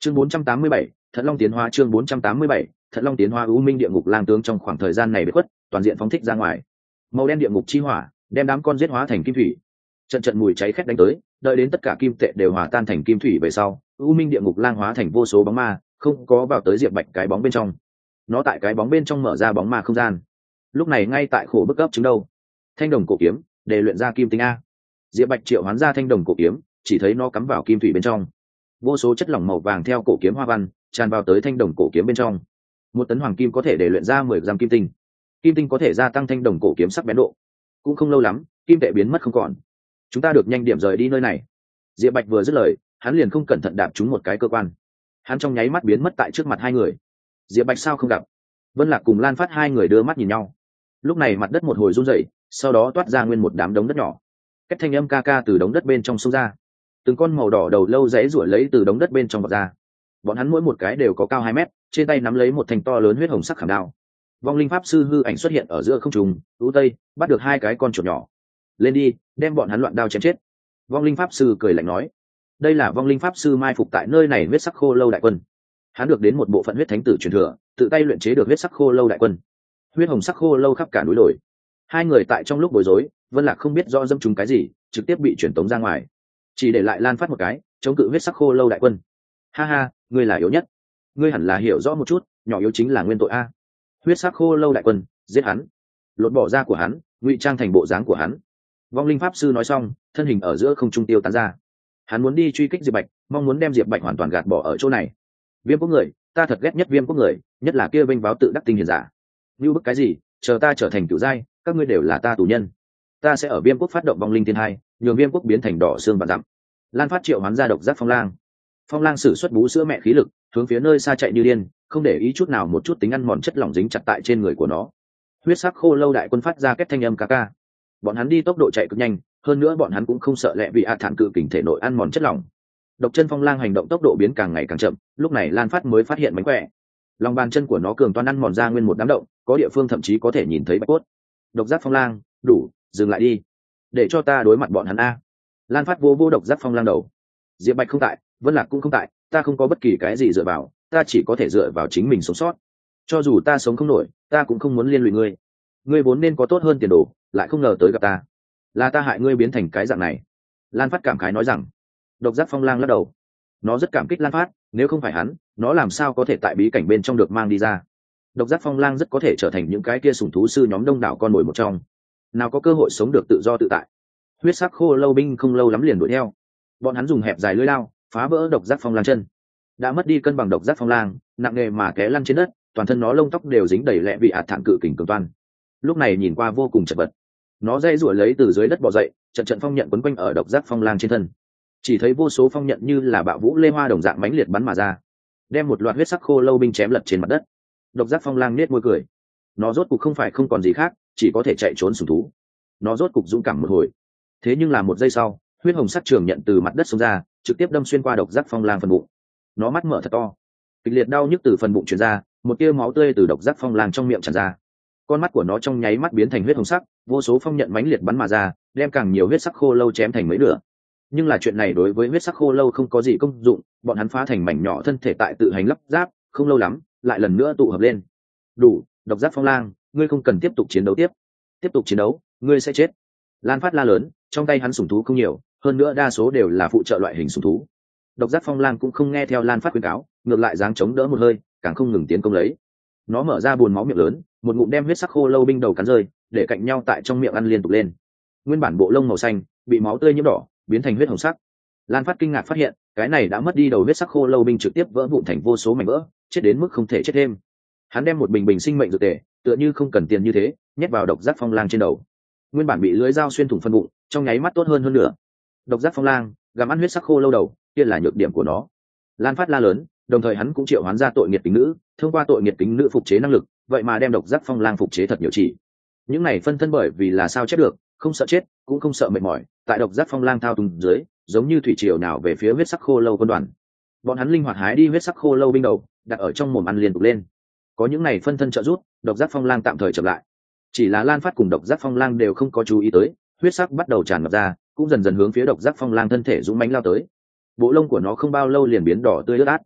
Chương 487, Thận Long tiến hóa. Chương 487, Thận Long tiến hóa. U Minh địa ngục lang tướng trong khoảng thời gian này bị khuất, toàn diện phóng thích ra ngoài. Màu đen địa ngục chi hỏa đem đám con giết hóa thành kim thủy. Trận trận mùi cháy khét đánh tới, đợi đến tất cả kim tệ đều hòa tan thành kim thủy về sau, U Minh địa ngục lang hóa thành vô số bóng ma, không có vào tới Diệp Bạch cái bóng bên trong. Nó tại cái bóng bên trong mở ra bóng ma không gian. Lúc này ngay tại khổ bức cấp chứng đâu. Thanh đồng cổ kiếm, để luyện ra kim tinh a. Diệp Bạch triệu hoán ra thanh đồng cổ kiếm, chỉ thấy nó cắm vào kim thủy bên trong. Vô số chất lỏng màu vàng theo cổ kiếm hoa văn tràn vào tới thanh đồng cổ kiếm bên trong. 1 tấn hoàng kim có thể để luyện ra 10 gram kim tinh. Kim tinh có thể gia tăng thanh đồng cổ kiếm sắc bén độ. Cũng không lâu lắm, kim tệ biến mất không còn. Chúng ta được nhanh điểm rời đi nơi này. Diệp Bạch vừa dứt lời, hắn liền không cẩn thận đạp trúng một cái cơ quan. Hắn trong nháy mắt biến mất tại trước mặt hai người. Diệp Bạch sao không gặp? Vân Lạc cùng Lan Phát hai người đưa mắt nhìn nhau. Lúc này mặt đất một hồi rung rẩy, sau đó toát ra nguyên một đám đống đất nhỏ. Cách thanh âm ca ca từ đống đất bên trong xông ra. Từng con màu đỏ đầu lâu rẽ rủa lấy từ đống đất bên trong vọt ra. Bọn hắn mỗi một cái đều có cao 2 mét, trên tay nắm lấy một thanh to lớn huyết hồng sắc khảm đao. Vong linh pháp sư hư ảnh xuất hiện ở giữa không trung, ú tây bắt được 2 cái con chuột nhỏ. Lên đi, đem bọn hắn loạn đao chém chết. Vong linh pháp sư cười lạnh nói. Đây là vong linh pháp sư mai phục tại nơi này huyết sắc khô lâu đại quân. Hắn được đến một bộ phận huyết thánh tử truyền thừa, tự tay luyện chế được huyết sắc khô lâu đại quân. Huyết hồng sắc khô lâu khắp cả núi đồi. Hai người tại trong lúc bối rối, Vân Lạc không biết rõ dâm chúng cái gì, trực tiếp bị chuyển tống ra ngoài, chỉ để lại Lan Phát một cái chống cự huyết sắc khô lâu đại quân. Ha ha, ngươi là yếu nhất, ngươi hẳn là hiểu rõ một chút, nhỏ yếu chính là nguyên tội a. Huyết sắc khô lâu đại quân, giết hắn, lột bỏ da của hắn, ngụy trang thành bộ dáng của hắn. Vong linh pháp sư nói xong, thân hình ở giữa không trung tiêu tán ra. Hắn muốn đi truy kích Diệp Bạch, mong muốn đem Diệp Bạch hoàn toàn gạt bỏ ở chỗ này. Viêm quốc người, ta thật ghét nhất Viêm quốc người, nhất là kia vênh váo tự đắc tinh hiền giả. Như bức cái gì, chờ ta trở thành cửu giai, các ngươi đều là ta tù nhân. Ta sẽ ở Viêm quốc phát động vong linh thiên hai, nhường Viêm quốc biến thành đỏ xương và dặm. Lan Phát triệu hoán ra độc giác phong lang. Phong lang sử xuất bú sữa mẹ khí lực, hướng phía nơi xa chạy như điên, không để ý chút nào một chút tính ăn mòn chất lỏng dính chặt tại trên người của nó. Huyết sắc khô lâu đại quân phát ra kết thanh âm ca ca. Bọn hắn đi tốc độ chạy cực nhanh, hơn nữa bọn hắn cũng không sợ lẹ vì thản cự kình thể nội ăn mòn chất lỏng. Độc chân phong lang hành động tốc độ biến càng ngày càng chậm, lúc này Lan Phát mới phát hiện mánh khỏe. Lòng bàn chân của nó cường toan ăn mòn ra nguyên một đám động, có địa phương thậm chí có thể nhìn thấy bạch cốt. Độc giác phong lang, đủ, dừng lại đi, để cho ta đối mặt bọn hắn a. Lan Phát vô độc giác phong lang đầu. Diệp Bạch không tại, Vân Lạc cũng không tại, ta không có bất kỳ cái gì dựa vào, ta chỉ có thể dựa vào chính mình sống sót. Cho dù ta sống không nổi, ta cũng không muốn liên lụy ngươi. Ngươi vốn nên có tốt hơn tiền đồ, lại không ngờ tới gặp ta, là ta hại ngươi biến thành cái dạng này. Lan Phát cảm khái nói rằng. Độc giác phong lang lắc đầu. Nó rất cảm kích Lan Phát, nếu không phải hắn, nó làm sao có thể tại bí cảnh bên trong được mang đi ra. Độc giác phong lang rất có thể trở thành những cái kia sủng thú sư nhóm đông đảo con mồi một trong, nào có cơ hội sống được tự do tự tại. Huyết sắc khô lâu binh không lâu lắm liền đuổi theo. Bọn hắn dùng hẹp dài lưỡi lao phá vỡ độc giác phong lang chân. Đã mất đi cân bằng độc giác phong lang, nặng nề mà té lăn trên đất, toàn thân nó lông tóc đều dính đầy lẹ vị thản cự kình cường toan. Lúc này nhìn qua vô cùng chật vật. Nó dây rủa lấy từ dưới đất bò dậy, trận phong nhận quấn quanh ở độc giác phong lang trên thân. Chỉ thấy vô số phong nhận như là bạo vũ lê hoa đồng dạng mãnh liệt bắn mà ra, đem một loạt huyết sắc khô lâu binh chém lật trên mặt đất. Độc giác phong lang nết môi cười. Nó rốt cục không phải không còn gì khác, chỉ có thể chạy trốn sủng thú. Nó rốt cục dũng cảm một hồi. Thế nhưng là một giây sau, huyết hồng sắc trường nhận từ mặt đất xông ra, trực tiếp đâm xuyên qua độc giác phong lang phần bụng. Nó mắt mở thật to, kịch liệt đau nhức từ phần bụng truyền ra, một tia máu tươi từ độc giác phong lang trong miệng tràn ra. Con mắt của nó trong nháy mắt biến thành huyết hồng sắc, vô số phong nhận mãnh liệt bắn mà ra, đem càng nhiều huyết sắc khô lâu chém thành mấy nửa. Nhưng là chuyện này đối với huyết sắc khô lâu không có gì công dụng, bọn hắn phá thành mảnh nhỏ thân thể tại tự hành lắp ráp, không lâu lắm lại lần nữa tụ hợp lên. Đủ, độc giác phong lang, ngươi không cần tiếp tục chiến đấu tiếp tục chiến đấu, ngươi sẽ chết. Lan Phát la lớn, trong tay hắn sủng thú không nhiều, hơn nữa đa số đều là phụ trợ loại hình sủng thú. Độc giác phong lang cũng không nghe theo Lan Phát khuyên cáo, ngược lại giáng chống đỡ một hơi, càng không ngừng tiến công lấy. Nó mở ra buồn máu miệng lớn, một ngụm đem huyết sắc khô lâu binh đầu cắn rơi, để cạnh nhau tại trong miệng ăn liên tục lên. Nguyên bản bộ lông màu xanh bị máu tươi nhiễm đỏ, biến thành huyết hồng sắc. Lan Phát kinh ngạc phát hiện, cái này đã mất đi đầu huyết sắc khô lâu binh trực tiếp vỡ vụn thành vô số mảnh vỡ, chết đến mức không thể chết thêm. Hắn đem một bình sinh mệnh dược tề, tựa như không cần tiền như thế, nhét vào độc giác phong lang trên đầu. Nguyên bản bị lưỡi dao xuyên thủng phân bụng, trong nháy mắt tốt hơn nữa. Độc giác phong lang gặm ăn huyết sắc khô lâu đầu, kia là nhược điểm của nó. Lan Phát la lớn, đồng thời hắn cũng triệu hoán ra tội nghiệt kính nữ, thông qua tội nghiệt kính nữ phục chế năng lực, vậy mà đem độc giác phong lang phục chế thật nhiều chỉ. Những này phân thân bởi vì là sao chết được, không sợ chết, cũng không sợ mệt mỏi, tại độc giác phong lang thao túng dưới, giống như thủy triều nào về phía huyết sắc khô lâu quân đoàn. Bọn hắn linh hoạt hái đi huyết sắc khô lâu binh đầu, đặt ở trong mồm ăn liên tục lên. Có những này phân thân trợ giúp, độc giác phong lang tạm thời chậm lại. Chỉ là Lan Phát cùng độc giác phong lang đều không có chú ý tới, huyết sắc bắt đầu tràn ngập ra, cũng dần dần hướng phía độc giác phong lang thân thể dũng mãnh lao tới. Bộ lông của nó không bao lâu liền biến đỏ tươi ướt át.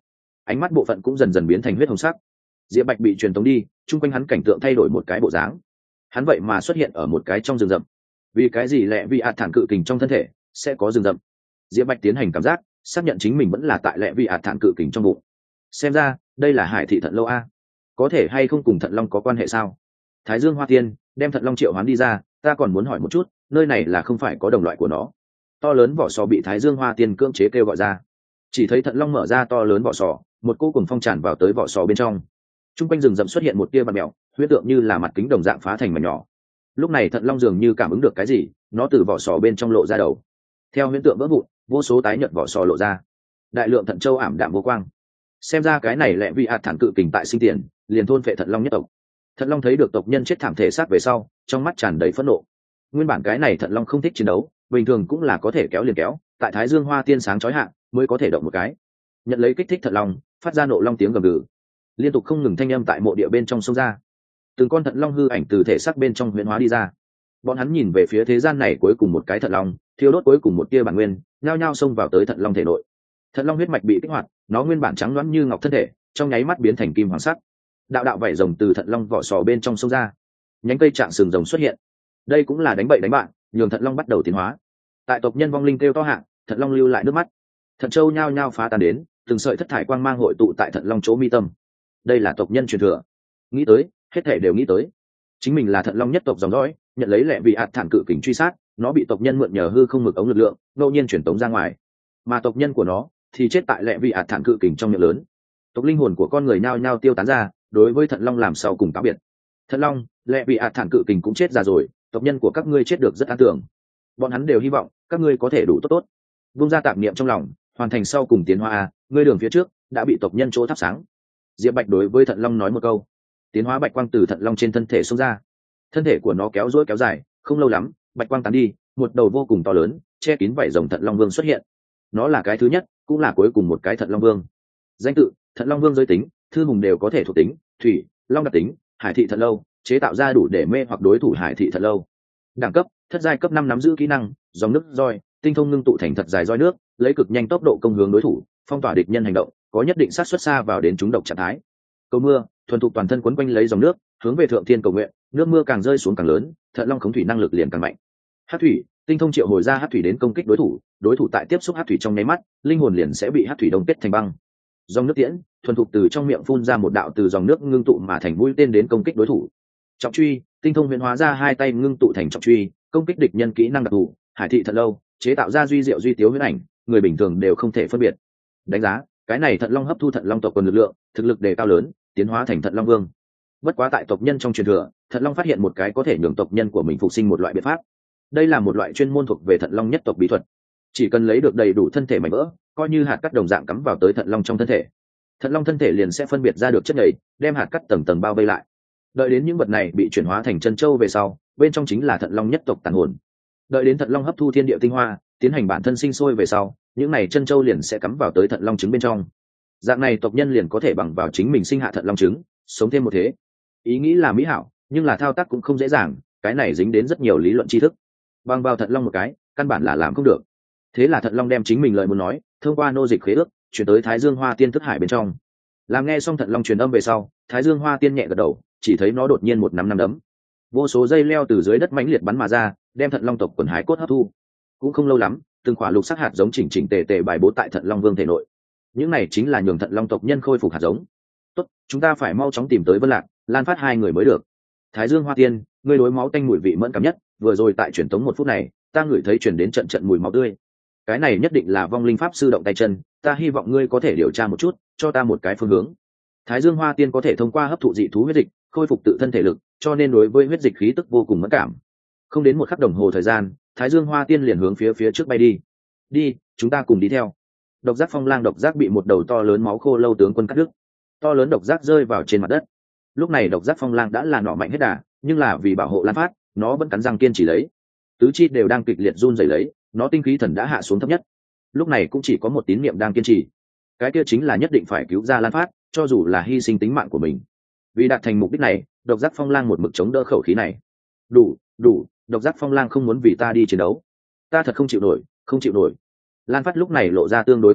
ánh mắt bộ phận cũng dần dần biến thành huyết hồng sắc. Diệp Bạch bị truyền tống đi, chung quanh hắn cảnh tượng thay đổi một cái bộ dáng. Hắn vậy mà xuất hiện ở một cái trong rừng rậm. Vì cái gì lẹ vị ạt thản cự kình trong thân thể sẽ có rừng rậm? Diệp Bạch tiến hành cảm giác, xác nhận chính mình vẫn là tại lẹ vị ạt thản cự kình trong bụng. Xem ra đây là hải thị thận lâu a, có thể hay không cùng thận long có quan hệ sao? Thái Dương Hoa Tiên đem thận long triệu hoán đi ra, ta còn muốn hỏi một chút, nơi này là không phải có đồng loại của nó? To lớn vỏ sò bị Thái Dương Hoa Tiên cưỡng chế kêu gọi ra. Chỉ thấy thận long mở ra to lớn vỏ sò, một cỗ cùng phong tràn vào tới vỏ sò bên trong. Trung quanh rừng rậm xuất hiện một tia bạt mèo, huyết tượng như là mặt kính đồng dạng phá thành mảnh nhỏ. Lúc này thận long dường như cảm ứng được cái gì, nó từ vỏ sò bên trong lộ ra đầu. Theo huyễn tượng vỡ vụn, vô số tái nhợt vỏ sò lộ ra, đại lượng thận châu ảm đạm vô quang. Xem ra cái này lẹ vị ạt thản cự kình tại sinh tiền liền thôn phệ thận long nhất tộc. Thận long thấy được tộc nhân chết thảm thể xác về sau, trong mắt tràn đầy phẫn nộ. Nguyên bản cái này thận long không thích chiến đấu, bình thường cũng là có thể kéo liền kéo, tại Thái Dương Hoa Tiên sáng chói hạ mới có thể động một cái. Nhận lấy kích thích thận long, phát ra nộ long tiếng gầm gừ, liên tục không ngừng thanh âm tại mộ địa bên trong sông ra. Từng con thận long hư ảnh từ thể xác bên trong huyễn hóa đi ra. Bọn hắn nhìn về phía thế gian này cuối cùng một cái thận long, thiêu đốt cuối cùng một tia bản nguyên, nhao nhao xông vào tới thận long thể nội. Thận long huyết mạch bị kích hoạt, nó nguyên bản trắng loãng như ngọc thân thể, trong nháy mắt biến thành kim hoàng sắc. Đạo đạo vảy rồng từ thận long vỏ sò bên trong sông ra, nhánh cây trạng sừng rồng xuất hiện. Đây cũng là đánh bậy đánh bạn, nhường thận long bắt đầu tiến hóa. Tại tộc nhân vong linh kêu to hạng, thận long lưu lại nước mắt. Thận châu nhao nhao phá tan đến, từng sợi thất thải quang mang hội tụ tại thận long chỗ mi tâm. Đây là tộc nhân truyền thừa. Nghĩ tới, hết thể đều nghĩ tới. Chính mình là thận long nhất tộc dòng dõi, nhận lấy lẹ vị ạt thản cự kình truy sát, nó bị tộc nhân mượn nhờ hư không mực ống lực lượng, ngẫu nhiên chuyển tống ra ngoài. Mà tộc nhân của nó thì chết tại lẹ vị ạt thản cự kình trong miệng lớn. Tộc linh hồn của con người nhao nhao tiêu tán ra, đối với thận long làm sau cùng cáo biệt. Thận long, lẹ vị ạt thản cự kình cũng chết già rồi, tộc nhân của các ngươi chết được rất an tưởng. Bọn hắn đều hy vọng các ngươi có thể đủ tốt tốt. Vung ra tạp niệm trong lòng, hoàn thành sau cùng tiến hóa a, ngươi đường phía trước đã bị tộc nhân chỗ thắp sáng. Diệp Bạch đối với thận long nói một câu, tiến hóa bạch quang từ thận long trên thân thể xông ra. Thân thể của nó kéo rỗi kéo dài, không lâu lắm bạch quang tán đi, một đầu vô cùng to lớn che kín vảy rồng thận long vương xuất hiện. Nó là cái thứ nhất cũng là cuối cùng một cái thận long vương. Danh tự thận long vương giới tính thư hùng đều có thể thuộc tính thủy long đặc tính hải thị thận lâu, chế tạo ra đủ để mê hoặc đối thủ hải thị thận lâu. Đẳng cấp thất giai cấp 5 nắm giữ kỹ năng dòng nước roi, tinh thông ngưng tụ thành thật dài roi nước, lấy cực nhanh tốc độ công hướng đối thủ, phong tỏa địch nhân hành động, có nhất định sát xuất xa vào đến trúng độc trạng thái. Cầu mưa thuần thục toàn thân quấn quanh lấy dòng nước, hướng về thượng thiên cầu nguyện, nước mưa càng rơi xuống càng lớn, thận long khống thủy năng lực liền càng mạnh. Hắc thủy tinh thông triệu hồi ra hắc thủy đến công kích đối thủ, đối thủ tại tiếp xúc hắc thủy trong nháy mắt, linh hồn liền sẽ bị hắc thủy đông kết thành băng. Dòng nước tiễn thuần thục từ trong miệng phun ra một đạo từ dòng nước ngưng tụ mà thành mũi tên đến công kích đối thủ. Trọng truy tinh thông huyền hóa ra hai tay ngưng tụ thành trọng truy, công kích địch nhân kỹ năng đặc thù hải thị thận lâu, chế tạo ra duy diệu duy tiếu huyễn ảnh, người bình thường đều không thể phân biệt. Đánh giá cái này thận long hấp thu thận long tộc quần lực lượng, thực lực đề cao lớn, tiến hóa thành thận long vương. Bất quá tại tộc nhân trong truyền thừa, thận long phát hiện một cái có thể nhường tộc nhân của mình phục sinh một loại biện pháp. Đây là một loại chuyên môn thuộc về thận long nhất tộc bí thuật. Chỉ cần lấy được đầy đủ thân thể mảnh vỡ, coi như hạt cắt đồng dạng cắm vào tới thận long trong thân thể, thận long thân thể liền sẽ phân biệt ra được chất nhầy, đem hạt cắt tầng tầng bao vây lại. Đợi đến những vật này bị chuyển hóa thành chân châu về sau, bên trong chính là thận long nhất tộc tàn hồn. Đợi đến thận long hấp thu thiên địa tinh hoa, tiến hành bản thân sinh sôi về sau, những này chân châu liền sẽ cắm vào tới thận long trứng bên trong. Dạng này tộc nhân liền có thể bằng vào chính mình sinh hạ thận long trứng, sống thêm một thế. Ý nghĩ là mỹ hảo, nhưng là thao tác cũng không dễ dàng, cái này dính đến rất nhiều lý luận tri thức. Bằng vào thận long một cái, căn bản là làm không được. Thế là thận long đem chính mình lời muốn nói, thông qua nô dịch khế ước, chuyển tới Thái Dương Hoa Tiên thức hải bên trong. Làm nghe xong thận long truyền âm về sau, Thái Dương Hoa Tiên nhẹ gật đầu, chỉ thấy nó đột nhiên một nắm đấm, vô số dây leo từ dưới đất mãnh liệt bắn mà ra, đem thận long tộc quần hải cốt hấp thu. Cũng không lâu lắm, từng quả lục sắc hạt giống chỉnh chỉnh tề tề bài bố tại thận long vương thể nội. Những này chính là nhường thận long tộc nhân khôi phục hạt giống. Tốt, chúng ta phải mau chóng tìm tới Vân Lạc, Lan Phát hai người mới được. Thái Dương Hoa Tiên, ngươi đối máu tanh mùi vị mẫn cảm nhất, vừa rồi tại truyền tống một phút này, ta ngửi thấy truyền đến trận trận mùi máu tươi. Cái này nhất định là vong linh pháp sư động tay chân, ta hy vọng ngươi có thể điều tra một chút, cho ta một cái phương hướng. Thái Dương Hoa Tiên có thể thông qua hấp thụ dị thú huyết dịch, khôi phục tự thân thể lực, cho nên đối với huyết dịch khí tức vô cùng mẫn cảm. Không đến một khắc đồng hồ thời gian, Thái Dương Hoa Tiên liền hướng phía trước bay đi. Đi, chúng ta cùng đi theo. Độc giác phong lang độc giác bị một đầu to lớn máu khô lâu tướng quân cắt đứt. To lớn độc giác rơi vào trên mặt đất. Lúc này độc giác phong lang đã là nỏ mạnh hết đà, nhưng là vì bảo hộ Lan Phát, nó vẫn cắn răng kiên trì lấy. Tứ chi đều đang kịch liệt run rẩy lấy, nó tinh khí thần đã hạ xuống thấp nhất. Lúc này cũng chỉ có một tín niệm đang kiên trì. Cái kia chính là nhất định phải cứu ra Lan Phát, cho dù là hy sinh tính mạng của mình. Vì đạt thành mục đích này, độc giác phong lang một mực chống đỡ khẩu khí này. Đủ, độc giác phong lang không muốn vì ta đi chiến đấu. Ta thật không chịu nổi, không chịu nổi. Lan Phát lúc này lộ ra tương đối kích động,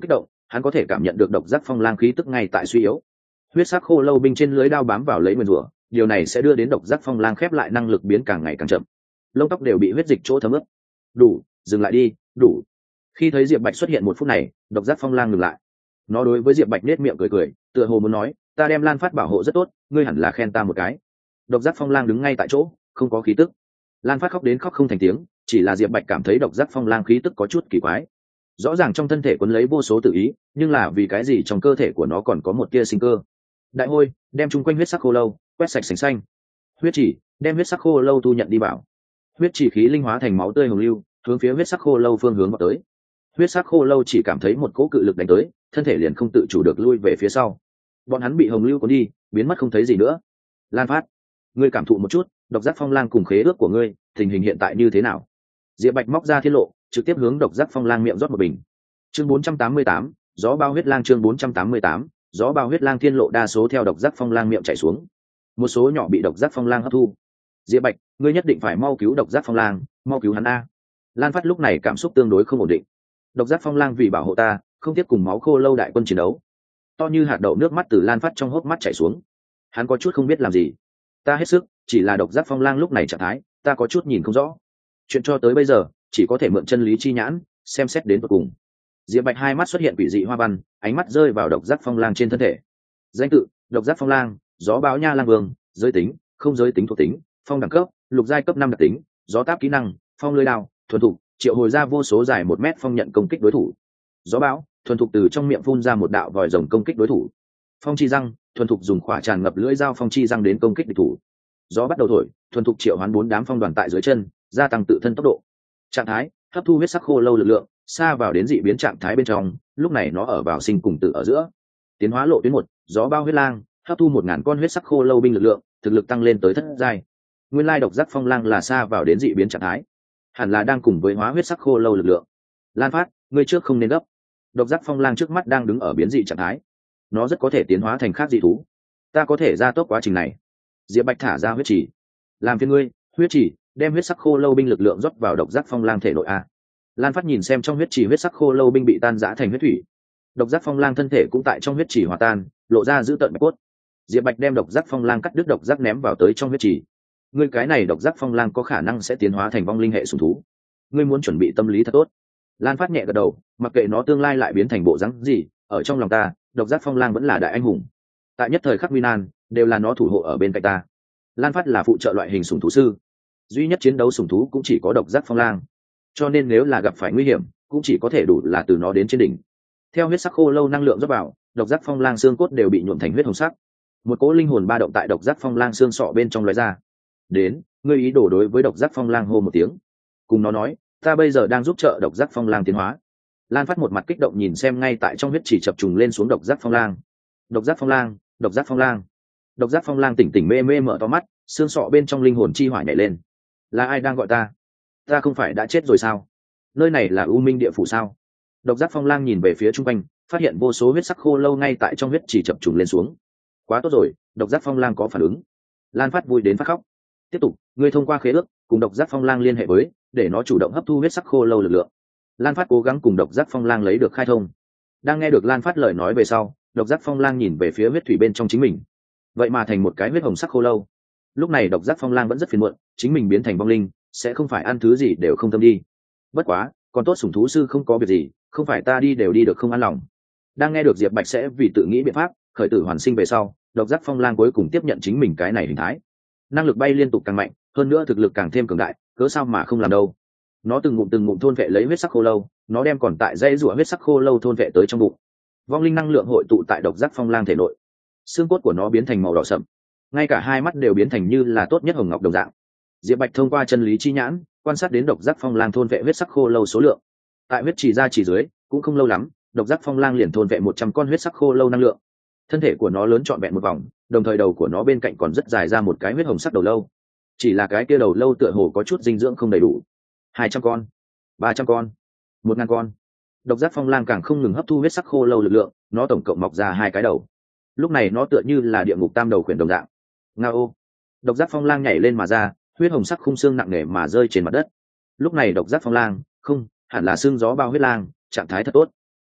hắn có thể cảm nhận được độc giác phong lang khí tức ngay tại suy yếu. Huyết sắc khô lâu binh trên lưới đao bám vào lấy nguyên rủa, điều này sẽ đưa đến độc giác phong lang khép lại năng lực biến càng ngày càng chậm, lông tóc đều bị huyết dịch chỗ thấm ướt. Đủ, dừng lại đi, đủ. Khi thấy Diệp Bạch xuất hiện một phút này, độc giác phong lang ngừng lại. Nó đối với Diệp Bạch nết miệng cười cười, tựa hồ muốn nói, ta đem Lan Phát bảo hộ rất tốt, ngươi hẳn là khen ta một cái. Độc giác phong lang đứng ngay tại chỗ, không có khí tức. Lan Phát khóc đến khóc không thành tiếng, chỉ là Diệp Bạch cảm thấy độc giác phong lang khí tức có chút kỳ quái. Rõ ràng trong thân thể quấn lấy vô số tự ý, nhưng là vì cái gì trong cơ thể của nó còn có một tia sinh cơ. Đại hôi, đem chung quanh huyết sắc khô lâu quét sạch sành xanh. Huyết chỉ, đem huyết sắc khô lâu thu nhận đi vào. Huyết chỉ khí linh hóa thành máu tươi hồng lưu, hướng phía huyết sắc khô lâu phương hướng vào tới. Huyết sắc khô lâu chỉ cảm thấy một cỗ cự lực đánh tới, thân thể liền không tự chủ được lui về phía sau. Bọn hắn bị hồng lưu cuốn đi, biến mất không thấy gì nữa. Lan Phát, ngươi cảm thụ một chút, độc giác phong lang cùng khế ước của ngươi, tình hình hiện tại như thế nào? Diệp Bạch móc ra thiên lộ, trực tiếp hướng độc giác phong lang miệng rót một bình. Chương 488, gió bao huyết lang. Chương 488, gió bao huyết lang. Thiên lộ đa số theo độc giác phong lang miệng chảy xuống, một số nhỏ bị độc giác phong lang hấp thu. Diệp Bạch, ngươi nhất định phải mau cứu độc giác phong lang, mau cứu hắn a. Lan Phát lúc này cảm xúc tương đối không ổn định. Độc giác phong lang vì bảo hộ ta, không tiếp cùng máu khô lâu đại quân chiến đấu. To như hạt đậu nước mắt từ Lan Phát trong hốc mắt chảy xuống. Hắn có chút không biết làm gì. Ta hết sức, chỉ là độc giác phong lang lúc này trạng thái, ta có chút nhìn không rõ. Chuyện cho tới bây giờ, chỉ có thể mượn chân lý chi nhãn, xem xét đến tận cùng. Diệp Bạch hai mắt xuất hiện quỷ dị hoa văn, ánh mắt rơi vào độc giác phong lang trên thân thể. Danh tự: độc giác phong lang, gió báo nha lang vương, giới tính: không giới tính thuộc tính, phong đẳng cấp: lục giai cấp 5 đặc tính, gió táp kỹ năng: phong lưỡi đao, thuần thục, triệu hồi ra vô số dài 1 mét phong nhận công kích đối thủ. Gió bão, thuần thục từ trong miệng phun ra một đạo vòi rồng công kích đối thủ. Phong chi răng, thuần thục dùng khỏa tràn ngập lưỡi dao phong chi răng đến công kích địch thủ. Gió bắt đầu thổi, thuần thục triệu hoán 4 đám phong đoàn tại dưới chân, gia tăng tự thân tốc độ. Trạng thái: hấp thu huyết sắc khô lâu lực lượng, xa vào đến dị biến trạng thái bên trong, lúc này nó ở vào sinh cùng tử ở giữa. Tiến hóa lộ tuyến 1, gió bao huyết lang, hấp thu 1000 con huyết sắc khô lâu binh lực lượng, thực lực tăng lên tới thất giai. Nguyên lai độc giác phong lang là xa vào đến dị biến trạng thái, hẳn là đang cùng với hóa huyết sắc khô lâu lực lượng. Lan Phát, ngươi trước không nên gấp. Độc giác phong lang trước mắt đang đứng ở biến dị trạng thái, nó rất có thể tiến hóa thành khác dị thú, ta có thể gia tốc quá trình này. Diệp Bạch thả ra huyết chỉ. Làm phiền ngươi, huyết chỉ, đem huyết sắc khô lâu binh lực lượng rót vào độc giác phong lang thể nội a. Lan Phát nhìn xem trong huyết chỉ huyết sắc khô lâu binh bị tan rã thành huyết thủy, độc giác phong lang thân thể cũng tại trong huyết chỉ hòa tan, lộ ra dữ tợn bạch cốt. Diệp Bạch đem độc giác phong lang cắt đứt độc giác ném vào tới trong huyết chỉ. Ngươi cái này độc giác phong lang có khả năng sẽ tiến hóa thành vong linh hệ sủng thú, ngươi muốn chuẩn bị tâm lý thật tốt. Lan Phát nhẹ gật đầu, mặc kệ nó tương lai lại biến thành bộ dáng gì, ở trong lòng ta, độc giác phong lang vẫn là đại anh hùng. Tại nhất thời khắc nguy nan, đều là nó thủ hộ ở bên cạnh ta. Lan Phát là phụ trợ loại hình sủng thú sư, duy nhất chiến đấu sủng thú cũng chỉ có độc giác phong lang, cho nên nếu là gặp phải nguy hiểm, cũng chỉ có thể đủ là từ nó đến trên đỉnh. Theo huyết sắc khô lâu năng lượng rót vào, độc giác phong lang xương cốt đều bị nhuộm thành huyết hồng sắc. Một cỗ linh hồn ba động tại độc giác phong lang xương sọ bên trong lóe ra. Đến, ngươi ý đồ đối với độc giác phong lang hô một tiếng, cùng nó nói, ta bây giờ đang giúp trợ độc giác phong lang tiến hóa. Lan Phát một mặt kích động nhìn xem ngay tại trong huyết chỉ chập trùng lên xuống độc giác phong lang. Độc giác phong lang, độc giác phong lang. Độc giác phong lang tỉnh tỉnh mê mê mở to mắt, xương sọ bên trong linh hồn chi hỏa nhảy lên. Là ai đang gọi ta? Ta không phải đã chết rồi sao? Nơi này là U Minh địa phủ sao? Độc giác phong lang nhìn về phía trung quanh, phát hiện vô số huyết sắc khô lâu ngay tại trong huyết chỉ chập trùng lên xuống. Quá tốt rồi, độc giác phong lang có phản ứng. Lan Phát vui đến phát khóc. Tiếp tục, ngươi thông qua khế ước cùng độc giác phong lang liên hệ với, để nó chủ động hấp thu huyết sắc khô lâu lực lượng. Lan Phát cố gắng cùng độc giác phong lang lấy được khai thông. Đang nghe được Lan Phát lời nói về sau, độc giác phong lang nhìn về phía huyết thủy bên trong chính mình, vậy mà thành một cái huyết hồng sắc khô lâu. Lúc này độc giác phong lang vẫn rất phiền muộn, chính mình biến thành vong linh, sẽ không phải ăn thứ gì đều không thâm đi. Bất quá, còn tốt sủng thú sư không có việc gì, không phải ta đi đều đi được không an lòng. Đang nghe được Diệp Bạch sẽ vì tự nghĩ biện pháp khởi tử hoàn sinh về sau, độc giác phong lang cuối cùng tiếp nhận chính mình cái này hình thái. Năng lực bay liên tục càng mạnh, hơn nữa thực lực càng thêm cường đại, cớ sao mà không làm đâu. Nó từng ngụm thôn vệ lấy huyết sắc khô lâu, nó đem còn tại dây rủa huyết sắc khô lâu thôn vệ tới trong bụng. Vong linh năng lượng hội tụ tại độc giác phong lang thể nội, xương cốt của nó biến thành màu đỏ sậm, ngay cả hai mắt đều biến thành như là tốt nhất hồng ngọc đồng dạng. Diệp Bạch thông qua chân lý chi nhãn quan sát đến độc giác phong lang thôn vệ huyết sắc khô lâu số lượng. Tại huyết chỉ ra chỉ dưới, cũng không lâu lắm, độc giác phong lang liền thôn vệ 100 con huyết sắc khô lâu năng lượng. Thân thể của nó lớn trọn vẹn một vòng, đồng thời đầu của nó bên cạnh còn rất dài ra một cái huyết hồng sắc đầu lâu. Chỉ là cái kia đầu lâu tựa hồ có chút dinh dưỡng không đầy đủ. 200 con, 300 con, 1000 con. Độc giác phong lang càng không ngừng hấp thu huyết sắc khô lâu lực lượng, nó tổng cộng mọc ra 2 cái đầu. Lúc này nó tựa như là địa ngục tam đầu khuyển đồng dạng. Ngao. Độc giác phong lang nhảy lên mà ra, huyết hồng sắc khung xương nặng nề mà rơi trên mặt đất. Lúc này độc giác phong lang, không, hẳn là xương gió bao huyết lang, trạng thái thật tốt.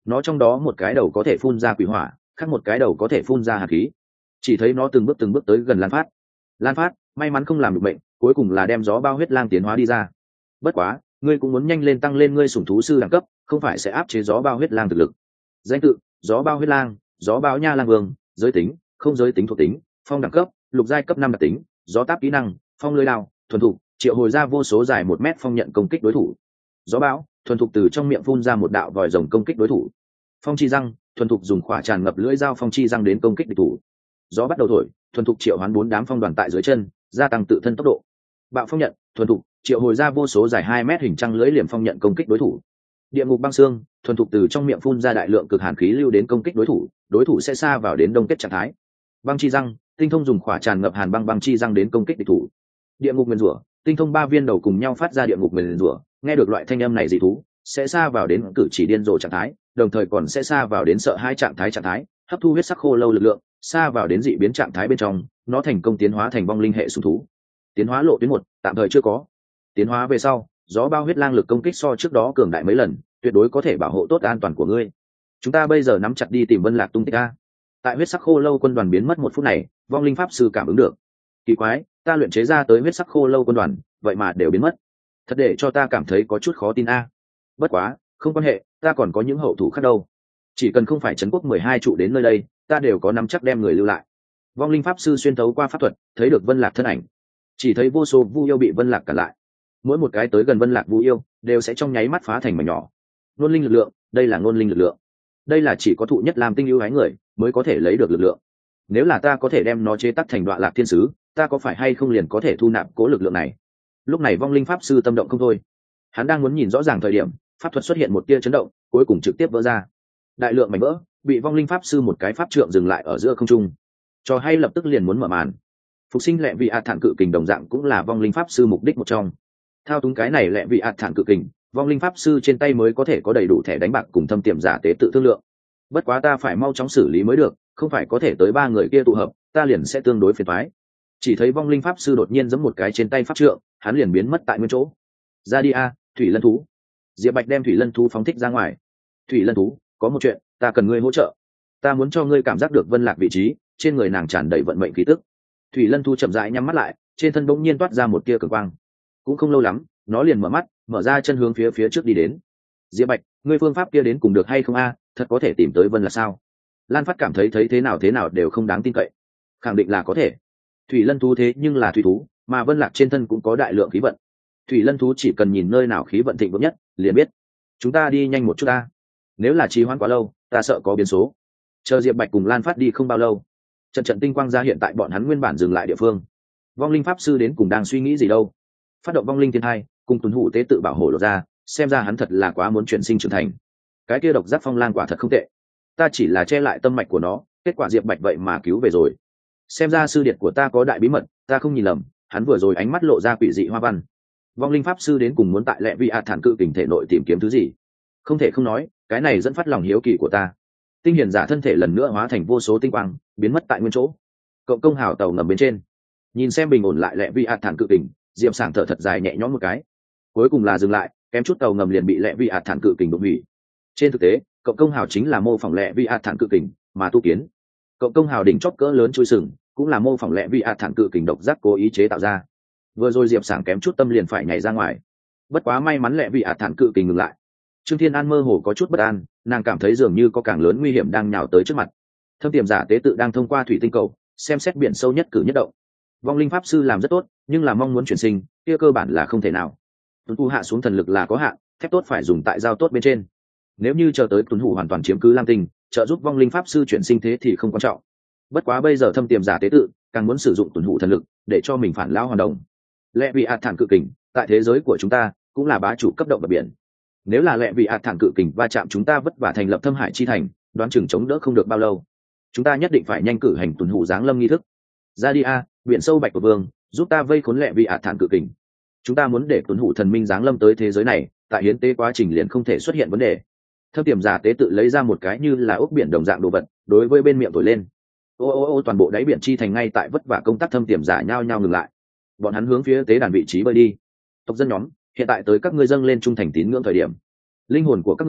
nó trong đó một cái đầu có thể phun ra quỷ hỏa, khác một cái đầu có thể phun ra hạt khí. Chỉ thấy nó từng bước tới gần Lan Phát. Lan Phát may mắn không làm được bệnh, cuối cùng là đem gió bao huyết lang tiến hóa đi ra. Bất quá ngươi cũng muốn nhanh lên tăng lên ngươi sủng thú sư đẳng cấp, không phải sẽ áp chế gió bao huyết lang thực lực. Danh tự: gió bao huyết lang, gió bao nha lang vương. Giới tính: không giới tính thuộc tính. Phong đẳng cấp: lục giai cấp 5 đặc tính. Gió táp kỹ năng: phong lưới lao, thuần thục, triệu hồi ra vô số dài 1 mét phong nhận công kích đối thủ. Gió bão, thuần thục từ trong miệng phun ra một đạo vòi rồng công kích đối thủ. Phong chi răng, thuần thục dùng khỏa tràn ngập lưỡi dao phong chi răng đến công kích địch thủ. Gió bắt đầu thổi, thuần thục triệu hoán 4 đám phong đoàn tại dưới chân, gia tăng tự thân tốc độ. Bạo phong nhận, thuần thục triệu hồi ra vô số dài 2 mét hình trăng lưỡi liềm phong nhận công kích đối thủ. Địa ngục băng xương, thuần thục từ trong miệng phun ra đại lượng cực hàn khí lưu đến công kích đối thủ sẽ xa vào đến đông kết trạng thái. Băng chi răng, tinh thông dùng khỏa tràn ngập hàn băng chi răng đến công kích địch thủ. Địa ngục nguyên rủa, tinh thông 3 viên đầu cùng nhau phát ra địa ngục nguyên rủa, nghe được loại thanh âm này dị thú sẽ xa vào đến cử chỉ điên rồ trạng thái, đồng thời còn sẽ xa vào đến sợ hai trạng thái, hấp thu huyết sắc khô lâu lực lượng, xa vào đến dị biến trạng thái bên trong, nó thành công tiến hóa thành vong linh hệ sủng thú. Tiến hóa lộ tuyến 1, tạm thời chưa có. Tiến hóa về sau, gió bao huyết lang lực công kích so trước đó cường đại mấy lần, tuyệt đối có thể bảo hộ tốt an toàn của ngươi. Chúng ta bây giờ nắm chặt đi tìm Vân Lạc tung tích a. Tại huyết sắc khô lâu quân đoàn biến mất 1 phút này, vong linh pháp sư cảm ứng được. Kỳ quái, ta luyện chế ra tới huyết sắc khô lâu quân đoàn, vậy mà đều biến mất. Thật để cho ta cảm thấy có chút khó tin a. Bất quá, không quan hệ, ta còn có những hậu thủ khác đâu. Chỉ cần không phải trấn quốc 12 trụ đến nơi đây, ta đều có nắm chắc đem người lưu lại. Vong linh pháp sư xuyên thấu qua pháp thuật, thấy được Vân Lạc thân ảnh. Chỉ thấy vô số vu yêu bị Vân Lạc cản lại. Mỗi một cái tới gần Vân Lạc vu yêu, đều sẽ trong nháy mắt phá thành mảnh nhỏ. Ngôn linh lực lượng, đây là ngôn linh lực lượng. Đây là chỉ có thụ nhất làm tinh ưu ái người mới có thể lấy được lực lượng. Nếu là ta có thể đem nó chế tác thành Đoạ Lạc thiên sứ, ta có phải hay không liền có thể thu nạp cố lực lượng này? Lúc này vong linh pháp sư tâm động không thôi. Hắn đang muốn nhìn rõ ràng thời điểm, pháp thuật xuất hiện một tia chấn động, cuối cùng trực tiếp vỡ ra. Đại lượng mảnh vỡ bị vong linh pháp sư một cái pháp trượng dừng lại ở giữa không trung. Trò hay lập tức liền muốn mở màn. Phục sinh lẹ vị thản cự kình đồng dạng cũng là vong linh pháp sư mục đích một trong. Thao túng cái này lẹ vị thản cự kình, vong linh pháp sư trên tay mới có thể có đầy đủ thẻ đánh bạc cùng thâm tiềm giả tế tự thương lượng. Bất quá ta phải mau chóng xử lý mới được, không phải có thể tới 3 người kia tụ hợp, ta liền sẽ tương đối phiền toái. Chỉ thấy vong linh pháp sư đột nhiên giẫm một cái trên tay pháp trượng, hắn liền biến mất tại nguyên chỗ. Ra đi a, thủy lân thú. Diệp Bạch đem thủy lân thú phóng thích ra ngoài. Thủy lân thú, có một chuyện, ta cần ngươi hỗ trợ. Ta muốn cho ngươi cảm giác được Vân Lạc vị trí, trên người nàng tràn đầy vận mệnh khí tức. Thủy lân thú chậm rãi nhắm mắt lại, trên thân bỗng nhiên toát ra một tia cường quang. Cũng không lâu lắm, nó liền mở mắt, mở ra chân hướng phía trước đi đến. Diệp Bạch, ngươi phương pháp kia đến cùng được hay không a? Thật có thể tìm tới Vân Lạc sao? Lan Phát cảm thấy thế nào đều không đáng tin cậy. Khẳng định là có thể. Thủy lân thú thế nhưng là thủy thú, mà Vân Lạc trên thân cũng có đại lượng khí vận. Thủy lân thú chỉ cần nhìn nơi nào khí vận thịnh vượng nhất, liền biết. Chúng ta đi nhanh một chút ta. Nếu là trì hoãn quá lâu, ta sợ có biến số. Chờ Diệp Bạch cùng Lan Phát đi không bao lâu, trận tinh quang ra hiện tại bọn hắn nguyên bản dừng lại địa phương. Vong linh pháp sư đến cùng đang suy nghĩ gì đâu? Phát động vong linh thiên hai, cùng tuần hủ tế tự bảo hộ lộ ra, xem ra hắn thật là quá muốn chuyển sinh trưởng thành. Cái kia độc giác phong lang quả thật không tệ. Ta chỉ là che lại tâm mạch của nó, kết quả Diệp Bạch vậy mà cứu về rồi. Xem ra sư điệt của ta có đại bí mật, ta không nhìn lầm, hắn vừa rồi ánh mắt lộ ra quỷ dị hoa văn. Vong linh pháp sư đến cùng muốn tại lẹ vị thản cự kình thể nội tìm kiếm thứ gì? Không thể không nói, cái này dẫn phát lòng hiếu kỳ của ta. Tinh hiền giả thân thể lần nữa hóa thành vô số tinh quang, biến mất tại nguyên chỗ. Cộng công hào tàu ngầm bên trên, nhìn xem bình ổn lại lẹ vị thản cự kình, Diệp Sảng thở thật dài nhẹ nhõm một cái. Cuối cùng là dừng lại, kém chút tàu ngầm liền bị lẹ vị thản cự kình đụng hủy. Trên thực tế, cộng công hào chính là mô phỏng lẹ vị thản cự kình mà tu kiến. Cộng công hào đỉnh chóp cỡ lớn chui sừng, cũng là mô phỏng lẹ vị thản cự kình độc giác cố ý chế tạo ra. Vừa rồi Diệp Sảng kém chút tâm liền phải nhảy ra ngoài. Bất quá may mắn lẹ vị thản cự kình ngừng lại. Trương Thiên An mơ hồ có chút bất an, nàng cảm thấy dường như có càng lớn nguy hiểm đang nhào tới trước mặt. Thâm tiềm giả tế tự đang thông qua thủy tinh cầu xem xét biển sâu nhất cử nhất động. Vong linh pháp sư làm rất tốt, nhưng là mong muốn chuyển sinh kia cơ bản là không thể nào. Tuấn Hủ hạ xuống thần lực là có hạn, thép tốt phải dùng tại giao tốt bên trên. Nếu như chờ tới Tuấn Hủ hoàn toàn chiếm cứ Lam Tinh, trợ giúp vong linh pháp sư chuyển sinh thế thì không quan trọng. Bất quá bây giờ thâm tiềm giả tế tự càng muốn sử dụng Tuấn Hủ thần lực để cho mình phản lao hoàn đồng. Lẹ vị thản cự kình tại thế giới của chúng ta cũng là bá chủ cấp động vật biển. Nếu là lẹ vị thản cự kình va chạm chúng ta vất vả thành lập Thâm Hải chi thành, đoán chừng chống đỡ không được bao lâu. Chúng ta nhất định phải nhanh cử hành Tuấn Hủ giáng lâm nghi thức. Ra đi a, biển sâu Bạch của Vương, giúp ta vây khốn lẹ vị thản cự kình. Chúng ta muốn để Tuấn Hủ thần minh giáng lâm tới thế giới này, tại hiến tế quá trình liền không thể xuất hiện vấn đề. Thâm tiềm giả tế tự lấy ra một cái như là ốc biển đồng dạng đồ vật, đối với bên miệng thổi lên. Ô, toàn bộ đáy biển chi thành ngay tại vất vả công tác thâm tiềm giả nhao nhao ngừng lại. Bọn hắn hướng phía tế đàn vị trí bơi đi. Tộc dân nhóm, hiện tại tới các ngươi dâng lên trung thành tín ngưỡng thời điểm. Linh hồn của các ngươi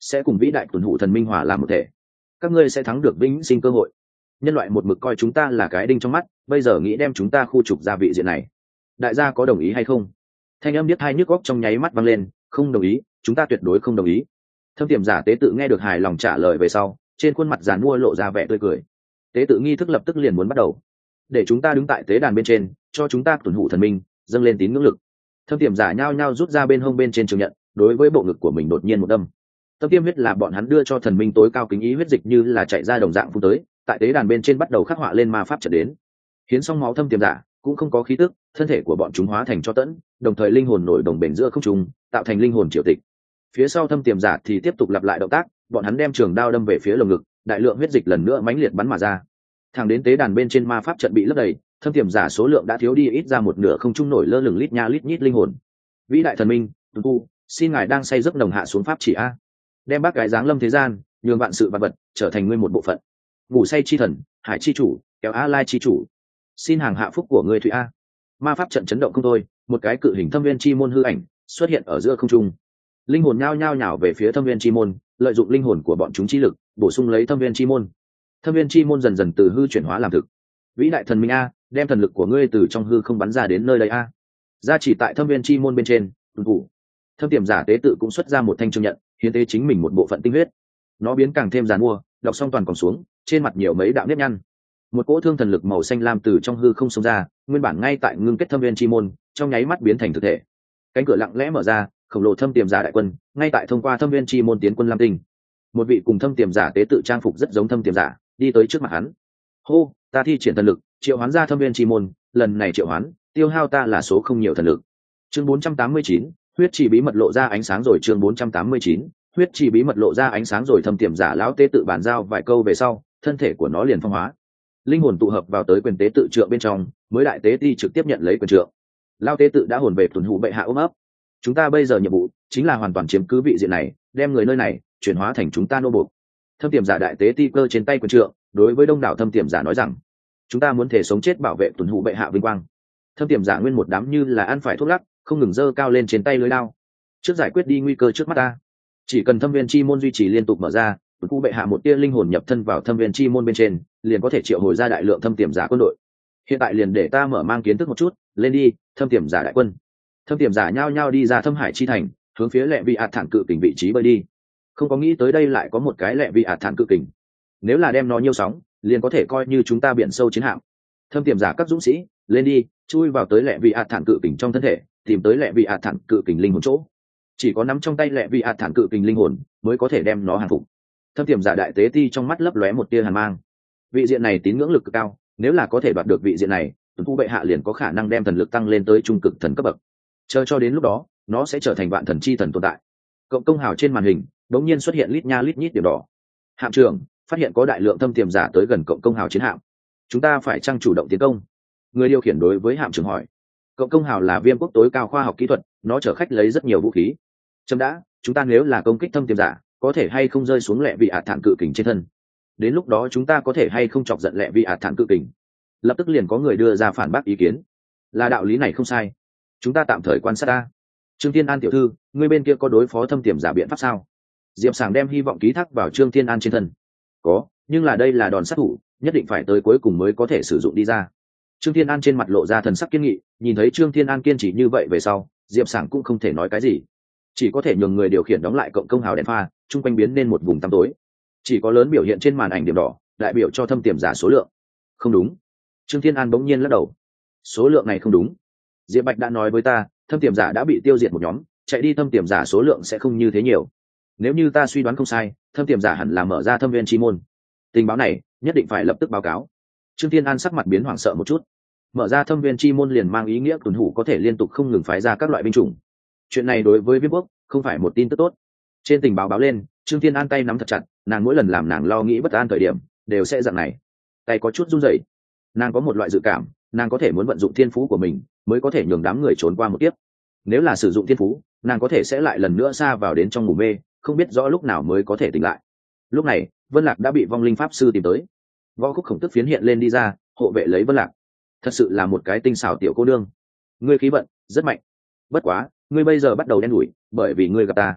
sẽ cùng vĩ đại tuần hủ thần minh hòa làm một thể. Các ngươi sẽ thắng được vĩnh sinh cơ hội. Nhân loại một mực coi chúng ta là cái đinh trong mắt, bây giờ nghĩ đem chúng ta khu trục ra vị diện này. Đại gia có đồng ý hay không? Thanh âm điếc tai nhức óc trong nháy mắt vang lên. Không đồng ý, chúng ta tuyệt đối không đồng ý. Thâm tiềm giả tế tự nghe được hài lòng trả lời về sau, trên khuôn mặt giàn mua lộ ra vẻ tươi cười. Tế tự nghi thức lập tức liền muốn bắt đầu. Để chúng ta đứng tại tế đàn bên trên, cho chúng ta tuần hủ thần minh dâng lên tín ngưỡng lực. Thâm tiềm giả nhao nhao rút ra bên hông bên trên trường nhận, đối với bộ ngực của mình đột nhiên một đâm. Tâm tiêm huyết là bọn hắn đưa cho thần minh tối cao kính ý huyết dịch như là chạy ra đồng dạng phun tới, tại tế đàn bên trên bắt đầu khắc họa lên ma pháp trận đến. Hiến xong máu thâm tiềm giả cũng không có khí tức, thân thể của bọn chúng hóa thành cho tẫn, đồng thời linh hồn nổi đồng bền giữa không trung, tạo thành linh hồn triều tịch. Phía sau thâm tiềm giả thì tiếp tục lặp lại động tác, bọn hắn đem trường đao đâm về phía lồng ngực, đại lượng huyết dịch lần nữa mãnh liệt bắn mà ra. Thẳng đến tế đàn bên trên ma pháp trận bị lấp đầy, thâm tiềm giả số lượng đã thiếu đi ít ra một nửa, không trung nổi lơ lửng lít nha lít nhít linh hồn. Vĩ đại thần minh, tu, xin ngài đang say giấc nồng hạ xuống pháp chỉ a, đem bác gái giáng lâm thế gian, nhường vạn sự vạn vật trở thành nguyên một bộ phận. Ngủ say chi thần, hải chi chủ, kéo a lai chi chủ, xin hàng hạ phúc của ngươi thụy a. Ma pháp trận chấn động không thôi, một cái cự hình thâm viên chi môn hư ảnh xuất hiện ở giữa không trung. Linh hồn nhao nhao nhào về phía thâm viên chi môn, lợi dụng linh hồn của bọn chúng chi lực bổ sung lấy thâm viên chi môn. Thâm viên chi môn dần dần từ hư chuyển hóa làm thực. Vĩ đại thần minh a, đem thần lực của ngươi từ trong hư không bắn ra đến nơi đây a. Ra chỉ tại thâm viên chi môn bên trên, tuân thủ. Thâm tiềm giả tế tự cũng xuất ra một thanh chương nhận, hiến tế chính mình một bộ phận tinh huyết. Nó biến càng thêm giàn mua, đọc xong toàn còn xuống, trên mặt nhiều mấy đạo nếp nhăn. Một cỗ thương thần lực màu xanh lam từ trong hư không xông ra, nguyên bản ngay tại ngưng kết thâm viên chi môn, trong nháy mắt biến thành thực thể. Cánh cửa lặng lẽ mở ra, khổng lồ thâm tiềm giả đại quân ngay tại thông qua thâm viên chi môn tiến quân lam tinh. Một vị cùng thâm tiềm giả tế tự trang phục rất giống thâm tiềm giả đi tới trước mặt hắn. Hô, ta thi triển thần lực triệu hoán ra thâm viên chi môn, lần này triệu hoán tiêu hao ta là số không nhiều thần lực. Chương 489, huyết chỉ bí mật lộ ra ánh sáng rồi. Chương 489, huyết chỉ bí mật lộ ra ánh sáng rồi. Thâm tiềm giả lão tế tự bàn giao vài câu về sau, thân thể của nó liền phong hóa, linh hồn tụ hợp vào tới quyền tế tự trượng bên trong, mới đại tế ti trực tiếp nhận lấy quyền trượng. Lão tế tự đã hồn về tuần hủ bệ hạ ôm ấp. Chúng ta bây giờ nhiệm vụ chính là hoàn toàn chiếm cứ vị diện này, đem người nơi này chuyển hóa thành chúng ta nô buộc. Thâm tiềm giả đại tế ti cơ trên tay quyền trượng, đối với đông đảo thâm tiềm giả nói rằng, chúng ta muốn thể sống chết bảo vệ tuần hủ bệ hạ vinh quang. Thâm tiềm giả nguyên một đám như là ăn phải thuốc lắc, không ngừng giơ cao lên trên tay lưới lao. Trước giải quyết đi nguy cơ trước mắt ta, chỉ cần thâm viên chi môn duy trì liên tục mở ra, tuần hủ bệ hạ một tia linh hồn nhập thân vào thâm viên chi môn bên trên, liền có thể triệu hồi ra đại lượng thâm tiềm giả quân đội. Hiện tại liền để ta mở mang kiến thức một chút, lên đi, thâm tiềm giả đại quân. Thâm tiềm giả nhao nhao đi ra thâm hải chi thành, hướng phía lệ vị ạt thản cự kình vị trí bơi đi. Không có nghĩ tới đây lại có một cái lệ vị ạt thản cự kình, nếu là đem nó nhiêu sóng liền có thể coi như chúng ta biển sâu chiến hạm. Thâm tiềm giả các dũng sĩ lên đi, chui vào tới lệ vị ạt thản cự kình trong thân thể, tìm tới lệ vị ạt thản cự kình linh hồn chỗ. Chỉ có nắm trong tay lệ vị ạt thản cự kình linh hồn mới có thể đem nó hàng phục. Thâm tiềm giả đại tế ti trong mắt lấp lóe một tia hàn mang. Vị diện này tín ngưỡng lực cực cao, nếu là có thể đoạt được vị diện này, tuần thu bệ hạ liền có khả năng đem thần lực tăng lên tới trung cực thần cấp bậc. Chờ cho đến lúc đó, nó sẽ trở thành vạn thần chi thần tồn tại. Cộng công hào trên màn hình đống nhiên xuất hiện lít nha lít nhít điểm đỏ. Hạm trưởng phát hiện có đại lượng thâm tiềm giả tới gần cộng công hào chiến hạm, chúng ta phải chăng chủ động tiến công? Người điều khiển đối với hạm trưởng hỏi. Cộng công hào là viêm quốc tối cao khoa học kỹ thuật, nó chở khách lấy rất nhiều vũ khí. Chấm đã, chúng ta nếu là công kích thâm tiềm giả, có thể hay không rơi xuống lệ vị ạt thản cự kình trên thân? Đến lúc đó chúng ta có thể hay không chọc giận lệ vị ạt thản cự kình? Lập tức liền có người đưa ra phản bác ý kiến. Là đạo lý này không sai, chúng ta tạm thời quan sát ta. Trương Thiên An tiểu thư, ngươi bên kia có đối phó thâm tiềm giả biện pháp sao? Diệp Sảng đem hy vọng ký thác vào Trương Thiên An trên thân. Có, nhưng là đây là đòn sát thủ, nhất định phải tới cuối cùng mới có thể sử dụng đi ra. Trương Thiên An trên mặt lộ ra thần sắc kiên nghị, nhìn thấy Trương Thiên An kiên trì như vậy về sau, Diệp Sảng cũng không thể nói cái gì, chỉ có thể nhường người điều khiển đóng lại cộng công hào đèn pha, chung quanh biến nên một vùng tăm tối. Chỉ có lớn biểu hiện trên màn ảnh điểm đỏ, đại biểu cho thâm tiềm giả số lượng. Không đúng. Trương Thiên An bỗng nhiên lắc đầu. Số lượng này không đúng. Diệp Bạch đã nói với ta, thâm tiềm giả đã bị tiêu diệt một nhóm, chạy đi thâm tiềm giả số lượng sẽ không như thế nhiều. Nếu như ta suy đoán không sai, thâm tiềm giả hẳn là mở ra thâm viên chi môn. Tình báo này nhất định phải lập tức báo cáo. Trương Thiên An sắc mặt biến hoảng sợ một chút. Mở ra thâm viên chi môn liền mang ý nghĩa tuần hủ có thể liên tục không ngừng phái ra các loại binh chủng. Chuyện này đối với Viêm Quốc không phải một tin tức tốt. Trên tình báo báo lên, Trương Thiên An tay nắm thật chặt, nàng mỗi lần làm nàng lo nghĩ bất an thời điểm, đều sẽ dạng này. Tay có chút run rẩy. Nàng có một loại dự cảm, nàng có thể muốn vận dụng thiên phú của mình, mới có thể nhường đám người trốn qua một kiếp. Nếu là sử dụng thiên phú, nàng có thể sẽ lại lần nữa sa vào đến trong ngủ mê, không biết rõ lúc nào mới có thể tỉnh lại. Lúc này, Vân Lạc đã bị vong linh pháp sư tìm tới. Võ khúc khổng tức phiến hiện lên đi ra, hộ vệ lấy Vân Lạc. Thật sự là một cái tinh xảo tiểu cô nương. Ngươi khí vận rất mạnh. Bất quá, ngươi bây giờ bắt đầu đen đủi, bởi vì ngươi gặp ta.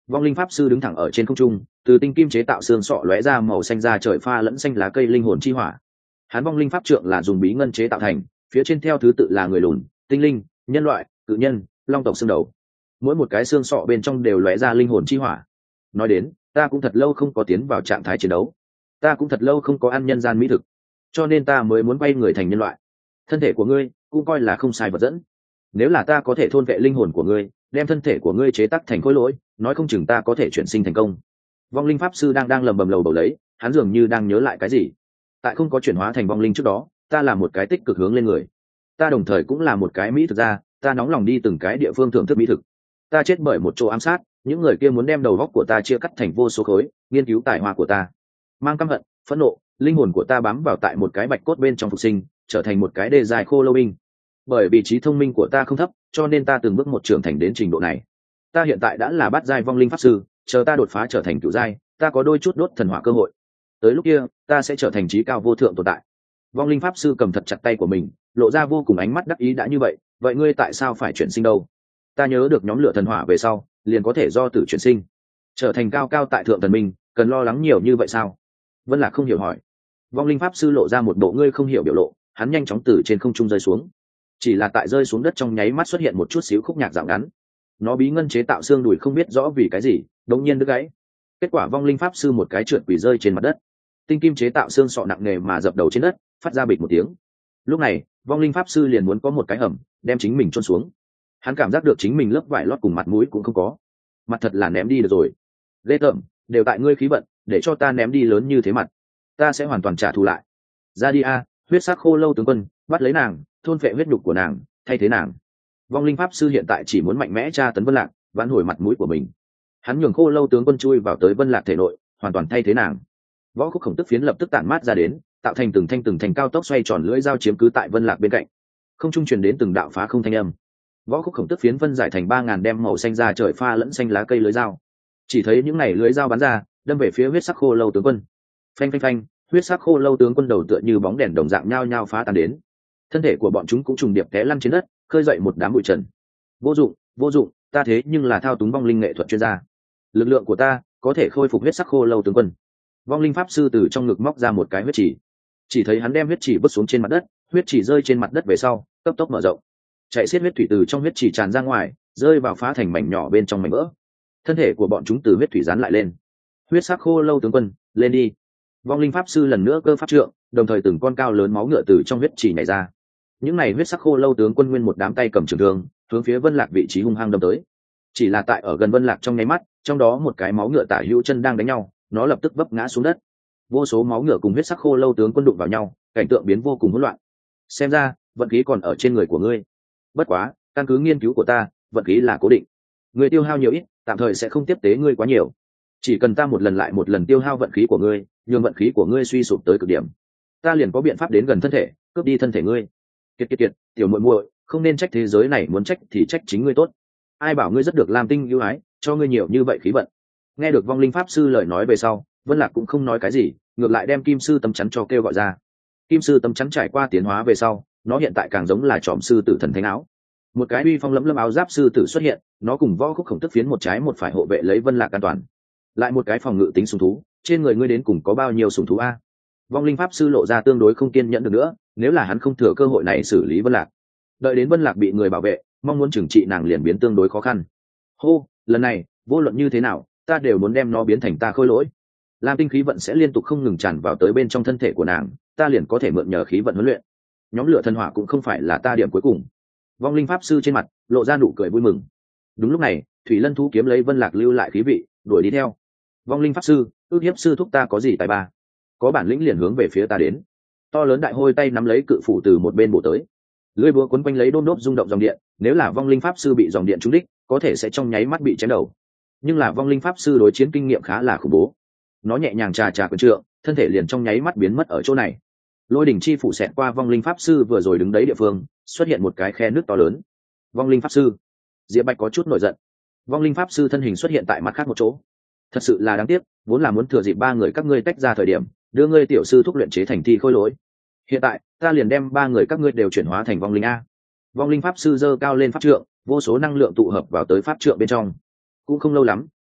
Vong linh pháp sư đứng thẳng ở trên không trung, từ tinh kim chế tạo xương sọ lóe ra màu xanh da trời pha lẫn xanh lá cây linh hồn chi hỏa. Hắn vong linh pháp trượng là dùng bí ngân chế tạo thành, phía trên theo thứ tự là người lùn, tinh linh, nhân loại, cự nhân, long tộc xương đầu. Mỗi một cái xương sọ bên trong đều lóe ra linh hồn chi hỏa. Nói đến, ta cũng thật lâu không có tiến vào trạng thái chiến đấu, ta cũng thật lâu không có ăn nhân gian mỹ thực, cho nên ta mới muốn quay người thành nhân loại. Thân thể của ngươi cũng coi là không sai vật dẫn. Nếu là ta có thể thôn vệ linh hồn của ngươi, đem thân thể của ngươi chế tác thành khối lỗi, nói không chừng ta có thể chuyển sinh thành công. Vong linh pháp sư đang lầm bầm lầu bầu lấy, hắn dường như đang nhớ lại cái gì. Tại không có chuyển hóa thành vong linh trước đó, ta là một cái tích cực hướng lên người, ta đồng thời cũng là một cái mỹ thực gia, ta nóng lòng đi từng cái địa phương thưởng thức mỹ thực. Ta chết bởi một chỗ ám sát, những người kia muốn đem đầu góc của ta chia cắt thành vô số khối, nghiên cứu tài hoa của ta. Mang căm hận, phẫn nộ, linh hồn của ta bám vào tại một cái bạch cốt bên trong phục sinh, trở thành một cái đề dài khô lâu binh. Bởi vì trí thông minh của ta không thấp, cho nên ta từng bước một trưởng thành đến trình độ này. Ta hiện tại đã là bát giai vong linh pháp sư, chờ ta đột phá trở thành cửu giai, ta có đôi chút đốt thần hỏa cơ hội. Tới lúc kia, ta sẽ trở thành trí cao vô thượng tồn tại. Vong linh pháp sư cầm thật chặt tay của mình, lộ ra vô cùng ánh mắt đắc ý. đã như vậy, vậy ngươi tại sao phải chuyển sinh đâu? Ta nhớ được nhóm lửa thần hỏa về sau, liền có thể do tử chuyển sinh, trở thành cao cao tại thượng thần minh, cần lo lắng nhiều như vậy sao? Vân Lạc không hiểu hỏi. Vong linh pháp sư lộ ra một bộ ngươi không hiểu biểu lộ, hắn nhanh chóng từ trên không trung rơi xuống. Chỉ là tại rơi xuống đất trong nháy mắt xuất hiện một chút xíu khúc nhạc dạo ngắn. Nó bí ngân chế tạo xương đùi không biết rõ vì cái gì, đống nhiên đứt gãy. Kết quả vong linh pháp sư một cái trượt quỷ rơi trên mặt đất. Tinh kim chế tạo xương sọ nặng nề mà dập đầu trên đất, phát ra bịch một tiếng. Lúc này, vong linh pháp sư liền muốn có một cái hầm, đem chính mình chôn xuống. Hắn cảm giác được chính mình lớp vải lót cùng mặt mũi cũng không có, mặt thật là ném đi được rồi. Ghê tởm, đều tại ngươi khí vận, để cho ta ném đi lớn như thế mặt, ta sẽ hoàn toàn trả thù lại. Ra đi a, huyết sắc khô lâu tướng quân, bắt lấy nàng, thôn phệ huyết nhục của nàng, thay thế nàng. Vong linh pháp sư hiện tại chỉ muốn mạnh mẽ tra tấn Vân Lạc, vãn hồi mặt mũi của mình. Hắn nhường khô lâu tướng quân chui vào tới Vân Lạc thể nội, hoàn toàn thay thế nàng. Võ khúc khổng tức phiến lập tức tản mát ra đến, tạo thành từng thành cao tốc xoay tròn lưỡi dao chiếm cứ tại Vân Lạc bên cạnh. Không trung truyền đến từng đạo phá không thanh âm. Võ khúc khổng tức phiến phân giải thành 3000 đem màu xanh ra trời pha lẫn xanh lá cây lưới dao. Chỉ thấy những này lưới dao bắn ra, đâm về phía huyết sắc khô lâu tướng quân. Phanh phanh phanh, huyết sắc khô lâu tướng quân đầu tựa như bóng đèn đồng dạng nhao nhao phá tan đến. Thân thể của bọn chúng cũng trùng điệp té lăn trên đất, khơi dậy một đám bụi trần. Vô dụng, vô dụng, ta thế nhưng là thao túng vong linh nghệ thuật chuyên gia. Lực lượng của ta có thể khôi phục huyết sắc khô lâu tướng quân. Vong linh pháp sư từ trong ngực móc ra một cái huyết chỉ thấy hắn đem huyết chỉ vứt xuống trên mặt đất, huyết chỉ rơi trên mặt đất về sau, cấp tốc mở rộng. Chạy xiết huyết thủy từ trong huyết chỉ tràn ra ngoài, rơi vào phá thành mảnh nhỏ bên trong mảnh vỡ. Thân thể của bọn chúng từ huyết thủy dán lại lên. Huyết sắc khô lâu tướng quân, lên đi. Vong linh pháp sư lần nữa cơ pháp trượng, đồng thời từng con cao lớn máu ngựa từ trong huyết chỉ nhảy ra. Những này huyết sắc khô lâu tướng quân nguyên một đám tay cầm trường thương, hướng phía Vân Lạc vị trí hung hăng đâm tới. Chỉ là tại ở gần Vân Lạc trong nháy mắt, trong đó một cái máu ngựa tả hữu chân đang đánh nhau, nó lập tức vấp ngã xuống đất. Vô số máu ngựa cùng huyết sắc khô lâu tướng quân đụng vào nhau, cảnh tượng biến vô cùng hỗn loạn. Xem ra, vận khí còn ở trên người của ngươi. Bất quá, căn cứ nghiên cứu của ta, vận khí là cố định. Ngươi tiêu hao nhiều ít, tạm thời sẽ không tiếp tế ngươi quá nhiều. Chỉ cần ta một lần lại một lần tiêu hao vận khí của ngươi, nhường vận khí của ngươi suy sụp tới cực điểm, ta liền có biện pháp đến gần thân thể, cướp đi thân thể ngươi. Kiệt, tiểu muội muội, không nên trách thế giới này, muốn trách thì trách chính ngươi tốt. Ai bảo ngươi rất được Lam Tinh ưu ái, cho ngươi nhiều như vậy khí vận. Nghe được vong linh pháp sư lời nói về sau, Vân Lạc cũng không nói cái gì, ngược lại đem kim sư tấm chắn cho kêu gọi ra. Kim sư tấm chắn trải qua tiến hóa về sau, nó hiện tại càng giống là trọm sư tử thần thánh áo. Một cái uy phong lẫm lẫm áo giáp sư tử xuất hiện, nó cùng võ khúc khổng tức phiến một trái một phải hộ vệ lấy Vân Lạc an toàn. Lại một cái phòng ngự tính sùng thú, trên người ngươi đến cùng có bao nhiêu sùng thú a? Vong linh pháp sư lộ ra tương đối không kiên nhẫn được nữa, nếu là hắn không thừa cơ hội này xử lý Vân Lạc, đợi đến Vân Lạc bị người bảo vệ, mong muốn trừng trị nàng liền biến tương đối khó khăn. Hô, lần này vô luận như thế nào, ta đều muốn đem nó biến thành ta khôi lỗi. Lam Tinh khí vận sẽ liên tục không ngừng tràn vào tới bên trong thân thể của nàng, ta liền có thể mượn nhờ khí vận huấn luyện. Nhóm lửa thần hỏa cũng không phải là ta điểm cuối cùng. Vong linh pháp sư trên mặt lộ ra nụ cười vui mừng. Đúng lúc này, thủy lân thú kiếm lấy Vân Lạc lưu lại khí vị, đuổi đi theo. Vong linh pháp sư, ước hiếp sư thúc ta có gì tài ba, có bản lĩnh liền hướng về phía ta đến. To lớn đại hôi tay nắm lấy cự phủ từ một bên bổ tới, lưỡi búa quấn quanh lấy đôm đốp rung động dòng điện. Nếu là vong linh pháp sư bị dòng điện trúng đích, có thể sẽ trong nháy mắt bị chém đầu. Nhưng là vong linh pháp sư đối chiến kinh nghiệm khá là khủng bố, nó nhẹ nhàng trà quyền trượng, thân thể liền trong nháy mắt biến mất ở chỗ này. Lôi đỉnh chi phủ xẹt qua vong linh pháp sư vừa rồi đứng đấy địa phương, xuất hiện một cái khe nước to lớn. Vong linh pháp sư, Diệp Bạch có chút nổi giận. Vong linh pháp sư thân hình xuất hiện tại mặt khác một chỗ. Thật sự là đáng tiếc, vốn là muốn thừa dịp ba người các ngươi tách ra thời điểm, đưa ngươi tiểu sư thúc luyện chế thành thi khôi lỗi. Hiện tại ta liền đem ba người các ngươi đều chuyển hóa thành vong linh a. Vong linh pháp sư giơ cao lên pháp trượng, vô số năng lượng tụ hợp vào tới pháp trượng bên trong. Cũng không lâu lắm,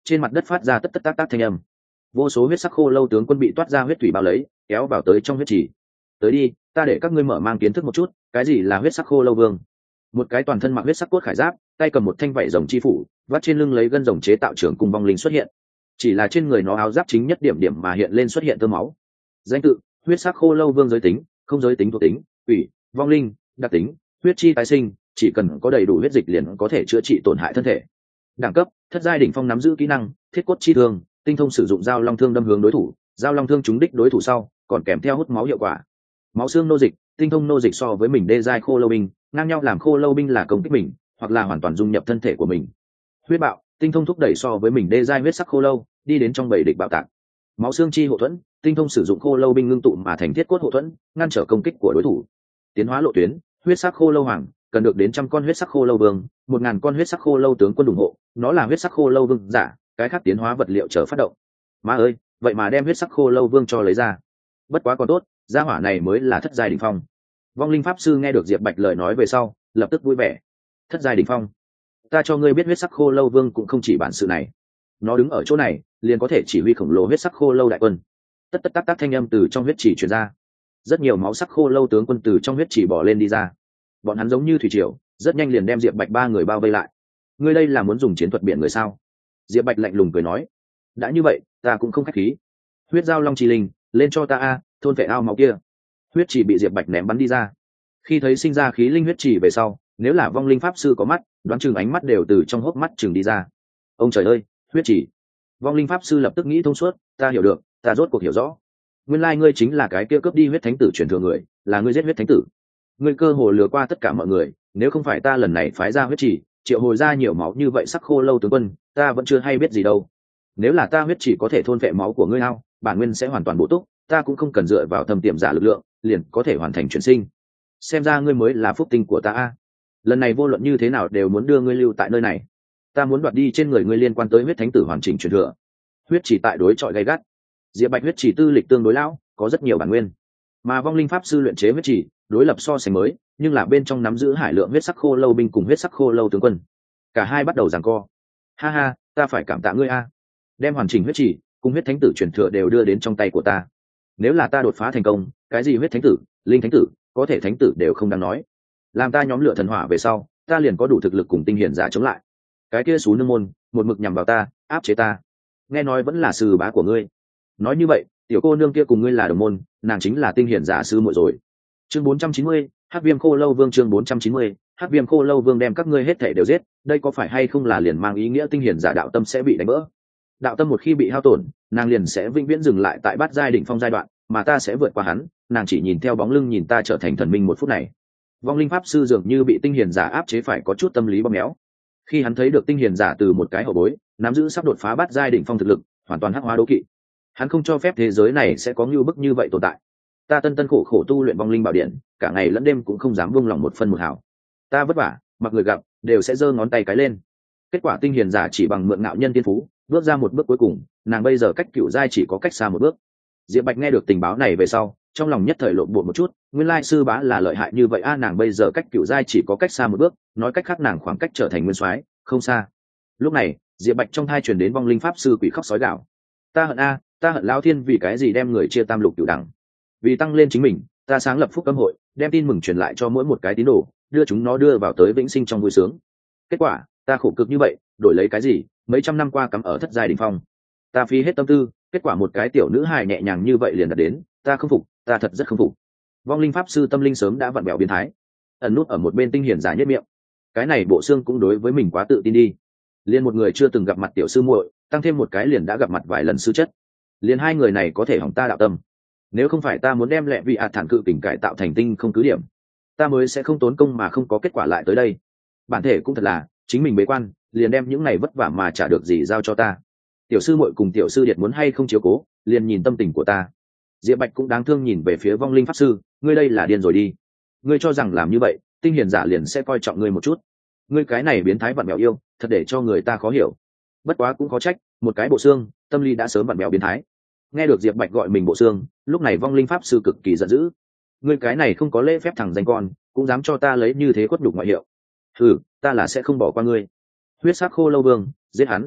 trên mặt đất phát ra tất tất tác tác thanh âm. Vô số huyết sắc khô lâu tướng quân bị toát ra huyết thủy bao lấy, kéo vào tới trong huyết trì. Tới đi, ta để các ngươi mở mang kiến thức một chút, cái gì là huyết sắc khô lâu vương. Một cái toàn thân mặc huyết sắc cốt khải giáp, tay cầm một thanh vảy rồng chi phủ, vắt trên lưng lấy gân rồng chế tạo trưởng cung vong linh xuất hiện. Chỉ là trên người nó áo giáp chính nhất điểm điểm mà hiện lên xuất hiện tơ máu. Danh tự: huyết sắc khô lâu vương. Giới tính: không giới tính thuộc tính: ủy, vong linh. Đặc tính: huyết chi tái sinh, chỉ cần có đầy đủ huyết dịch liền có thể chữa trị tổn hại thân thể. Đẳng cấp: thất giai đỉnh phong. nắm giữ kỹ năng thiết cốt chi thương, tinh thông sử dụng dao long thương đâm hướng đối thủ, dao long thương trúng đích đối thủ sau còn kèm theo hút máu hiệu quả. Máu xương nô dịch, tinh thông nô dịch so với mình đê giai khô lâu binh, ngang nhau làm khô lâu binh là công kích mình hoặc là hoàn toàn dung nhập thân thể của mình. Huyết bạo, tinh thông thúc đẩy so với mình đê giai huyết sắc khô lâu đi đến trong bầy địch bạo tạc. Máu xương chi hộ thuẫn, tinh thông sử dụng khô lâu binh ngưng tụ mà thành thiết cốt hộ thuẫn, ngăn trở công kích của đối thủ. Tiến hóa lộ tuyến: huyết sắc khô lâu hoàng, cần được đến 100 con huyết sắc khô lâu vương, 1000 con huyết sắc khô lâu tướng quân ủng hộ, nó là huyết sắc khô lâu vương giả, cái khác tiến hóa vật liệu chờ phát động. Má ơi, vậy mà đem huyết sắc khô lâu vương cho lấy ra. Bất quá còn tốt, gia hỏa này mới là thất giai đỉnh phong. Vong linh pháp sư nghe được Diệp Bạch lời nói về sau, lập tức vui vẻ. Thất giai đỉnh phong, ta cho ngươi biết, huyết sắc khô lâu vương cũng không chỉ bản sự này. Nó đứng ở chỗ này, liền có thể chỉ huy khổng lồ huyết sắc khô lâu đại quân. Tất tất tác tác thanh âm từ trong huyết chỉ truyền ra. Rất nhiều máu sắc khô lâu tướng quân từ trong huyết chỉ bỏ lên đi ra. Bọn hắn giống như thủy triều, rất nhanh liền đem Diệp Bạch ba người bao vây lại. Ngươi đây là muốn dùng chiến thuật biển người sao? Diệp Bạch lạnh lùng cười nói. Đã như vậy, ta cũng không khách khí. Huyết giao long chi linh, lên cho ta a, thôn vệ ao máu kia. Huyết chỉ bị Diệp Bạch ném bắn đi ra. Khi thấy sinh ra khí linh huyết chỉ về sau, nếu là vong linh pháp sư có mắt, đoán chừng ánh mắt đều từ trong hốc mắt chừng đi ra. Ông trời ơi, huyết chỉ! Vong linh pháp sư lập tức nghĩ thông suốt, ta hiểu được, ta rốt cuộc hiểu rõ. Nguyên lai ngươi chính là cái kia cướp đi huyết thánh tử truyền thừa người, là ngươi giết huyết thánh tử. Ngươi cơ hồ lừa qua tất cả mọi người, nếu không phải ta lần này phái ra huyết chỉ, triệu hồi ra nhiều máu như vậy sắc khô lâu tướng quân, ta vẫn chưa hay biết gì đâu. Nếu là ta huyết chỉ có thể thôn vệ máu của ngươi hao, bản nguyên sẽ hoàn toàn bổ túc, ta cũng không cần dựa vào thâm tiềm giả lực lượng, liền có thể hoàn thành chuyển sinh. Xem ra ngươi mới là phúc tinh của ta a. Lần này vô luận như thế nào đều muốn đưa ngươi lưu tại nơi này. Ta muốn đoạt đi trên người ngươi liên quan tới huyết thánh tử hoàn chỉnh truyền thừa. Huyết chỉ tại đối chọi gay gắt. Diệp Bạch huyết chỉ tư lịch tương đối lão, có rất nhiều bản nguyên. Mà vong linh pháp sư luyện chế huyết chỉ, đối lập so sánh mới, nhưng là bên trong nắm giữ hải lượng huyết sắc khô lâu binh cùng huyết sắc khô lâu tướng quân. Cả hai bắt đầu giằng co. Ha ha, ta phải cảm tạ ngươi a. Đem hoàn chỉnh huyết chỉ cùng huyết thánh tử truyền thừa đều đưa đến trong tay của ta. Nếu là ta đột phá thành công, cái gì huyết thánh tử, linh thánh tử, có thể thánh tử đều không đáng nói. Làm ta nhóm lửa thần hỏa về sau, ta liền có đủ thực lực cùng tinh hiển giả chống lại. Cái kia xú nương môn, một mực nhằm vào ta, áp chế ta. Nghe nói vẫn là sư bá của ngươi. Nói như vậy, tiểu cô nương kia cùng ngươi là đồng môn, nàng chính là tinh hiển giả sư muội rồi. Chương 490, Hắc Viêm Khô Lâu Vương. Chương 490, Hắc Viêm Khô Lâu Vương đem các ngươi hết thảy đều giết, đây có phải hay không là liền mang ý nghĩa tinh hiển giả đạo tâm sẽ bị đánh vỡ? Đạo tâm một khi bị hao tổn, nàng liền sẽ vĩnh viễn dừng lại tại bát giai đỉnh phong giai đoạn, mà ta sẽ vượt qua hắn, nàng chỉ nhìn theo bóng lưng nhìn ta trở thành thần minh một phút này. Vong linh pháp sư dường như bị tinh hiển giả áp chế phải có chút tâm lý bóp méo. Khi hắn thấy được tinh hiển giả từ một cái hậu bối, nắm giữ sắp đột phá bát giai đỉnh phong thực lực, hoàn toàn hắc hóa đố kỵ. Hắn không cho phép thế giới này sẽ có như bức như vậy tồn tại. Ta tân tân khổ khổ tu luyện vong linh bảo điện, cả ngày lẫn đêm cũng không dám buông lòng một phân một hào. Ta vất vả, mặc người gặp đều sẽ giơ ngón tay cái lên. Kết quả tinh hiển giả chỉ bằng mượn ngạo nhân tiên phú, bước ra một bước cuối cùng, nàng bây giờ cách cựu giai chỉ có cách xa một bước. Diệp Bạch nghe được tình báo này về sau, trong lòng nhất thời lộn bột một chút, nguyên lai sư bá là lợi hại như vậy a, nàng bây giờ cách cựu giai chỉ có cách xa một bước, nói cách khác nàng khoảng cách trở thành nguyên soái không xa. Lúc này, Diệp Bạch trong thai truyền đến vong linh pháp sư quỷ khóc sói gào. Ta hận a, ta hận lão thiên vì cái gì đem người chia tam lục cửu đẳng. Vì tăng lên chính mình, ta sáng lập phúc cấm hội, đem tin mừng truyền lại cho mỗi một cái tín đồ, đưa chúng nó đưa vào tới vĩnh sinh trong vui sướng. Kết quả, ta khổ cực như vậy, đổi lấy cái gì? Mấy trăm năm qua cắm ở thất giai đỉnh phong. Ta phí hết tâm tư, kết quả một cái tiểu nữ hài nhẹ nhàng như vậy liền đạt đến, ta không phục, ta thật rất không phục. Vong linh pháp sư tâm linh sớm đã vặn vẹo biến thái, ẩn nút ở một bên tinh hiển giả nhất miệng. Cái này bộ xương cũng đối với mình quá tự tin đi. Liên một người chưa từng gặp mặt tiểu sư muội, tăng thêm một cái liền đã gặp mặt vài lần sư chất. Liên hai người này có thể hỏng ta đạo tâm. Nếu không phải ta muốn đem lẹ vị thản cự tình cải tạo thành tinh không cứ điểm, ta mới sẽ không tốn công mà không có kết quả lại tới đây. Bản thể cũng thật là, chính mình bế quan, liền đem những này vất vả mà trả được gì giao cho ta. Tiểu sư muội cùng tiểu sư điệt muốn hay không chiếu cố, liền nhìn tâm tình của ta. Diệp Bạch cũng đáng thương nhìn về phía vong linh pháp sư, ngươi đây là điên rồi đi. Ngươi cho rằng làm như vậy, tinh hiền giả liền sẽ coi trọng ngươi một chút. Ngươi cái này biến thái vặn mèo yêu, thật để cho người ta khó hiểu. Bất quá cũng có trách, một cái bộ xương, tâm lý đã sớm vặn mèo biến thái. Nghe được Diệp Bạch gọi mình bộ xương, lúc này vong linh pháp sư cực kỳ giận dữ. Ngươi cái này không có lễ phép thằng danh con, cũng dám cho ta lấy như thế khuất nhục ngoại hiệu. Ta là sẽ không bỏ qua ngươi. Huyết sắc khô lâu vương, giết hắn.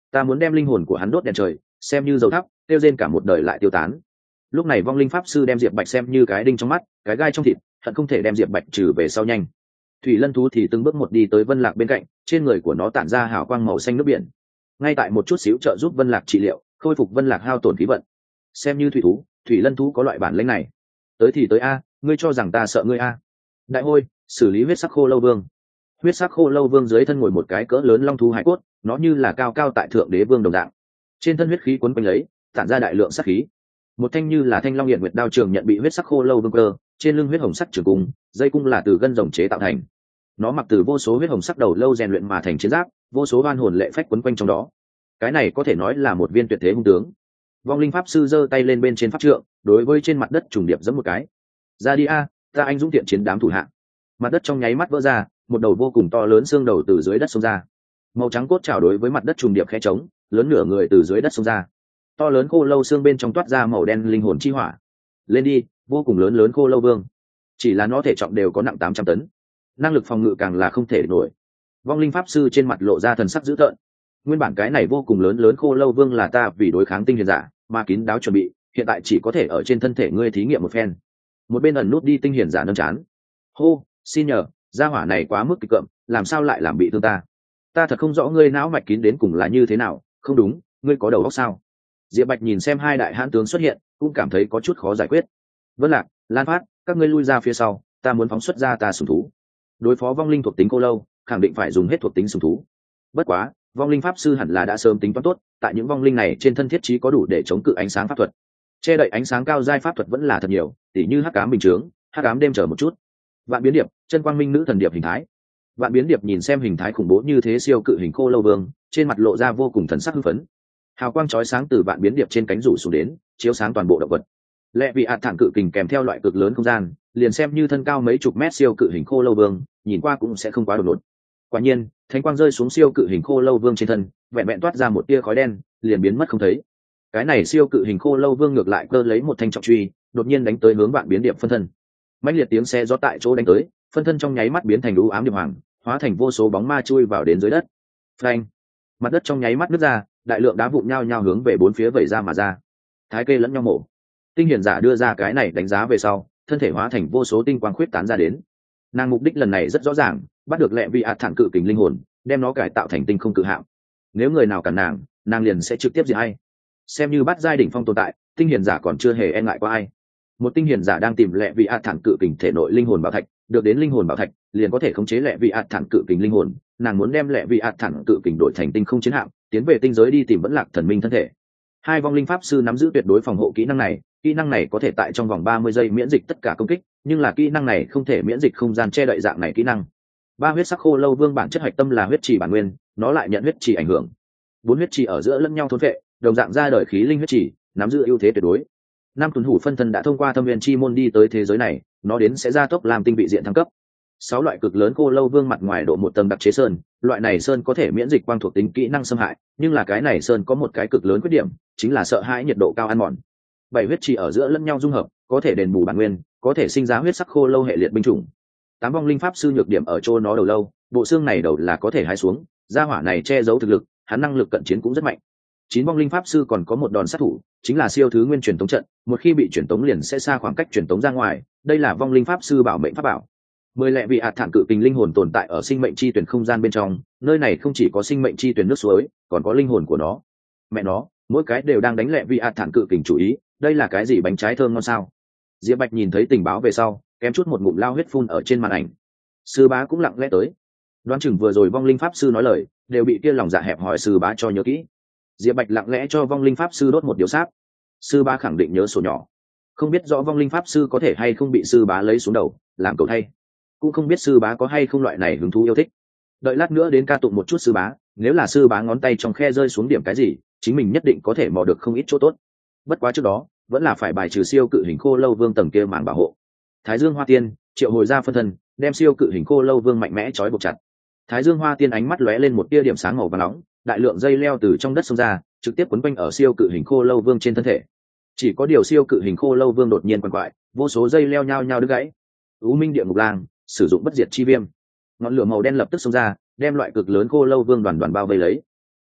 Ta muốn đem linh hồn của hắn đốt đèn trời, xem như dầu thắp, tiêu rên cả một đời lại tiêu tán. Lúc này vong linh pháp sư đem Diệp Bạch xem như cái đinh trong mắt, cái gai trong thịt, hận không thể đem Diệp Bạch trừ về sau nhanh. Thủy lân thú thì từng bước một đi tới Vân Lạc bên cạnh, trên người của nó tản ra hào quang màu xanh nước biển, ngay tại một chút xíu trợ giúp Vân Lạc trị liệu, khôi phục Vân Lạc hao tổn khí vận. Xem như thủy thú, thủy lân thú có loại bản lĩnh này. Tới thì tới a, ngươi cho rằng ta sợ ngươi a? Đại hôi, xử lý huyết sắc khô lâu vương. Huyết sắc khô lâu vương dưới thân ngồi một cái cỡ lớn long thú hải cốt, nó như là cao cao tại thượng đế vương đồng dạng. Trên thân huyết khí quấn quanh lấy, tản ra đại lượng sát khí. Một thanh như là thanh long hiện nguyệt đao trường nhận bị huyết sắc khô lâu vương cơ, trên lưng huyết hồng sắc trường cung, dây cung là từ gân rồng chế tạo thành. Nó mặc từ vô số huyết hồng sắc đầu lâu rèn luyện mà thành chiến giáp, vô số oan hồn lệ phách quấn quanh trong đó. Cái này có thể nói là một viên tuyệt thế hung tướng. Vong linh pháp sư giơ tay lên bên trên pháp trượng, đối với trên mặt đất trùng điệp giẫm một cái. Ra đi a, ta anh dũng thiện chiến đám thủ hạ. Mặt đất trong nháy mắt vỡ ra, một đầu vô cùng to lớn xương đầu từ dưới đất xông ra. Màu trắng cốt trào đối với mặt đất trùng điệp khẽ trống, lớn nửa người từ dưới đất xông ra. To lớn khô lâu xương bên trong toát ra màu đen linh hồn chi hỏa. Lên đi, vô cùng lớn lớn khô lâu vương. Chỉ là nó thể trọng đều có nặng 800 tấn, năng lực phòng ngự càng là không thể nổi. Vong linh pháp sư trên mặt lộ ra thần sắc dữ tợn. Nguyên bản cái này vô cùng lớn lớn khô lâu vương là ta vì đối kháng tinh huyền giả mà kín đáo chuẩn bị, hiện tại chỉ có thể ở trên thân thể ngươi thí nghiệm một phen. Một bên ẩn nút đi tinh huyền giả nâng chán. Hô, xin nhờ, gia hỏa này quá mức kịch cộm, làm sao lại làm bị thương ta? Ta thật không rõ ngươi não mạch kín đến cùng là như thế nào, không đúng, ngươi có đầu óc sao? Diệp Bạch nhìn xem hai đại hãn tướng xuất hiện, cũng cảm thấy có chút khó giải quyết. Vân Lạc, Lan Phát, các ngươi lui ra phía sau, ta muốn phóng xuất ra ta sủng thú. Đối phó vong linh thuộc tính cô lâu, khẳng định phải dùng hết thuộc tính sủng thú. Bất quá, vong linh pháp sư hẳn là đã sớm tính toán tốt, tại những vong linh này trên thân thiết trí có đủ để chống cự ánh sáng pháp thuật. Che đậy ánh sáng cao giai pháp thuật vẫn là thật nhiều, tỉ như hắc ám bình chướng, hắc ám đêm chờ một chút. Vạn biến điệp, chân quang minh nữ thần điệp hình thái. Vạn biến điệp nhìn xem hình thái khủng bố như thế siêu cự hình khô lâu vương, trên mặt lộ ra vô cùng thần sắc hưng phấn. Hào quang chói sáng từ vạn biến điệp trên cánh rủ xuống đến, chiếu sáng toàn bộ động vật. Lệ vị ạt thản cự kình kèm theo loại cực lớn không gian, liền xem như thân cao mấy chục mét siêu cự hình khô lâu vương, nhìn qua cũng sẽ không quá đột ngột. Quả nhiên, thánh quang rơi xuống siêu cự hình khô lâu vương trên thân, vẹn vẹn toát ra một tia khói đen, liền biến mất không thấy. Cái này siêu cự hình khô lâu vương ngược lại cơ lấy một thanh trọng truy, đột nhiên đánh tới hướng vạn biến điệp phân thân. Mãnh liệt tiếng xe gió tại chỗ đánh tới, phân thân trong nháy mắt biến thành u ám điệp hoàng, hóa thành vô số bóng ma chui vào đến dưới đất. Phanh! Mặt đất trong nháy mắt nứt ra, đại lượng đá vụn nhao nhao hướng về bốn phía vẩy ra mà ra. Thái kê lẫn nhau mổ. Tinh hiền giả đưa ra cái này đánh giá về sau, thân thể hóa thành vô số tinh quang khuyết tán ra đến. Nàng mục đích lần này rất rõ ràng, bắt được Lệ vị ạt thản cự kình linh hồn, đem nó cải tạo thành tinh không cự hạm. Nếu người nào cản nàng liền sẽ trực tiếp diệt ai. Xem như bắt giai đỉnh phong tồn tại, tinh hiền giả còn chưa hề e ngại qua ai. Một tinh hiền giả đang tìm Lệ vị ạt thản cự kình thể nội linh hồn bảo thạch, được đến linh hồn bảo thạch, liền có thể khống chế Lệ vị ạt thản cự kình linh hồn. Nàng muốn đem Lệ vị ạt thản cự kình đổi thành tinh không chiến hạm, tiến về tinh giới đi tìm Vẫn Lạc thần minh thân thể. Hai vong linh pháp sư nắm giữ tuyệt đối phòng hộ kỹ năng này có thể tại trong vòng 30 giây miễn dịch tất cả công kích, nhưng là kỹ năng này không thể miễn dịch không gian che đậy dạng này kỹ năng. Ba huyết sắc khô lâu vương bản chất hạch tâm là huyết trì bản nguyên, nó lại nhận huyết trì ảnh hưởng. Bốn huyết trì ở giữa lẫn nhau thôn vệ, đồng dạng ra đời khí linh huyết trì, nắm giữ ưu thế tuyệt đối. Nam tuần hủ phân thân đã thông qua thâm viên chi môn đi tới thế giới này, nó đến sẽ gia tốc làm tinh vị diện thăng cấp. 6 loại cực lớn khô lâu vương mặt ngoài độ một tầng đặc chế sơn, loại này sơn có thể miễn dịch quang thuộc tính kỹ năng xâm hại, nhưng là cái này sơn có một cái cực lớn khuyết điểm, chính là sợ hãi nhiệt độ cao ăn mòn. 7 huyết trì ở giữa lẫn nhau dung hợp, có thể đền bù bản nguyên, có thể sinh ra huyết sắc khô lâu hệ liệt binh chủng. 8 vong linh pháp sư nhược điểm ở chỗ nó đầu lâu, bộ xương này đầu là có thể hái xuống, gia hỏa này che giấu thực lực, hắn năng lực cận chiến cũng rất mạnh. 9 vong linh pháp sư còn có một đòn sát thủ, chính là siêu thứ nguyên truyền tống trận, một khi bị truyền tống liền sẽ xa khoảng cách truyền tống ra ngoài, đây là vong linh pháp sư bảo mệnh pháp bảo. 10 Lệ vị ạt thản cự kình linh hồn tồn tại ở sinh mệnh chi tuyển không gian bên trong, nơi này không chỉ có sinh mệnh chi tuyển nước suối, còn có linh hồn của nó. Mẹ nó, mỗi cái đều đang đánh Lệ vị ạt thản cự kình chủ ý, đây là cái gì bánh trái thơm ngon sao? Diệp Bạch nhìn thấy tình báo về sau, kém chút một ngụm lao huyết phun ở trên màn ảnh. Sư bá cũng lặng lẽ tới, đoán chừng vừa rồi vong linh pháp sư nói lời, đều bị kia lòng dạ hẹp hòi sư bá cho nhớ kỹ. Diệp Bạch lặng lẽ cho vong linh pháp sư đốt một điếu sáp. Sư bá khẳng định nhớ sổ nhỏ, không biết rõ vong linh pháp sư có thể hay không bị sư bá lấy xuống đầu làm cầu thay, cũng không biết sư bá có hay không loại này hứng thú yêu thích. Đợi lát nữa đến ca tụng một chút sư bá, nếu là sư bá ngón tay trong khe rơi xuống điểm cái gì, chính mình nhất định có thể mò được không ít chỗ tốt. Bất quá trước đó vẫn là phải bài trừ siêu cự hình khô lâu vương tầng kia màn bảo hộ. Thái Dương Hoa Tiên triệu hồi ra phân thân, đem siêu cự hình khô lâu vương mạnh mẽ trói buộc chặt. Thái Dương Hoa Tiên ánh mắt lóe lên một tia điểm sáng màu vàng nóng, đại lượng dây leo từ trong đất xông ra, trực tiếp quấn quanh ở siêu cự hình khô lâu vương trên thân thể. Chỉ có điều siêu cự hình khô lâu vương đột nhiên quằn quại, vô số dây leo nhao nhao đứt gãy. U Minh Địa Ngục Lang sử dụng bất diệt chi viêm, ngọn lửa màu đen lập tức xông ra, đem loại cực lớn khô lâu vương đoàn đoàn bao vây lấy.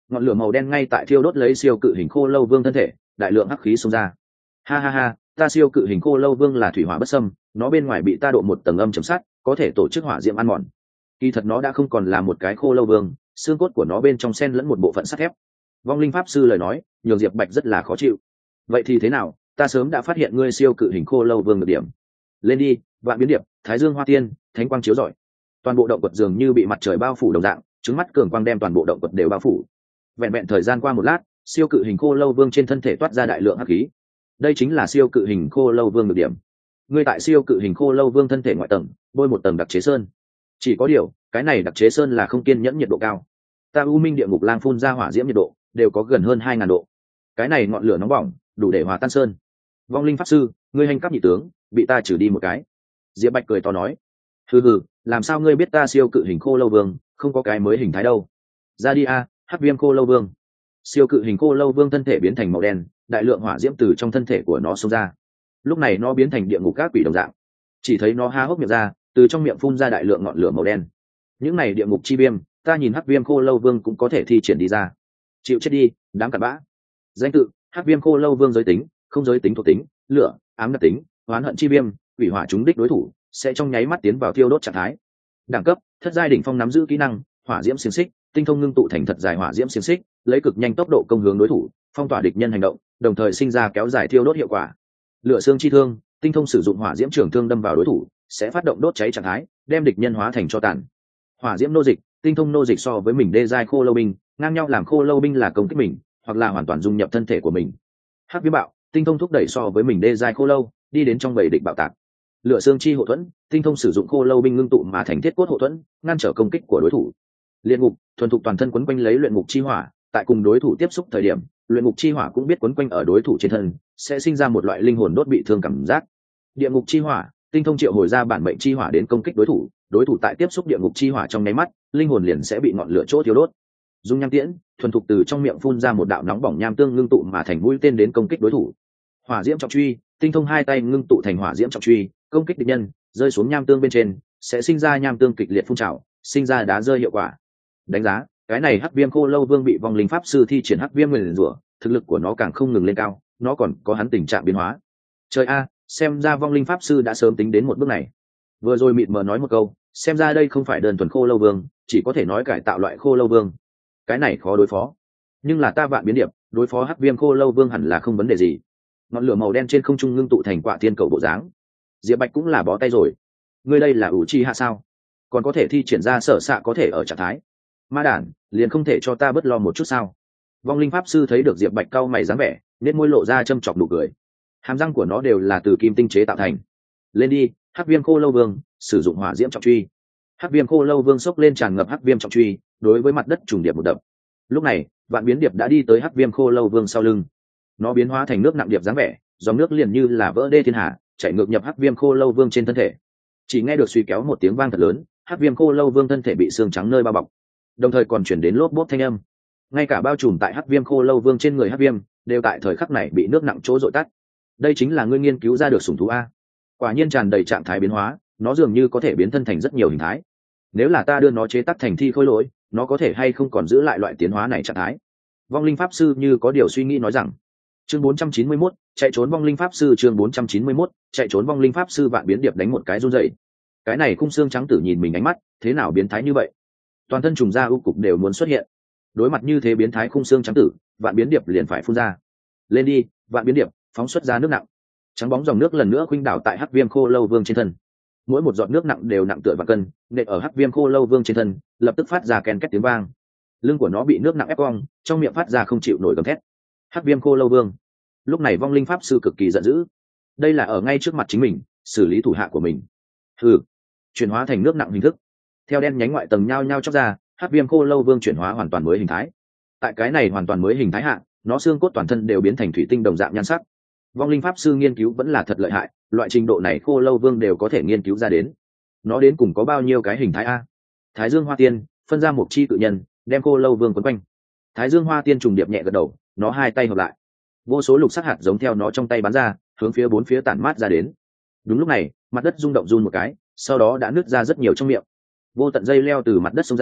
ngọn lửa màu đen ngay tại thiêu đốt lấy siêu cự hình khô lâu vương thân thể, đại lượng hắc khí xông ra. Ha ha ha, ta siêu cự hình khô lâu vương là thủy hỏa bất xâm, nó bên ngoài bị ta độ một tầng âm chấm sát, có thể tổ chức hỏa diễm ăn mòn. Kỳ thật nó đã không còn là một cái khô lâu vương, xương cốt của nó bên trong xen lẫn một bộ phận sắt thép. Vong linh pháp sư lời nói nhường Diệp Bạch rất là khó chịu. Vậy thì thế nào, ta sớm đã phát hiện ngươi siêu cự hình khô lâu vương được điểm. Lên đi, vạn biến điệp, thái dương hoa tiên, thánh quang chiếu rọi. Toàn bộ động quật dường như bị mặt trời bao phủ đồng dạng, trứng mắt cường quang đem toàn bộ động quật đều bao phủ. Vẹn vẹn thời gian qua một lát, siêu cự hình khô lâu vương trên thân thể toát ra đại lượng hắc khí. Đây chính là siêu cự hình khô lâu vương được điểm. Ngươi tại siêu cự hình khô lâu vương thân thể ngoại tầng bôi một tầng đặc chế sơn. Chỉ có điều, cái này đặc chế sơn là không kiên nhẫn nhiệt độ cao. Ta u minh địa ngục lang phun ra hỏa diễm nhiệt độ đều có gần hơn 2000 độ. Cái này ngọn lửa nóng bỏng đủ để hòa tan sơn. Vong linh pháp sư, ngươi hành cấp nhị tướng bị ta trừ đi một cái. Diệp Bạch cười to nói, hừ, làm sao ngươi biết ta siêu cự hình khô lâu vương không có cái mới hình thái đâu. Ra đi a, hắc viêm khô lâu vương. Siêu cự hình khô lâu vương thân thể biến thành màu đen, đại lượng hỏa diễm từ trong thân thể của nó xông ra. Lúc này nó biến thành địa ngục các quỷ đồng dạng, chỉ thấy nó há hốc miệng ra, từ trong miệng phun ra đại lượng ngọn lửa màu đen. Những này địa ngục chi viêm, ta nhìn hắc viêm khô lâu vương cũng có thể thi triển đi ra. Chịu chết đi, đám cặn bã. Danh tự: hắc viêm khô lâu vương. Giới tính: không giới tính thuộc tính, lửa, ám đặc tính, oán hận chi viêm, hủy hỏa trúng đích đối thủ sẽ trong nháy mắt tiến vào thiêu đốt trạng thái. Đẳng cấp: thất giai đỉnh phong, nắm giữ kỹ năng hỏa diễm xiềng xích, tinh thông ngưng tụ thành thật dài hỏa diễm xiềng xích, lấy cực nhanh tốc độ công hướng đối thủ, phong tỏa địch nhân hành động, đồng thời sinh ra kéo dài thiêu đốt hiệu quả. Lửa xương chi thương, tinh thông sử dụng hỏa diễm trường thương đâm vào đối thủ, sẽ phát động đốt cháy trạng thái, đem địch nhân hóa thành tro tàn. Hỏa diễm nô dịch, tinh thông nô dịch so với mình đê giai khô lâu binh, ngang nhau làm khô lâu binh là công kích mình, hoặc là hoàn toàn dung nhập thân thể của mình. Hắc viêm bạo, tinh thông thúc đẩy so với mình đê giai khô lâu, đi đến trong bầy địch bạo tạc. Lửa xương chi hộ thuẫn, tinh thông sử dụng khô lâu binh ngưng tụ mà thành thiết cốt hộ thuẫn, ngăn trở công kích của đối thủ. Luyện ngục, thuần thục toàn thân quấn quanh lấy luyện ngục chi hỏa, tại cùng đối thủ tiếp xúc thời điểm, luyện ngục chi hỏa cũng biết quấn quanh ở đối thủ trên thân, sẽ sinh ra một loại linh hồn đốt bị thương cảm giác. Địa ngục chi hỏa, tinh thông triệu hồi ra bản mệnh chi hỏa đến công kích đối thủ tại tiếp xúc địa ngục chi hỏa trong nháy mắt, linh hồn liền sẽ bị ngọn lửa chỗ thiêu đốt. Dung nham tiễn, thuần thục từ trong miệng phun ra một đạo nóng bỏng nham tương ngưng tụ mà thành mũi tên đến công kích đối thủ. Hỏa diễm trọng truy, tinh thông hai tay ngưng tụ thành hỏa diễm trọng truy, công kích địch nhân, rơi xuống nham tương bên trên, sẽ sinh ra nham tương kịch liệt phun trào, sinh ra đá rơi hiệu quả. Đánh giá, cái này hắc viêm khô lâu vương bị vong linh pháp sư thi triển hắc viêm nguyền rủa, thực lực của nó càng không ngừng lên cao, nó còn có hắn tình trạng biến hóa. Trời a, xem ra vong linh pháp sư đã sớm tính đến một bước này. Vừa rồi mịt mờ nói một câu, xem ra đây không phải đơn thuần khô lâu vương, chỉ có thể nói cải tạo loại khô lâu vương. Cái này khó đối phó, nhưng là ta vạn biến điệp, đối phó hắc viêm khô lâu vương hẳn là không vấn đề gì. Ngọn lửa màu đen trên không trung ngưng tụ thành quả thiên cầu bộ dáng. Diệp Bạch cũng là bó tay rồi. Ngươi đây là ủ chi hạ sao? Còn có thể thi triển ra sở xạ có thể ở trạng thái. Ma đản, liền không thể cho ta bớt lo một chút sao? Vong linh pháp sư thấy được Diệp Bạch cau mày dáng vẻ, nên môi lộ ra châm chọc nụ cười. Hàm răng của nó đều là từ kim tinh chế tạo thành. Lên đi, hắc viêm khô lâu vương, sử dụng hỏa diễm trọng truy. Hắc viêm khô lâu vương xốc lên tràn ngập hắc viêm trọng truy, đối với mặt đất trùng điệp một đập. Lúc này, vạn biến điệp đã đi tới hắc viêm khô lâu vương sau lưng. Nó biến hóa thành nước nặng điệp dáng vẻ, dòng nước liền như là vỡ đê thiên hà, chảy ngược nhập hắc viêm khô lâu vương trên thân thể. Chỉ nghe được suy kéo một tiếng vang thật lớn, hắc viêm khô lâu vương thân thể bị xương trắng nơi bao bọc, đồng thời còn chuyển đến lốp bốp thanh âm. Ngay cả bao trùm tại hắc viêm khô lâu vương trên người hắc viêm đều tại thời khắc này bị nước nặng chỗ dội tắt. Đây chính là ngươi nghiên cứu ra được sủng thú a? Quả nhiên tràn đầy trạng thái biến hóa, nó dường như có thể biến thân thành rất nhiều hình thái. Nếu là ta đưa nó chế tác thành thi khôi lỗi, nó có thể hay không còn giữ lại loại tiến hóa này trạng thái? Vong linh pháp sư như có điều suy nghĩ nói rằng. Chương 491, chạy trốn vong linh pháp sư. Chương 491, chạy trốn vong linh pháp sư. Vạn biến điệp đánh một cái run rẩy. Cái này khung xương trắng tử nhìn mình ánh mắt, thế nào biến thái như vậy? Toàn thân trùng da ưu cục đều muốn xuất hiện. Đối mặt như thế biến thái khung xương trắng tử, vạn biến điệp liền phải phun ra. Lên đi, vạn biến điệp, phóng xuất ra nước nặng. Trắng bóng dòng nước lần nữa khuynh đảo tại hắc viêm khô lâu vương trên thân. Mỗi một giọt nước nặng đều nặng tựa vạn cân, nện ở hắc viêm khô lâu vương trên thân, lập tức phát ra ken két tiếng vang. Lưng của nó bị nước nặng ép cong, trong miệng phát ra không chịu nổi gầm thét. Hắc viêm khô lâu vương. Lúc này vong linh pháp sư cực kỳ giận dữ. Đây là ở ngay trước mặt chính mình, xử lý thủ hạ của mình. Hừ, chuyển hóa thành nước nặng hình thức. Theo đen nhánh ngoại tầng nhao nhao chóc ra, hắc viêm khô lâu vương chuyển hóa hoàn toàn mới hình thái. Tại cái này hoàn toàn mới hình thái hạ, nó xương cốt toàn thân đều biến thành thủy tinh đồng dạng nhan sắc. Vong linh pháp sư nghiên cứu vẫn là thật lợi hại, loại trình độ này khô lâu vương đều có thể nghiên cứu ra đến. Nó đến cùng có bao nhiêu cái hình thái a? Thái dương hoa tiên phân ra một chi cự nhân, đem khô lâu vương quấn quanh. Thái dương hoa tiên trùng điệp nhẹ gật đầu, nó hai tay hợp lại, vô số lục sắc hạt giống theo nó trong tay bắn ra, hướng phía bốn phía tản mát ra đến. Đúng lúc này, mặt đất rung động run một cái, sau đó đã nứt ra rất nhiều trong miệng. Vô tận dây leo từ mặt đất xông ra,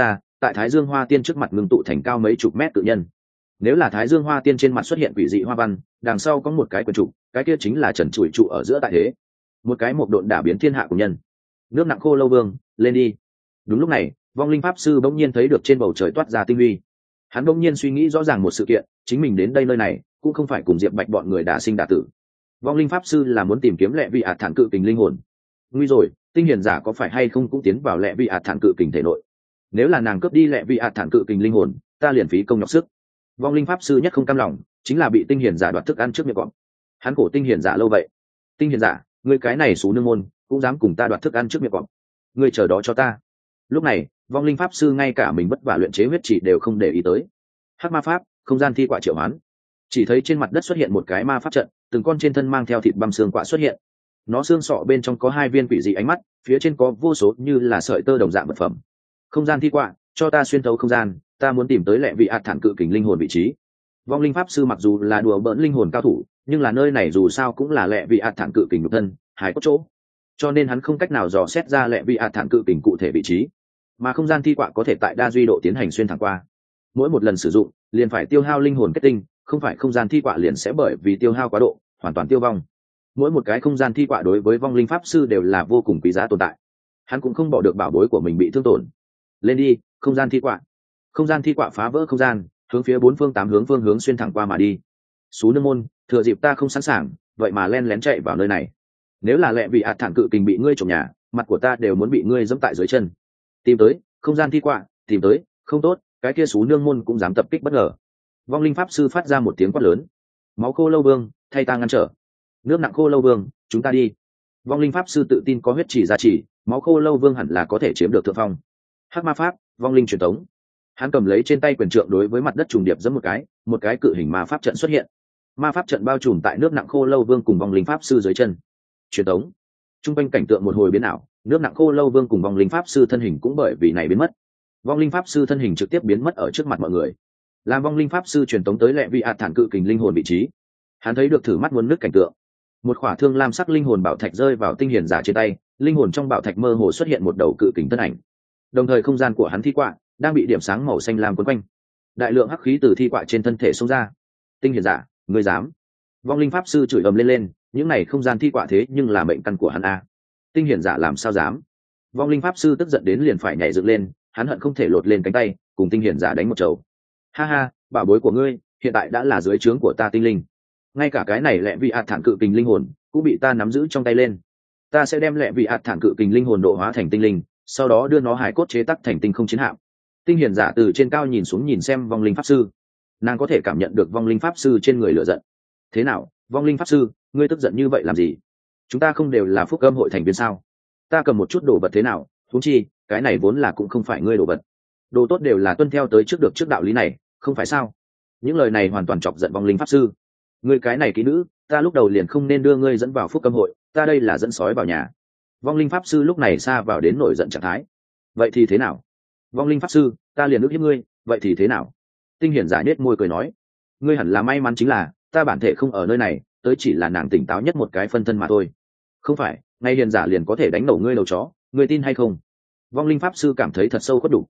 tại Thái Dương Hoa Tiên trước mặt ngưng tụ thành cao mấy chục mét tự nhân. Nếu là Thái Dương Hoa Tiên trên mặt xuất hiện quỷ dị hoa văn, đằng sau có một cái quần trụ, cái kia chính là trần trụi trụ ở giữa tại thế, một cái một độn đả biến thiên hạ của nhân. Nước Nặng Khô Lâu Vương, lên đi. Đúng lúc này, vong linh pháp sư bỗng nhiên thấy được trên bầu trời toát ra tinh huy. Hắn bỗng nhiên suy nghĩ rõ ràng một sự kiện, chính mình đến đây nơi này cũng không phải cùng Diệp Bạch bọn người đả sinh đả tử. Vong linh pháp sư là muốn tìm kiếm lệ vị ạt thản cự kình linh hồn. Nguy rồi, tinh hiền giả có phải hay không cũng tiến vào lệ vị ạt thản cự kình thể nội. Nếu là nàng cướp đi lệ vị ạt thản cự kình linh hồn, ta liền phí công nhọc sức. Vong linh pháp sư nhất không cam lòng, chính là bị tinh hiền giả đoạt thức ăn trước miệng cọp. Hắn cổ tinh hiền giả lâu vậy. Tinh hiền giả, ngươi cái này xú nương môn, cũng dám cùng ta đoạt thức ăn trước miệng cọp. Ngươi chờ đó cho ta. Lúc này, vong linh pháp sư ngay cả mình vất vả luyện chế huyết chỉ đều không để ý tới. Hắc ma pháp, không gian thi quạ triệu hoán. Chỉ thấy trên mặt đất xuất hiện một cái ma pháp trận, từng con trên thân mang theo thịt băm xương quạ xuất hiện. Nó xương sọ bên trong có hai viên quỷ dị ánh mắt, phía trên có vô số như là sợi tơ đồng dạng vật phẩm. Không gian thi quạ, cho ta xuyên thấu không gian, ta muốn tìm tới lệ vị ạt thản cự kình linh hồn vị trí. Vong linh pháp sư mặc dù là đùa bỡn linh hồn cao thủ, nhưng là nơi này dù sao cũng là lệ vị ạt thản cự kình nhục thân, hài cốt chỗ, cho nên hắn không cách nào dò xét ra lệ vị ạt thản cự kình cụ thể vị trí. Mà không gian thi quạ có thể tại đa duy độ tiến hành xuyên thẳng qua, mỗi một lần sử dụng liền phải tiêu hao linh hồn kết tinh, không phải không gian thi quạ liền sẽ bởi vì tiêu hao quá độ hoàn toàn tiêu vong. Mỗi một cái không gian thi quạ đối với vong linh pháp sư đều là vô cùng quý giá tồn tại, hắn cũng không bỏ được bảo bối của mình bị thương tổn. Lên đi, không gian thi quạ. Không gian thi quạ phá vỡ không gian, hướng phía bốn phương tám hướng phương hướng xuyên thẳng qua mà đi. Sú nương môn, thừa dịp ta không sẵn sàng, vậy mà len lén chạy vào nơi này. Nếu là lệ vị ạt thản cự kình bị ngươi trộm nhà, mặt của ta đều muốn bị ngươi giẫm tại dưới chân. Tìm tới, không gian thi quạ, tìm tới, không tốt, cái kia sú nương môn cũng dám tập kích bất ngờ. Vong linh pháp sư phát ra một tiếng quát lớn. Máu Khô Lâu Vương, thay ta ngăn trở. Nước Nặng Khô Lâu Vương, chúng ta đi. Vong linh pháp sư tự tin có huyết chỉ gia trì, Máu Khô Lâu Vương hẳn là có thể chiếm được thượng phong. Hắc ma pháp, vong linh truyền thống. Hắn cầm lấy trên tay quyền trượng đối với mặt đất trùng điệp giẫm một cái cự hình ma pháp trận xuất hiện. Ma pháp trận bao trùm tại Nước Nặng Khô Lâu Vương cùng vong linh pháp sư dưới chân. Truyền thống. Trung quanh cảnh tượng một hồi biến ảo, Nước Nặng Khô Lâu Vương cùng vong linh pháp sư thân hình cũng bởi vì này biến mất. Vong linh pháp sư thân hình trực tiếp biến mất ở trước mặt mọi người. Làm vong linh pháp sư truyền tống tới lệ vị ạt thản cự kình linh hồn vị trí, hắn thấy được thử mắt muốn nứt cảnh tượng. Một khỏa thương lam sắc linh hồn bảo thạch rơi vào tinh hiền giả trên tay, linh hồn trong bảo thạch mơ hồ xuất hiện một đầu cự kình thân ảnh. Đồng thời không gian của hắn thi quạ đang bị điểm sáng màu xanh lam quấn quanh, đại lượng hắc khí từ thi quạ trên thân thể xông ra. Tinh hiền giả, ngươi dám? Vong linh pháp sư chửi ầm lên, những này không gian thi quạ thế nhưng là mệnh căn của hắn a. Tinh hiền giả làm sao dám? Vong linh pháp sư tức giận đến liền phải nhảy dựng lên, hắn hận không thể lột lên cánh tay cùng tinh hiền giả đánh một chầu. Ha ha, bảo bối của ngươi hiện tại đã là dưới trướng của ta tinh linh, ngay cả cái này lệ vị ạt thản cự kình linh hồn cũng bị ta nắm giữ trong tay lên. Ta sẽ đem lệ vị ạt thản cự kình linh hồn độ hóa thành tinh linh, sau đó đưa nó hải cốt chế tác thành tinh không chiến hạm. Tinh hiền giả từ trên cao nhìn xuống nhìn xem vong linh pháp sư, nàng có thể cảm nhận được vong linh pháp sư trên người lửa giận. Thế nào, vong linh pháp sư, ngươi tức giận như vậy làm gì? Chúng ta không đều là phúc âm hội thành viên sao? Ta cầm một chút đồ vật thế nào? Huống chi cái này vốn là cũng không phải ngươi đồ vật, đồ tốt đều là tuân theo tới trước được trước đạo lý này, không phải sao? Những lời này hoàn toàn chọc giận vong linh pháp sư. Ngươi cái này kỹ nữ, ta lúc đầu liền không nên đưa ngươi dẫn vào phúc âm hội, ta đây là dẫn sói vào nhà. Vong linh pháp sư lúc này xa vào đến nổi giận trạng thái. Vậy thì thế nào? Vong linh pháp sư, ta liền ước hiếp ngươi, vậy thì thế nào? Tinh hiển giả nhếch môi cười nói, ngươi hẳn là may mắn chính là ta bản thể không ở nơi này, tới chỉ là nàng tỉnh táo nhất một cái phân thân mà thôi. Không phải ngay hiền giả liền có thể đánh nổ ngươi đầu chó, ngươi tin hay không? Vong linh pháp sư cảm thấy thật sâu khuất đủ.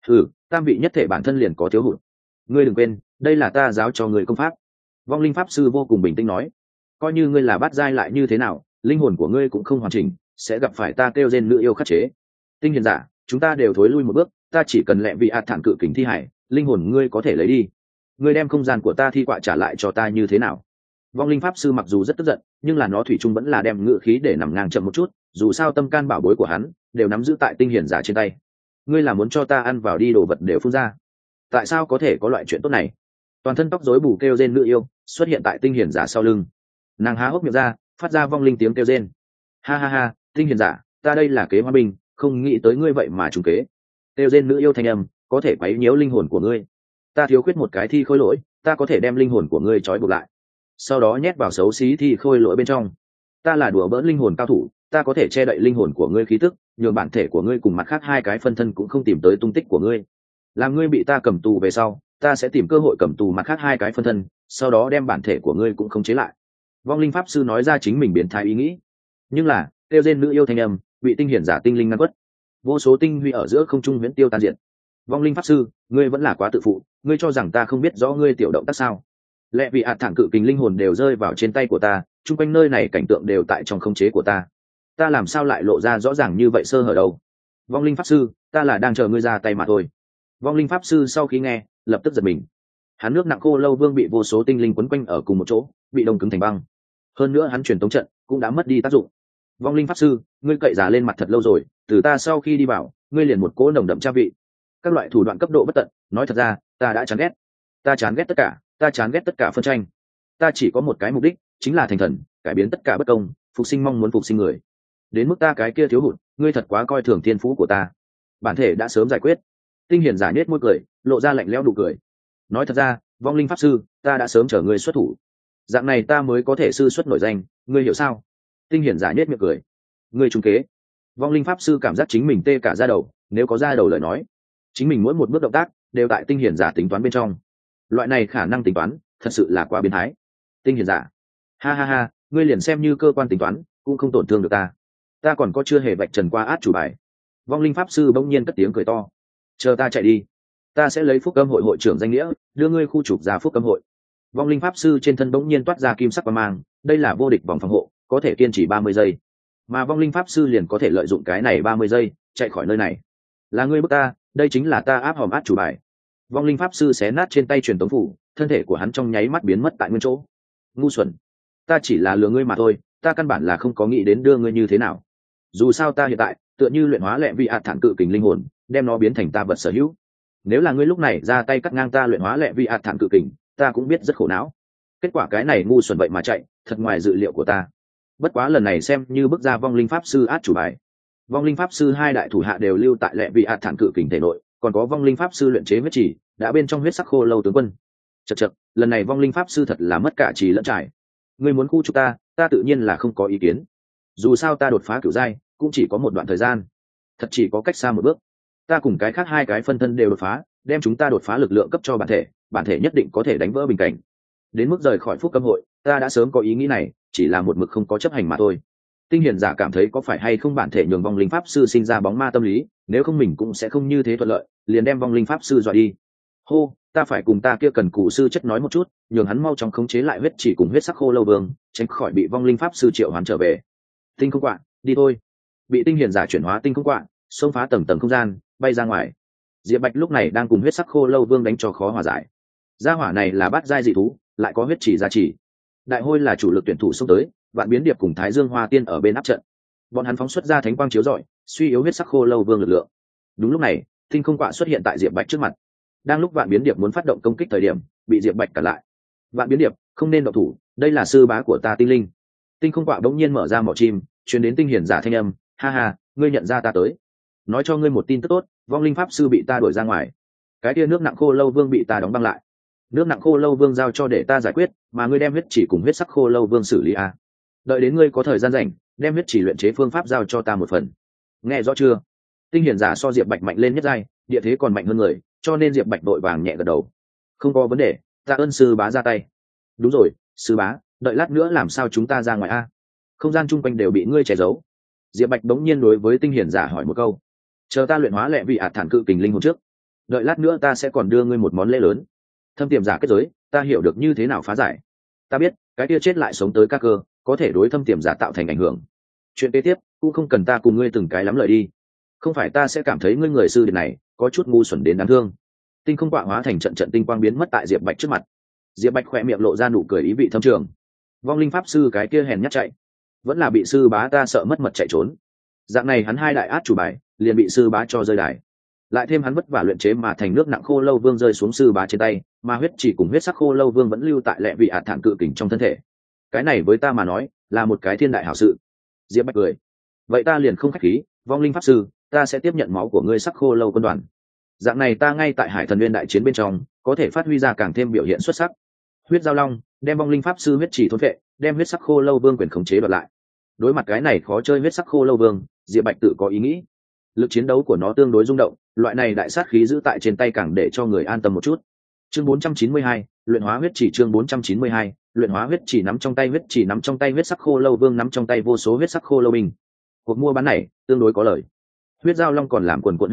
Tam vị nhất thể bản thân liền có thiếu hụt, ngươi đừng quên đây là ta giáo cho người công pháp. Vong linh pháp sư vô cùng bình tĩnh nói, coi như ngươi là bát giai lại như thế nào, linh hồn của ngươi cũng không hoàn chỉnh, sẽ gặp phải ta kêu gen nữ yêu khắc chế. Tinh hiền giả, chúng ta đều thối lui một bước, ta chỉ cần lẹ vị ạt thản cự kình thi hải, linh hồn ngươi có thể lấy đi. Ngươi đem không gian của ta thi quạ trả lại cho ta như thế nào? Vong linh pháp sư mặc dù rất tức giận, nhưng là nó thủy chung vẫn là đem ngự khí để nằm ngang chậm một chút, dù sao tâm can bảo bối của hắn đều nắm giữ tại tinh hiền giả trên tay. Ngươi là muốn cho ta ăn vào đi đồ vật đều phun ra? Tại sao có thể có loại chuyện tốt này? Toàn thân tóc rối bù kêu rên nữ yêu xuất hiện tại tinh hiền giả sau lưng, nàng há hốc miệng ra phát ra vong linh tiếng kêu rên. Ha ha ha, tinh hiền giả, ta đây là kế hoa binh, không nghĩ tới ngươi vậy mà trùng kế. Kêu rên nữ yêu thanh âm có thể quấy nhiễu linh hồn của ngươi, ta thiếu khuyết một cái thi khôi lỗi, ta có thể đem linh hồn của ngươi trói buộc lại, sau đó nhét vào xấu xí thi khôi lỗi bên trong. Ta là đùa bỡn linh hồn cao thủ, ta có thể che đậy linh hồn của ngươi khí tức, nhường bản thể của ngươi cùng mặt khác hai cái phân thân cũng không tìm tới tung tích của ngươi. Làm ngươi bị ta cầm tù về sau, ta sẽ tìm cơ hội cầm tù mặt khác hai cái phân thân, sau đó đem bản thể của ngươi cũng khống chế lại. Vong linh pháp sư nói ra chính mình biến thái ý nghĩ, nhưng là kêu rên nữ yêu thanh âm bị tinh hiển giả tinh linh ngăn quất, vô số tinh huy ở giữa không trung viễn tiêu tan diện. Vong linh pháp sư, ngươi vẫn là quá tự phụ, ngươi cho rằng ta không biết rõ ngươi tiểu động tác sao? Lẽ vì thản cự kình linh hồn đều rơi vào trên tay của ta, chung quanh nơi này cảnh tượng đều tại trong khống chế của ta làm sao lại lộ ra rõ ràng như vậy sơ hở đâu? Vong linh pháp sư, ta là đang chờ ngươi ra tay mà thôi. Vong linh pháp sư sau khi nghe lập tức giật mình. Hắn nước nặng khô lâu vương bị vô số tinh linh quấn quanh ở cùng một chỗ, bị đông cứng thành băng. Hơn nữa hắn truyền tống trận cũng đã mất đi tác dụng. Vong linh pháp sư, ngươi cậy giả lên mặt thật lâu rồi, từ ta sau khi đi vào ngươi liền một cỗ nồng đậm cha vị. Các loại thủ đoạn cấp độ bất tận, nói thật ra ta đã chán ghét. Ta chán ghét tất cả, ta chán ghét tất cả phân tranh. Ta chỉ có một cái mục đích, chính là thành thần, cải biến tất cả bất công, phục sinh mong muốn phục sinh người. Đến mức ta cái kia thiếu hụt, ngươi thật quá coi thường thiên phú của ta. Bản thể đã sớm giải quyết. Tinh hiển giả nhếch môi cười, lộ ra lạnh lẽo nụ cười. Nói thật ra, vong linh pháp sư, ta đã sớm chờ ngươi xuất thủ. Dạng này ta mới có thể sư xuất nổi danh, ngươi hiểu sao? Tinh hiển giả nhếch miệng cười. Ngươi trúng kế. Vong linh pháp sư cảm giác chính mình tê cả da đầu, nếu có da đầu lời nói, chính mình mỗi một bước động tác đều tại tinh hiển giả tính toán bên trong. Loại này khả năng tính toán, thật sự là quá biến thái. Tinh hiển giả, ha ha ha, ngươi liền xem như cơ quan tính toán, cũng không tổn thương được ta. Ta còn có chưa hề vạch trần qua át chủ bài. Vong linh pháp sư bỗng nhiên cất tiếng cười to. Chờ ta chạy đi, ta sẽ lấy phúc âm hội hội trưởng danh nghĩa đưa ngươi khu trục ra phúc âm hội. Vong linh pháp sư trên thân bỗng nhiên toát ra kim sắc quang mang, đây là vô địch vòng phòng hộ, có thể kiên trì 30 giây, mà vong linh pháp sư liền có thể lợi dụng cái này 30 giây chạy khỏi nơi này. Là ngươi bức ta, đây chính là ta áp hòm át chủ bài. Vong linh pháp sư xé nát trên tay truyền tống phủ, thân thể của hắn trong nháy mắt biến mất tại nguyên chỗ. Ngu xuẩn, ta chỉ là lừa ngươi mà thôi, ta căn bản là không có nghĩ đến đưa ngươi như thế nào. Dù sao ta hiện tại tựa như luyện hóa lẹ vị hạt thản cự kình linh hồn, đem nó biến thành ta vật sở hữu. Nếu là ngươi lúc này ra tay cắt ngang ta luyện hóa lẹ vị hạt thản cự kình, ta cũng biết rất khổ não. Kết quả cái này ngu xuẩn vậy mà chạy, thật ngoài dự liệu của ta. Bất quá lần này xem như bước ra vong linh pháp sư át chủ bài. Vong linh pháp sư hai đại thủ hạ đều lưu tại lẹ vị hạt thản cự kình thể nội, còn có vong linh pháp sư luyện chế huyết chỉ đã bên trong huyết sắc khô lâu tướng quân. Chậc, lần này vong linh pháp sư thật là mất cả trì lẫn trải. Ngươi muốn khu trục ta, ta tự nhiên là không có ý kiến. Dù sao ta đột phá cửu giai cũng chỉ có một đoạn thời gian, thật chỉ có cách xa một bước. Ta cùng cái khác hai cái phân thân đều đột phá, đem chúng ta đột phá lực lượng cấp cho bản thể nhất định có thể đánh vỡ bình cảnh. Đến mức rời khỏi phúc cấm hội, ta đã sớm có ý nghĩ này, chỉ là một mực không có chấp hành mà thôi. Tinh hiền giả cảm thấy có phải hay không bản thể nhường vong linh pháp sư sinh ra bóng ma tâm lý, nếu không mình cũng sẽ không như thế thuận lợi, liền đem vong linh pháp sư dọa đi. Hô, ta phải cùng ta kia cần cù sư chất nói một chút, nhường hắn mau chóng khống chế lại huyết chỉ cùng huyết sắc khô lâu vương, tránh khỏi bị vong linh pháp sư triệu hoán trở về. Tinh không quạ, đi thôi. Bị tinh hiền giả chuyển hóa tinh không quạ, xông phá tầng tầng không gian, bay ra ngoài. Diệp Bạch lúc này đang cùng huyết sắc khô lâu vương đánh cho khó hòa giải. Gia hỏa này là bát giai dị thú, lại có huyết chỉ gia trì. Đại hôi là chủ lực tuyển thủ xông tới, vạn biến điệp cùng thái dương hoa tiên ở bên áp trận. Bọn hắn phóng xuất ra thánh quang chiếu rọi, suy yếu huyết sắc khô lâu vương lực lượng. Đúng lúc này, tinh không quạ xuất hiện tại Diệp Bạch trước mặt. Đang lúc vạn biến điệp muốn phát động công kích thời điểm, bị Diệp Bạch cản lại. Vạn biến điệp, không nên động thủ, đây là sư bá của ta tinh linh. Tinh không quạ bỗng nhiên mở ra mỏ chim, truyền đến tinh hiển giả thanh âm, ha ha, ngươi nhận ra ta tới. Nói cho ngươi một tin tức tốt, vong linh pháp sư bị ta đuổi ra ngoài. Cái kia nước nặng khô lâu vương bị ta đóng băng lại. Nước nặng khô lâu vương giao cho để ta giải quyết, mà ngươi đem huyết chỉ cùng huyết sắc khô lâu vương xử lý a. Đợi đến ngươi có thời gian rảnh, đem huyết chỉ luyện chế phương pháp giao cho ta một phần. Nghe rõ chưa? Tinh hiển giả so Diệp Bạch mạnh lên nhất giai, địa thế còn mạnh hơn người, cho nên Diệp Bạch đội vàng nhẹ gật đầu. Không có vấn đề, ta ơn sư bá ra tay. Đúng rồi, sư bá, đợi lát nữa làm sao chúng ta ra ngoài a? Không gian chung quanh đều bị ngươi che giấu. Diệp Bạch đống nhiên đối với tinh hiển giả hỏi một câu. Chờ ta luyện hóa lẹ vị ạt thản cự kình linh hồn trước, đợi lát nữa ta sẽ còn đưa ngươi một món lễ lớn. Thâm tiềm giả kết giới, ta hiểu được như thế nào phá giải. Ta biết, cái kia chết lại sống tới các cơ, có thể đối thâm tiềm giả tạo thành ảnh hưởng. Chuyện kế tiếp cũng không cần ta cùng ngươi từng cái lắm lời đi. Không phải ta sẽ cảm thấy ngươi người sư đệ này có chút ngu xuẩn đến đáng thương. Tinh không quạ hóa thành trận trận tinh quang biến mất tại Diệp Bạch trước mặt. Diệp Bạch khỏe miệng lộ ra nụ cười ý vị thâm trường. Vong linh pháp sư cái kia hèn nhát chạy, vẫn là bị sư bá ta sợ mất mật chạy trốn. Dạng này hắn hai đại át chủ bài liền bị sư bá cho rơi đài. Lại thêm hắn vất vả luyện chế mà thành nước nặng khô lâu vương rơi xuống sư bá trên tay, mà huyết chỉ cùng huyết sắc khô lâu vương vẫn lưu tại lẹ vị ạt thản cự kình trong thân thể. Cái này với ta mà nói là một cái thiên đại hảo sự. Diệp Bạch cười. Vậy ta liền không khách khí, vong linh pháp sư, ta sẽ tiếp nhận máu của ngươi sắc khô lâu quân đoàn. Dạng này ta ngay tại Hải Thần Nguyên đại chiến bên trong có thể phát huy ra càng thêm biểu hiện xuất sắc. Huyết giao long, đem vong linh pháp sư huyết chỉ thôn vệ, đem huyết sắc khô lâu vương quyền khống chế đoạt lại. Đối mặt cái này khó chơi huyết sắc khô lâu vương, Diệp Bạch tự có ý nghĩ. Lực chiến đấu của nó tương đối rung động, loại này đại sát khí giữ tại trên tay càng để cho người an tâm một chút. Chương 492, luyện hóa huyết chỉ. Chương 492, luyện hóa huyết chỉ. Nắm trong tay huyết chỉ, nắm trong tay huyết sắc khô lâu vương, nắm trong tay vô số huyết sắc khô lâu binh. Cuộc mua bán này tương đối có lời. Huyết giao long còn làm quần quần huyết hải,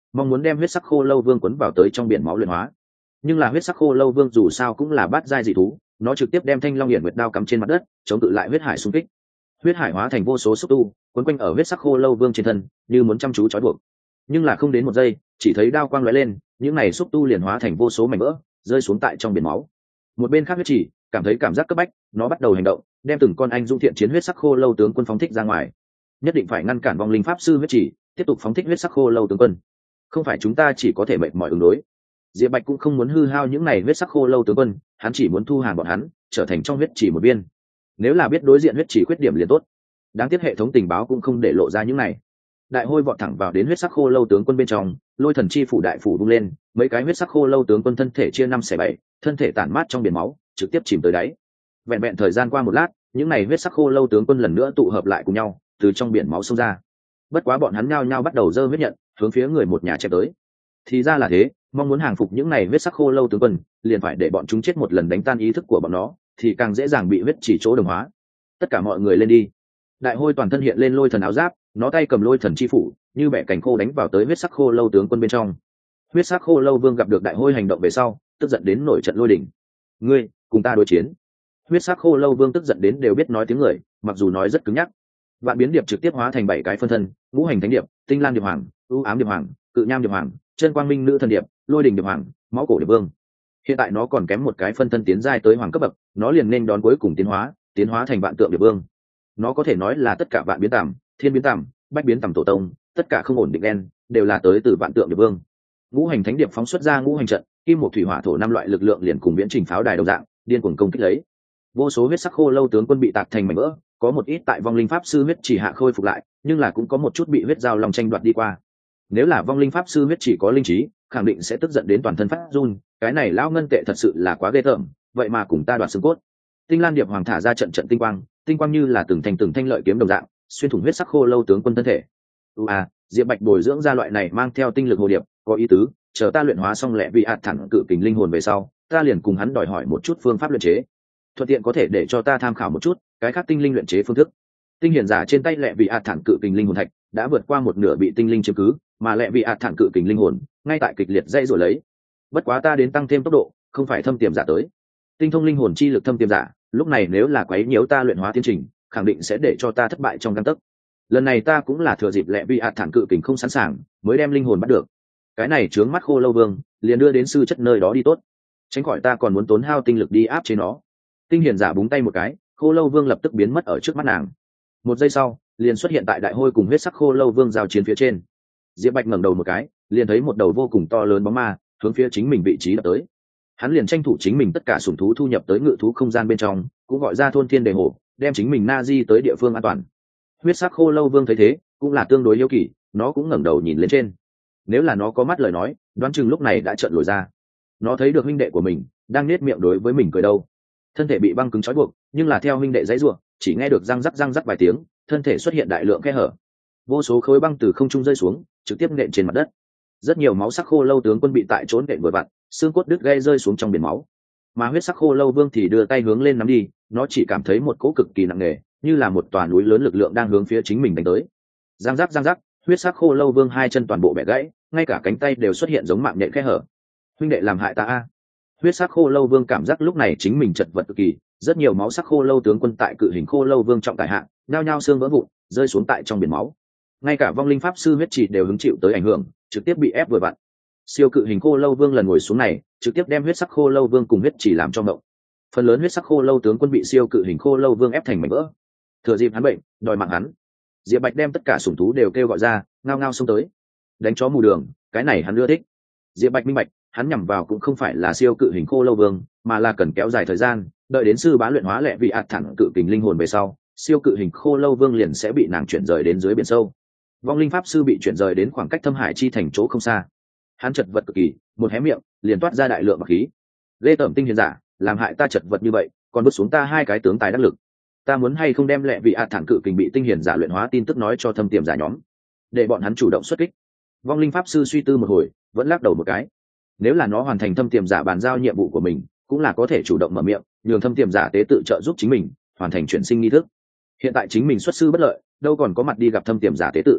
mong muốn đem huyết sắc khô lâu vương quấn vào tới trong biển máu luyện hóa. Nhưng là huyết sắc khô lâu vương dù sao cũng là bát giai dị thú, nó trực tiếp đem thanh long hiển nguyệt đao cắm trên mặt đất, chống cự lại huyết hải xung kích. Huyết hải hóa thành vô số xúc tu quấn quanh ở huyết sắc khô lâu vương trên thân, như muốn chăm chú trói buộc. Nhưng là không đến một giây, chỉ thấy đao quang lóe lên, những này xúc tu liền hóa thành vô số mảnh vỡ, rơi xuống tại trong biển máu. Một bên khác huyết chỉ cảm thấy cảm giác cấp bách, nó bắt đầu hành động, đem từng con anh dũng thiện chiến huyết sắc khô lâu tướng quân phóng thích ra ngoài. Nhất định phải ngăn cản vong linh pháp sư huyết chỉ tiếp tục phóng thích huyết sắc khô lâu tướng quân, không phải chúng ta chỉ có thể mệt mỏi ứng đối. Diệp Bạch cũng không muốn hư hao những này huyết sắc khô lâu tướng quân, hắn chỉ muốn thu hàng bọn hắn trở thành trong huyết chỉ một viên. Nếu là biết đối diện huyết chỉ khuyết điểm liền tốt, đáng tiếc hệ thống tình báo cũng không để lộ ra những này. Đại hôi vọt thẳng vào đến huyết sắc khô lâu tướng quân bên trong, lôi thần chi phủ đại phủ vung lên, mấy cái huyết sắc khô lâu tướng quân thân thể chia 5/7, thân thể tản mát trong biển máu, trực tiếp chìm tới đáy. Vẹn vẹn thời gian qua một lát, những này huyết sắc khô lâu tướng quân lần nữa tụ hợp lại cùng nhau, từ trong biển máu xông ra. Bất quá bọn hắn nhao nhao bắt đầu giơ huyết nhận, hướng phía người một nhà chém tới. Thì ra là thế, mong muốn hàng phục những này huyết sắc khô lâu tướng quân, liền phải để bọn chúng chết một lần đánh tan ý thức của bọn nó, thì càng dễ dàng bị huyết chỉ chỗ đồng hóa. Tất cả mọi người lên đi. Đại hôi toàn thân hiện lên lôi thần áo giáp, nó tay cầm lôi thần chi phủ, như bẻ cành khô đánh vào tới huyết sắc khô lâu tướng quân bên trong. Huyết sắc khô lâu vương gặp được đại hôi hành động về sau, tức giận đến nổi trận lôi đỉnh. Ngươi cùng ta đối chiến. Huyết sắc khô lâu vương tức giận đến đều biết nói tiếng người, mặc dù nói rất cứng nhắc. Vạn biến điệp trực tiếp hóa thành 7 cái phân thân: ngũ hành thánh điệp, tinh lan điệp hoàng, ưu ám điệp hoàng, cự nham điệp hoàng, chân quang minh nữ thần điệp, lôi đình điệp hoàng, máu cổ điệp vương. Hiện tại nó còn kém một cái phân thân tiến giai tới hoàng cấp bậc, nó liền nên đón cuối cùng tiến hóa thành vạn tượng điệp vương. Nó có thể nói là tất cả vạn biến tằm, thiên biến tằm, bách biến tằm tổ tông, tất cả không ổn định đen đều là tới từ vạn tượng điệp vương. Ngũ hành thánh điệp phóng xuất ra ngũ hành trận, kim một thủy hỏa thổ 5 loại lực lượng liền cùng viễn trình pháo đài đồng dạng, điên cuồng công kích lấy. Vô số huyết sắc khô lâu tướng quân bị tạc thành mảnh vỡ, có một ít tại vong linh pháp sư huyết chỉ hạ khôi phục lại, nhưng là cũng có một chút bị huyết giao long tranh đoạt đi qua. Nếu là vong linh pháp sư huyết chỉ có linh trí, khẳng định sẽ tức giận đến toàn thân phát run, cái này lão ngân tệ thật sự là quá ghê tởm, vậy mà cùng ta đoạt xương cốt. Tinh lan điệp hoàng thả ra trận tinh quang như là từng thanh lợi kiếm đồng dạng, xuyên thủng huyết sắc khô lâu tướng quân thân thể. Diệp Bạch bồi dưỡng ra loại này mang theo tinh lực hồ điệp, có ý tứ, chờ ta luyện hóa xong lẹ vị ạt thẳng cự kình linh hồn về sau, ta liền cùng hắn đòi hỏi một chút phương pháp luyện chế, thuận tiện có thể để cho ta tham khảo một chút cái khác tinh linh luyện chế phương thức. Tinh hiển giả trên tay lẹ vị ạt thẳng cự kình linh hồn thạch đã vượt qua một nửa bị tinh linh chiếm cứ, mà lẹ vị ạt thẳng cự kình linh hồn ngay tại kịch liệt dây rồi lấy. Bất quá ta đến tăng thêm tốc độ, không phải thâm tiềm giả tới. Tinh thông linh hồn chi lực thâm tiềm giả, lúc này nếu là quấy nhiễu ta luyện hóa tiến trình, khẳng định sẽ để cho ta thất bại trong gang tấc. Lần này ta cũng là thừa dịp lẹ vị ạt thẳng cự kình không sẵn sàng, mới đem linh hồn bắt được. Cái này trướng mắt khô lâu vương, liền đưa đến sư chất nơi đó đi tốt, tránh khỏi ta còn muốn tốn hao tinh lực đi áp chế nó. Tinh hiển giả búng tay một cái, khô lâu vương lập tức biến mất ở trước mắt nàng. Một giây sau, liền xuất hiện tại đại hôi cùng huyết sắc khô lâu vương giao chiến phía trên. Diệp Bạch ngẩng đầu một cái, liền thấy một đầu vô cùng to lớn bóng ma hướng phía chính mình vị trí đập tới. Hắn liền tranh thủ chính mình tất cả sủng thú thu nhập tới ngự thú không gian bên trong, cũng gọi ra thôn thiên đề hổ, đem chính mình na di tới địa phương an toàn. Huyết sắc khô lâu vương thấy thế, cũng là tương đối hiếu kỳ, nó cũng ngẩng đầu nhìn lên trên. Nếu là nó có mắt lời nói, đoán chừng lúc này đã trợn lồi ra. Nó thấy được huynh đệ của mình đang nết miệng đối với mình cười đâu. Thân thể bị băng cứng trói buộc, nhưng là theo huynh đệ giãy giụa, chỉ nghe được răng rắc vài tiếng, thân thể xuất hiện đại lượng khe hở. Vô số khối băng từ không trung rơi xuống, trực tiếp nện trên mặt đất. Rất nhiều máu sắc khô lâu tướng quân bị tại trốn nện vừa vặn, xương cốt đứt gãy rơi xuống trong biển máu. Mà huyết sắc khô lâu vương thì đưa tay hướng lên nắm đi, nó chỉ cảm thấy một cỗ cực kỳ nặng nề, như là một tòa núi lớn lực lượng đang hướng phía chính mình đánh tới. Răng rắc, huyết sắc khô lâu vương hai chân toàn bộ bẻ gãy, ngay cả cánh tay đều xuất hiện giống mạng nhện khe hở. Huynh đệ làm hại ta a! Huyết sắc khô lâu vương cảm giác lúc này chính mình chật vật cực kỳ, rất nhiều máu sắc khô lâu tướng quân tại cự hình khô lâu vương trọng tài hạng, nhao nhao xương vỡ vụn, rơi xuống tại trong biển máu. Ngay cả vong linh pháp sư huyết chỉ đều hứng chịu tới ảnh hưởng, trực tiếp bị ép vừa vặn. Siêu cự hình khô lâu vương lần ngồi xuống này, trực tiếp đem huyết sắc khô lâu vương cùng huyết chỉ làm cho ngộng. Phần lớn huyết sắc khô lâu tướng quân bị siêu cự hình khô lâu vương ép thành mảnh vỡ. Thừa dịp hắn bệnh, đòi mạng hắn. Diệp Bạch đem tất cả sủng thú đều kêu gọi ra, ngao ngao xông tới. Đánh chó mù đường, cái này hắn ưa thích. Diệp Bạch minh bạch, hắn nhằm vào cũng không phải là siêu cự hình khô lâu vương, mà là cần kéo dài thời gian, đợi đến sư bá luyện hóa lẹ vị ạt thẳng cự kình linh hồn về sau, siêu cự hình khô lâu vương liền sẽ bị nàng chuyển rời đến dưới biển sâu. Vong linh pháp sư bị chuyển rời đến khoảng cách Thâm Hải chi thành chỗ không xa. Hắn chật vật cực kỳ, một hé miệng liền toát ra đại lượng bạc khí. Lê tẩm tinh hiền giả, làm hại ta chật vật như vậy, còn bước xuống ta hai cái tướng tài đắc lực. Ta muốn hay không đem lẹ vị ạt thẳng cự kình bị tinh hiền giả luyện hóa tin tức nói cho thâm tiềm giả nhóm, để bọn hắn chủ động xuất kích. Vong linh pháp sư suy tư một hồi, vẫn lắc đầu một cái. Nếu là nó hoàn thành thâm tiềm giả bàn giao nhiệm vụ của mình, cũng là có thể chủ động mở miệng, nhường thâm tiềm giả tế tự trợ giúp chính mình hoàn thành chuyển sinh nghi thức. Hiện tại chính mình xuất sư bất lợi, đâu còn có mặt đi gặp thâm tiềm giả tế tự.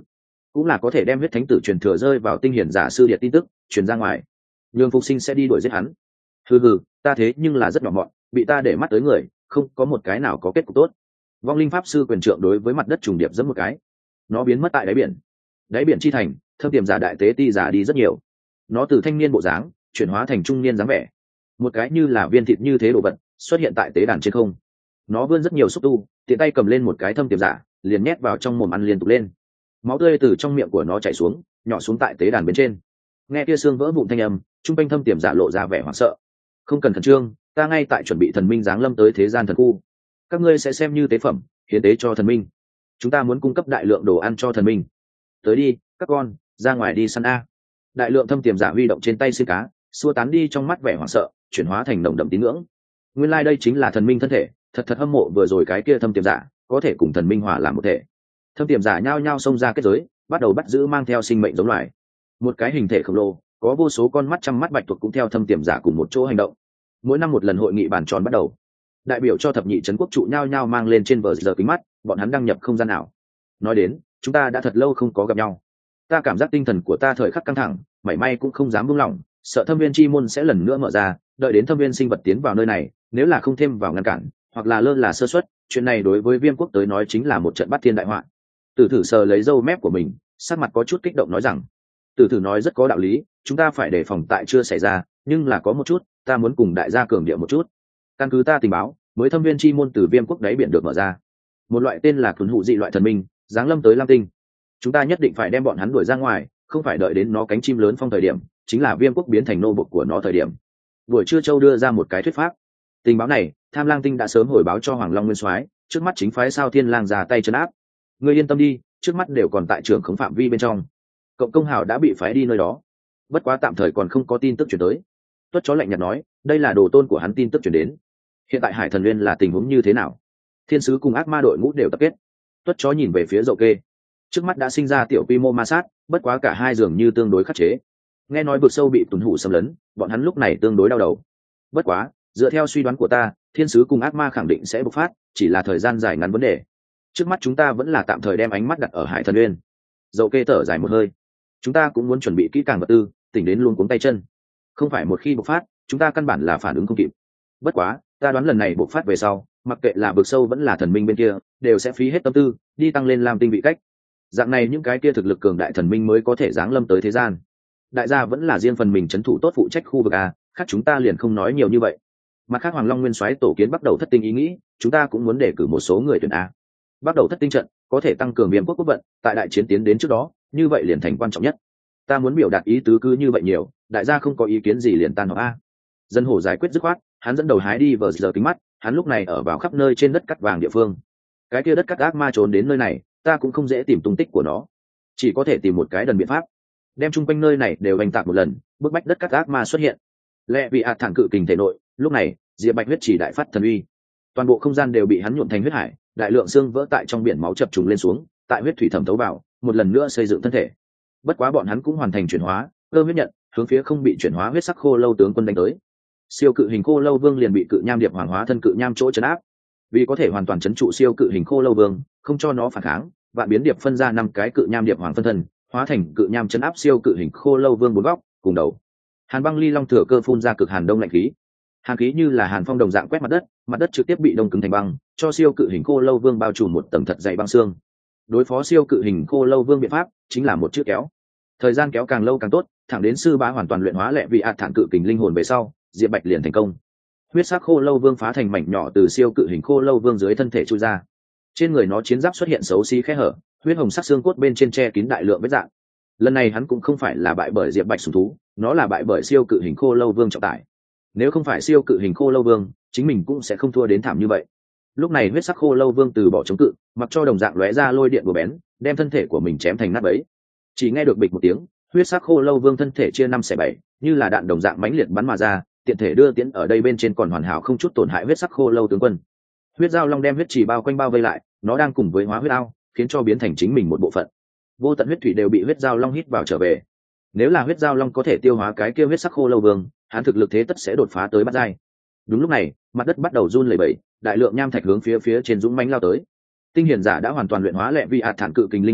cũng là có thể đem huyết thánh tử truyền thừa rơi vào tinh hiển giả sư điệt tin tức truyền ra ngoài, nhường phục sinh sẽ đi đuổi giết hắn. Hừ, ta thế nhưng là rất nhỏ mọn, bị ta để mắt tới người không có một cái nào có kết cục tốt. Vong linh pháp sư quyền trượng đối với mặt đất trùng điệp giẫm một cái, nó biến mất tại đáy biển chi thành. Thâm tiềm giả đại tế ti giả đi rất nhiều, nó từ thanh niên bộ dáng chuyển hóa thành trung niên dáng vẻ, một cái như là viên thịt như thế đồ vật xuất hiện tại tế đàn trên không. Nó vươn rất nhiều xúc tu, tiện tay cầm lên một cái thâm tiềm giả liền nhét vào trong mồm ăn liên tục lên. Máu tươi từ trong miệng của nó chảy xuống, nhỏ xuống tại tế đàn bên trên. Nghe kia xương vỡ vụn thanh âm, trung quanh thâm tiềm giả lộ ra vẻ hoảng sợ. Không cần khẩn trương, ta ngay tại chuẩn bị thần minh giáng lâm tới thế gian thần khu, các ngươi sẽ xem như tế phẩm hiến tế cho thần minh. Chúng ta muốn cung cấp đại lượng đồ ăn cho thần minh. Tới đi các con, ra ngoài đi săn a. Đại lượng thâm tiềm giả huy động trên tay xin cá, xua tán đi trong mắt vẻ hoảng sợ, chuyển hóa thành nồng đậm tín ngưỡng. Nguyên lai đây chính là thần minh thân thể, thật hâm mộ vừa rồi cái kia thâm tiềm giả có thể cùng thần minh hòa làm một thể. Thâm tiềm giả nhao nhao xông ra kết giới, bắt đầu bắt giữ mang theo sinh mệnh giống loài. Một cái hình thể khổng lồ, có vô số con mắt trăm mắt bạch tuộc cũng theo thâm tiềm giả cùng một chỗ hành động. Mỗi năm một lần hội nghị bàn tròn bắt đầu, đại biểu cho thập nhị trấn quốc trụ nhao nhao mang lên trên vờ giờ kính mắt, bọn hắn đăng nhập không gian ảo. Nói đến, chúng ta đã thật lâu không có gặp nhau, ta cảm giác tinh thần của ta thời khắc căng thẳng, mảy may cũng không dám buông lỏng, sợ thâm viên chi môn sẽ lần nữa mở ra, đợi đến thâm viên sinh vật tiến vào nơi này, nếu là không thêm vào ngăn cản hoặc là lơ là sơ suất, chuyện này đối với Viêm quốc tới nói chính là một trận bắt thiên đại họa. Tử Thử sờ lấy râu mép của mình, sắc mặt có chút kích động nói rằng, Tử Thử nói rất có đạo lý, chúng ta phải đề phòng tại chưa xảy ra, nhưng là có một chút ta muốn cùng đại gia cường điệu một chút. Căn cứ ta tình báo, mới thâm viên chi môn từ Viêm quốc đáy biển được mở ra, một loại tên là thuần hụ dị loại thần minh giáng lâm tới Lam Tinh. Chúng ta nhất định phải đem bọn hắn đuổi ra ngoài, không phải đợi đến nó cánh chim lớn phong thời điểm, chính là Viêm quốc biến thành nô bộc của nó thời điểm. Buổi trưa Châu đưa ra một cái thuyết pháp. Tình báo này Tham Lang Tinh đã sớm hồi báo cho Hoàng Long Nguyên Soái, trước mắt chính phái Sao Thiên Lang ra tay trấn áp. Ngươi yên tâm đi, trước mắt đều còn tại trường khống phạm vi bên trong. Cộng công hào đã bị phái đi nơi đó, bất quá tạm thời còn không có tin tức chuyển tới. Tuất chó lạnh nhạt nói, đây là đồ tôn của hắn tin tức chuyển đến. Hiện tại Hải Thần Nguyên là tình huống như thế nào? Thiên sứ cùng ác ma đội ngũ đều tập kết. Tuất chó nhìn về phía Dậu Kê, trước mắt đã sinh ra tiểu quy mô ma sát, bất quá cả hai dường như tương đối khắc chế. Nghe nói vực sâu bị tuần hủ xâm lấn, bọn hắn lúc này tương đối đau đầu. Bất quá dựa theo suy đoán của ta, thiên sứ cùng ác ma khẳng định sẽ bộc phát, chỉ là thời gian dài ngắn vấn đề. Trước mắt chúng ta vẫn là tạm thời đem ánh mắt đặt ở Hải Thần Nguyên. Dậu Kê thở dài một hơi, chúng ta cũng muốn chuẩn bị kỹ càng vật tư, tỉnh đến luôn cuống tay chân. Không phải một khi bộc phát, chúng ta căn bản là phản ứng không kịp. Bất quá ta đoán lần này bộc phát về sau, mặc kệ là vực sâu vẫn là thần minh bên kia, đều sẽ phí hết tâm tư đi tăng lên Lam Tinh vị cách. Dạng này những cái kia thực lực cường đại thần minh mới có thể giáng lâm tới thế gian. Đại gia vẫn là riêng phần mình trấn thủ tốt phụ trách khu vực A, khác chúng ta liền không nói nhiều như vậy. Mặt khác Hoàng Long Nguyên Soái tổ kiến bắt đầu thất tinh ý nghĩ, chúng ta cũng muốn đề cử một số người tuyển A. Bắt đầu thất tinh trận có thể tăng cường Viêm quốc quốc vận, tại đại chiến tiến đến trước đó, như vậy liền thành quan trọng nhất. Ta muốn biểu đạt ý tứ cứ như vậy nhiều, đại gia không có ý kiến gì liền tan họp A. Dân hổ giải quyết dứt khoát, hắn dẫn đầu hái đi vờ giờ kính mắt, hắn lúc này ở vào khắp nơi trên đất cắt vàng địa phương. Cái kia đất cắt ác ma trốn đến nơi này, ta cũng không dễ tìm tung tích của nó, chỉ có thể tìm một cái đần biện pháp, đem chung quanh nơi này đều oanh tạc một lần, bức bách đất cắt ác ma xuất hiện. Lệ vị ạt thẳng cự kình thể nội, lúc này Diệp Bạch huyết chỉ đại phát thần uy, toàn bộ không gian đều bị hắn nhuộm thành huyết hải, đại lượng xương vỡ tại trong biển máu chập trùng lên xuống, tại huyết thủy thẩm thấu vào, một lần nữa xây dựng thân thể. Bất quá bọn hắn cũng hoàn thành chuyển hóa, cơ huyết nhận hướng phía không bị chuyển hóa huyết sắc khô lâu tướng quân đánh tới. Siêu cự hình khô lâu vương liền bị cự nham điệp hoàng hóa thân cự nham chỗ trấn áp. Vì có thể hoàn toàn trấn trụ siêu cự hình khô lâu vương, không cho nó phản kháng, vạn biến điệp phân ra 5 cái cự nham điệp hoàng phân thân, hóa thành cự nham trấn áp siêu cự hình khô lâu vương bốn góc cùng đầu. Hàn băng ly long thừa cơ phun ra cực hàn đông lạnh khí, hàn khí như là hàn phong đồng dạng quét mặt đất trực tiếp bị đông cứng thành băng, cho siêu cự hình khô lâu vương bao trùm một tầng thật dày băng xương. Đối phó siêu cự hình khô lâu vương biện pháp chính là một chiếc kéo, thời gian kéo càng lâu càng tốt, thẳng đến sư bá hoàn toàn luyện hóa lệ vị ạt thản cự kình linh hồn về sau, Diệp Bạch liền thành công. Huyết sắc khô lâu vương phá thành mảnh nhỏ từ siêu cự hình khô lâu vương dưới thân thể chui ra, trên người nó chiến giáp xuất hiện xấu xí khe hở, huyết hồng sắc xương cốt bên trên che kín đại lượng vết dạn. Lần này hắn cũng không phải là bại bởi Diệp Bạch sủng thú, nó là bại bởi siêu cự hình khô lâu vương trọng tải. Nếu không phải siêu cự hình khô lâu vương, chính mình cũng sẽ không thua đến thảm như vậy. Lúc này huyết sắc khô lâu vương từ bỏ chống cự, mặc cho đồng dạng lóe ra lôi điện búa bén, đem thân thể của mình chém thành nát bấy. Chỉ nghe được bịch một tiếng, huyết sắc khô lâu vương thân thể chia 5/7, như là đạn đồng dạng mãnh liệt bắn mà ra, tiện thể đưa tiến ở đây bên trên còn hoàn hảo không chút tổn hại huyết sắc khô lâu tướng quân. Huyết dao long đem huyết trì bao quanh bao vây lại, nó đang cùng với hóa huyết ao, khiến cho biến thành chính mình một bộ phận. Vô tận huyết thủy đều bị huyết dao long hít vào trở về. Nếu là huyết dao long có thể tiêu hóa cái kia huyết sắc khô lâu vương, hắn thực lực thế tất sẽ đột phá tới bát giai. Đúng lúc này, mặt đất bắt đầu run lẩy bẩy, đại lượng nham thạch hướng phía trên dũng mãnh lao tới. Tinh hiển giả đã hoàn toàn luyện hóa lệ vi ạt thản cự kình linh hồn,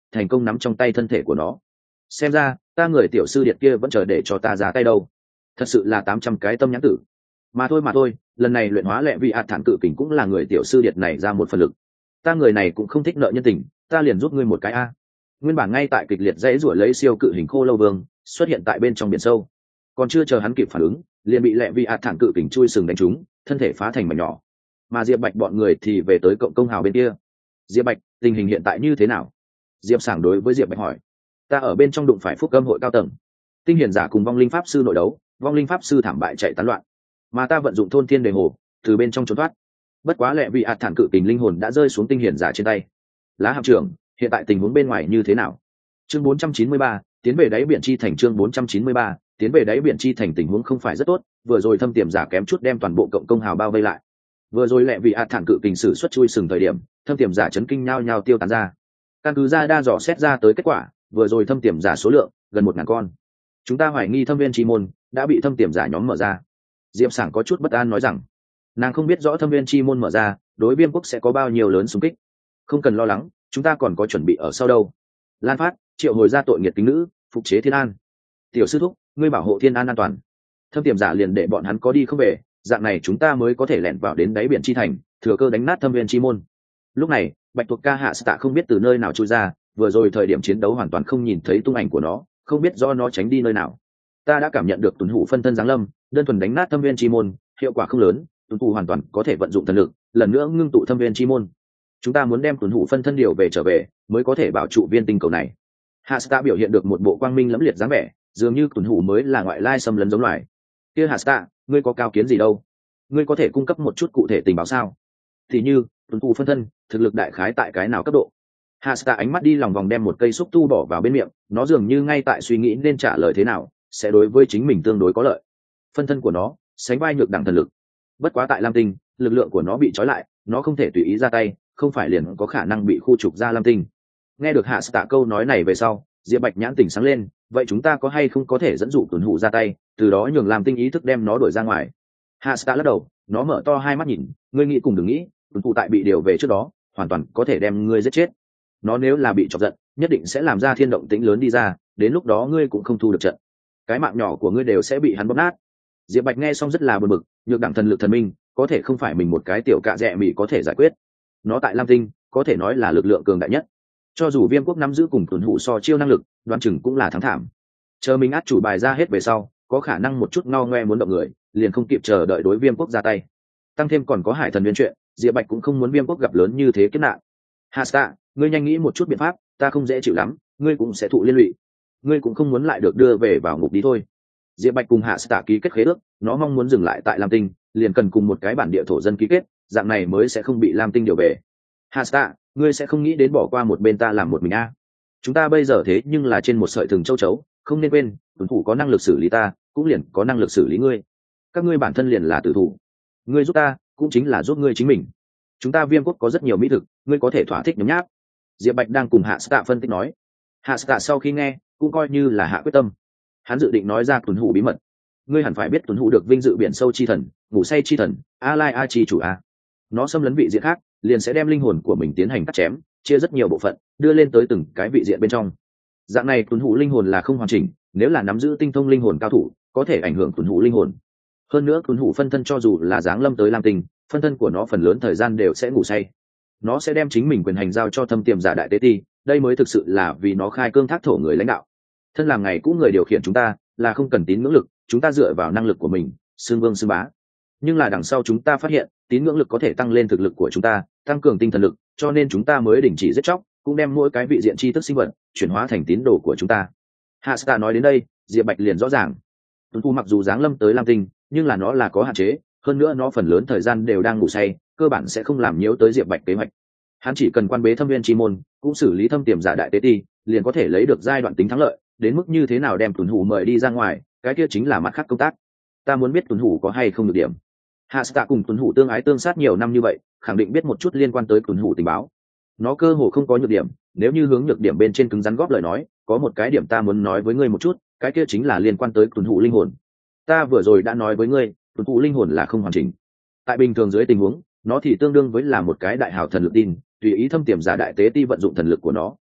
thành công nắm trong tay thân thể của nó. Xem ra ta người tiểu sư điện kia vẫn chờ để cho ta ra tay đâu. Thật sự là 800 cái tâm nhãn tử. Mà thôi, lần này luyện hóa lệ vị ạt thản cự kình cũng là người tiểu sư điện này ra một phần lực. Ta người này cũng không thích nợ nhân tình, ta liền giúp ngươi một cái a. Nguyên bản ngay tại kịch liệt dãy rủa lấy siêu cự hình khô lâu vương xuất hiện tại bên trong biển sâu, còn chưa chờ hắn kịp phản ứng, liền bị lệ vị ạt thản cự kình chui sừng đánh trúng, thân thể phá thành mảnh nhỏ. Mà Diệp Bạch bọn người thì về tới cộng công hào bên kia. Diệp Bạch, tình hình hiện tại như thế nào? Diệp Sảng đối với Diệp Bạch hỏi. Ta ở bên trong đụng phải phúc âm hội cao tầng, tinh hiền giả cùng vong linh pháp sư nội đấu, vong linh pháp sư thảm bại chạy tán loạn, mà ta vận dụng thôn thiên đề hồ từ bên trong trốn thoát. Bất quá lệ vị ạt thản cự kình linh hồn đã rơi xuống tinh hiền giả trên tay. Lá hạm trưởng, hiện tại tình huống bên ngoài như thế nào? Chương 493, tiến về đáy biển chi thành. Chương 493, tiến về đáy biển chi thành. Tình huống không phải rất tốt, vừa rồi thâm tiềm giả kém chút đem toàn bộ cộng công hào bao vây lại. Vừa rồi lệ vị ạt thản cự kình sử xuất chui sừng thời điểm, thâm tiềm giả chấn kinh nhao nhao tiêu tán ra. Căn cứ ra đa dò xét ra tới kết quả, vừa rồi thâm tiềm giả số lượng gần 1000 con. Chúng ta hoài nghi thâm viên chi môn đã bị thâm tiềm giả nhóm mở ra. Diệp Sảng có chút bất an nói rằng, nàng không biết rõ thâm viên chi môn mở ra đối Viêm quốc sẽ có bao nhiêu lớn xung kích. Không cần lo lắng, chúng ta còn có chuẩn bị ở sau đâu. Lan Phát, triệu hồi ra tội nghiệt kính nữ, phục chế Thiên An. Tiểu sư thúc, ngươi bảo hộ Thiên An an toàn. Thâm tiềm giả liền để bọn hắn có đi không về, dạng này chúng ta mới có thể lẻn vào đến đáy biển chi thành, thừa cơ đánh nát thâm viên chi môn. Lúc này, Bạch Tuộc Ca Hạ Tạ không biết từ nơi nào chui ra, vừa rồi thời điểm chiến đấu hoàn toàn không nhìn thấy tung ảnh của nó, không biết do nó tránh đi nơi nào. Ta đã cảm nhận được tuần hủ phân thân giáng lâm, đơn thuần đánh nát thâm viên chi môn, hiệu quả không lớn, tuần hủ hoàn toàn có thể vận dụng thần lực, lần nữa ngưng tụ thâm viên chi môn. Chúng ta muốn đem tuần hủ phân thân điều về trở về, mới có thể bảo trụ viên tinh cầu này. Hạ Tạ biểu hiện được một bộ quang minh lẫm liệt dáng vẻ, dường như tuần hủ mới là ngoại lai xâm lấn giống loài. Kia Hạ Tạ, ngươi có cao kiến gì đâu? Ngươi có thể cung cấp một chút cụ thể tình báo sao? Thì như tuần hủ phân thân thực lực đại khái tại cái nào cấp độ? Hạ Tạ ánh mắt đi lòng vòng đem một cây xúc tu bỏ vào bên miệng, nó dường như ngay tại suy nghĩ nên trả lời thế nào sẽ đối với chính mình tương đối có lợi. Phân thân của nó sánh vai nhược đẳng thần lực, bất quá tại Lam Tinh, lực lượng của nó bị trói lại, nó không thể tùy ý ra tay, không phải liền có khả năng bị khu trục ra Lam Tinh. Nghe được Hạ Tạ câu nói này về sau, Diệp Bạch nhãn tỉnh sáng lên, vậy chúng ta có hay không có thể dẫn dụ tuần hủ ra tay, từ đó nhường Lam Tinh ý thức đem nó đuổi ra ngoài? Hạ Tạ lắc đầu, nó mở to hai mắt nhìn, ngươi nghĩ cùng đừng nghĩ, tuần hủ tại bị điều về trước đó, hoàn toàn có thể đem ngươi giết chết. Nó nếu là bị chọc giận, nhất định sẽ làm ra thiên động tĩnh lớn đi ra, đến lúc đó ngươi cũng không thu được trận, cái mạng nhỏ của ngươi đều sẽ bị hắn bóp nát. Diệp Bạch nghe xong rất là bực bực, nhược đẳng thần lực thần minh có thể không phải mình một cái tiểu cạ dẹ mị có thể giải quyết. Nó tại Lam Tinh có thể nói là lực lượng cường đại nhất, cho dù Viêm quốc nắm giữ cùng tuần hủ so chiêu năng lực, đoán chừng cũng là thắng thảm. Chờ mình át chủ bài ra hết về sau, có khả năng một chút ngao ngoe muốn động người, liền không kịp chờ đợi đối Viêm quốc ra tay. Tăng thêm còn có Hải Thần Viên chuyện, Diệp Bạch cũng không muốn Viêm quốc gặp lớn như thế kiếp nạn. Hasta, ngươi nhanh nghĩ một chút biện pháp, ta không dễ chịu lắm, ngươi cũng sẽ thụ liên lụy. Ngươi cũng không muốn lại được đưa về vào ngục đi thôi. Diệp Bạch cùng Hasta ký kết khế ước, nó mong muốn dừng lại tại Lam Tinh, liền cần cùng một cái bản địa thổ dân ký kết, dạng này mới sẽ không bị Lam Tinh điều về. Hasta, ngươi sẽ không nghĩ đến bỏ qua một bên ta làm một mình a? Chúng ta bây giờ thế nhưng là trên một sợi thừng châu chấu, không nên quên, tuần thủ có năng lực xử lý ta, cũng liền có năng lực xử lý ngươi. Các ngươi bản thân liền là tử thủ, ngươi giúp ta, cũng chính là giúp ngươi chính mình. Chúng ta Viêm quốc có rất nhiều mỹ thực, ngươi có thể thỏa thích nhấm nháp. Diệp Bạch đang cùng Hạ Stạ phân tích nói. Hạ Stạ sau khi nghe, cũng coi như là hạ quyết tâm. Hắn dự định nói ra tuần hủ bí mật. Ngươi hẳn phải biết tuần hủ được vinh dự biển sâu chi thần, ngủ say chi thần, a lai a chi chủ a. Nó xâm lấn vị diện khác, liền sẽ đem linh hồn của mình tiến hành cắt chém, chia rất nhiều bộ phận, đưa lên tới từng cái vị diện bên trong. Dạng này tuần hủ linh hồn là không hoàn chỉnh, nếu là nắm giữ tinh thông linh hồn cao thủ, có thể ảnh hưởng tuần hủ linh hồn. Hơn nữa tuần hủ phân thân cho dù là giáng lâm tới Lam Tinh, phân thân của nó phần lớn thời gian đều sẽ ngủ say. Nó sẽ đem chính mình quyền hành giao cho thâm tiềm giả đại tế ti, đây mới thực sự là vì nó khai cương thác thổ người lãnh đạo. Thân làm ngày cũ người điều khiển chúng ta là không cần tín ngưỡng lực, chúng ta dựa vào năng lực của mình, xương vương xương bá. Nhưng là đằng sau chúng ta phát hiện, tín ngưỡng lực có thể tăng lên thực lực của chúng ta, tăng cường tinh thần lực, cho nên chúng ta mới đình chỉ giết chóc, cũng đem mỗi cái vị diện tri thức sinh vật chuyển hóa thành tín đồ của chúng ta. Hasta nói đến đây, Diệp Bạch liền rõ ràng. Tuấn Phu mặc dù giáng lâm tới Lam Tinh, nhưng là nó là có hạn chế, hơn nữa nó phần lớn thời gian đều đang ngủ say, cơ bản sẽ không làm nhiễu tới Diệp Bạch kế hoạch. Hắn chỉ cần quan bế thâm viên chi môn, cũng xử lý thâm tiềm giả đại tế ti, liền có thể lấy được giai đoạn tính thắng lợi, đến mức như thế nào đem Tuấn Hủ mời đi ra ngoài, cái kia chính là mặt khác công tác. Ta muốn biết Tuấn Hủ có hay không được điểm. Hasta cùng Tuấn Hủ tương ái tương sát nhiều năm như vậy, khẳng định biết một chút liên quan tới Tuấn Hủ tình báo. Nó cơ hồ không có nhược điểm, nếu như hướng nhược điểm bên trên cứng rắn góp lời nói, có một cái điểm ta muốn nói với ngươi một chút, cái kia chính là liên quan tới Tuấn Hủ linh hồn. Ta vừa rồi đã nói với ngươi, Tuấn Hủ linh hồn là không hoàn chỉnh. Tại bình thường dưới tình huống, nó thì tương đương với là một cái đại hào thần lực tin, tùy ý thâm tiềm giả đại tế ti vận dụng thần lực của nó.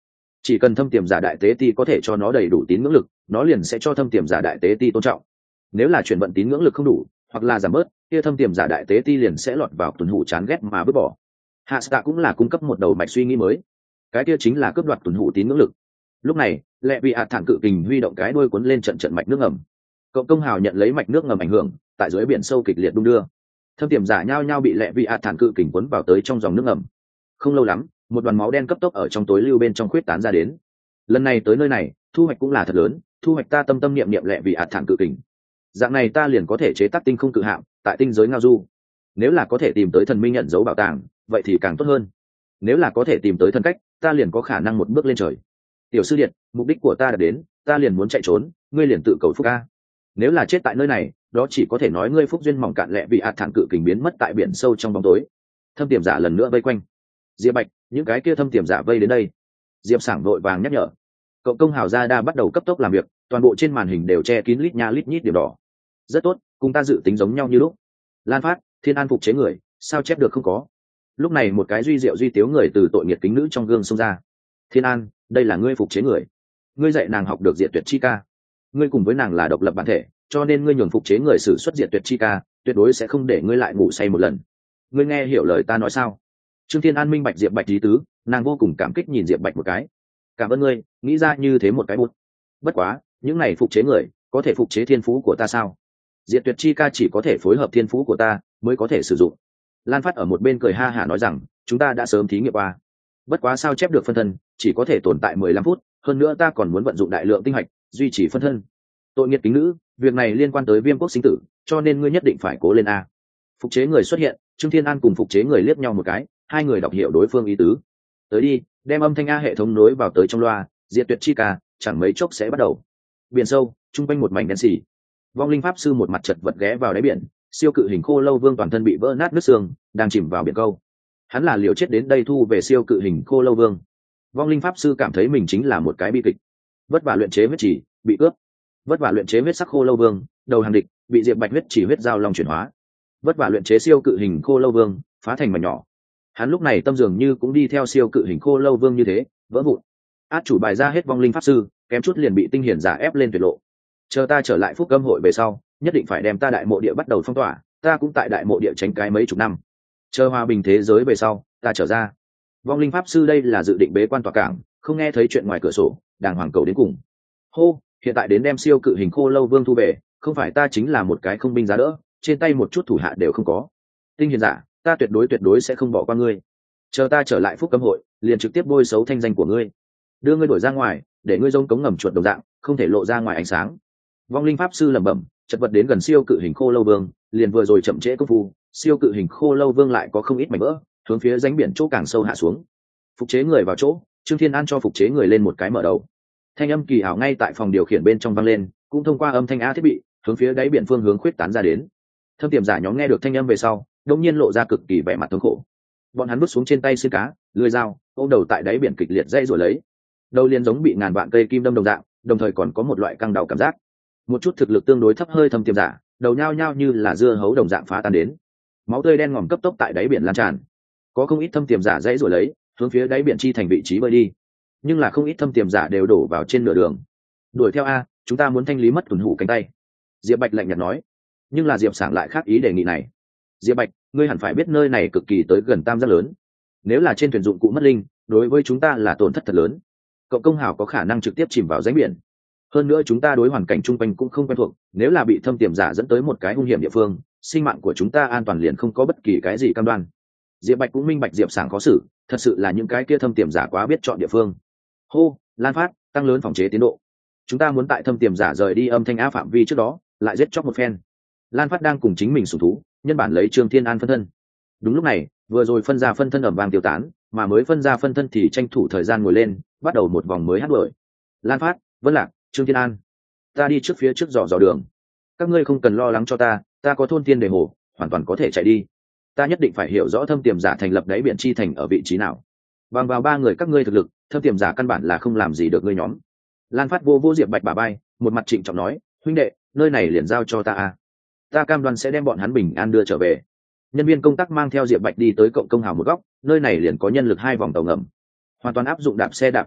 chỉ cần thâm tiềm giả đại tế ti có thể cho nó đầy đủ tín ngưỡng lực, nó liền sẽ cho thâm tiềm giả đại tế ti tôn trọng. Nếu là chuyển vận tín ngưỡng lực không đủ hoặc là giảm bớt, kia thâm tiềm giả đại tế ti liền sẽ lọt vào tuần hủ chán ghét mà vứt bỏ. Hạ Stạ cũng là cung cấp một đầu mạch suy nghĩ mới, cái kia chính là cướp đoạt tuần hủ tín ngưỡng lực. Lúc này lệ vị ạt thản cự kình huy động cái đuôi cuốn lên trận trận mạch nước ngầm. Cộng công hào nhận lấy mạch nước ngầm ảnh hưởng, tại dưới biển sâu kịch liệt đung đưa. Thâm tiềm giả nhao nhao bị lệ vị ạt thản cự kình cuốn vào tới trong dòng nước ngầm. Không lâu lắm, một đoàn máu đen cấp tốc ở trong tối lưu bên trong khuyết tán ra đến. Lần này tới nơi này, thu hoạch cũng là thật lớn, thu hoạch ta tâm tâm niệm niệm lệ vị ạt thản cự kình. Dạng này ta liền có thể chế tác tinh không cự hạm tại tinh giới ngao du. Nếu là có thể tìm tới thần minh nhận dấu bảo tàng, vậy thì càng tốt hơn. Nếu là có thể tìm tới thần cách, ta liền có khả năng một bước lên trời. Tiểu sư điện, mục đích của ta đã đến, ta liền muốn chạy trốn, ngươi liền tự cầu phúc a. Nếu là chết tại nơi này, đó chỉ có thể nói ngươi phúc duyên mỏng cạn lẹ vì ạt thản cự kình biến mất tại biển sâu trong bóng tối. Thâm tiềm giả lần nữa vây quanh Diệp Bạch, những cái kia thâm tiềm giả vây đến đây. Diệp Sảng vội vàng nhắc nhở. Cộng công hào gia đa bắt đầu cấp tốc làm việc, toàn bộ trên màn hình đều che kín lít nha lít nhít điểm đỏ. Rất tốt, cùng ta dự tính giống nhau như lúc. Lan Phát, Thiên An phục chế người, sao chép được không có. Lúc này một cái duy diệu duy tiếu người từ tội nghiệt kính nữ trong gương xông ra. Thiên An, đây là ngươi phục chế người, ngươi dạy nàng học được diệt tuyệt chi ca, ngươi cùng với nàng là độc lập bản thể, cho nên ngươi nhường phục chế người sử xuất diệt tuyệt chi ca, tuyệt đối sẽ không để ngươi lại ngủ say một lần. Ngươi nghe hiểu lời ta nói sao? Trương Thiên An minh bạch Diệp Bạch lý tứ, nàng vô cùng cảm kích nhìn Diệp Bạch một cái. Cảm ơn ngươi, nghĩ ra như thế một cái bút. Bất quá, những này phục chế người có thể phục chế thiên phú của ta sao? Diệt tuyệt chi ca chỉ có thể phối hợp thiên phú của ta mới có thể sử dụng. Lan Phát ở một bên cười ha hả nói rằng, chúng ta đã sớm thí nghiệm qua. Bất quá sao chép được phân thân chỉ có thể tồn tại 15 phút, hơn nữa ta còn muốn vận dụng đại lượng tinh hạch duy trì phân thân. Tội nghiệt kính nữ, việc này liên quan tới Viêm quốc sinh tử, cho nên ngươi nhất định phải cố lên a. Phục chế người xuất hiện, Trương Thiên An cùng phục chế người liếc nhau một cái, hai người đọc hiểu đối phương ý tứ. Tới đi, đem âm thanh a hệ thống nối vào tới trong loa, diệt tuyệt chi ca, chẳng mấy chốc sẽ bắt đầu. Biển sâu, trung quanh một mảnh đen xì. Vong linh pháp sư một mặt chật vật ghé vào đáy biển, siêu cự hình khô lâu vương toàn thân bị vỡ nát nứt xương, đang chìm vào biển câu. Hắn là liều chết đến đây thu về siêu cự hình khô lâu vương. Vong linh pháp sư cảm thấy mình chính là một cái bi kịch. Vất vả luyện chế huyết chỉ bị cướp, vất vả luyện chế huyết sắc khô lâu vương đầu hàng địch bị Diệp Bạch huyết chỉ huyết giao long chuyển hóa, vất vả luyện chế siêu cự hình khô lâu vương phá thành mảnh nhỏ. Hắn lúc này tâm dường như cũng đi theo siêu cự hình khô lâu vương như thế vỡ vụn. Át chủ bài ra hết, vong linh pháp sư kém chút liền bị tinh hiển giả ép lên tuyệt lộ. Chờ ta trở lại phúc âm hội về sau, nhất định phải đem ta đại mộ địa bắt đầu phong tỏa, ta cũng tại đại mộ địa tránh cái mấy chục năm. Chờ hòa bình thế giới về sau, ta trở ra. Vong linh pháp sư đây là dự định bế quan tỏa cảng, không nghe thấy chuyện ngoài cửa sổ, đàng hoàng cầu đến cùng. Hô, hiện tại đến đem siêu cự hình khô lâu vương thu về, không phải ta chính là một cái không binh giá đỡ, trên tay một chút thủ hạ đều không có. Tinh hiền giả, ta tuyệt đối sẽ không bỏ qua ngươi. Chờ ta trở lại phúc cấm hội, liền trực tiếp bôi xấu thanh danh của ngươi, đưa ngươi đổi ra ngoài, để ngươi giống cống ngầm chuột đồng dạng, không thể lộ ra ngoài ánh sáng. Vong linh pháp sư lẩm bẩm, chật vật đến gần siêu cự hình khô lâu vương, liền vừa rồi chậm trễ công phu, siêu cự hình khô lâu vương lại có không ít mảnh vỡ, hướng phía rãnh biển chỗ càng sâu hạ xuống. Phục chế người vào chỗ, Trương Thiên An cho phục chế người lên một cái mở đầu. Thanh âm kỳ ảo ngay tại phòng điều khiển bên trong vang lên, cũng thông qua âm thanh a thiết bị hướng phía đáy biển phương hướng khuyết tán ra đến. Thâm tiềm giả nhóm nghe được thanh âm về sau, đột nhiên lộ ra cực kỳ vẻ mặt thống khổ. Bọn hắn vứt xuống trên tay xiên cá, lưỡi dao, ôm đầu tại đáy biển kịch liệt dây rồi lấy. Đầu liền giống bị ngàn vạn cây kim đâm đồng dạng, đồng thời còn có một loại căng đau cảm giác. Một chút thực lực tương đối thấp hơi thâm tiềm giả, đầu nhao nhao như là dưa hấu đồng dạng phá tan đến. Máu tươi đen ngòm cấp tốc tại đáy biển lan tràn. Có không ít thâm tiềm giả dãy rồi lấy, hướng phía đáy biển chi thành vị trí bơi đi. Nhưng là không ít thâm tiềm giả đều đổ vào trên nửa đường. Đuổi theo a, chúng ta muốn thanh lý mất tuần hủ cánh tay. Diệp Bạch lạnh nhạt nói. Nhưng là Diệp Sảng lại khác ý đề nghị này. Diệp Bạch, ngươi hẳn phải biết nơi này cực kỳ tới gần tam giác lớn. Nếu là trên thuyền dụng cụ mất linh, đối với chúng ta là tổn thất thật lớn. Cậu công hào có khả năng trực tiếp chìm vào rãnh biển. Hơn nữa chúng ta đối hoàn cảnh chung quanh cũng không quen thuộc, nếu là bị thâm tiềm giả dẫn tới một cái hung hiểm địa phương, sinh mạng của chúng ta an toàn liền không có bất kỳ cái gì cam đoan. Diệp Bạch cũng minh bạch Diệp Sảng khó xử, thật sự là những cái kia thâm tiềm giả quá biết chọn địa phương. Hô, Lan Phát, tăng lớn phòng chế tiến độ. Chúng ta muốn tại thâm tiềm giả rời đi âm thanh á phạm vi trước đó, lại giết chóc một phen. Lan Phát đang cùng chính mình sủng thú, nhân bản lấy Trương Thiên An phân thân. Đúng lúc này, vừa rồi phân ra phân thân ầm vang tiêu tán, mà mới phân ra phân thân thì tranh thủ thời gian ngồi lên, bắt đầu một vòng mới hát đuổi. Lan Phát, Vân Lạc, Trương Thiên An, ta đi trước phía trước dò đường. Các ngươi không cần lo lắng cho ta có thôn tiên đề hồ, hoàn toàn có thể chạy đi. Ta nhất định phải hiểu rõ thâm tiềm giả thành lập đáy biển chi thành ở vị trí nào. Bằng vào ba người các ngươi thực lực, thâm tiềm giả căn bản là không làm gì được ngươi nhóm. Lan Phát vô Diệp Bạch bả bay, một mặt trịnh trọng nói, huynh đệ, nơi này liền giao cho ta a. Ta cam đoan sẽ đem bọn hắn bình an đưa trở về. Nhân viên công tác mang theo Diệp Bạch đi tới cộng công hào một góc, nơi này liền có nhân lực 2 vòng tàu ngầm, hoàn toàn áp dụng đạp xe đạp phương thức,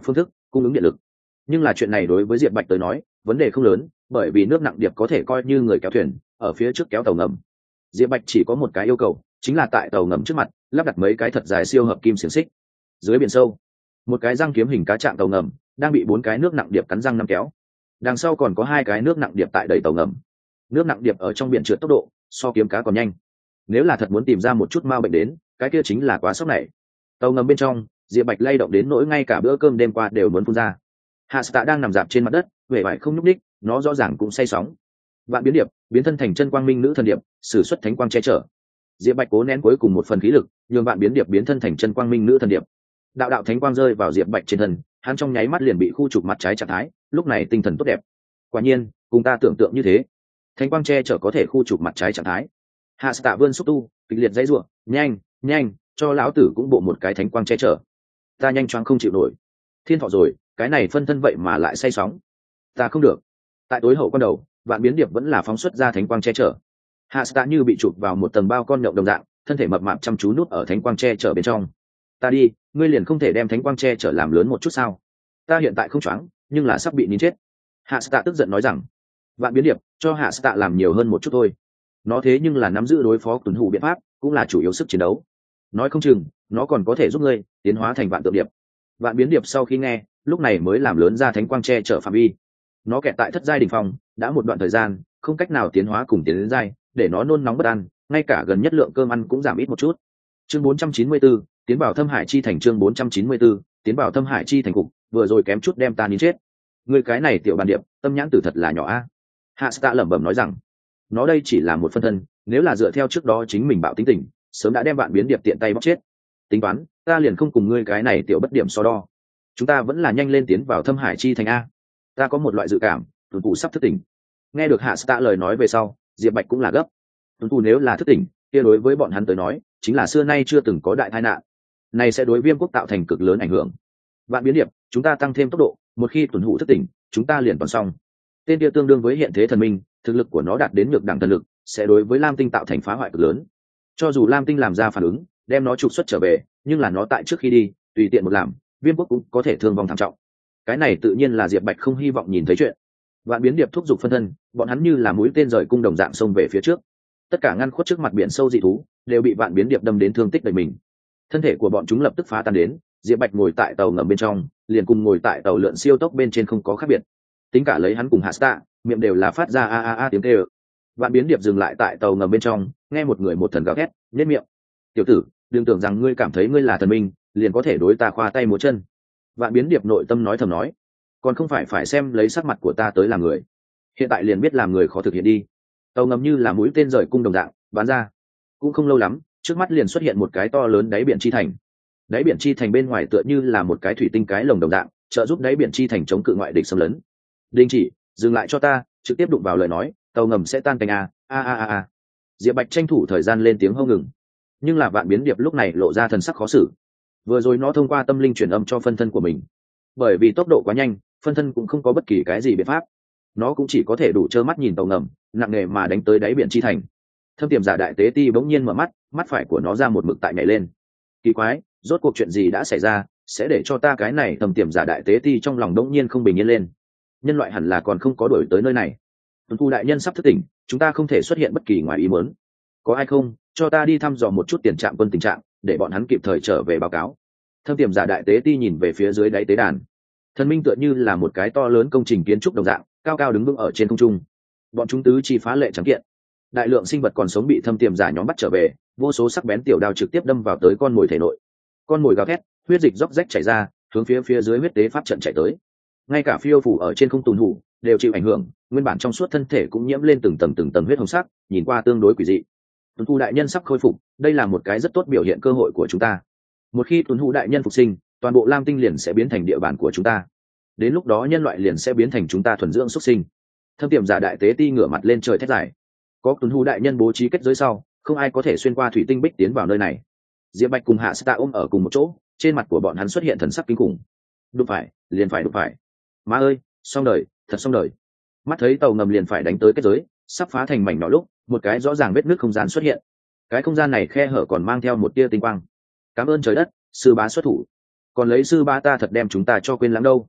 cung ứng điện lực. Nhưng là chuyện này đối với Diệp Bạch tới nói vấn đề không lớn, bởi vì nước nặng điệp có thể coi như người kéo thuyền ở phía trước kéo tàu ngầm. Diệp Bạch chỉ có một cái yêu cầu, chính là tại tàu ngầm trước mặt lắp đặt mấy cái thật dài siêu hợp kim xiềng xích. Dưới biển sâu, một cái răng kiếm hình cá trạng tàu ngầm đang bị 4 cái nước nặng điệp cắn răng nắm kéo, đằng sau còn có 2 cái nước nặng điệp tại đầy tàu ngầm. Nước nặng điệp ở trong biển trượt tốc độ so kiếm cá còn nhanh, nếu là thật muốn tìm ra một chút ma bệnh đến, cái kia chính là quá sốc này. Tàu ngầm bên trong, Diệp Bạch lay động đến nỗi ngay cả bữa cơm đêm qua đều muốn phun ra. Hạ Tạ đang nằm dạp trên mặt đất, vẻ vải không nhúc nhích, nó rõ ràng cũng say sóng. Vạn biến điệp biến thân thành chân quang minh nữ thần điệp, sử xuất thánh quang che chở. Diệp Bạch cố nén cuối cùng một phần khí lực, nhường vạn biến điệp biến thân thành chân quang minh nữ thần điệp. Đạo đạo thánh quang rơi vào Diệp Bạch trên thân, hắn trong nháy mắt liền bị khu trục mặt trái trạng thái, lúc này tinh thần tốt đẹp. Quả nhiên, cùng ta tưởng tượng như thế, thánh quang che chở có thể khu trục mặt trái trạng thái. Hạ Tạ vươn xúc tu, kịch liệt dãy rủa, nhanh, nhanh, cho lão tử cũng bộ một cái thánh quang che chở. Ta nhanh choáng không chịu nổi. Thiên thọ rồi, cái này phân thân vậy mà lại say sóng. Ta không được. Tại tối hậu quan đầu, vạn biến điệp vẫn là phóng xuất ra thánh quang che chở. Hạ Tạ như bị chụp vào một tầng bao con nhộng đồng dạng, thân thể mập mạp chăm chú nút ở thánh quang che chở bên trong. Ta đi, ngươi liền không thể đem thánh quang che chở làm lớn một chút sao? Ta hiện tại không choáng, nhưng là sắp bị nín chết. Hạ Tạ tức giận nói rằng, vạn biến điệp, cho Hạ Tạ làm nhiều hơn một chút thôi. Nó thế nhưng là nắm giữ đối phó tuần hủ biện pháp, cũng là chủ yếu sức chiến đấu. Nói không chừng, nó còn có thể giúp ngươi tiến hóa thành vạn tượng điệp. Vạn biến điệp sau khi nghe, lúc này mới làm lớn ra thánh quang che chở phạm vi. Nó kẹt tại thất giai đỉnh phong, đã một đoạn thời gian, không cách nào tiến hóa cùng tiến đến giai, để nó nôn nóng bất an, ngay cả gần nhất lượng cơm ăn cũng giảm ít một chút. Chương 494, tiến vào Thâm Hải chi thành. Chương 494, tiến vào Thâm Hải chi thành cục, vừa rồi kém chút đem ta nín chết. Người cái này tiểu bàn điệp, tâm nhãn tử thật là nhỏ a. Hạ Tạ lẩm bẩm nói rằng, nó đây chỉ là một phân thân, nếu là dựa theo trước đó chính mình bạo tính tình, sớm đã đem vạn biến điệp tiện tay bóc chết. Tính toán, ta liền không cùng ngươi cái này tiểu bất điểm so đo. Chúng ta vẫn là nhanh lên tiến vào Thâm Hải chi thành a. Ta có một loại dự cảm, tuần thủ sắp thức tỉnh. Nghe được Hạ Tạ lời nói về sau, Diệp Bạch cũng là gấp. Tuần thủ nếu là thức tỉnh, kia đối với bọn hắn tới nói, chính là xưa nay chưa từng có đại tai nạn. Này sẽ đối Viêm quốc tạo thành cực lớn ảnh hưởng. Vạn biến điệp, chúng ta tăng thêm tốc độ, một khi tuần thủ thức tỉnh, chúng ta liền toàn xong. Tên kia tương đương với hiện thế thần minh, thực lực của nó đạt đến nhược đẳng thần lực, sẽ đối với Lam Tinh tạo thành phá hoại cực lớn. Cho dù Lam Tinh làm ra phản ứng, đem nó trục xuất trở về, nhưng là nó tại trước khi đi, tùy tiện một làm, Viêm quốc cũng có thể thương vong thảm trọng. Cái này tự nhiên là Diệp Bạch không hy vọng nhìn thấy chuyện. Vạn biến điệp thúc giục phân thân, bọn hắn như là mũi tên rời cung đồng dạng xông về phía trước. Tất cả ngăn khuất trước mặt biển sâu dị thú đều bị vạn biến điệp đâm đến thương tích đầy mình. Thân thể của bọn chúng lập tức phá tan đến, Diệp Bạch ngồi tại tàu ngầm bên trong, liền cùng ngồi tại tàu lượn siêu tốc bên trên không có khác biệt. Tính cả lấy hắn cùng Hạ Tạ, miệng đều là phát ra a a a tiếng kêu. Vạn biến điệp dừng lại tại tàu ngầm bên trong, nghe một người một thần gào thét, nhếch miệng. Tiểu tử, đừng tưởng rằng ngươi cảm thấy ngươi là thần minh, liền có thể đối ta khoa tay múa chân. Vạn biến điệp nội tâm nói thầm nói, còn không phải xem lấy sắc mặt của ta tới làm người. Hiện tại liền biết làm người khó thực hiện đi. Tàu ngầm như là mũi tên rời cung đồng dạng bắn ra. Cũng không lâu lắm, trước mắt liền xuất hiện một cái to lớn đáy biển chi thành. Đáy biển chi thành bên ngoài tựa như là một cái thủy tinh cái lồng đồng dạng, trợ giúp đáy biển chi thành chống cự ngoại địch xâm lấn. Đình chỉ, dừng lại cho ta, trực tiếp đụng vào lời nói, tàu ngầm sẽ tan thành a. Diệp Bạch tranh thủ thời gian lên tiếng hô ngừng. Nhưng là vạn biến điệp lúc này lộ ra thần sắc khó xử. Vừa rồi nó thông qua tâm linh truyền âm cho phân thân của mình, bởi vì tốc độ quá nhanh, phân thân cũng không có bất kỳ cái gì biện pháp, nó cũng chỉ có thể đủ trơ mắt nhìn tàu ngầm nặng nề mà đánh tới đáy biển chi thành. Thâm tiềm giả đại tế ti bỗng nhiên mở mắt, mắt phải của nó ra một mực tại nhảy lên. Kỳ quái, rốt cuộc chuyện gì đã xảy ra, sẽ để cho ta cái này thâm tiềm giả đại tế ti trong lòng bỗng nhiên không bình yên lên. Nhân loại hẳn là còn không có đuổi tới nơi này. Tuần thu đại nhân sắp thức tỉnh, chúng ta không thể xuất hiện bất kỳ ngoài ý muốn. Có ai không, cho ta đi thăm dò một chút tiền trạm quân tình trạng, để bọn hắn kịp thời trở về báo cáo. Thâm tiềm giả đại tế ti nhìn về phía dưới đáy tế đàn. Thần minh tựa như là một cái to lớn công trình kiến trúc đồng dạng, cao cao đứng vững ở trên không trung. Bọn chúng tứ chi phá lệ trắng kiện. Đại lượng sinh vật còn sống bị thâm tiềm giả nhóm bắt trở về, vô số sắc bén tiểu đao trực tiếp đâm vào tới con mồi thể nội. Con mồi gào thét, huyết dịch róc rách chảy ra, hướng phía dưới huyết tế pháp trận chạy tới. Ngay cả phiêu phủ ở trên không tùn hủ đều chịu ảnh hưởng, nguyên bản trong suốt thân thể cũng nhiễm lên từng tầng huyết hồng sắc, nhìn qua tương đối quỷ dị. Tuần thu đại nhân sắp khôi phục, đây là một cái rất tốt biểu hiện cơ hội của chúng ta. Một khi tuần thu đại nhân phục sinh, toàn bộ Lam Tinh liền sẽ biến thành địa bàn của chúng ta. Đến lúc đó nhân loại liền sẽ biến thành chúng ta thuần dưỡng xuất sinh. Thâm tiềm giả đại tế ti ngửa mặt lên trời thét dài. Có tuần thu đại nhân bố trí kết giới sau, không ai có thể xuyên qua thủy tinh bích tiến vào nơi này. Diệp Bạch cùng Hạ Tạ ôm ở cùng một chỗ, trên mặt của bọn hắn xuất hiện thần sắc kinh khủng. Đụng phải, liền phải đụng phải. Má ơi, xong đời, thật xong đời. Mắt thấy tàu ngầm liền phải đánh tới kết giới, sắp phá thành mảnh nhỏ lúc, một cái rõ ràng vết nứt không gian xuất hiện. Cái không gian này khe hở còn mang theo một tia tinh quang. Cảm ơn trời đất, sư bá xuất thủ. Còn lấy sư bá ta thật đem chúng ta cho quên lãng đâu.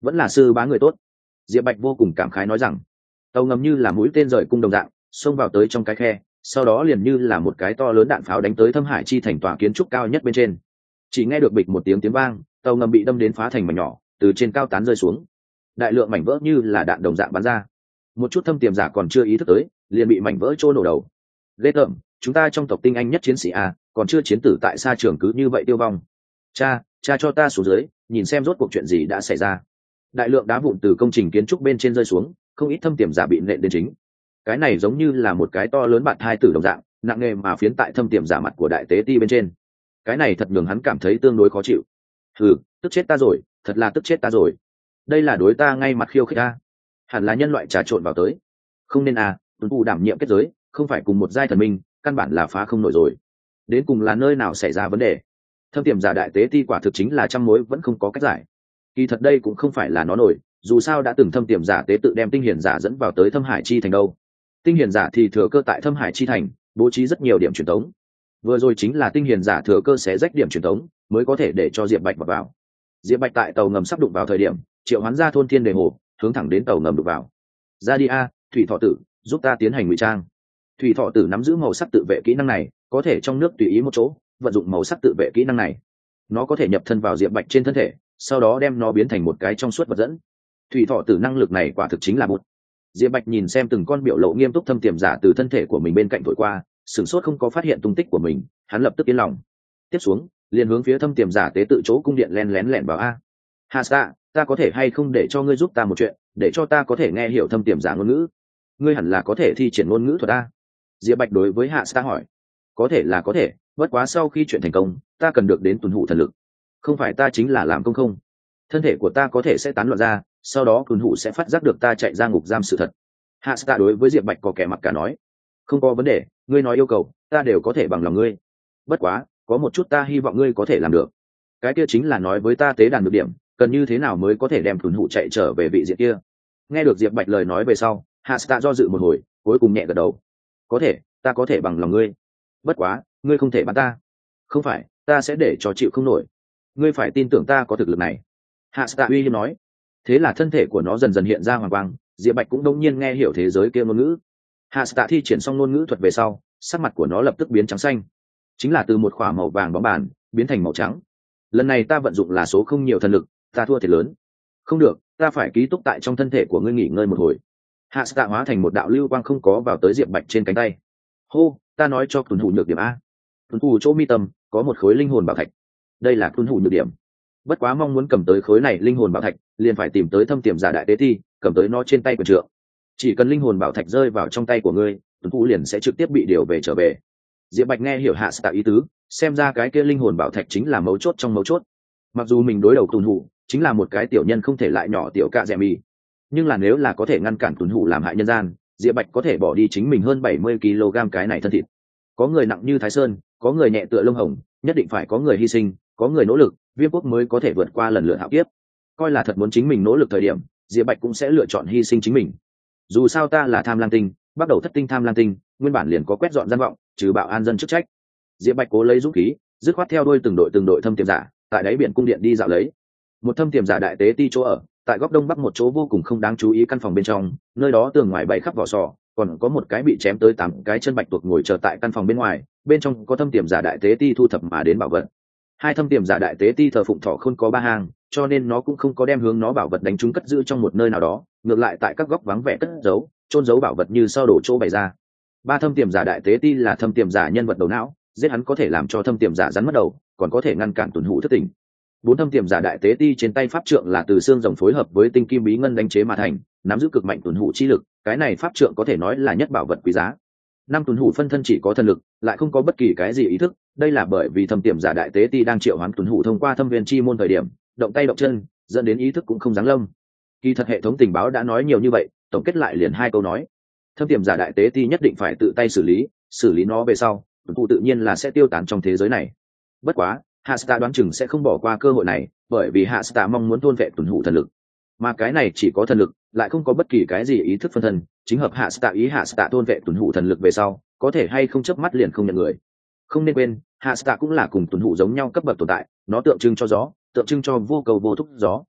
vẫn là sư bá người tốt. Diệp Bạch vô cùng cảm khái nói rằng tàu ngầm như là mũi tên rời cung đồng dạng xông vào tới trong cái khe, sau đó liền như là một cái to lớn đạn pháo đánh tới Thâm Hải chi thành tòa kiến trúc cao nhất bên trên. Chỉ nghe được bịch một tiếng tiếng vang, tàu ngầm bị đâm đến phá thành mảnh nhỏ, từ trên cao tán rơi xuống. Đại lượng mảnh vỡ như là đạn đồng dạng bắn ra. Một chút thâm tiềm giả còn chưa ý thức tới, liền bị mảnh vỡ trô nổ đầu. Ghê tởm, chúng ta trong tộc tinh anh nhất chiến sĩ a, còn chưa chiến tử tại xa trường cứ như vậy tiêu vong. Cha cho ta xuống dưới, nhìn xem rốt cuộc chuyện gì đã xảy ra. Đại lượng đá vụn từ công trình kiến trúc bên trên rơi xuống, không ít thâm tiềm giả bị nện đến chính. Cái này giống như là một cái to lớn bạt hai tử đồng dạng, nặng nề mà phiến tại thâm tiềm giả mặt của đại tế ti bên trên. Cái này thật nhường hắn cảm thấy tương đối khó chịu. Tức chết ta rồi, thật là tức chết ta rồi. Đây là đối ta ngay mặt khiêu khích ta. Hẳn là nhân loại trà trộn vào tới. Không nên tuân thủ đảm nhiệm kết giới, không phải cùng một giai thần minh, căn bản là phá không nổi rồi. Đến cùng là nơi nào xảy ra vấn đề? Thâm tiềm giả đại tế ti quả thực chính là trăm mối vẫn không có cách giải. Kỳ thật đây cũng không phải là nó nổi, dù sao đã từng thâm tiềm giả tế tự đem tinh hiền giả dẫn vào tới Thâm Hải chi thành đâu. Tinh hiền giả thì thừa cơ tại Thâm Hải chi thành bố trí rất nhiều điểm truyền tống. Vừa rồi chính là tinh hiền giả thừa cơ xé rách điểm truyền tống mới có thể để cho Diệp Bạch vào. Diệp Bạch tại tàu ngầm sắp đụng vào thời điểm, triệu hoán ra thôn thiên đề hồ, hướng thẳng đến tàu ngầm đụng vào. Ra đi thủy thọ tử, giúp ta tiến hành ngụy trang. Thủy thọ tử nắm giữ màu sắc tự vệ kỹ năng này, có thể trong nước tùy ý một chỗ vận dụng màu sắc tự vệ kỹ năng này. Nó có thể nhập thân vào Diệp Bạch trên thân thể, sau đó đem nó biến thành một cái trong suốt vật dẫn. Thủy thọ tử năng lực này quả thực chính là bụt. Diệp Bạch nhìn xem từng con biểu lộ nghiêm túc thâm tiềm giả từ thân thể của mình bên cạnh thổi qua, sửng sốt không có phát hiện tung tích của mình, hắn lập tức yên lòng. Tiếp xuống, liền hướng phía thâm tiềm giả tế tự chỗ cung điện len lén lẻn vào Hasta, ta có thể hay không để cho ngươi giúp ta một chuyện, để cho ta có thể nghe hiểu thâm tiềm giả ngôn ngữ. Ngươi hẳn là có thể thi triển ngôn ngữ thuật Diệp Bạch đối với Hasta hỏi. Có thể là có thể, bất quá sau khi chuyện thành công, ta cần được đến tuần hủ thần lực. Không phải ta chính là làm công không? Thân thể của ta có thể sẽ tán loạn ra, sau đó tuần hủ sẽ phát giác được ta chạy ra ngục giam sự thật. Hasta đối với Diệp Bạch có kẻ mặc cả nói. Không có vấn đề, ngươi nói yêu cầu, ta đều có thể bằng lòng ngươi. Bất quá, có một chút ta hy vọng ngươi có thể làm được. Cái kia chính là nói với ta tế đàn được điểm, cần như thế nào mới có thể đem tuần hủ chạy trở về vị diện kia. Nghe được Diệp Bạch lời nói về sau, Hasta do dự một hồi, cuối cùng nhẹ gật đầu. Có thể, ta có thể bằng lòng ngươi. Bất quá, ngươi không thể bắn ta. Không phải, ta sẽ để cho chịu không nổi. Ngươi phải tin tưởng ta có thực lực này. Hasta uy hiếp nói. Thế là thân thể của nó dần dần hiện ra hoàng quang, Diệp Bạch cũng đông nhiên nghe hiểu thế giới kia ngôn ngữ. Hasta thi triển xong ngôn ngữ thuật về sau, sắc mặt của nó lập tức biến trắng xanh, chính là từ một khỏa màu vàng bóng bàn biến thành màu trắng. Lần này ta vận dụng là số không nhiều thần lực, ta thua thiệt lớn. Không được, ta phải ký túc tại trong thân thể của ngươi nghỉ ngơi một hồi. Hasta hóa thành một đạo lưu quang không có vào tới Diệp Bạch trên cánh tay. Hô, ta nói cho tuần hủ nhược điểm tuần hủ chỗ mi tâm có một khối linh hồn bảo thạch, đây là tuần hủ nhược điểm. Bất quá mong muốn cầm tới khối này linh hồn bảo thạch, liền phải tìm tới thâm tiềm giả đại tế ti, cầm tới nó trên tay quyền trượng. Chỉ cần linh hồn bảo thạch rơi vào trong tay của ngươi, tuần hủ liền sẽ trực tiếp bị điều về trở về. Diệp Bạch nghe hiểu Hasta ý tứ, xem ra cái kia linh hồn bảo thạch chính là mấu chốt trong mấu chốt. Mặc dù mình đối đầu tuần hủ chính là một cái tiểu nhân không thể lại nhỏ tiểu cạ dẻ mì, nhưng là nếu là có thể ngăn cản tuần hủ làm hại nhân gian, Diệp Bạch có thể bỏ đi chính mình hơn 70 kg cái này thân thịt. Có người nặng như Thái Sơn, có người nhẹ tựa lông hồng, nhất định phải có người hy sinh, có người nỗ lực, Viêm Quốc mới có thể vượt qua lần lượt hạo kiếp. Coi là thật muốn chính mình nỗ lực thời điểm, Diệp Bạch cũng sẽ lựa chọn hy sinh chính mình. Dù sao ta là Tham Lang Tinh, bắt đầu thất tinh Tham Lang Tinh, nguyên bản liền có quét dọn gian vọng, trừ bạo an dân chức trách. Diệp Bạch cố lấy dũng khí, dứt khoát theo đuôi từng đội thâm tiềm giả, tại đáy biển cung điện đi dạo lấy. Một thâm tiềm giả đại tế ti chỗ ở, tại góc đông bắc một chỗ vô cùng không đáng chú ý căn phòng bên trong, nơi đó tường ngoài bày khắp vỏ sò, còn có một cái bị chém tới 8 cái chân bạch tuộc ngồi chờ tại căn phòng bên ngoài, bên trong có thâm tiềm giả đại tế ti thu thập mà đến bảo vật. Hai thâm tiềm giả đại tế ti thờ phụng thọ khôn có 3 hàng, cho nên nó cũng không có đem hướng nó bảo vật đánh trúng cất giữ trong một nơi nào đó, ngược lại tại các góc vắng vẻ cất giấu, chôn giấu bảo vật như sau đổ chỗ bày ra. 3 thâm tiềm giả đại tế ti là thâm tiềm giả nhân vật đầu não, giết hắn có thể làm cho thâm tiềm giả rắn mất đầu, còn có thể ngăn cản tuần hủ thất tỉnh. 4 thâm tiềm giả đại tế ti trên tay pháp trượng là từ xương rồng phối hợp với tinh kim bí ngân đánh chế mà thành, nắm giữ cực mạnh tuần hủ chi lực, cái này pháp trượng có thể nói là nhất bảo vật quý giá. 5 tuần hủ phân thân chỉ có thần lực, lại không có bất kỳ cái gì ý thức, đây là bởi vì thâm tiềm giả đại tế ti đang triệu hoán tuần hủ thông qua thâm viên chi môn thời điểm, động tay động chân, dẫn đến ý thức cũng không giáng lâm. Kỳ thật hệ thống tình báo đã nói nhiều như vậy, tổng kết lại liền 2 câu nói. Thâm tiềm giả đại tế ti nhất định phải tự tay xử lý nó về sau, tuần hủ tự nhiên là sẽ tiêu tán trong thế giới này. Bất quá, Hasta đoán chừng sẽ không bỏ qua cơ hội này, bởi vì Hasta mong muốn thôn vệ tuần hủ thần lực, mà cái này chỉ có thần lực, lại không có bất kỳ cái gì ý thức phân thân, chính hợp Hasta ý. Hasta thôn vệ tuần hủ thần lực về sau, có thể hay không chớp mắt liền không nhận người. Không nên quên, Hasta cũng là cùng tuần hủ giống nhau cấp bậc tồn tại, nó tượng trưng cho gió, tượng trưng cho vô cầu vô thúc gió.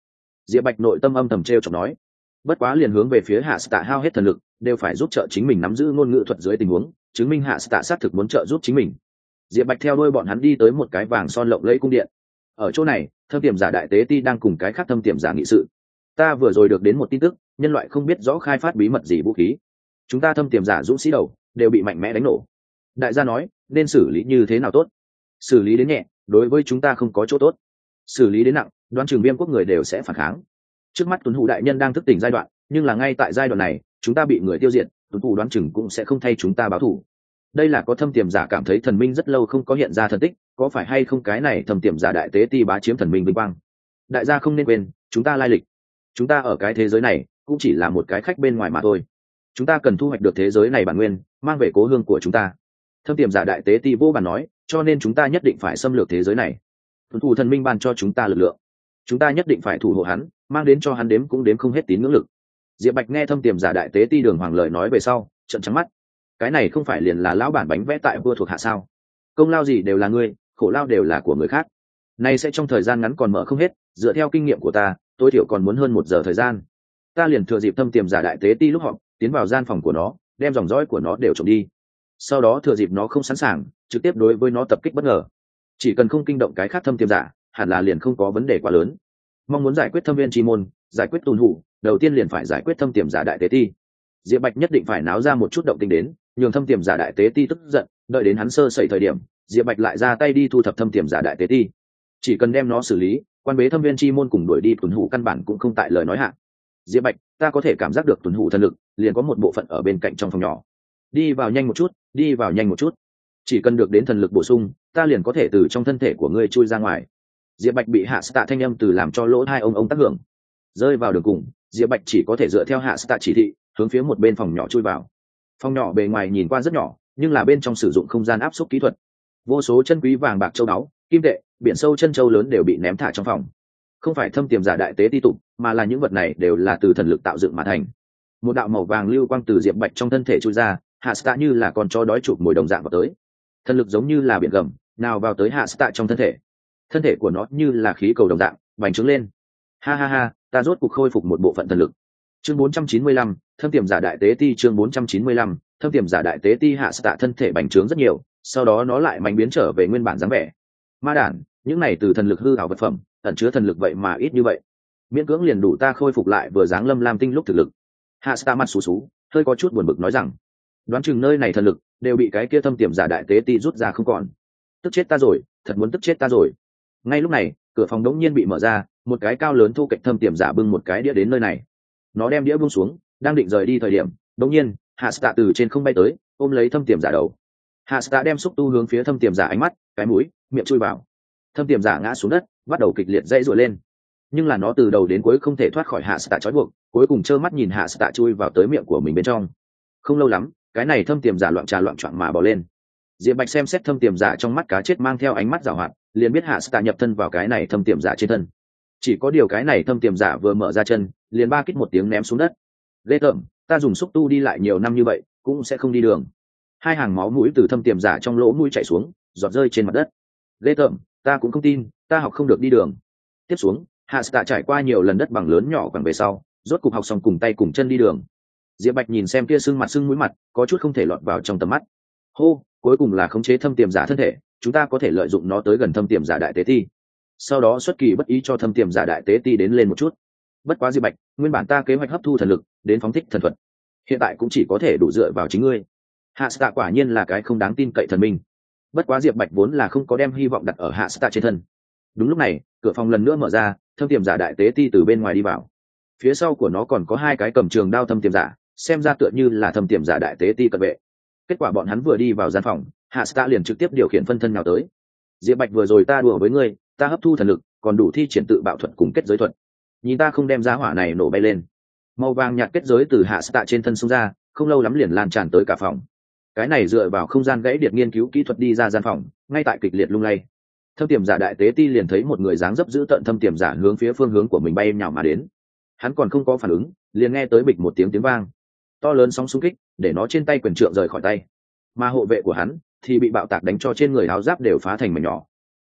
Diệp Bạch nội tâm âm thầm trêu chọc nói, bất quá liền hướng về phía hạ tạ hao hết thần lực đều phải giúp trợ chính mình nắm giữ ngôn ngữ thuật dưới tình huống chứng minh hạ tạ xác thực muốn trợ giúp chính mình. Diệp Bạch theo đuôi bọn hắn đi tới một cái vàng son lộng lẫy cung điện. Ở chỗ này thâm tiềm giả đại tế ti đang cùng cái khác thâm tiềm giả nghị sự. Ta vừa rồi được đến một tin tức, nhân loại không biết rõ khai phát bí mật gì vũ khí, chúng ta thâm tiềm giả dũng sĩ đầu đều bị mạnh mẽ đánh nổ. Đại gia nói nên xử lý như thế nào tốt? Xử lý đến nhẹ đối với chúng ta không có chỗ tốt, xử lý đến nặng đoán chừng Viêm quốc người đều sẽ phản kháng. Trước mắt Tuấn Hủ đại nhân đang thức tỉnh giai đoạn, nhưng là ngay tại giai đoạn này chúng ta bị người tiêu diệt, Tuấn Hủ đoán chừng cũng sẽ không thay chúng ta báo thù. Đây là có thâm tiềm giả cảm thấy thần minh rất lâu không có hiện ra thần tích, có phải hay không cái này thâm tiềm giả đại tế ti bá chiếm thần minh vinh quang? Đại gia không nên quên chúng ta lai lịch, chúng ta ở cái thế giới này cũng chỉ là một cái khách bên ngoài mà thôi. Chúng ta cần thu hoạch được thế giới này bản nguyên, mang về cố hương của chúng ta. Thâm tiềm giả đại tế ti vô bàn nói, cho nên chúng ta nhất định phải xâm lược thế giới này. Tuân thủ thần minh ban cho chúng ta lực lượng, chúng ta nhất định phải thủ hộ hắn, mang đến cho hắn đếm cũng đếm không hết tín ngưỡng lực. Diệp Bạch nghe thâm tiềm giả đại tế ti Đường Hoàng lời nói về sau trợn trắng mắt. Cái này không phải liền là lão bản bánh vẽ tại vua thuộc hạ sao? Công lao gì đều là ngươi, khổ lao đều là của người khác. Nay sẽ trong thời gian ngắn còn mở không hết, dựa theo kinh nghiệm của ta tối thiểu còn muốn hơn 1 giờ thời gian. Ta liền thừa dịp thâm tiềm giả đại tế ti lúc họp tiến vào gian phòng của nó, đem dòng dõi của nó đều trộm đi, sau đó thừa dịp nó không sẵn sàng trực tiếp đối với nó tập kích bất ngờ. Chỉ cần không kinh động cái khác thâm tiềm giả hẳn là liền không có vấn đề quá lớn. Mong muốn giải quyết thâm viên chi môn, giải quyết Tuân Hủ, đầu tiên liền phải giải quyết thâm tiềm giả đại tế ti. Diệp Bạch nhất định phải náo ra một chút động tĩnh đến, nhường thâm tiềm giả đại tế ti tức giận, đợi đến hắn sơ sẩy thời điểm Diệp Bạch lại ra tay đi thu thập thâm tiềm giả đại tế ti. Chỉ cần đem nó xử lý, quan bế thâm viên chi môn cùng đuổi đi Tuân Hủ căn bản cũng không tại lời nói hạ. Diệp Bạch, ta có thể cảm giác được Tuân Hủ thần lực liền có một bộ phận ở bên cạnh trong phòng nhỏ. Đi vào nhanh một chút, đi vào nhanh một chút. Chỉ cần được đến thần lực bổ sung, ta liền có thể từ trong thân thể của ngươi chui ra ngoài. Diệp Bạch bị hạ tạ thanh âm từ làm cho lỗ hai ông tác hưởng. Rơi vào đường cùng, Diệp Bạch chỉ có thể dựa theo hạ tạ chỉ thị hướng phía một bên phòng nhỏ chui vào. Phòng nhỏ bề ngoài nhìn qua rất nhỏ, nhưng là bên trong sử dụng không gian áp suất kỹ thuật. Vô số chân quý vàng bạc châu báu, kim tệ, biển sâu chân châu lớn đều bị ném thả trong phòng. Không phải thâm tiềm giả đại tế ti tụ, mà là những vật này đều là từ thần lực tạo dựng mà thành. Một đạo màu vàng lưu quang từ Diệp Bạch trong thân thể chui ra, hạ tạ như là con chó đói chụp mồi đồng dạng vào tới. Thần lực giống như là biển gầm nào vào tới hạ tạ trong thân thể của nó như là khí cầu đồng dạng bành trướng lên. Ha ha ha, ta rốt cuộc khôi phục một bộ phận thần lực. Chương 495, thâm tiềm giả đại tế ti. Chương 495, thâm tiềm giả đại tế ti. Hạ tạ thân thể bành trướng rất nhiều, sau đó nó lại mạnh biến trở về nguyên bản dáng vẻ. Ma đản, những này từ thần lực hư ảo vật phẩm ẩn chứa thần lực vậy mà ít như vậy, miễn cưỡng liền đủ ta khôi phục lại vừa dáng lâm lam tinh lúc thực lực. Hạ tạ mặt xù xú hơi có chút buồn bực nói rằng, đoán chừng nơi này thần lực đều bị cái kia thâm tiềm giả đại tế ti rút ra không còn. Tức chết ta rồi, thật muốn tức chết ta rồi. Ngay lúc này cửa phòng đống nhiên bị mở ra, một cái cao lớn thu kệch thâm tiềm giả bưng một cái đĩa đến nơi này. Nó đem đĩa buông xuống, đang định rời đi thời điểm đống nhiên hạ tạ từ trên không bay tới, ôm lấy thâm tiềm giả đầu. Hạ tạ đem xúc tu hướng phía thâm tiềm giả ánh mắt, cái mũi, miệng chui vào. Thâm tiềm giả ngã xuống đất, bắt đầu kịch liệt dãy dội lên, nhưng là nó từ đầu đến cuối không thể thoát khỏi hạ tạ trói buộc, cuối cùng trơ mắt nhìn hạ tạ chui vào tới miệng của mình bên trong. Không lâu lắm, cái này thâm tiềm giả loạn trà loạn choạng mà bò lên. Diệp Bạch xem xét thâm tiềm giả trong mắt cá chết mang theo ánh mắt giảo hoạt, liền biết hạ tạ nhập thân vào cái này thâm tiềm giả trên thân. Chỉ có điều cái này thâm tiềm giả vừa mở ra chân, liền ba kích một tiếng ném xuống đất. Ghê tởm, ta dùng xúc tu đi lại nhiều năm như vậy cũng sẽ không đi đường. Hai hàng máu mũi từ thâm tiềm giả trong lỗ mũi chảy xuống, giọt rơi trên mặt đất. Ghê tởm, ta cũng không tin ta học không được đi đường. Tiếp xuống hạ tạ trải qua nhiều lần đất bằng lớn nhỏ khoảng về sau rốt cục học xong cùng tay cùng chân đi đường. Diệp Bạch nhìn xem kia sưng mặt sưng mũi mặt có chút không thể lọt vào trong tầm mắt. Hô, cuối cùng là khống chế thâm tiềm giả thân thể, chúng ta có thể lợi dụng nó tới gần thâm tiềm giả đại tế ti, sau đó xuất kỳ bất ý cho thâm tiềm giả đại tế ti đến lên một chút. Bất quá Diệp Bạch, nguyên bản ta kế hoạch hấp thu thần lực đến phóng thích thần thuật, hiện tại cũng chỉ có thể đủ dựa vào chính ngươi. Hạ tạ quả nhiên là cái không đáng tin cậy thần minh. Bất quá Diệp Bạch vốn là không có đem hy vọng đặt ở hạ tạ trên thân. Đúng lúc này cửa phòng lần nữa mở ra, thâm tiềm giả đại tế ti từ bên ngoài đi vào. Phía sau của nó còn có hai cái cầm trường đao thâm tiềm giả, xem ra tựa như là thâm tiềm giả đại tế ti cận vệ. Kết quả bọn hắn vừa đi vào gian phòng, hạ tạ liền trực tiếp điều khiển phân thân nào tới. Diệp Bạch, vừa rồi ta đùa với ngươi, ta hấp thu thần lực còn đủ thi triển tự bạo thuật cùng kết giới thuật, nhìn ta không đem giá hỏa này nổ bay lên. Màu vàng nhạt kết giới từ hạ tạ trên thân xông ra, không lâu lắm liền lan tràn tới cả phòng. Cái này dựa vào không gian gãy điện nghiên cứu kỹ thuật đi ra gian phòng, ngay tại kịch liệt lung lay. Thâm tiềm giả đại tế ti liền thấy một người dáng dấp giữ tận thâm tiềm giả hướng phía phương hướng của mình bay nhào mà đến. Hắn còn không có phản ứng, liền nghe tới bịch một tiếng vang to lớn, sóng xung kích để nó trên tay quyền trượng rời khỏi tay, mà hộ vệ của hắn thì bị bạo tạc đánh cho trên người áo giáp đều phá thành mảnh nhỏ.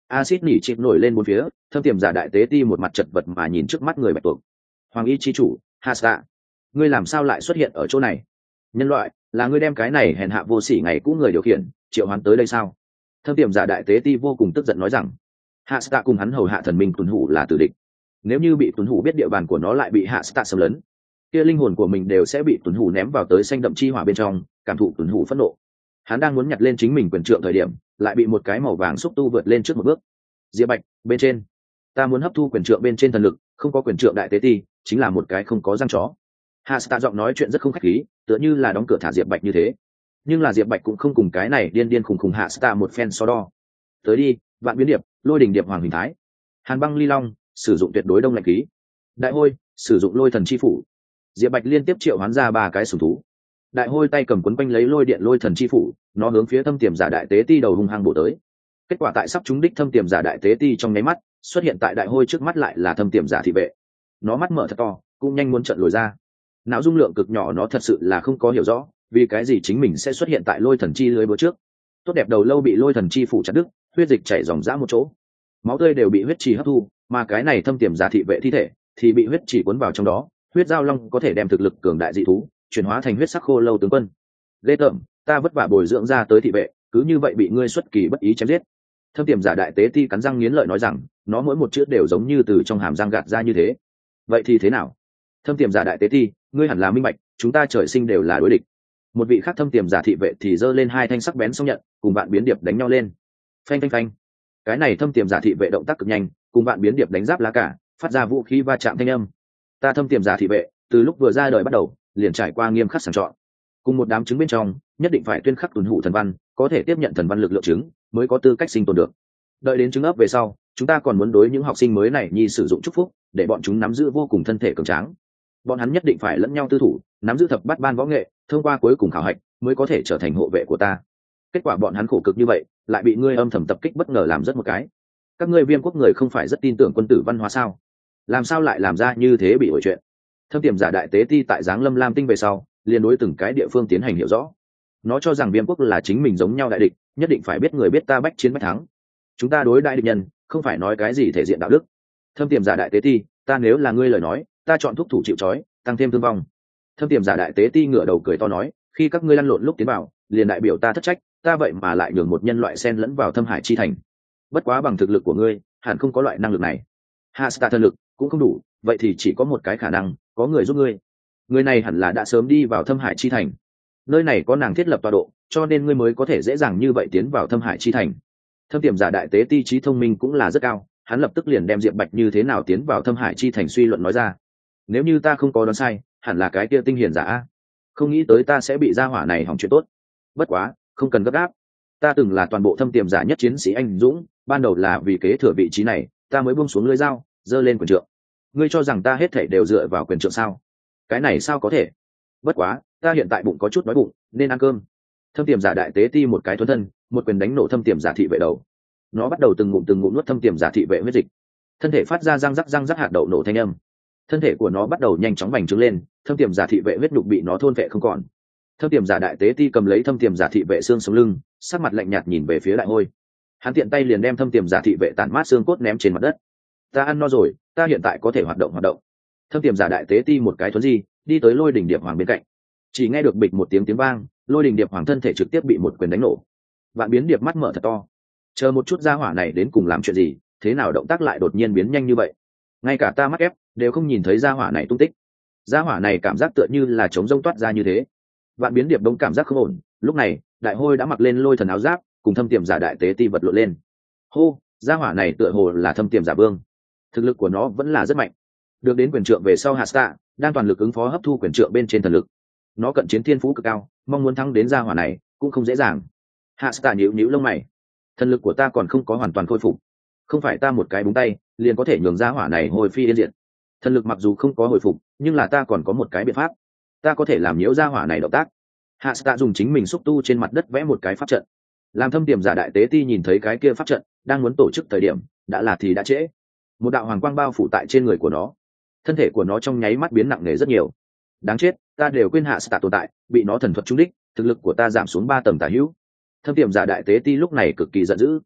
Acid nỉ chịp nổi lên bốn phía, thâm tiềm giả đại tế ti một mặt chật vật mà nhìn trước mắt người bạch tuộc. Hoàng y chi chủ, Hasta, ngươi làm sao lại xuất hiện ở chỗ này? Nhân loại, là ngươi đem cái này hèn hạ vô sỉ ngày cũ người điều khiển triệu hoán tới đây sao? Thâm tiềm giả đại tế ti vô cùng tức giận nói rằng, Hasta cùng hắn hầu hạ thần minh tuấn hủ là tử địch. Nếu như bị tuấn hủ biết địa bàn của nó lại bị Hasta xâm lấn, kia linh hồn của mình đều sẽ bị tuấn hủ ném vào tới xanh đậm chi hỏa bên trong, cảm thụ tuấn hủ phẫn nộ. Hắn đang muốn nhặt lên chính mình quyền trượng thời điểm, lại bị một cái màu vàng xúc tu vượt lên trước một bước. Diệp Bạch, bên trên, ta muốn hấp thu quyền trượng bên trên thần lực, không có quyền trượng đại tế ti, chính là một cái không có răng chó. Hasta giọng nói chuyện rất không khách khí, tựa như là đóng cửa thả Diệp Bạch như thế. Nhưng là Diệp Bạch cũng không cùng cái này điên điên khùng khùng Hasta một phen so đo. Tới đi, vạn biến điệp, lôi đỉnh điệp hoàng hình thái. Hàn băng ly long, sử dụng tuyệt đối đông lạnh khí. Đại hôi, sử dụng lôi thần chi phủ. Diệp Bạch liên tiếp triệu hoán ra 3 cái sủng thú. Đại hôi tay cầm quấn quanh lấy lôi điện lôi thần chi phủ, nó hướng phía thâm tiềm giả đại tế ti đầu hung hăng bổ tới. Kết quả tại sắp trúng đích thâm tiềm giả đại tế ti trong nháy mắt, xuất hiện tại đại hôi trước mắt lại là thâm tiềm giả thị vệ. Nó mắt mở thật to, cũng nhanh muốn trợn lồi ra. Não dung lượng cực nhỏ nó thật sự là không có hiểu rõ, vì cái gì chính mình sẽ xuất hiện tại lôi thần chi lưới búa trước. Tốt đẹp đầu lâu bị lôi thần chi phủ chặt đứt, huyết dịch chảy ròng rã một chỗ. Máu tươi đều bị huyết trì hấp thu, mà cái này thâm tiềm giả thị vệ thi thể thì bị huyết trì cuốn vào trong đó. Huyết giao long có thể đem thực lực cường đại dị thú chuyển hóa thành huyết sắc khô lâu tướng quân. Ghê tởm, ta vất vả bồi dưỡng ra tới thị vệ, cứ như vậy bị ngươi xuất kỳ bất ý chém giết. Thâm tiềm giả đại tế ti cắn răng nghiến lợi nói rằng, nó mỗi một chữ đều giống như từ trong hàm răng gạt ra như thế. Vậy thì thế nào? Thâm tiềm giả đại tế ti, ngươi hẳn là minh bạch, chúng ta trời sinh đều là đối địch. Một vị khác thâm tiềm giả thị vệ thì giơ lên 2 thanh sắc bén song nhận, cùng bạn biến điệp đánh nhau lên. Phanh phanh phanh. Cái này thâm tiềm giả thị vệ động tác cực nhanh, cùng bạn biến điệp đánh giáp lá cả, phát ra vũ khí va chạm thanh âm. Ta thâm tiềm giả thị vệ, từ lúc vừa ra đời bắt đầu, liền trải qua nghiêm khắc sàng chọn. Cùng một đám trứng bên trong, nhất định phải tuyên khắc tuần hủ thần văn, có thể tiếp nhận thần văn lực lượng trứng, mới có tư cách sinh tồn được. Đợi đến trứng ấp về sau, chúng ta còn muốn đối những học sinh mới này nhi sử dụng chúc phúc, để bọn chúng nắm giữ vô cùng thân thể cường tráng. Bọn hắn nhất định phải lẫn nhau tư thủ, nắm giữ thập bát ban võ nghệ, thông qua cuối cùng khảo hạch, mới có thể trở thành hộ vệ của ta. Kết quả bọn hắn khổ cực như vậy, lại bị ngươi âm thầm tập kích bất ngờ làm rất một cái. Các ngươi Viêm quốc người không phải rất tin tưởng quân tử văn hóa sao? Làm sao lại làm ra như thế bị ổi chuyện? Thâm tiềm giả đại tế ti tại giáng lâm lam tinh về sau, liên đối từng cái địa phương tiến hành hiểu rõ. Nó cho rằng Viêm quốc là chính mình giống nhau đại địch, nhất định phải biết người biết ta bách chiến bách thắng. Chúng ta đối đại địch nhân, không phải nói cái gì thể diện đạo đức. Thâm tiềm giả đại tế ti, ta nếu là ngươi lời nói, ta chọn thúc thủ chịu trói, tăng thêm thương vong. Thâm tiềm giả đại tế ti ngửa đầu cười to nói, khi các ngươi lăn lộn lúc tiến vào, liền đại biểu ta thất trách, ta vậy mà lại nhường một nhân loại xen lẫn vào Thâm Hải chi thành. Bất quá bằng thực lực của ngươi, hẳn không có loại năng lực này. Hasta thần lực cũng không đủ, vậy thì chỉ có một cái khả năng, có người giúp ngươi. Người này hẳn là đã sớm đi vào Thâm Hải chi thành. Nơi này có nàng thiết lập tọa độ, cho nên ngươi mới có thể dễ dàng như vậy tiến vào Thâm Hải chi thành. Thâm tiềm giả đại tế ti trí thông minh cũng là rất cao, hắn lập tức liền đem Diệp Bạch như thế nào tiến vào Thâm Hải chi thành suy luận nói ra. Nếu như ta không có đoán sai, hẳn là cái kia tinh hiền giả. Không nghĩ tới ta sẽ bị gia hỏa này hỏng chuyện tốt. Bất quá, không cần gấp gáp. Ta từng là toàn bộ thâm tiềm giả nhất chiến sĩ anh dũng, ban đầu là vì kế thừa vị trí này, ta mới buông xuống lưỡi dao, giơ lên quyền trượng. Ngươi cho rằng ta hết thảy đều dựa vào quyền trượng sao? Cái này sao có thể? Bất quá, ta hiện tại bụng có chút đói bụng, nên ăn cơm. Thâm tiềm giả đại tế ti một cái thuần thân, một quyền đánh nổ thâm tiềm giả thị vệ đầu. Nó bắt đầu từng ngụm nuốt thâm tiềm giả thị vệ huyết dịch. Thân thể phát ra răng rắc hạt đậu nổ thanh âm. Thân thể của nó bắt đầu nhanh chóng bành trướng lên, thâm tiềm giả thị vệ huyết nhục bị nó thôn vệ không còn. Thâm tiềm giả đại tế ti cầm lấy thâm tiềm giả thị vệ xương sống lưng, sắc mặt lạnh nhạt nhìn về phía đại hôi. Hắn tiện tay liền đem thâm tiềm giả thị vệ tản mát xương cốt ném trên mặt đất. Ta ăn no rồi, ta hiện tại có thể hoạt động. Thâm tiềm giả đại tế ti một cái thuấn di, đi tới lôi đỉnh điệp hoàng bên cạnh. Chỉ nghe được bịch một tiếng vang, lôi đỉnh điệp hoàng thân thể trực tiếp bị một quyền đánh nổ. Vạn biến điệp mắt mở thật to, chờ một chút gia hỏa này đến cùng làm chuyện gì, thế nào động tác lại đột nhiên biến nhanh như vậy? Ngay cả ta mắt ép đều không nhìn thấy gia hỏa này tung tích. Gia hỏa này cảm giác tựa như là trống rông toát ra như thế. Vạn biến điệp đông cảm giác không ổn, lúc này đại hôi đã mặc lên lôi thần áo giáp, cùng thâm tiềm giả đại tế ti vật lộn lên. Hô, gia hỏa này tựa hồ là thâm tiềm giả vương, thực lực của nó vẫn là rất mạnh. Được đến quyền trượng về sau Hasta đang toàn lực ứng phó hấp thu quyền trượng bên trên thần lực. Nó cận chiến thiên phú cực cao, mong muốn thắng đến gia hỏa này cũng không dễ dàng. Hasta nhíu lông mày, thần lực của ta còn không có hoàn toàn khôi phục, không phải ta một cái búng tay liền có thể nhường gia hỏa này hồi phi yên diệt. Thần lực mặc dù không có hồi phục, nhưng là ta còn có một cái biện pháp, ta có thể làm nhiễu gia hỏa này động tác. Hasta dùng chính mình xúc tu trên mặt đất vẽ một cái pháp trận. Làm thâm tiềm giả đại tế ti nhìn thấy cái kia pháp trận đang muốn tổ chức thời điểm, đã trễ. Một đạo hoàng quang bao phủ tại trên người của nó, thân thể của nó trong nháy mắt biến nặng nề rất nhiều. Đáng chết, ta đều quên Hasta tồn tại, bị nó thần thuật trúng đích, thực lực của ta giảm xuống 3 tầng tả hữu. Thâm tiềm giả đại tế ti lúc này cực kỳ giận dữ.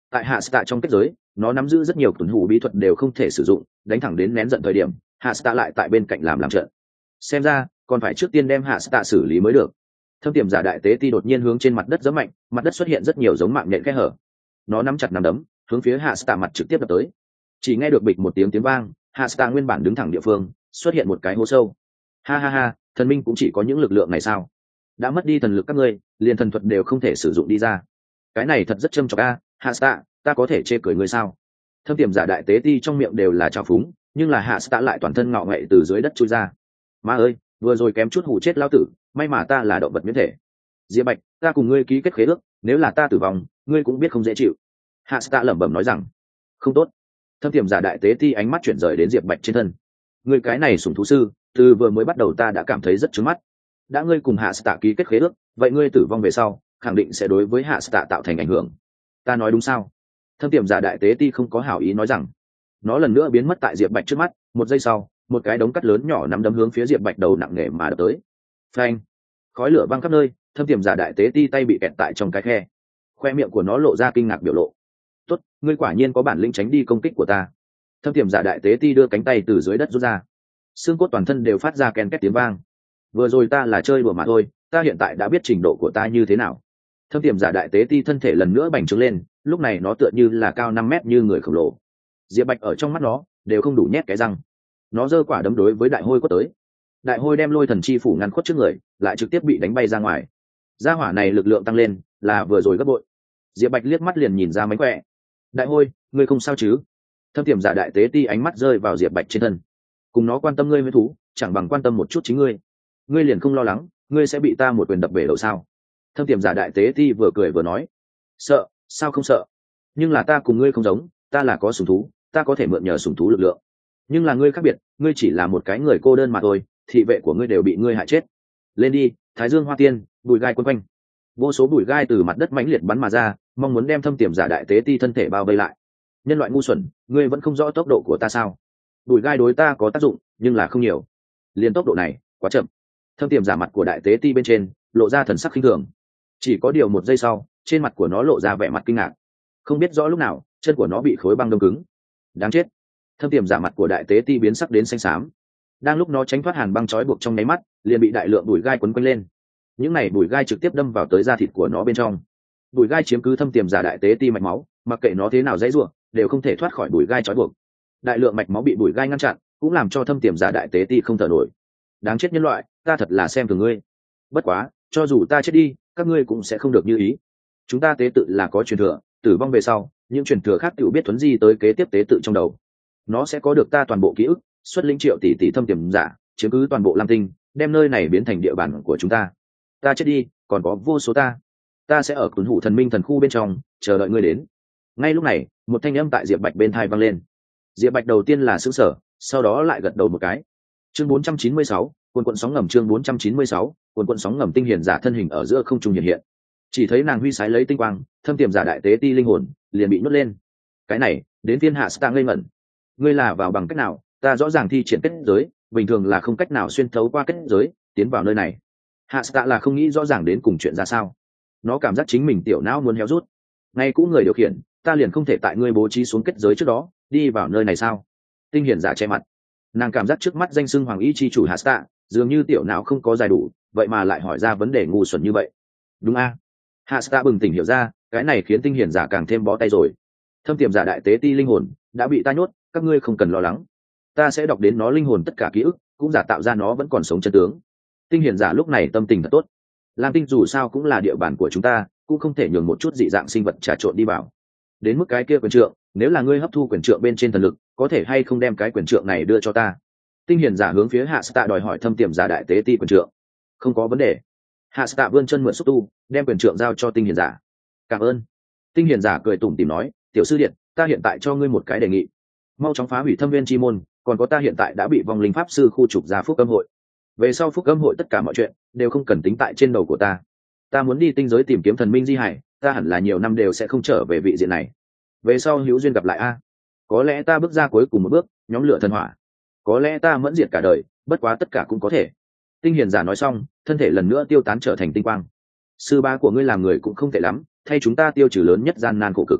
tại hạ stạ trong kết giới nó nắm giữ rất nhiều tuần hủ bí thuật đều không thể sử dụng, đánh thẳng đến nén giận thời điểm hạ stạ lại tại bên cạnh làm trận. Xem ra còn phải trước tiên đem hạ stạ xử lý mới được. Thâm tiềm giả đại tế ti đột nhiên hướng trên mặt đất giẫm mạnh, mặt đất xuất hiện rất nhiều giống mạng nhện kẽ hở. Nó nắm chặt nắm đấm hướng phía hạ stạ mặt trực tiếp đập tới. Chỉ nghe được bịch một tiếng vang, hạ stạ nguyên bản đứng thẳng địa phương xuất hiện một cái hố sâu. Ha ha ha, thần minh cũng chỉ có những lực lượng này sao? Đã mất đi thần lực các ngươi liền thần thuật đều không thể sử dụng đi ra, cái này thật rất châm chọc a. Hạ stạ, ta có thể chê cười ngươi sao? Thâm tiềm giả đại tế ti trong miệng đều là trào phúng, nhưng là hạ stạ lại toàn thân ngọ ngậy từ dưới đất chui ra. Ma ơi, vừa rồi kém chút hù chết lão tử, may mà ta là động vật miễn thể. Diệp Bạch, ta cùng ngươi ký kết khế ước, nếu là ta tử vong ngươi cũng biết không dễ chịu. Hạ stạ lẩm bẩm nói rằng. Không tốt. Thâm tiềm giả đại tế ti ánh mắt chuyển rời đến Diệp Bạch trên thân. Ngươi cái này sủng thú sư, từ vừa mới bắt đầu ta đã cảm thấy rất trướng mắt. Đã ngươi cùng hạ stạ ký kết khế ước, vậy ngươi tử vong về sau khẳng định sẽ đối với hạ stạ tạo thành ảnh hưởng. Ta nói đúng sao? Thâm tiềm giả đại tế ti không có hảo ý nói rằng. Nó lần nữa biến mất tại Diệp Bạch trước mắt, một giây sau một cái đống cắt lớn nhỏ nắm đấm hướng phía Diệp Bạch đầu nặng nề mà đập tới. Phanh! Khói lửa văng khắp nơi, thâm tiềm giả đại tế ti tay bị kẹt tại trong cái khe. Khoe miệng của nó lộ ra kinh ngạc biểu lộ. Tốt, ngươi quả nhiên có bản lĩnh tránh đi công kích của ta. Thâm tiềm giả đại tế ti đưa cánh tay từ dưới đất rút ra, xương cốt toàn thân đều phát ra ken két tiếng vang. Vừa rồi ta là chơi đùa mà thôi, ta hiện tại đã biết trình độ của ta như thế nào. Thâm tiềm giả đại tế ti thân thể lần nữa bành trướng lên, lúc này nó tựa như là cao 5 mét như người khổng lồ. Diệp Bạch ở trong mắt nó đều không đủ nhét cái răng. Nó giơ quả đấm đối với đại hôi quất tới. Đại hôi đem lôi thần chi phủ ngăn khuất trước người, lại trực tiếp bị đánh bay ra ngoài. Gia hỏa này lực lượng tăng lên là vừa rồi gấp bội. Diệp Bạch liếc mắt liền nhìn ra mánh khỏe. Đại hôi, ngươi không sao chứ? Thâm tiềm giả đại tế ti ánh mắt rơi vào Diệp Bạch trên thân. Cùng nó quan tâm ngươi với thú chẳng bằng quan tâm một chút chính ngươi. Ngươi liền không lo lắng ngươi sẽ bị ta một quyền đập bể đầu sao? Thâm tiềm giả đại tế ti vừa cười vừa nói. Sợ? Sao không sợ? Nhưng là ta cùng ngươi không giống, ta là có sủng thú, ta có thể mượn nhờ sủng thú lực lượng. Nhưng là ngươi khác biệt, ngươi chỉ là một cái người cô đơn mà thôi, thị vệ của ngươi đều bị ngươi hại chết. Lên đi, Thái Dương Hoa Tiên, bụi gai quấn quanh. Vô số bụi gai từ mặt đất mãnh liệt bắn mà ra, mong muốn đem thâm tiềm giả đại tế ti thân thể bao vây lại. Nhân loại ngu xuẩn, ngươi vẫn không rõ tốc độ của ta sao? Bụi gai đối ta có tác dụng, nhưng là không nhiều. Liên tốc độ này, quá chậm. Thâm tiềm giả mặt của đại tế ti bên trên lộ ra thần sắc khinh thường. Chỉ có điều một giây sau, trên mặt của nó lộ ra vẻ mặt kinh ngạc. Không biết rõ lúc nào, chân của nó bị khối băng đông cứng. Đáng chết. Thâm tiềm giả mặt của đại tế ti biến sắc đến xanh xám. Đang lúc nó tránh thoát hàn băng trói buộc trong nháy mắt, liền bị đại lượng bụi gai quấn quanh lên. Những này bụi gai trực tiếp đâm vào tới da thịt của nó bên trong. Bụi gai chiếm cứ thâm tiềm giả đại tế ti mạch máu, mặc kệ nó thế nào dãy rủa, đều không thể thoát khỏi bụi gai trói buộc. Đại lượng mạch máu bị bụi gai ngăn chặn, cũng làm cho thâm tiềm giả đại tế ti không thở nổi. Đáng chết nhân loại, ta thật là xem thường ngươi. Bất quá, cho dù ta chết đi, các ngươi cũng sẽ không được như ý. Chúng ta tế tự là có truyền thừa, tử vong về sau, những truyền thừa khác tự biết thuấn di tới kế tiếp tế tự trong đầu. Nó sẽ có được ta toàn bộ ký ức, xuất lĩnh triệu tỷ tỷ thâm tiềm giả, chiếm cứ toàn bộ Lam Tinh, đem nơi này biến thành địa bàn của chúng ta. Ta chết đi, còn có vô số ta sẽ ở tuần hủ thần minh thần khu bên trong chờ đợi ngươi đến. Ngay lúc này, một thanh âm tại Diệp Bạch bên tai vang lên. Diệp Bạch đầu tiên là sững sờ, sau đó lại gật đầu một cái. Chương 496, cuồn cuộn sóng ngầm. Chương 496, cuồn cuộn sóng ngầm. Tinh hiển giả thân hình ở giữa không trung hiện hiện. Chỉ thấy nàng huy sái lấy tinh quang, thâm tiềm giả đại tế ti linh hồn liền bị nhốt lên. Cái này, đến thiên hạ stang ngây ngẩn. Ngươi là vào bằng cách nào? Ta rõ ràng thi triển kết giới, bình thường là không cách nào xuyên thấu qua kết giới tiến vào nơi này. Hạ stạ là không nghĩ rõ ràng đến cùng chuyện ra sao. Nó cảm giác chính mình tiểu não muốn héo rút. Ngay cũ người điều khiển, ta liền không thể tại ngươi bố trí xuống kết giới trước đó đi vào nơi này sao? Tinh hiển giả che mặt. Nàng cảm giác trước mắt danh xưng hoàng ý chi chủ hạ stạ dường như tiểu não không có dài đủ, vậy mà lại hỏi ra vấn đề ngu xuẩn như vậy. Đúng a? Hạ stạ bừng tỉnh hiểu ra, cái này khiến tinh hiển giả càng thêm bó tay rồi. Thâm tiềm giả đại tế ti linh hồn đã bị ta nhốt, các ngươi không cần lo lắng, ta sẽ đọc đến nó linh hồn tất cả ký ức, cũng giả tạo ra nó vẫn còn sống chân tướng. Tinh hiển giả lúc này tâm tình thật tốt. Lam Tinh dù sao cũng là địa bàn của chúng ta, cũng không thể nhường một chút dị dạng sinh vật trà trộn đi vào. Đến mức cái kia quyền trượng, nếu là ngươi hấp thu quyền trượng bên trên thần lực, có thể hay không đem cái quyền trượng này đưa cho ta? Tinh hiển giả hướng phía Hạ Stạ đòi hỏi thâm tiềm giả đại tế ti quyền trượng. Không có vấn đề. Hạ Stạ vươn chân mượn xúc tu, đem quyền trượng giao cho tinh hiển giả. Cảm ơn. Tinh hiển giả cười tủm tỉm nói, tiểu sư điện, ta hiện tại cho ngươi một cái đề nghị. Mau chóng phá hủy thâm viên chi môn, còn có ta hiện tại đã bị vong linh pháp sư khu trục ra phúc âm hội. Về sau phúc âm hội tất cả mọi chuyện đều không cần tính tại trên đầu của ta. Ta muốn đi tinh giới tìm kiếm thần minh di hải, ta hẳn là nhiều năm đều sẽ không trở về vị diện này. Về sau hữu duyên gặp lại a. Có lẽ ta bước ra cuối cùng một bước, nhóm lửa thần hỏa. Có lẽ ta mẫn diệt cả đời, bất quá tất cả cũng có thể. Tinh hiền giả nói xong, thân thể lần nữa tiêu tán trở thành tinh quang. Sư ba của ngươi làm người cũng không tệ lắm, thay chúng ta tiêu trừ lớn nhất gian nan khổ cực.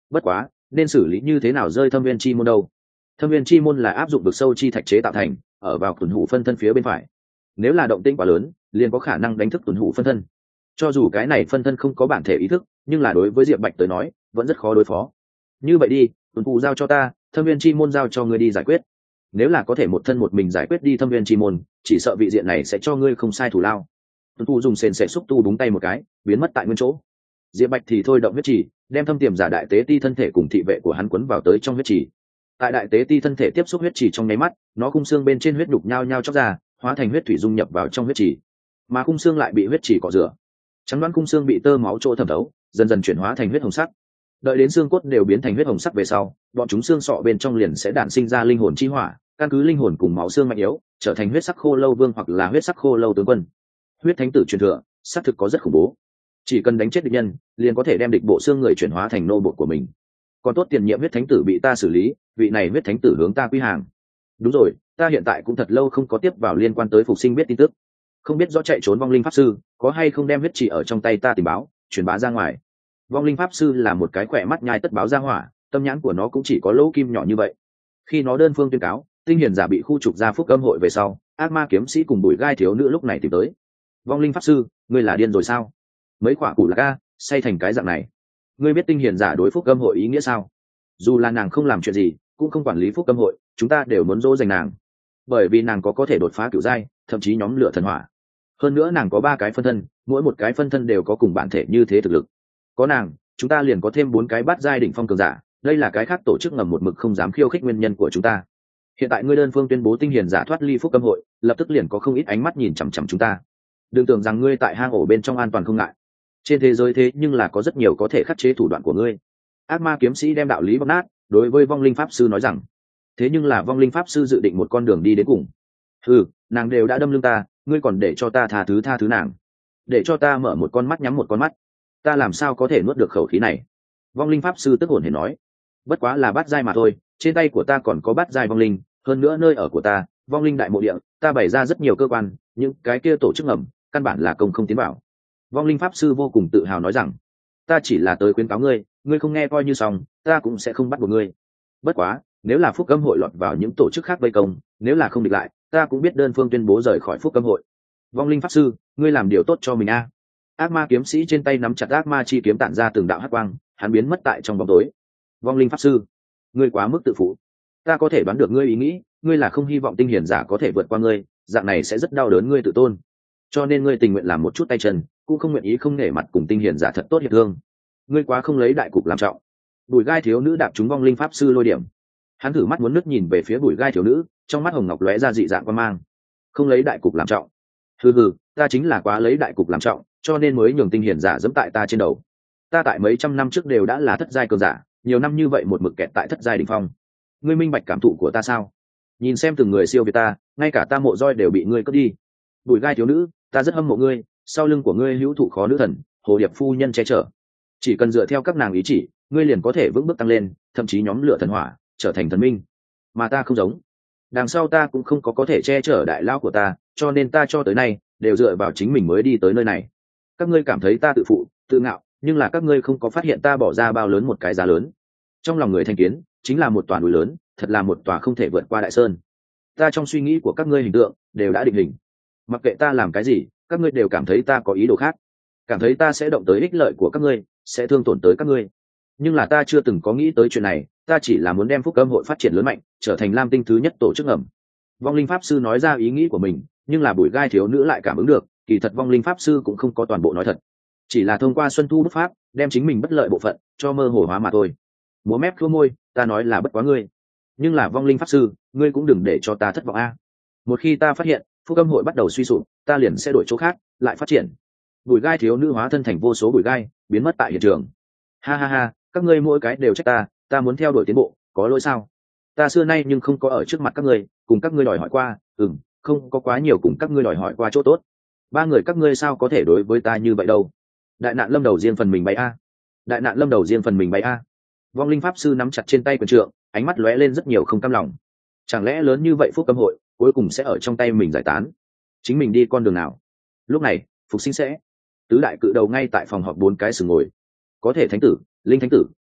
Bất quá nên xử lý như thế nào rơi thâm viên chi môn đâu? Thâm viên chi môn là áp dụng vực sâu chi thạch chế tạo thành, ở vào tuần hủ phân thân phía bên phải. Nếu là động tĩnh quá lớn, liền có khả năng đánh thức tuần hủ phân thân. Cho dù cái này phân thân không có bản thể ý thức, nhưng là đối với Diệp Bạch tới nói vẫn rất khó đối phó. Như vậy đi, tuần hủ giao cho ta, thâm viên chi môn giao cho ngươi đi giải quyết. Nếu là có thể một thân một mình giải quyết đi thâm viên chi môn, chỉ sợ vị diện này sẽ cho ngươi không sai thủ lao. Tuần hủ dùng sền sệt xúc tu búng tay một cái, biến mất tại nguyên chỗ. Diệp Bạch thì thôi động huyết chỉ, đem thâm tiềm giả đại tế ti thân thể cùng thị vệ của hắn quấn vào tới trong huyết chỉ. Tại đại tế ti thân thể tiếp xúc huyết chỉ trong nháy mắt, nó khung xương bên trên huyết nhục nhao nhao chóc ra, hóa thành huyết thủy dung nhập vào trong huyết chỉ, mà khung xương lại bị huyết chỉ cọ rửa. Trắng đoán khung xương bị tơ máu chỗ thẩm thấu, dần dần chuyển hóa thành huyết hồng sắc. Đợi đến xương cốt đều biến thành huyết hồng sắc về sau, bọn chúng xương sọ bên trong liền sẽ đản sinh ra linh hồn chi hỏa, căn cứ linh hồn cùng máu xương mạnh yếu, trở thành huyết sắc khô lâu vương hoặc là huyết sắc khô lâu tướng quân. Huyết thánh tử truyền thừa, xác thực có rất khủng bố. Chỉ cần đánh chết địch nhân, liền có thể đem địch bộ xương người chuyển hóa thành nô bột của mình. Còn tốt tiền nhiệm huyết thánh tử bị ta xử lý, vị này huyết thánh tử hướng ta quy hàng. Đúng rồi, ta hiện tại cũng thật lâu không có tiếp vào liên quan tới phục sinh biết tin tức, không biết rõ chạy trốn vong linh pháp sư có hay không đem huyết chỉ ở trong tay ta tình báo truyền bá ra ngoài. Vong linh pháp sư là một cái khỏe mắt nhai tất báo ra hỏa, tâm nhãn của nó cũng chỉ có lỗ kim nhỏ như vậy. Khi nó đơn phương tuyên cáo tinh hiền giả bị khu trục ra phúc âm hội về sau, ác ma kiếm sĩ cùng bùi gai thiếu nữ lúc này tìm tới. Vong linh pháp sư, ngươi là điên rồi sao? Mấy quả củ lạc ga say thành cái dạng này. Ngươi biết tinh hiền giả đối phúc âm hội ý nghĩa sao? Dù là nàng không làm chuyện gì, cũng không quản lý phúc âm hội, chúng ta đều muốn dỗ dành nàng, bởi vì nàng có thể đột phá cửu giai, thậm chí nhóm lửa thần hỏa. Hơn nữa nàng có 3 cái phân thân, mỗi một cái phân thân đều có cùng bản thể như thế thực lực. Có nàng, chúng ta liền có thêm 4 cái bát giai đỉnh phong cường giả, đây là cái khác tổ chức ngầm một mực không dám khiêu khích nguyên nhân của chúng ta. Hiện tại ngươi đơn phương tuyên bố tinh hiền giả thoát ly phúc âm hội, lập tức liền có không ít ánh mắt nhìn chằm chằm chúng ta. Đừng tưởng rằng ngươi tại hang ổ bên trong an toàn không ngại. Trên thế giới thế nhưng là có rất nhiều có thể khắc chế thủ đoạn của ngươi. Ác ma kiếm sĩ đem đạo lý bóc nát, đối với vong linh pháp sư nói rằng, thế nhưng là vong linh pháp sư dự định một con đường đi đến cùng. Nàng đều đã đâm lưng ta, ngươi còn để cho ta tha thứ nàng, để cho ta mở một con mắt nhắm một con mắt, ta làm sao có thể nuốt được khẩu khí này? Vong linh pháp sư tức hồn hển nói, bất quá là bát giai mà thôi, trên tay của ta còn có bát giai vong linh, hơn nữa nơi ở của ta vong linh đại mộ địa, ta bày ra rất nhiều cơ quan, những cái kia tổ chức ngầm căn bản là công không tiến vào. Vong linh pháp sư vô cùng tự hào nói rằng, ta chỉ là tới khuyến cáo ngươi, ngươi không nghe coi như xong, ta cũng sẽ không bắt buộc ngươi. Bất quá nếu là phúc âm hội lọt vào những tổ chức khác vây công, nếu là không địch lại, ta cũng biết đơn phương tuyên bố rời khỏi phúc âm hội. Vong linh pháp sư, ngươi làm điều tốt cho mình a. Ác ma kiếm sĩ trên tay nắm chặt ác ma chi kiếm tản ra từng đạo hắc quang, hắn biến mất tại trong bóng tối. Vong linh pháp sư, ngươi quá mức tự phụ, ta có thể đoán được ngươi ý nghĩ, ngươi là không hy vọng tinh hiền giả có thể vượt qua ngươi, dạng này sẽ rất đau đớn ngươi tự tôn, cho nên ngươi tình nguyện làm một chút tay chân, cũng không nguyện ý không nể mặt cùng tinh hiền giả thật tốt hiệp thương. Ngươi quá không lấy đại cục làm trọng. Bùi gai thiếu nữ đạp trúng vong linh pháp sư lôi điểm, hắn thử mắt muốn nước nhìn về phía bùi gai thiếu nữ, trong mắt hồng ngọc lóe ra dị dạng quan mang. Không lấy đại cục làm trọng? Ta chính là quá lấy đại cục làm trọng, cho nên mới nhường tinh hiền giả dẫm tại ta trên đầu. Ta tại mấy trăm năm trước đều đã là thất giai cường giả, nhiều năm như vậy một mực kẹt tại thất giai đỉnh phong. Ngươi minh bạch cảm thụ của ta sao? Nhìn xem từng người siêu việt ta, ngay cả ta mộ roi đều bị ngươi cướp đi. Bùi gai thiếu nữ, ta rất hâm mộ ngươi, sau lưng của ngươi hữu thụ khó nữ thần hồ điệp phu nhân che chở, chỉ cần dựa theo các nàng ý chỉ, ngươi liền có thể vững bước tăng lên, thậm chí nhóm lửa thần hỏa, trở thành thần minh. Mà ta không giống, đằng sau ta cũng không có thể che chở đại lao của ta, cho nên ta cho tới nay đều dựa vào chính mình mới đi tới nơi này. Các ngươi cảm thấy ta tự phụ tự ngạo, nhưng là các ngươi không có phát hiện ta bỏ ra bao lớn một cái giá lớn. Trong lòng người thành kiến chính là một tòa núi lớn, thật là một tòa không thể vượt qua đại sơn. Ta trong suy nghĩ của các ngươi hình tượng đều đã định hình, mặc kệ ta làm cái gì, các ngươi đều cảm thấy ta có ý đồ khác, cảm thấy ta sẽ động tới ích lợi của các ngươi, sẽ thương tổn tới các ngươi. Nhưng là ta chưa từng có nghĩ tới chuyện này, ta chỉ là muốn đem phúc âm hội phát triển lớn mạnh, trở thành lam tinh thứ nhất tổ chức ngầm. Vong linh pháp sư nói ra ý nghĩ của mình, nhưng là bùi gai thiếu nữ lại cảm ứng được, kỳ thật vong linh pháp sư cũng không có toàn bộ nói thật, chỉ là thông qua xuân thu bút pháp đem chính mình bất lợi bộ phận cho mơ hồ hóa mà thôi. Múa mép khua môi, ta nói là bất quá ngươi, nhưng là vong linh pháp sư, ngươi cũng đừng để cho ta thất vọng a. Một khi ta phát hiện phúc âm hội bắt đầu suy sụp, ta liền sẽ đổi chỗ khác lại phát triển. Bùi gai thiếu nữ hóa thân thành vô số bùi gai, biến mất tại hiện trường. Ha ha ha, các ngươi mỗi cái đều trách ta muốn theo đuổi tiến bộ, có lỗi sao? Ta xưa nay nhưng không có ở trước mặt các ngươi cùng các ngươi đòi hỏi qua, không có quá nhiều cùng các ngươi đòi hỏi qua chỗ tốt. 3 người các ngươi sao có thể đối với ta như vậy đâu? Đại nạn lâm đầu riêng phần mình bay a. Đại nạn lâm đầu riêng phần mình bay a. Vong linh pháp sư nắm chặt trên tay quyền trượng, ánh mắt lóe lên rất nhiều không cam lòng. Chẳng lẽ lớn như vậy phúc âm hội cuối cùng sẽ ở trong tay mình giải tán? Chính mình đi con đường nào? Lúc này phục sinh sẽ tứ đại cự đầu ngay tại phòng họp 4 cái sừng ngồi, có thể thánh tử, linh thánh tử,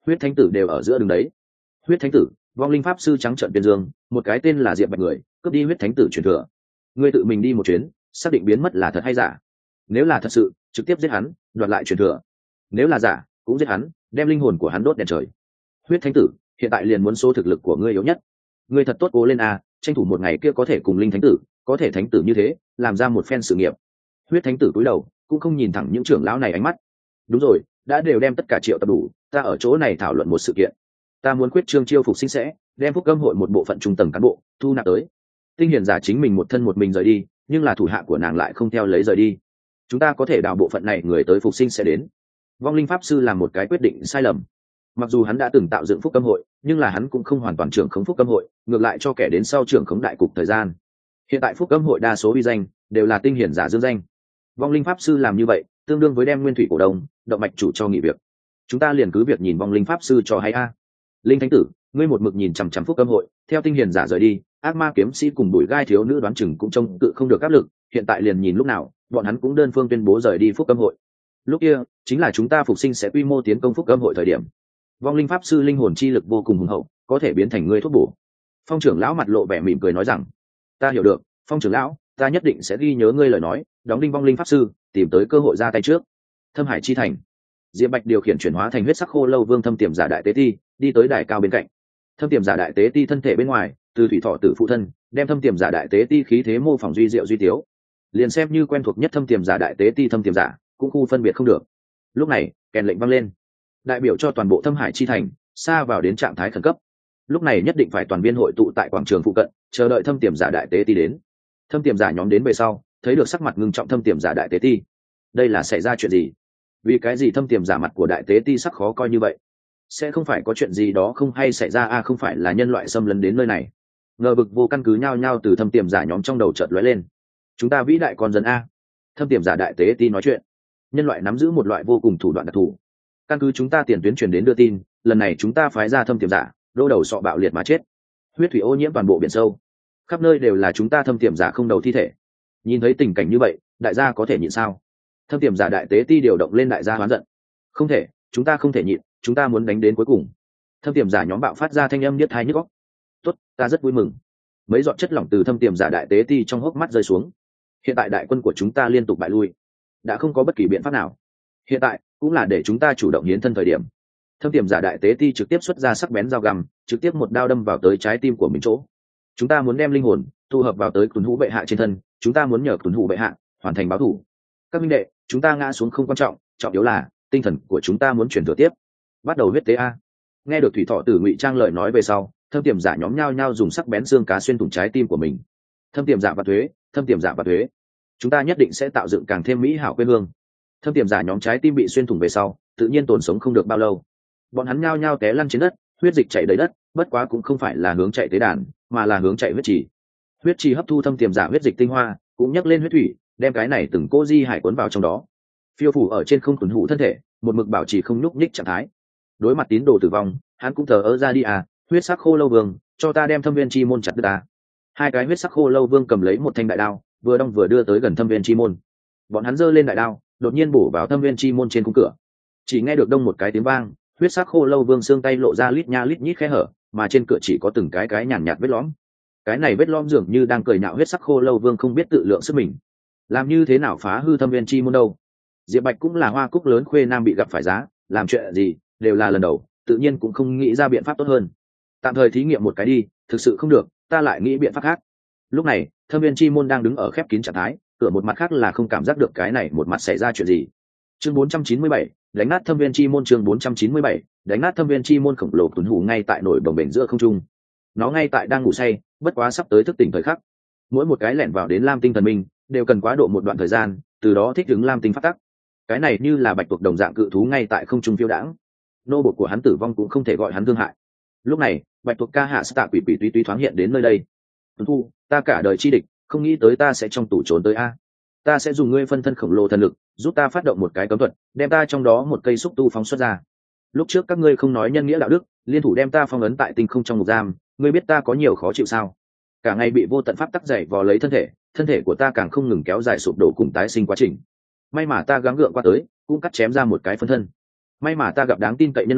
huyết thánh tử đều ở giữa đường đấy. Huyết thánh tử, vong linh pháp sư trắng trợn tuyên dương, một cái tên là Diệp Bạch người cướp đi huyết thánh tử truyền thừa. Ngươi tự mình đi một chuyến, xác định biến mất là thật hay giả. Nếu là thật sự, trực tiếp giết hắn, đoạt lại truyền thừa. Nếu là giả, cũng giết hắn, đem linh hồn của hắn đốt đèn trời. Huyết thánh tử, hiện tại liền muốn số thực lực của ngươi yếu nhất. Ngươi thật tốt cố lên a, tranh thủ một ngày kia có thể cùng linh thánh tử, có thể thánh tử như thế, làm ra một phen sự nghiệp. Huyết thánh tử cúi đầu, cũng không nhìn thẳng những trưởng lão này ánh mắt. Đúng rồi, đã đều đem tất cả triệu tập đủ, ta ở chỗ này thảo luận một sự kiện. Ta muốn quyết trương chiêu phục sinh sẽ đem phúc âm hội một bộ phận trung tầng cán bộ thu nạp tới. Tinh hiền giả chính mình một thân một mình rời đi, nhưng là thủ hạ của nàng lại không theo lấy rời đi. Chúng ta có thể đào bộ phận này người tới phục sinh sẽ đến. Vong linh pháp sư làm một cái quyết định sai lầm. Mặc dù hắn đã từng tạo dựng phúc âm hội, nhưng là hắn cũng không hoàn toàn trưởng khống phúc âm hội, ngược lại cho kẻ đến sau trưởng khống đại cục thời gian. Hiện tại phúc âm hội đa số uy danh đều là tinh hiền giả dương danh. Vong linh pháp sư làm như vậy, tương đương với đem nguyên thủy cổ đông, động mạch chủ cho nghỉ việc. Chúng ta liền cứ việc nhìn vong linh pháp sư cho hay a. Linh thánh tử, ngươi một mực nhìn chằm chằm phúc âm hội, theo tinh hiền giả rời đi, ác ma kiếm sĩ cùng bụi gai thiếu nữ đoán chừng cũng trông tự không được áp lực, hiện tại liền nhìn lúc nào bọn hắn cũng đơn phương tuyên bố rời đi phúc âm hội. Lúc kia chính là chúng ta phục sinh sẽ quy mô tiến công phúc âm hội thời điểm. Vong linh pháp sư linh hồn chi lực vô cùng hùng hậu, có thể biến thành ngươi thuốc bổ. Phong trưởng lão mặt lộ vẻ mỉm cười nói rằng, ta hiểu được, Phong trưởng lão, ta nhất định sẽ ghi nhớ ngươi lời nói, đóng đinh vong linh pháp sư, tìm tới cơ hội ra tay trước. Thâm Hải chi thành, Diệp Bạch điều khiển chuyển hóa thành huyết sắc khô lâu vương thâm tiềm giả đại tế ti, đi tới đài cao bên cạnh. Thâm tiềm giả đại tế ti thân thể bên ngoài, từ thủy thọ tử phụ thân, đem thâm tiềm giả đại tế ti khí thế mô phỏng duy diệu duy tiếu. Liền xem như quen thuộc nhất thâm tiềm giả đại tế ti thâm tiềm giả, cũng khu phân biệt không được. Lúc này, kèn lệnh vang lên, đại biểu cho toàn bộ Thâm Hải chi thành xa vào đến trạng thái khẩn cấp. Lúc này nhất định phải toàn viên hội tụ tại quảng trường phụ cận, chờ đợi thâm tiềm giả đại tế ti đến. Thâm tiềm giả nhóm đến về sau, thấy được sắc mặt ngưng trọng thâm tiềm giả đại tế ti. Đây là xảy ra chuyện gì? Vì cái gì thâm tiềm giả mặt của đại tế ti sắc khó coi như vậy? Sẽ không phải có chuyện gì đó không hay xảy ra a? Không phải là nhân loại xâm lấn đến nơi này? Ngờ vực vô căn cứ nhao nhao từ thâm tiềm giả nhóm trong đầu chợt lóe lên. Chúng ta vĩ đại con dân a. Thâm tiềm giả đại tế ti nói chuyện. Nhân loại nắm giữ một loại vô cùng thủ đoạn đặc thù. Căn cứ chúng ta tiền tuyến truyền đến đưa tin, lần này chúng ta phái ra thâm tiềm giả, đô đầu sọ bạo liệt mà chết. Huyết thủy ô nhiễm toàn bộ biển sâu, khắp nơi đều là chúng ta thâm tiềm giả không đầu thi thể. Nhìn thấy tình cảnh như vậy, đại gia có thể nhịn sao? Thâm tiềm giả đại tế ti điều động lên đại gia hoán giận. Không thể, chúng ta không thể nhịn, chúng ta muốn đánh đến cuối cùng. Thâm tiềm giả nhóm bạo phát ra thanh âm niết hai nhức óc. Tốt, ta rất vui mừng. Mấy giọt chất lỏng từ thâm tiềm giả đại tế ti trong hốc mắt rơi xuống. Hiện tại đại quân của chúng ta liên tục bại lui, đã không có bất kỳ biện pháp nào. Hiện tại cũng là để chúng ta chủ động hiến thân thời điểm. Thâm tiềm giả đại tế ti trực tiếp xuất ra sắc bén dao găm, trực tiếp một đao đâm vào tới trái tim của mình chỗ. Chúng ta muốn đem linh hồn tụ hợp vào tới tuấn hũ bệ hạ trên thân, chúng ta muốn nhờ tuấn hũ bệ hạ hoàn thành báo thù. Các minh đệ, chúng ta ngã xuống không quan trọng, trọng yếu là tinh thần của chúng ta muốn truyền thừa tiếp. Bắt đầu huyết tế a. Nghe được thủy thọ tử ngụy trang lời nói về sau, thâm tiềm giả nhóm nhao nhao dùng sắc bén xương cá xuyên thủng trái tim của mình. Thâm tiềm giả và thuế, thâm tiềm giả và thuế. Chúng ta nhất định sẽ tạo dựng càng thêm mỹ hảo quê hương. Thâm tiềm giả nhóm trái tim bị xuyên thủng về sau, tự nhiên tồn sống không được bao lâu. Bọn hắn nhao nhao té lăn trên đất, huyết dịch chảy đầy đất, bất quá cũng không phải là hướng chạy tế đàn, mà là hướng chạy huyết trì. Huyết trì hấp thu thâm tiềm giả huyết dịch tinh hoa, cũng nhấc lên huyết thủy, đem cái này từng cô di hải cuốn vào trong đó. Phiêu phủ ở trên không tuần hủ thân thể, một mực bảo trì không nhúc nhích trạng thái. Đối mặt tín đồ tử vong, hắn cũng thờ ơ ra đi à, huyết sắc khô lâu vương, cho ta đem thâm viên chi môn chặt đứt ta. Hai cái huyết sắc khô lâu vương cầm lấy một thanh đại đao, vừa đong vừa đưa tới gần thâm viên chi môn. Bọn hắn giơ lên đại đao, đột nhiên bổ vào thâm viên chi môn trên khung cửa. Chỉ nghe được đông một cái tiếng vang, huyết sắc khô lâu vương xương tay lộ ra lít nha lít nhít khe hở, mà trên cửa chỉ có từng cái nhàn nhạt vết lõm. Cái này vết lõm dường như đang cười nhạo huyết sắc khô lâu vương không biết tự lượng sức mình. Làm như thế nào phá hư thâm viên chi môn đâu? Diệp Bạch cũng là hoa cúc lớn khuê nam bị gặp phải giá, làm chuyện gì đều là lần đầu, tự nhiên cũng không nghĩ ra biện pháp tốt hơn. Tạm thời thí nghiệm một cái đi, thực sự không được, ta lại nghĩ biện pháp khác. Lúc này, thâm viên chi môn đang đứng ở khép kín trạng thái, cửa một mặt khác là không cảm giác được cái này một mặt xảy ra chuyện gì. Chương 497, đánh nát thâm viên chi môn. Chương 497, đánh nát thâm viên chi môn khổng lồ tuấn hủ ngay tại nổi bồng bềnh giữa không trung. Nó ngay tại đang ngủ say, bất quá sắp tới thức tỉnh thời khắc. Mỗi một cái lẻn vào đến Lam Tinh thần minh, đều cần quá độ một đoạn thời gian, từ đó thích ứng Lam Tinh phát tắc. Cái này như là bạch tuộc đồng dạng cự thú ngay tại không trung phiêu đãng. Nô bột của hắn tử vong cũng không thể gọi hắn thương hại. Lúc này, bạch tuộc ca hạ tạ quỷ quỷ túy thoáng hiện đến nơi đây. Tuấn thu, ta cả đời chi địch, không nghĩ tới ta sẽ trong tủ trốn tới a. Ta sẽ dùng ngươi phân thân khổng lồ thần lực, giúp ta phát động một cái cấm thuật, đem ta trong đó một cây xúc tu phóng xuất ra. Lúc trước các ngươi không nói nhân nghĩa đạo đức, liên thủ đem ta phong ấn tại tinh không trong ngục giam, ngươi biết ta có nhiều khó chịu sao? Cả ngày bị vô tận pháp tắc dày vò lấy thân thể của ta càng không ngừng kéo dài sụp đổ cùng tái sinh quá trình. May mà ta gắng gượng qua tới, cũng cắt chém ra một cái phân thân. May mà ta gặp đáng tin cậy nhân loại,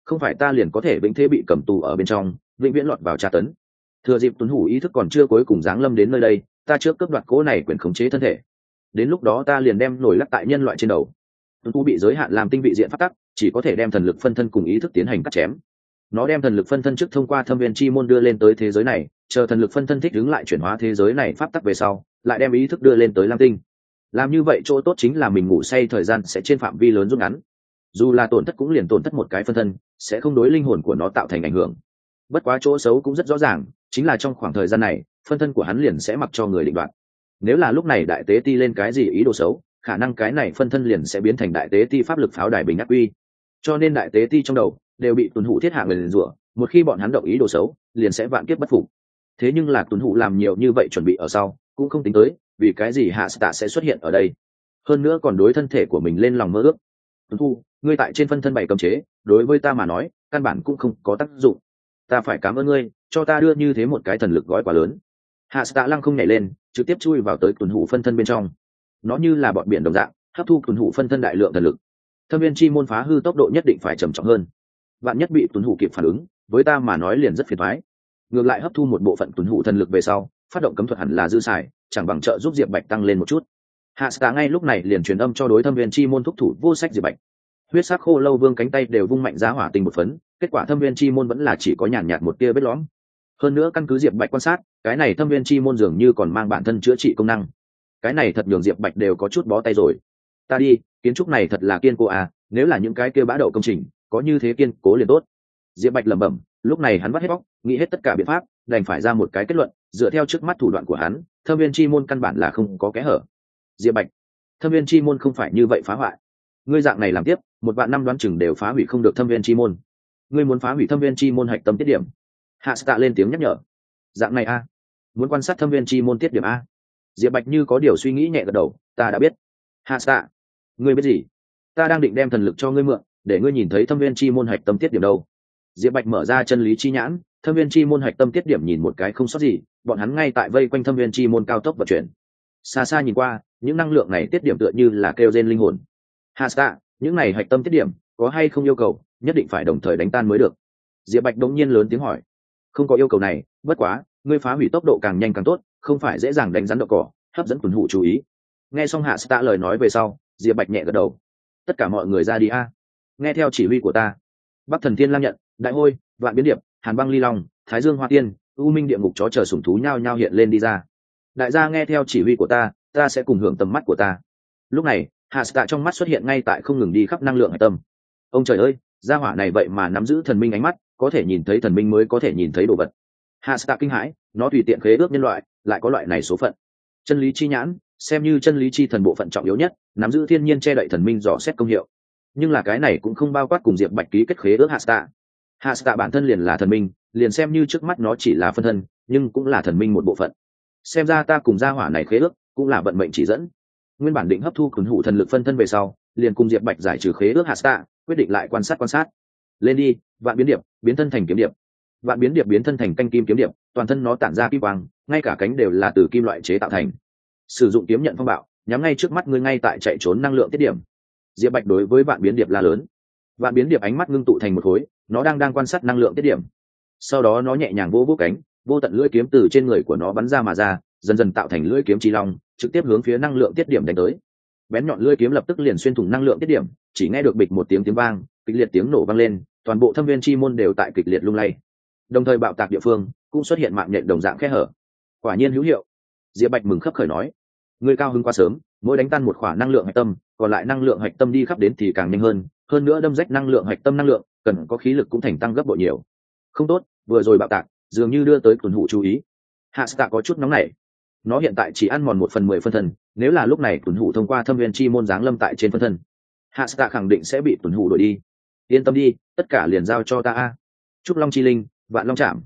không phải ta liền có thể vĩnh thế bị cầm tù ở bên trong, vĩnh viễn lọt vào tra tấn. Thừa dịp Tuấn Hủ ý thức còn chưa cuối cùng giáng lâm đến nơi đây, ta trước cướp đoạt cố này quyền khống chế thân thể, đến lúc đó ta liền đem nổi lắc tại nhân loại trên đầu. Tuấn Hủ bị giới hạn làm tinh vị diện pháp tắc, chỉ có thể đem thần lực phân thân cùng ý thức tiến hành cắt chém. Nó đem thần lực phân thân trước thông qua thâm viên chi môn đưa lên tới thế giới này, chờ thần lực phân thân thích ứng lại chuyển hóa thế giới này pháp tắc về sau, lại đem ý thức đưa lên tới lam tinh. Làm như vậy chỗ tốt chính là mình ngủ say thời gian sẽ trên phạm vi lớn rút ngắn, dù là tổn thất cũng liền tổn thất một cái phân thân, sẽ không đối linh hồn của nó tạo thành ảnh hưởng. Bất quá chỗ xấu cũng rất rõ ràng, chính là trong khoảng thời gian này phân thân của hắn liền sẽ mặc cho người định đoạt. Nếu là lúc này đại tế ti lên cái gì ý đồ xấu, khả năng cái này phân thân liền sẽ biến thành đại tế ti pháp lực pháo đài bình ác quy. Cho nên đại tế ti trong đầu đều bị Tuấn Hủ thiết hạ nguyền rủa, một khi bọn hắn động ý đồ xấu liền sẽ vạn kiếp bất phục. Thế nhưng là Tuấn Hủ làm nhiều như vậy chuẩn bị ở sau, cũng không tính tới vì cái gì hạ tạ sẽ xuất hiện ở đây, hơn nữa còn đối thân thể của mình lên lòng mơ ước. Tuấn Hủ, ngươi tại trên phân thân bày cấm chế, đối với ta mà nói căn bản cũng không có tác dụng. Ta phải cảm ơn ngươi cho ta đưa như thế một cái thần lực gói quá lớn. Hạ tạ lăng không nhảy lên, trực tiếp chui vào tới Tuấn Hủ phân thân bên trong. Nó như là bọn biển đồng dạng hấp thu Tuấn Hủ phân thân đại lượng thần lực. Thâm viên chi môn phá hư tốc độ nhất định phải trầm trọng hơn, vạn nhất bị Tuấn Hủ kịp phản ứng, với ta mà nói liền rất phiền toái. Ngược lại hấp thu một bộ phận Tuấn Hủ thần lực về sau, phát động cấm thuật hẳn là dư xài, chẳng bằng trợ giúp Diệp Bạch tăng lên một chút. Hạ tạ ngay lúc này liền truyền âm cho đối thâm viên chi môn thúc thủ vô sách Diệp Bạch. Huyết sắc khô lâu vương cánh tay đều vung mạnh ra hỏa tinh một phấn, kết quả thâm viên chi môn vẫn là chỉ có nhàn nhạt một tia vết lõm. Hơn nữa căn cứ Diệp Bạch quan sát, cái này thâm viên chi môn dường như còn mang bản thân chữa trị công năng. Cái này thật nhường Diệp Bạch đều có chút bó tay rồi. Ta đi, kiến trúc này thật là kiên cố à, nếu là những cái kia bã đậu công trình có như thế kiên cố liền tốt. Diệp Bạch lẩm bẩm, lúc này hắn vắt hết bóc, nghĩ hết tất cả biện pháp, đành phải ra một cái kết luận, dựa theo trước mắt thủ đoạn của hắn, thâm viên chi môn căn bản là không có kẽ hở. Diệp Bạch, thâm viên chi môn không phải như vậy phá hoại. Ngươi dạng này làm tiếp, một vạn năm đoán chừng đều phá hủy không được thâm viên chi môn. Ngươi muốn phá hủy thâm viên chi môn hạch tâm tiết điểm. Hạ tạ lên tiếng nhắc nhở. Dạng này a, muốn quan sát thâm viên chi môn tiết điểm a. Diệp Bạch như có điều suy nghĩ nhẹ gật đầu, ta đã biết. Hạ tạ, ngươi biết gì? Ta đang định đem thần lực cho ngươi mượn, để ngươi nhìn thấy thâm viên chi môn hạch tâm tiết điểm đâu. Diệp Bạch mở ra chân lý chi nhãn, thâm viên chi môn hạch tâm tiết điểm nhìn một cái không sót gì, bọn hắn ngay tại vây quanh thâm viên chi môn cao tốc vận chuyển. Xa xa nhìn qua, những năng lượng này tiết điểm tựa như là kêu gen linh hồn. Hasta, những này hạch tâm tiết điểm có hay không yêu cầu nhất định phải đồng thời đánh tan mới được? Diệp Bạch đống nhiên lớn tiếng hỏi. Không có yêu cầu này, bất quá ngươi phá hủy tốc độ càng nhanh càng tốt, không phải dễ dàng đánh rắn đậu cỏ, hấp dẫn Tuấn Hủ chú ý. Nghe xong Hasta lời nói về sau, Diệp Bạch nhẹ gật đầu. Tất cả mọi người ra đi a, nghe theo chỉ huy của ta. Bắc Thần Thiên Lam nhận, Đại Hôi, Vạn Biến Điệp, Hàn Băng Ly Long, Thái Dương Hoa Tiên, U Minh Địa Ngục chó chờ sủng thú nhao nhao hiện lên đi ra. Đại gia nghe theo chỉ huy của ta, ta sẽ cùng hưởng tầm mắt của ta. Lúc này, Hasta trong mắt xuất hiện ngay tại không ngừng đi khắp năng lượng hạch tâm. Ông trời ơi, gia hỏa này vậy mà nắm giữ thần minh ánh mắt, có thể nhìn thấy thần minh mới có thể nhìn thấy đồ vật. Hasta kinh hãi, nó tùy tiện khế ước nhân loại, lại có loại này số phận. Chân lý chi nhãn, xem như chân lý chi thần bộ phận trọng yếu nhất, nắm giữ thiên nhiên che đậy thần minh dò xét công hiệu. Nhưng là cái này cũng không bao quát cùng Diệp Bạch ký kết khế ước Hasta. Hasta bản thân liền là thần minh, liền xem như trước mắt nó chỉ là phân thân, nhưng cũng là thần minh một bộ phận. Xem ra ta cùng gia hỏa này khế ước, cũng là vận mệnh chỉ dẫn. Nguyên bản định hấp thu Tuấn Hủ thần lực phân thân về sau, liền cùng Diệp Bạch giải trừ khế ước Hasta, quyết định lại quan sát. Lên đi, Vạn Biến Điệp, biến thân thành kiếm điệp. Vạn Biến Điệp biến thân thành canh kim kiếm điệp, toàn thân nó tản ra kim quang, ngay cả cánh đều là từ kim loại chế tạo thành. Sử dụng kiếm nhận phong bạo, nhắm ngay trước mắt ngươi ngay tại chạy trốn năng lượng tiết điểm. Diệp Bạch đối với Vạn Biến Điệp la lớn. Vạn Biến Điệp ánh mắt ngưng tụ thành một khối, nó đang quan sát năng lượng tiết điểm. Sau đó nó nhẹ nhàng vỗ cánh, vô tận lưỡi kiếm từ trên người của nó bắn ra mà ra, dần dần tạo thành lưỡi kiếm chi long, trực tiếp hướng phía năng lượng tiết điểm đánh tới. Bén nhọn lưỡi kiếm lập tức liền xuyên thủng năng lượng tiết điểm, chỉ nghe được bịch một tiếng vang, kịch liệt tiếng nổ vang lên, toàn bộ thâm viên chi môn đều tại kịch liệt lung lay. Đồng thời bạo tạc địa phương cũng xuất hiện mạng nhện đồng dạng khe hở. Quả nhiên hữu hiệu. Diệp Bạch mừng khấp khởi nói, ngươi cao hứng quá sớm, mỗi đánh tan một khỏa năng lượng hạch tâm, còn lại năng lượng hạch tâm đi khắp đến thì càng nhanh hơn nữa đâm rách năng lượng hạch tâm năng lượng, cần có khí lực cũng thành tăng gấp bội nhiều. Không tốt, vừa rồi bạo tạc dường như đưa tới Tuấn Hủ chú ý. Hasta có chút nóng nảy. Nó hiện tại chỉ ăn mòn 1/10 phân thân, nếu là lúc này Tuấn Hủ thông qua thâm viên chi môn giáng lâm tại trên phân thân, Hasta khẳng định sẽ bị Tuấn Hủ đuổi đi. Yên tâm đi, tất cả liền giao cho ta a. Trúc Long chi linh, Vạn Long Trảm.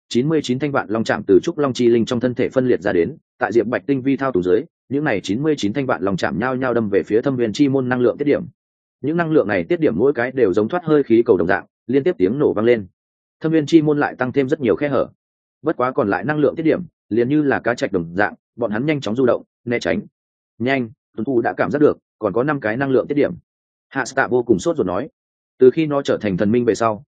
99 thanh Vạn Long Trảm từ Trúc Long chi linh trong thân thể phân liệt ra đến, tại Diệp Bạch tinh vi thao túng dưới, những này 99 thanh Vạn Long Trảm nhao nhao đâm về phía thâm viên chi môn năng lượng tiết điểm. Những năng lượng này tiết điểm mỗi cái đều giống thoát hơi khí cầu đồng dạng, liên tiếp tiếng nổ vang lên. Thâm viên chi môn lại tăng thêm rất nhiều khe hở. Bất quá còn lại năng lượng tiết điểm liền như là cá trạch đồng dạng, bọn hắn nhanh chóng du động né tránh. Nhanh, Tuấn Hủ đã cảm giác được còn có 5 cái năng lượng tiết điểm. Hasta vô cùng sốt ruột nói, từ khi nó trở thành thần minh về sau,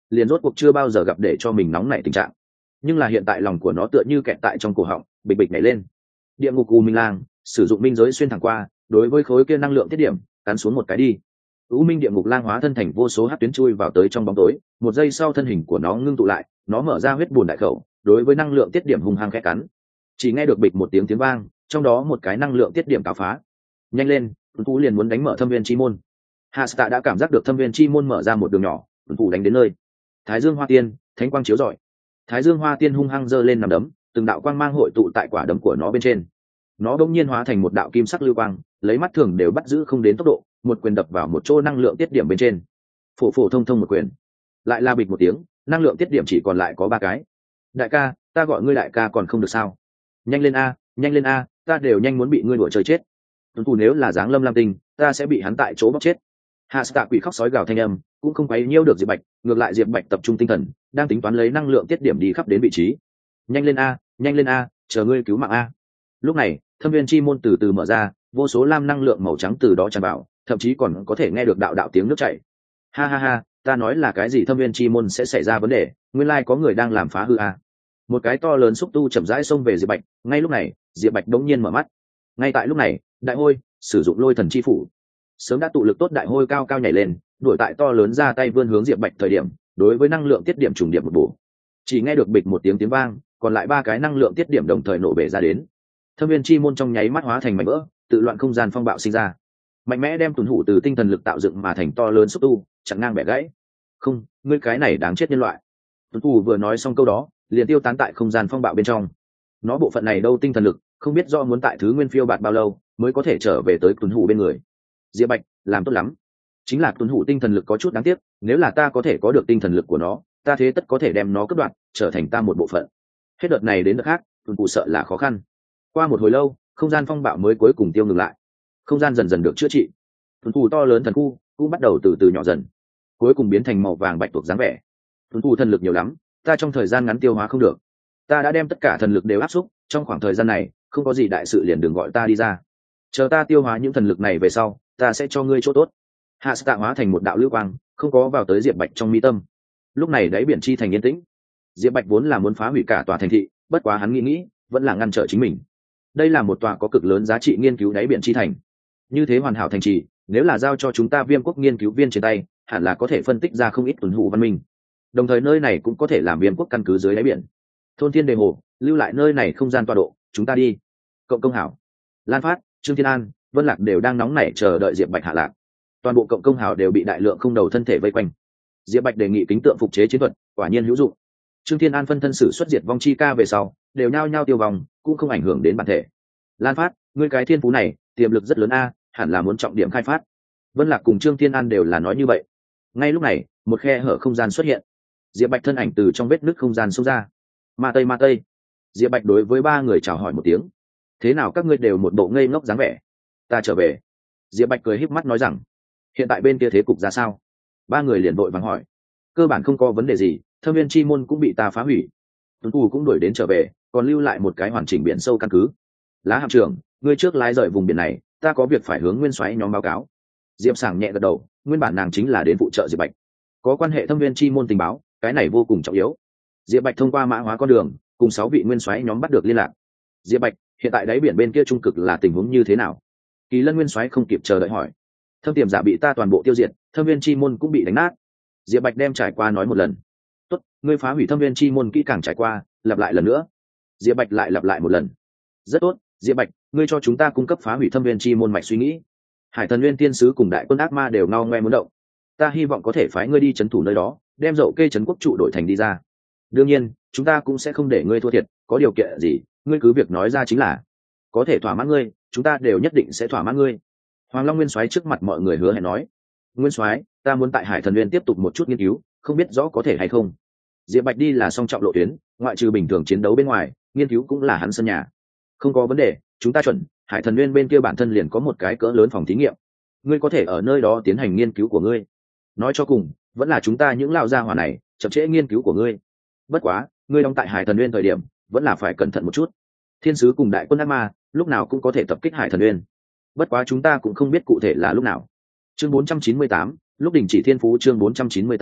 liền rốt cuộc chưa bao giờ gặp để cho mình nóng nảy tình trạng. Nhưng là hiện tại lòng của nó tựa như kẹt tại trong cổ họng, bịch bịch nhảy lên. Địa ngục u minh lang sử dụng minh giới xuyên thẳng qua, đối với khối kia năng lượng tiết điểm cắn xuống một cái đi. U minh địa ngục lang hóa thân thành vô số hắc tuyến chui vào tới trong bóng tối, một giây sau thân hình của nó ngưng tụ lại, nó mở ra huyết bùn đại khẩu, đối với năng lượng tiết điểm hung hăng khẽ cắn. Chỉ nghe được bịch một tiếng tiếng vang, trong đó một cái năng lượng tiết điểm cáo phá. Nhanh lên, tuấn tú liền muốn đánh mở thâm viên chi môn. Hasta đã cảm giác được thâm viên chi môn mở ra một đường nhỏ, tuấn tú đánh đến nơi. Thái dương hoa tiên, thánh quang chiếu rọi. Thái dương hoa tiên hung hăng giơ lên nằm đấm, từng đạo quang mang hội tụ tại quả đấm của nó bên trên. Nó bỗng nhiên hóa thành một đạo kim sắc lưu quang, lấy mắt thường đều bắt giữ không đến tốc độ, một quyền đập vào một chỗ năng lượng tiết điểm bên trên. Phổ phổ thông thông một quyền, lại la bịch một tiếng, năng lượng tiết điểm chỉ còn lại có 3 cái. Đại ca, ta gọi ngươi đại ca còn không được sao? Nhanh lên a, nhanh lên a, ta đều nhanh muốn bị ngươi đùa chơi chết. Tuấn Tú nếu là dáng Lâm Lam Tinh, ta sẽ bị hắn tại chỗ bóc chết. Hasta quỷ khóc sói gào thanh âm, cũng không quấy nhiêu được Diệp Bạch, ngược lại Diệp Bạch tập trung tinh thần, đang tính toán lấy năng lượng tiết điểm đi khắp đến vị trí. Nhanh lên a, nhanh lên a, chờ ngươi cứu mạng a. Lúc này, thâm viên chi môn từ từ mở ra, vô số lam năng lượng màu trắng từ đó tràn vào, thậm chí còn có thể nghe được đạo đạo tiếng nước chảy. Ha ha ha, ta nói là cái gì thâm viên chi môn sẽ xảy ra vấn đề, nguyên lai có người đang làm phá hư a. Một cái to lớn xúc tu chậm rãi xông về Diệp Bạch, ngay lúc này, Diệp Bạch đống nhiên mở mắt. Ngay tại lúc này, đại hôi sử dụng lôi thần chi phủ, sớm đã tụ lực tốt đại hôi cao cao nhảy lên, đuổi tại to lớn ra tay vươn hướng Diệp Bạch thời điểm, đối với năng lượng tiết điểm trùng điểm một bổ. Chỉ nghe được bịch một tiếng tiếng vang, còn lại 3 cái năng lượng tiết điểm đồng thời nổ bể ra đến. Thâm viên chi môn trong nháy mắt hóa thành mảnh vỡ, tự loạn không gian phong bạo sinh ra, mạnh mẽ đem tuần hủ từ tinh thần lực tạo dựng mà thành to lớn xúc tu chặn ngang bẻ gãy. Không, ngươi cái này đáng chết nhân loại. Tuần hủ vừa nói xong câu đó, liền tiêu tán tại không gian phong bạo bên trong. Nó bộ phận này đâu tinh thần lực, không biết do muốn tại thứ nguyên phiêu bạt bao lâu mới có thể trở về tới tuần hủ bên người. Diệp Bạch làm tốt lắm. Chính là tuần hủ tinh thần lực có chút đáng tiếc, nếu là ta có thể có được tinh thần lực của nó, ta thế tất có thể đem nó cắt đoạn, trở thành ta một bộ phận. Hết đợt này đến đợt khác, tuần hủ sợ là khó khăn. Qua một hồi lâu, không gian phong bạo mới cuối cùng tiêu ngừng lại, không gian dần dần được chữa trị, tuần hủ to lớn thần khu cũng bắt đầu từ từ nhỏ dần, cuối cùng biến thành màu vàng bạch tuộc dáng vẻ. Tuần hủ thần lực nhiều lắm, ta trong thời gian ngắn tiêu hóa không được, ta đã đem tất cả thần lực đều áp xúc, trong khoảng thời gian này không có gì đại sự liền đừng gọi ta đi ra, chờ ta tiêu hóa những thần lực này về sau, ta sẽ cho ngươi chỗ tốt. Hạ tạ hóa thành một đạo lưu quang, không có vào tới Diệp Bạch trong mi tâm. Lúc này đáy biển chi thành yên tĩnh. Diệp Bạch vốn là muốn phá hủy cả tòa thành thị, bất quá hắn nghĩ vẫn là ngăn trở chính mình. Đây là một tòa có cực lớn giá trị nghiên cứu đáy biển chi thành, như thế hoàn hảo thành trì, nếu là giao cho chúng ta Viêm quốc nghiên cứu viên trên tay, hẳn là có thể phân tích ra không ít tuần hủ văn minh, đồng thời nơi này cũng có thể làm Viêm quốc căn cứ dưới đáy biển. Thôn Thiên Đề Hồ lưu lại nơi này không gian tọa độ, chúng ta đi. Cộng công hảo, Lan Phát, Trương Thiên An, Vân Lạc đều đang nóng nảy chờ đợi Diệp Bạch hạ lạc. Toàn bộ cộng công hảo đều bị đại lượng không đầu thân thể vây quanh. Diệp Bạch đề nghị kính tượng phục chế chiến thuật, quả nhiên hữu dụng. Trương Thiên An phân thân sử xuất diệt vong chi ca về sau, đều nhao nhao tiêu vong, cũng không ảnh hưởng đến bản thể. Lan Phát, ngươi cái thiên phú này tiềm lực rất lớn a, hẳn là muốn trọng điểm khai phát. Vân Lạc cùng Trương Thiên An đều là nói như vậy. Ngay lúc này, một khe hở không gian xuất hiện, Diệp Bạch thân ảnh từ trong vết nứt không gian xông ra. Ma Tây. Diệp Bạch đối với 3 người chào hỏi một tiếng. Thế nào các ngươi đều một bộ ngây ngốc dáng vẻ? Ta trở về. Diệp Bạch cười híp mắt nói rằng, hiện tại bên kia thế cục ra sao? 3 người liền vội vàng hỏi. Cơ bản không có vấn đề gì, thâm viên chi môn cũng bị ta phá hủy, tuấn tu cũng đuổi đến trở về, còn lưu lại một cái hoàn chỉnh biển sâu căn cứ. Lá hạm trưởng, ngươi trước lái rời vùng biển này, ta có việc phải hướng Nguyên Soái nhóm báo cáo. Diệp Sảng nhẹ gật đầu, nguyên bản nàng chính là đến phụ trợ Diệp Bạch, có quan hệ thâm viên chi môn tình báo, cái này vô cùng trọng yếu. Diệp Bạch thông qua mã hóa con đường, cùng 6 vị Nguyên Soái nhóm bắt được liên lạc. Diệp Bạch, hiện tại đáy biển bên kia trung cực là tình huống như thế nào? Kỳ Lân Nguyên Soái không kịp chờ đợi hỏi. Thâm tiềm giả bị ta toàn bộ tiêu diệt, thâm viên chi môn cũng bị đánh nát. Diệp Bạch đem trải qua nói một lần. Tốt, ngươi phá hủy thâm viên chi môn kỹ càng trải qua, lặp lại lần nữa. Diệp Bạch lại lặp lại một lần. Rất tốt, Diệp Bạch, ngươi cho chúng ta cung cấp phá hủy thâm viên chi môn mạch suy nghĩ. Hải Thần Nguyên Tiên sứ cùng đại quân ác ma đều ngao ngoe muốn động. Ta hy vọng có thể phái ngươi đi trấn thủ nơi đó, đem dậu kê trấn quốc trụ đổi thành đi ra. Đương nhiên, chúng ta cũng sẽ không để ngươi thua thiệt, có điều kiện gì, ngươi cứ việc nói ra chính là. Có thể thỏa mãn ngươi, chúng ta đều nhất định sẽ thỏa mãn ngươi. Hoàng Long Nguyên Soái trước mặt mọi người hứa hẹn nói. Nguyên Soái, ta muốn tại Hải Thần Nguyên tiếp tục một chút nghiên cứu, không biết rõ có thể hay không. Diệp Bạch đi là song trọng lộ tuyến, ngoại trừ bình thường chiến đấu bên ngoài, nghiên cứu cũng là hắn sân nhà. Không có vấn đề, chúng ta chuẩn. Hải Thần Nguyên bên kia bản thân liền có một cái cỡ lớn phòng thí nghiệm, ngươi có thể ở nơi đó tiến hành nghiên cứu của ngươi. Nói cho cùng, vẫn là chúng ta những lão gia hỏa này chậm trễ nghiên cứu của ngươi. Bất quá, ngươi đóng tại Hải Thần Nguyên thời điểm, vẫn là phải cẩn thận một chút. Thiên sứ cùng đại quân ác ma lúc nào cũng có thể tập kích Hải Thần Nguyên. Bất quá chúng ta cũng không biết cụ thể là lúc nào. Chương 498, lúc đình chỉ thiên phú chương 498,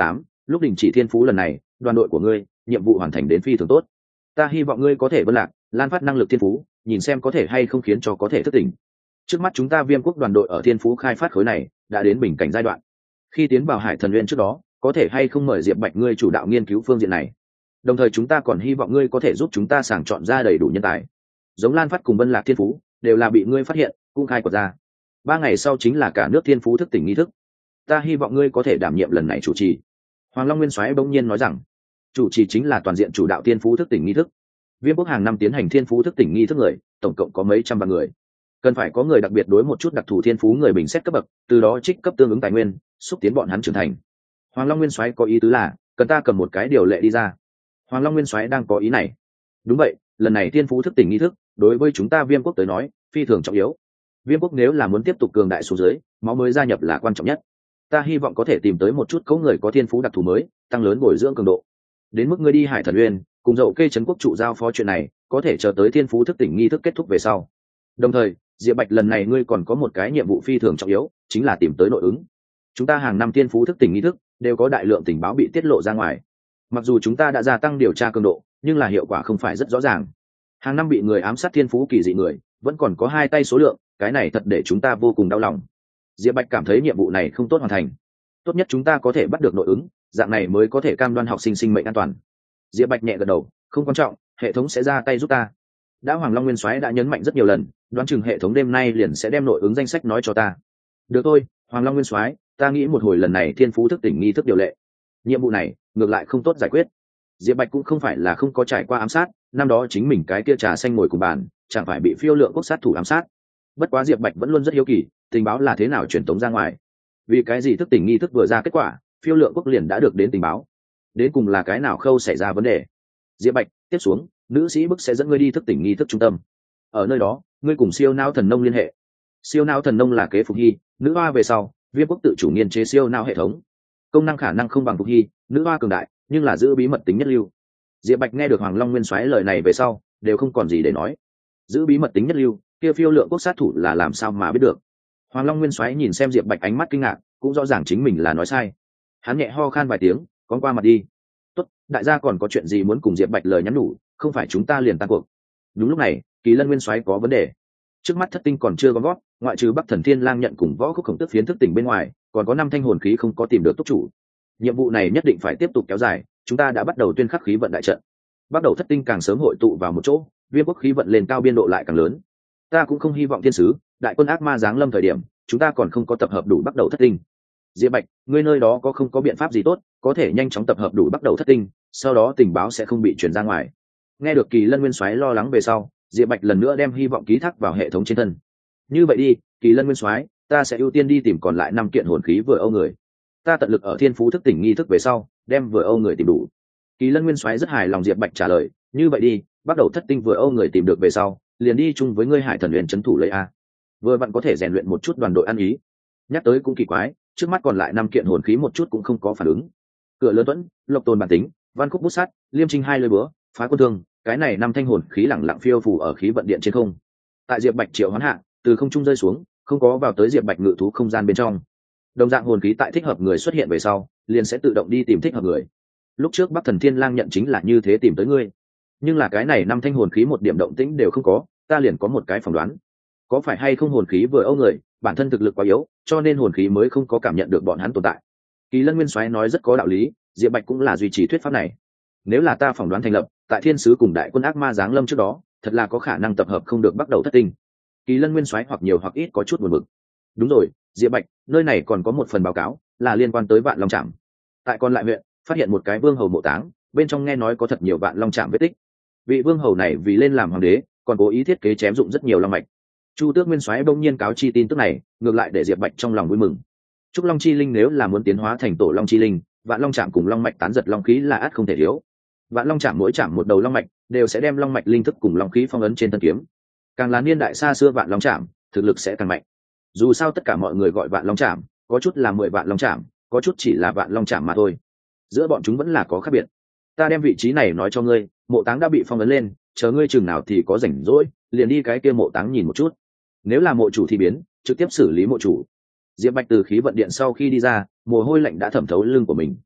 lúc đình chỉ thiên phú lần này đoàn đội của ngươi nhiệm vụ hoàn thành đến phi thường tốt. Ta hy vọng ngươi có thể vân lạc lan phát năng lực thiên phú, nhìn xem có thể hay không khiến cho có thể thức tỉnh. Trước mắt chúng ta Viêm quốc đoàn đội ở thiên phú khai phát khối này đã đến bình cảnh giai đoạn. Khi tiến vào Hải Thần Uyên trước đó, có thể hay không mời Diệp Bạch ngươi chủ đạo nghiên cứu phương diện này. Đồng thời chúng ta còn hy vọng ngươi có thể giúp chúng ta sàng chọn ra đầy đủ nhân tài. Giống Lan Phát cùng Vân Lạc thiên phú đều là bị ngươi phát hiện, cũng khai quật ra. 3 ngày sau chính là cả nước thiên phú thức tỉnh nghi thức. Ta hy vọng ngươi có thể đảm nhiệm lần này chủ trì. Hoàng Long Nguyên Soái bỗng nhiên nói rằng, chủ trì chính là toàn diện chủ đạo thiên phú thức tỉnh nghi thức. Viêm quốc hàng năm tiến hành thiên phú thức tỉnh nghi thức người, tổng cộng có mấy trăm vạn người. Cần phải có người đặc biệt đối một chút đặc thù thiên phú người bình xét cấp bậc, từ đó trích cấp tương ứng tài nguyên, xúc tiến bọn hắn trưởng thành. Hoàng Long Nguyên Soái có ý tứ là, cần ta cầm một cái điều lệ đi ra. Hoàng Long Nguyên Soái đang có ý này. Đúng vậy, lần này thiên phú thức tỉnh nghi thức, đối với chúng ta Viêm quốc tới nói, phi thường trọng yếu. Viêm quốc nếu là muốn tiếp tục cường đại xuống dưới, máu mới gia nhập là quan trọng nhất. Ta hy vọng có thể tìm tới một chút cấu người có thiên phú đặc thù mới, tăng lớn bồi dưỡng cường độ. Đến mức ngươi đi Hải Thần Uyên, cùng Dậu Kê trấn quốc trụ giao phó chuyện này, có thể chờ tới thiên phú thức tỉnh nghi thức kết thúc về sau. Đồng thời, Diệp Bạch lần này ngươi còn có một cái nhiệm vụ phi thường trọng yếu, chính là tìm tới nội ứng. Chúng ta hàng năm thiên phú thức tỉnh nghi thức đều có đại lượng tình báo bị tiết lộ ra ngoài. Mặc dù chúng ta đã gia tăng điều tra cường độ, nhưng là hiệu quả không phải rất rõ ràng. Hàng năm bị người ám sát thiên phú kỳ dị người, vẫn còn có 2 tay số lượng, cái này thật để chúng ta vô cùng đau lòng. Diệp Bạch cảm thấy nhiệm vụ này không tốt hoàn thành. Tốt nhất chúng ta có thể bắt được nội ứng, dạng này mới có thể cam đoan học sinh sinh mệnh an toàn. Diệp Bạch nhẹ gật đầu, không quan trọng, hệ thống sẽ ra tay giúp ta. Đã Hoàng Long Nguyên Soái đã nhấn mạnh rất nhiều lần, đoán chừng hệ thống đêm nay liền sẽ đem nội ứng danh sách nói cho ta. Được thôi, Hoàng Long Nguyên Soái, ta nghĩ một hồi lần này thiên phú thức tỉnh nghi thức điều lệ. Nhiệm vụ này ngược lại không tốt giải quyết. Diệp Bạch cũng không phải là không có trải qua ám sát, năm đó chính mình cái kia trà xanh ngồi cùng bàn, chẳng phải bị Phiêu Lượng quốc sát thủ ám sát. Bất quá Diệp Bạch vẫn luôn rất hiếu kỳ, tình báo là thế nào truyền tống ra ngoài. Vì cái gì thức tỉnh nghi thức vừa ra kết quả, Phiêu Lượng quốc liền đã được đến tình báo. Đến cùng là cái nào khâu xảy ra vấn đề? Diệp Bạch, tiếp xuống, nữ sĩ bức sẽ dẫn ngươi đi thức tỉnh nghi thức trung tâm. Ở nơi đó, ngươi cùng siêu não thần nông liên hệ. Siêu não thần nông là kế Phục Hy, nữ hoa về sau, Viêm quốc tự chủ nghiên chế siêu não hệ thống. Công năng khả năng không bằng Phục Hy, nữ hoa cường đại, nhưng là giữ bí mật tính nhất lưu. Diệp Bạch nghe được Hoàng Long Nguyên Soái lời này về sau, đều không còn gì để nói. Giữ bí mật tính nhất lưu, kia Phiêu Lượng quốc sát thủ là làm sao mà biết được? Hoàng Long Nguyên Soái nhìn xem Diệp Bạch ánh mắt kinh ngạc, cũng rõ ràng chính mình là nói sai. Hắn nhẹ ho khan vài tiếng, con qua mặt đi. Tốt, đại gia còn có chuyện gì muốn cùng Diệp Bạch lời nhắn nhủ, không phải chúng ta liền tan cuộc. Đúng lúc này, Kỳ Lân Nguyên Soái có vấn đề. Trước mắt thất tinh còn chưa gom gót, ngoại trừ Bắc Thần Thiên Lang nhận cùng võ khúc khổng tức phiến thức tỉnh bên ngoài, còn có 5 thanh hồn khí không có tìm được túc chủ. Nhiệm vụ này nhất định phải tiếp tục kéo dài, chúng ta đã bắt đầu tuyên khắc khí vận đại trận. Bắt đầu thất tinh càng sớm hội tụ vào một chỗ, Viêm quốc khí vận lên cao biên độ lại càng lớn. Ta cũng không hy vọng thiên sứ, đại quân ác ma giáng lâm thời điểm, chúng ta còn không có tập hợp đủ bắt đầu thất tinh. Diệp Bạch, ngươi nơi đó có không có biện pháp gì tốt, có thể nhanh chóng tập hợp đủ bắt đầu thất tinh, sau đó tình báo sẽ không bị truyền ra ngoài. Nghe được Kỳ Lân Nguyên Soái lo lắng về sau, Diệp Bạch lần nữa đem hy vọng ký thác vào hệ thống trên thân. Như vậy đi, Kỳ Lân Nguyên Soái, ta sẽ ưu tiên đi tìm còn lại 5 kiện hồn khí vừa âu người. Ta tận lực ở thiên phú thức tỉnh nghi thức về sau, đem vừa âu người tìm đủ. Kỳ Lân Nguyên Soái rất hài lòng Diệp Bạch trả lời, như vậy đi, bắt đầu thất tinh vừa âu người tìm được về sau, liền đi chung với ngươi Hải Thần Uyên trấn thủ lấy a. Vừa vặn có thể rèn luyện một chút đoàn đội ăn ý. Nhắc tới cũng kỳ quái, trước mắt còn lại 5 kiện hồn khí một chút cũng không có phản ứng. Cửa Lớn Tuẫn, Lộc Tồn bản tính, Văn Khúc bút sắt, Liêm Trinh 2 lưỡi búa, Phá Quân thương, cái này 5 thanh hồn khí lẳng lặng phiêu phù ở khí vận điện trên không. Tại Diệp Bạch triệu hoán hạ, từ không trung rơi xuống, không có vào tới Diệp Bạch ngự thú không gian bên trong. Đồng dạng hồn khí tại thích hợp người xuất hiện về sau, liền sẽ tự động đi tìm thích hợp người. Lúc trước Bắc Thần Thiên Lang nhận chính là như thế tìm tới ngươi. Nhưng là cái này 5 thanh hồn khí một điểm động tĩnh đều không có, ta liền có một cái phỏng đoán. Có phải hay không hồn khí vừa âu người, bản thân thực lực quá yếu, cho nên hồn khí mới không có cảm nhận được bọn hắn tồn tại. Kỳ Lân Nguyên Soái nói rất có đạo lý, Diệp Bạch cũng là duy trì thuyết pháp này. Nếu là ta phỏng đoán thành lập, tại thiên sứ cùng đại quân ác ma giáng lâm trước đó, thật là có khả năng tập hợp không được bắt đầu thất tinh. Kỳ Lân Nguyên Soái hoặc nhiều hoặc ít có chút buồn bực. Đúng rồi, Diệp Bạch, nơi này còn có một phần báo cáo, là liên quan tới Vạn Long Trạm. Tại còn lại huyện, phát hiện một cái vương hầu mộ táng, bên trong nghe nói có thật nhiều Vạn Long Trạm vết tích. Vị vương hầu này vì lên làm hoàng đế, còn cố ý thiết kế chém dụng rất nhiều long mạch. Chu Tước Nguyên Soái bỗng nhiên cáo chi tin tức này, ngược lại để Diệp Bạch trong lòng vui mừng. Trúc Long Chi Linh nếu là muốn tiến hóa thành Tổ Long Chi Linh, Vạn Long Trạm cùng long mạch tán giật long khí là ắt không thể thiếu. Vạn Long Trạm mỗi chạm một đầu long mạch, đều sẽ đem long mạch linh thức cùng long khí phong ấn trên thân kiếm. Càng là niên đại xa xưa Vạn Long Trạm, thực lực sẽ càng mạnh. Dù sao tất cả mọi người gọi Vạn Long Trạm, có chút là 10 Vạn Long Trạm, có chút chỉ là Vạn Long Trạm mà thôi. Giữa bọn chúng vẫn là có khác biệt. Ta đem vị trí này nói cho ngươi, mộ táng đã bị phong ấn lên, chờ ngươi chừng nào thì có rảnh rỗi, liền đi cái kia mộ táng nhìn một chút. Nếu là mộ chủ thì biến, trực tiếp xử lý mộ chủ. Diệp Bạch từ khí vận điện sau khi đi ra, mồ hôi lạnh đã thẩm thấu lưng của mình.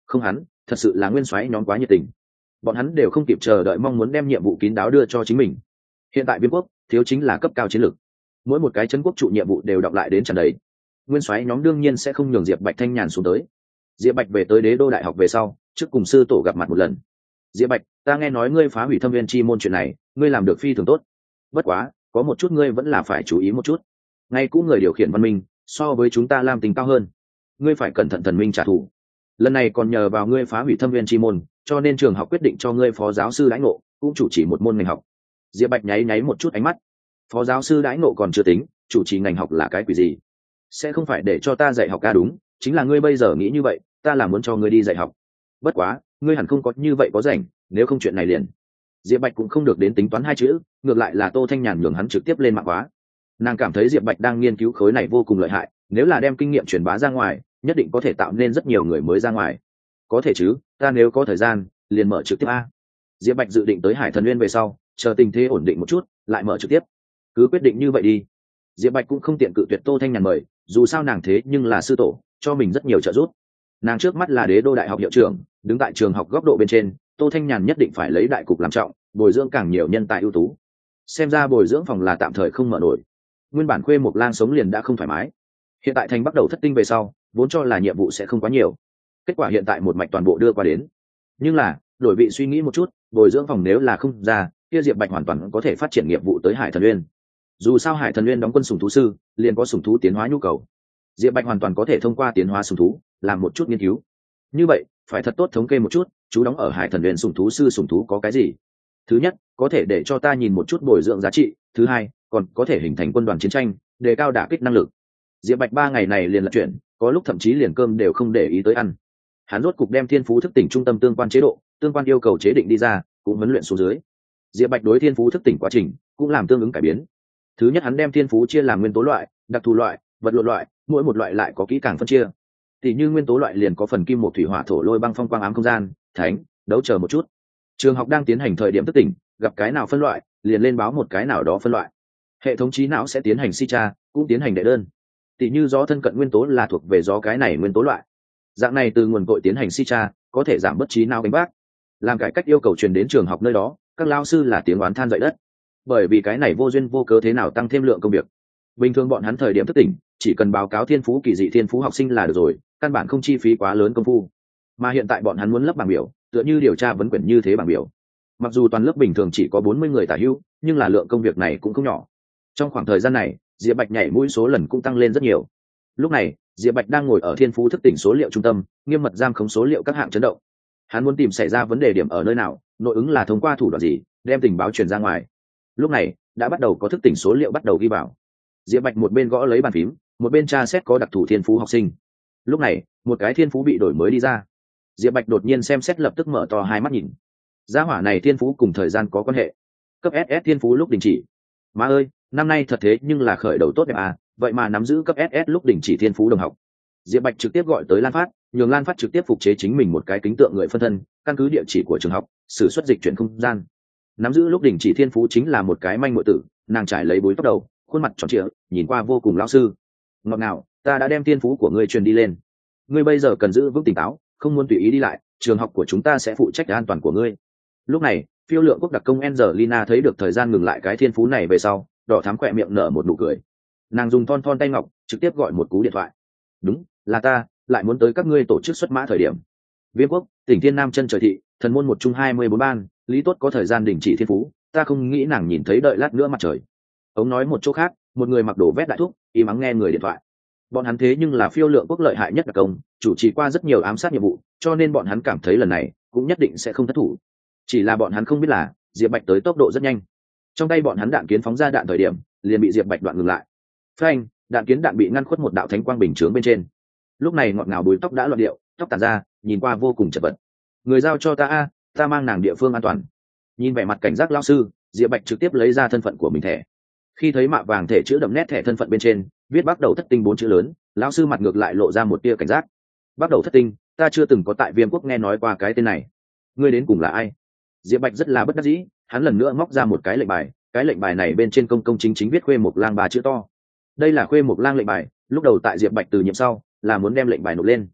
Không hắn, thật sự là nguyên soái nhóm quá nhiệt tình. Bọn hắn đều không kịp chờ đợi mong muốn đem nhiệm vụ kín đáo đưa cho chính mình. Hiện tại Viêm quốc thiếu chính là cấp cao chiến lược, mỗi một cái trấn quốc trụ nhiệm vụ đều đọc lại đến tràn đầy. Nguyên soái nhóm đương nhiên sẽ không nhường Diệp Bạch thanh nhàn xuống tới. Diệp Bạch về tới Đế Đô Đại học về sau, trước cùng sư tổ gặp mặt một lần. Diệp Bạch, ta nghe nói ngươi phá hủy Thâm Viên chi môn chuyện này, ngươi làm được phi thường tốt. Bất quá, có một chút ngươi vẫn là phải chú ý một chút. Ngay cũ người điều khiển văn minh, so với chúng ta Lam Tinh cao hơn. Ngươi phải cẩn thận thần minh trả thù. Lần này còn nhờ vào ngươi phá hủy Thâm Viên chi môn, cho nên trường học quyết định cho ngươi phó giáo sư đãi ngộ, cũng chủ trì một môn ngành học. Diệp Bạch nháy nháy một chút ánh mắt. Phó giáo sư đãi ngộ còn chưa tính, chủ trì ngành học là cái quỷ gì? Sẽ không phải để cho ta dạy học ca đúng, chính là ngươi bây giờ nghĩ như vậy, ta là muốn cho ngươi đi dạy học. Bất quá, ngươi hẳn không có như vậy có rảnh, nếu không chuyện này liền. Diệp Bạch cũng không được đến tính toán hai chữ, ngược lại là Tô Thanh Nhàn nhường hắn trực tiếp lên mạng khóa. Nàng cảm thấy Diệp Bạch đang nghiên cứu khối này vô cùng lợi hại, nếu là đem kinh nghiệm truyền bá ra ngoài, nhất định có thể tạo nên rất nhiều người mới ra ngoài. Có thể chứ, ta nếu có thời gian, liền mở trực tiếp a. Diệp Bạch dự định tới Hải Thần Nguyên về sau, chờ tình thế ổn định một chút, lại mở trực tiếp. Cứ quyết định như vậy đi. Diệp Bạch cũng không tiện cự tuyệt Tô Thanh Nhàn mời, dù sao nàng thế nhưng là sư tổ, cho mình rất nhiều trợ giúp. Nàng trước mắt là Đế Đô Đại học hiệu trưởng, đứng tại trường học góc độ bên trên, Tô Thanh Nhàn nhất định phải lấy đại cục làm trọng, bồi dưỡng càng nhiều nhân tài ưu tú. Xem ra bồi dưỡng phòng là tạm thời không mở nổi. Nguyên bản Khuê Mộc Lang sống liền đã không thoải mái, hiện tại thành bắt đầu thất tinh về sau, vốn cho là nhiệm vụ sẽ không quá nhiều, kết quả hiện tại một mạch toàn bộ đưa qua đến. Nhưng là đổi vị suy nghĩ một chút, bồi dưỡng phòng nếu là không ra, kia Diệp Bạch hoàn toàn có thể phát triển nghiệp vụ tới Hải Thần Uyên. Dù sao Hải Thần Uyên đóng quân sủng thú sư, liền có sủng thú tiến hóa nhu cầu. Diệp Bạch hoàn toàn có thể thông qua tiến hóa sủng thú, làm một chút nghiên cứu. Như vậy, phải thật tốt thống kê một chút, chú đóng ở Hải Thần Uyên sủng thú sư sủng thú có cái gì? Thứ nhất, có thể để cho ta nhìn một chút bồi dưỡng giá trị, thứ hai, còn có thể hình thành quân đoàn chiến tranh, đề cao đả kích năng lực. Diệp Bạch 3 ngày này liền lật chuyển, có lúc thậm chí liền cơm đều không để ý tới ăn. Hắn rốt cục đem Thiên Phú thức tỉnh trung tâm tương quan chế độ, tương quan yêu cầu chế định đi ra, cũng huấn luyện xuống dưới. Diệp Bạch đối Thiên Phú thức tỉnh quá trình cũng làm tương ứng cải biến. Thứ nhất, hắn đem Thiên Phú chia làm nguyên tố loại, đặc thù loại, vật lộn loại, mỗi một loại lại có kỹ càng phân chia. Tỷ như nguyên tố loại liền có phần kim một thủy hỏa thổ lôi băng phong quang ám không gian, thánh, đấu chờ một chút. Trường học đang tiến hành thời điểm thức tỉnh, gặp cái nào phân loại, liền lên báo một cái nào đó phân loại. Hệ thống trí não sẽ tiến hành si tra, cũng tiến hành đệ đơn. Tỷ như gió thân cận nguyên tố là thuộc về gió cái này nguyên tố loại. Dạng này từ nguồn cội tiến hành si tra, có thể giảm bất trí não gánh vác. Làm cải cách yêu cầu truyền đến trường học nơi đó, các lao sư là tiếng oán than dậy đất. Bởi vì cái này vô duyên vô cớ thế nào tăng thêm lượng công việc. Bình thường bọn hắn thời điểm thức tỉnh, chỉ cần báo cáo thiên phú kỳ dị thiên phú học sinh là được rồi, căn bản không chi phí quá lớn công phu. Mà hiện tại bọn hắn muốn lấp bảng biểu, tựa như điều tra vấn quyển như thế bảng biểu. Mặc dù toàn lớp bình thường chỉ có 40 người tả hữu, nhưng là lượng công việc này cũng không nhỏ. Trong khoảng thời gian này, Diệp Bạch nhảy mũi số lần cũng tăng lên rất nhiều. Lúc này, Diệp Bạch đang ngồi ở thiên phú thức tỉnh số liệu trung tâm, nghiêm mật giam khống số liệu các hạng chấn động. Hắn muốn tìm xảy ra vấn đề điểm ở nơi nào, nội ứng là thông qua thủ đoạn gì, đem tình báo truyền ra ngoài. Lúc này, đã bắt đầu có thức tỉnh số liệu bắt đầu ghi vào. Diệp Bạch một bên gõ lấy bàn phím, một bên tra xét có đặc thù thiên phú học sinh. Lúc này, một cái thiên phú bị đổi mới đi ra. Diệp Bạch đột nhiên xem xét lập tức mở to hai mắt nhìn. Gia hỏa này thiên phú cùng thời gian có quan hệ. Cấp SS thiên phú lúc đình chỉ. Má ơi, năm nay thật thế nhưng là khởi đầu tốt đẹp à, vậy mà nắm giữ cấp SS lúc đình chỉ thiên phú đồng học. Diệp Bạch trực tiếp gọi tới Lan Phát, nhường Lan Phát trực tiếp phục chế chính mình một cái kính tượng người phân thân, căn cứ địa chỉ của trường học, sử xuất dịch chuyển không gian. Nắm giữ lúc đình chỉ thiên phú chính là một cái manh muội tử, nàng trải lấy búi tóc đầu, khuôn mặt tròn trịa, nhìn qua vô cùng lão sư. Ngọt ngào, ta đã đem thiên phú của ngươi truyền đi lên. Ngươi bây giờ cần giữ vững tỉnh táo, không muốn tùy ý đi lại, trường học của chúng ta sẽ phụ trách an toàn của ngươi. Lúc này, phiêu lượng quốc đặc công Angelina thấy được thời gian ngừng lại cái thiên phú này về sau, đỏ thắm khỏe miệng nở một nụ cười. Nàng dùng thon thon tay ngọc, trực tiếp gọi một cú điện thoại. Đúng, là ta, lại muốn tới các ngươi tổ chức xuất mã thời điểm. Viêm quốc, tỉnh Thiên Nam chân trời thị, thần môn một trung 24 ban, Lý Tốt có thời gian đình chỉ thiên phú, ta không nghĩ nàng nhìn thấy đợi lát nữa mặt trời. Ông nói một chỗ khác, một người mặc đồ vét đại thúc, im ắng nghe người điện thoại. Bọn hắn thế nhưng là phiêu lượng quốc lợi hại nhất đặc công, chủ trì qua rất nhiều ám sát nhiệm vụ, cho nên bọn hắn cảm thấy lần này cũng nhất định sẽ không thất thủ. Chỉ là bọn hắn không biết là Diệp Bạch tới tốc độ rất nhanh. Trong tay bọn hắn đạn kiến phóng ra đạn thời điểm, liền bị Diệp Bạch đoạn ngừng lại. Phanh, đạn kiến đạn bị ngăn khuất một đạo thánh quang bình chướng bên trên. Lúc này ngọt ngào bùi tóc đã loạn điệu, tóc tản ra, nhìn qua vô cùng chật vật. Người giao cho ta a, ta mang nàng địa phương an toàn. Nhìn vẻ mặt cảnh giác lão sư, Diệp Bạch trực tiếp lấy ra thân phận của mình thẻ. Khi thấy mạ vàng thể chữ đậm nét thẻ thân phận bên trên, viết bắt đầu thất tinh 4 chữ lớn, lão sư mặt ngược lại lộ ra một tia cảnh giác. Bắt đầu thất tinh, ta chưa từng có tại Viêm quốc nghe nói qua cái tên này. Ngươi đến cùng là ai? Diệp Bạch rất là bất đắc dĩ, hắn lần nữa móc ra một cái lệnh bài, cái lệnh bài này bên trên công công chính chính viết Khuê Mộc Lang 3 chữ to. Đây là Khuê Mộc Lang lệnh bài, lúc đầu tại Diệp Bạch từ nhiệm sau, là muốn đem lệnh bài nộp lên.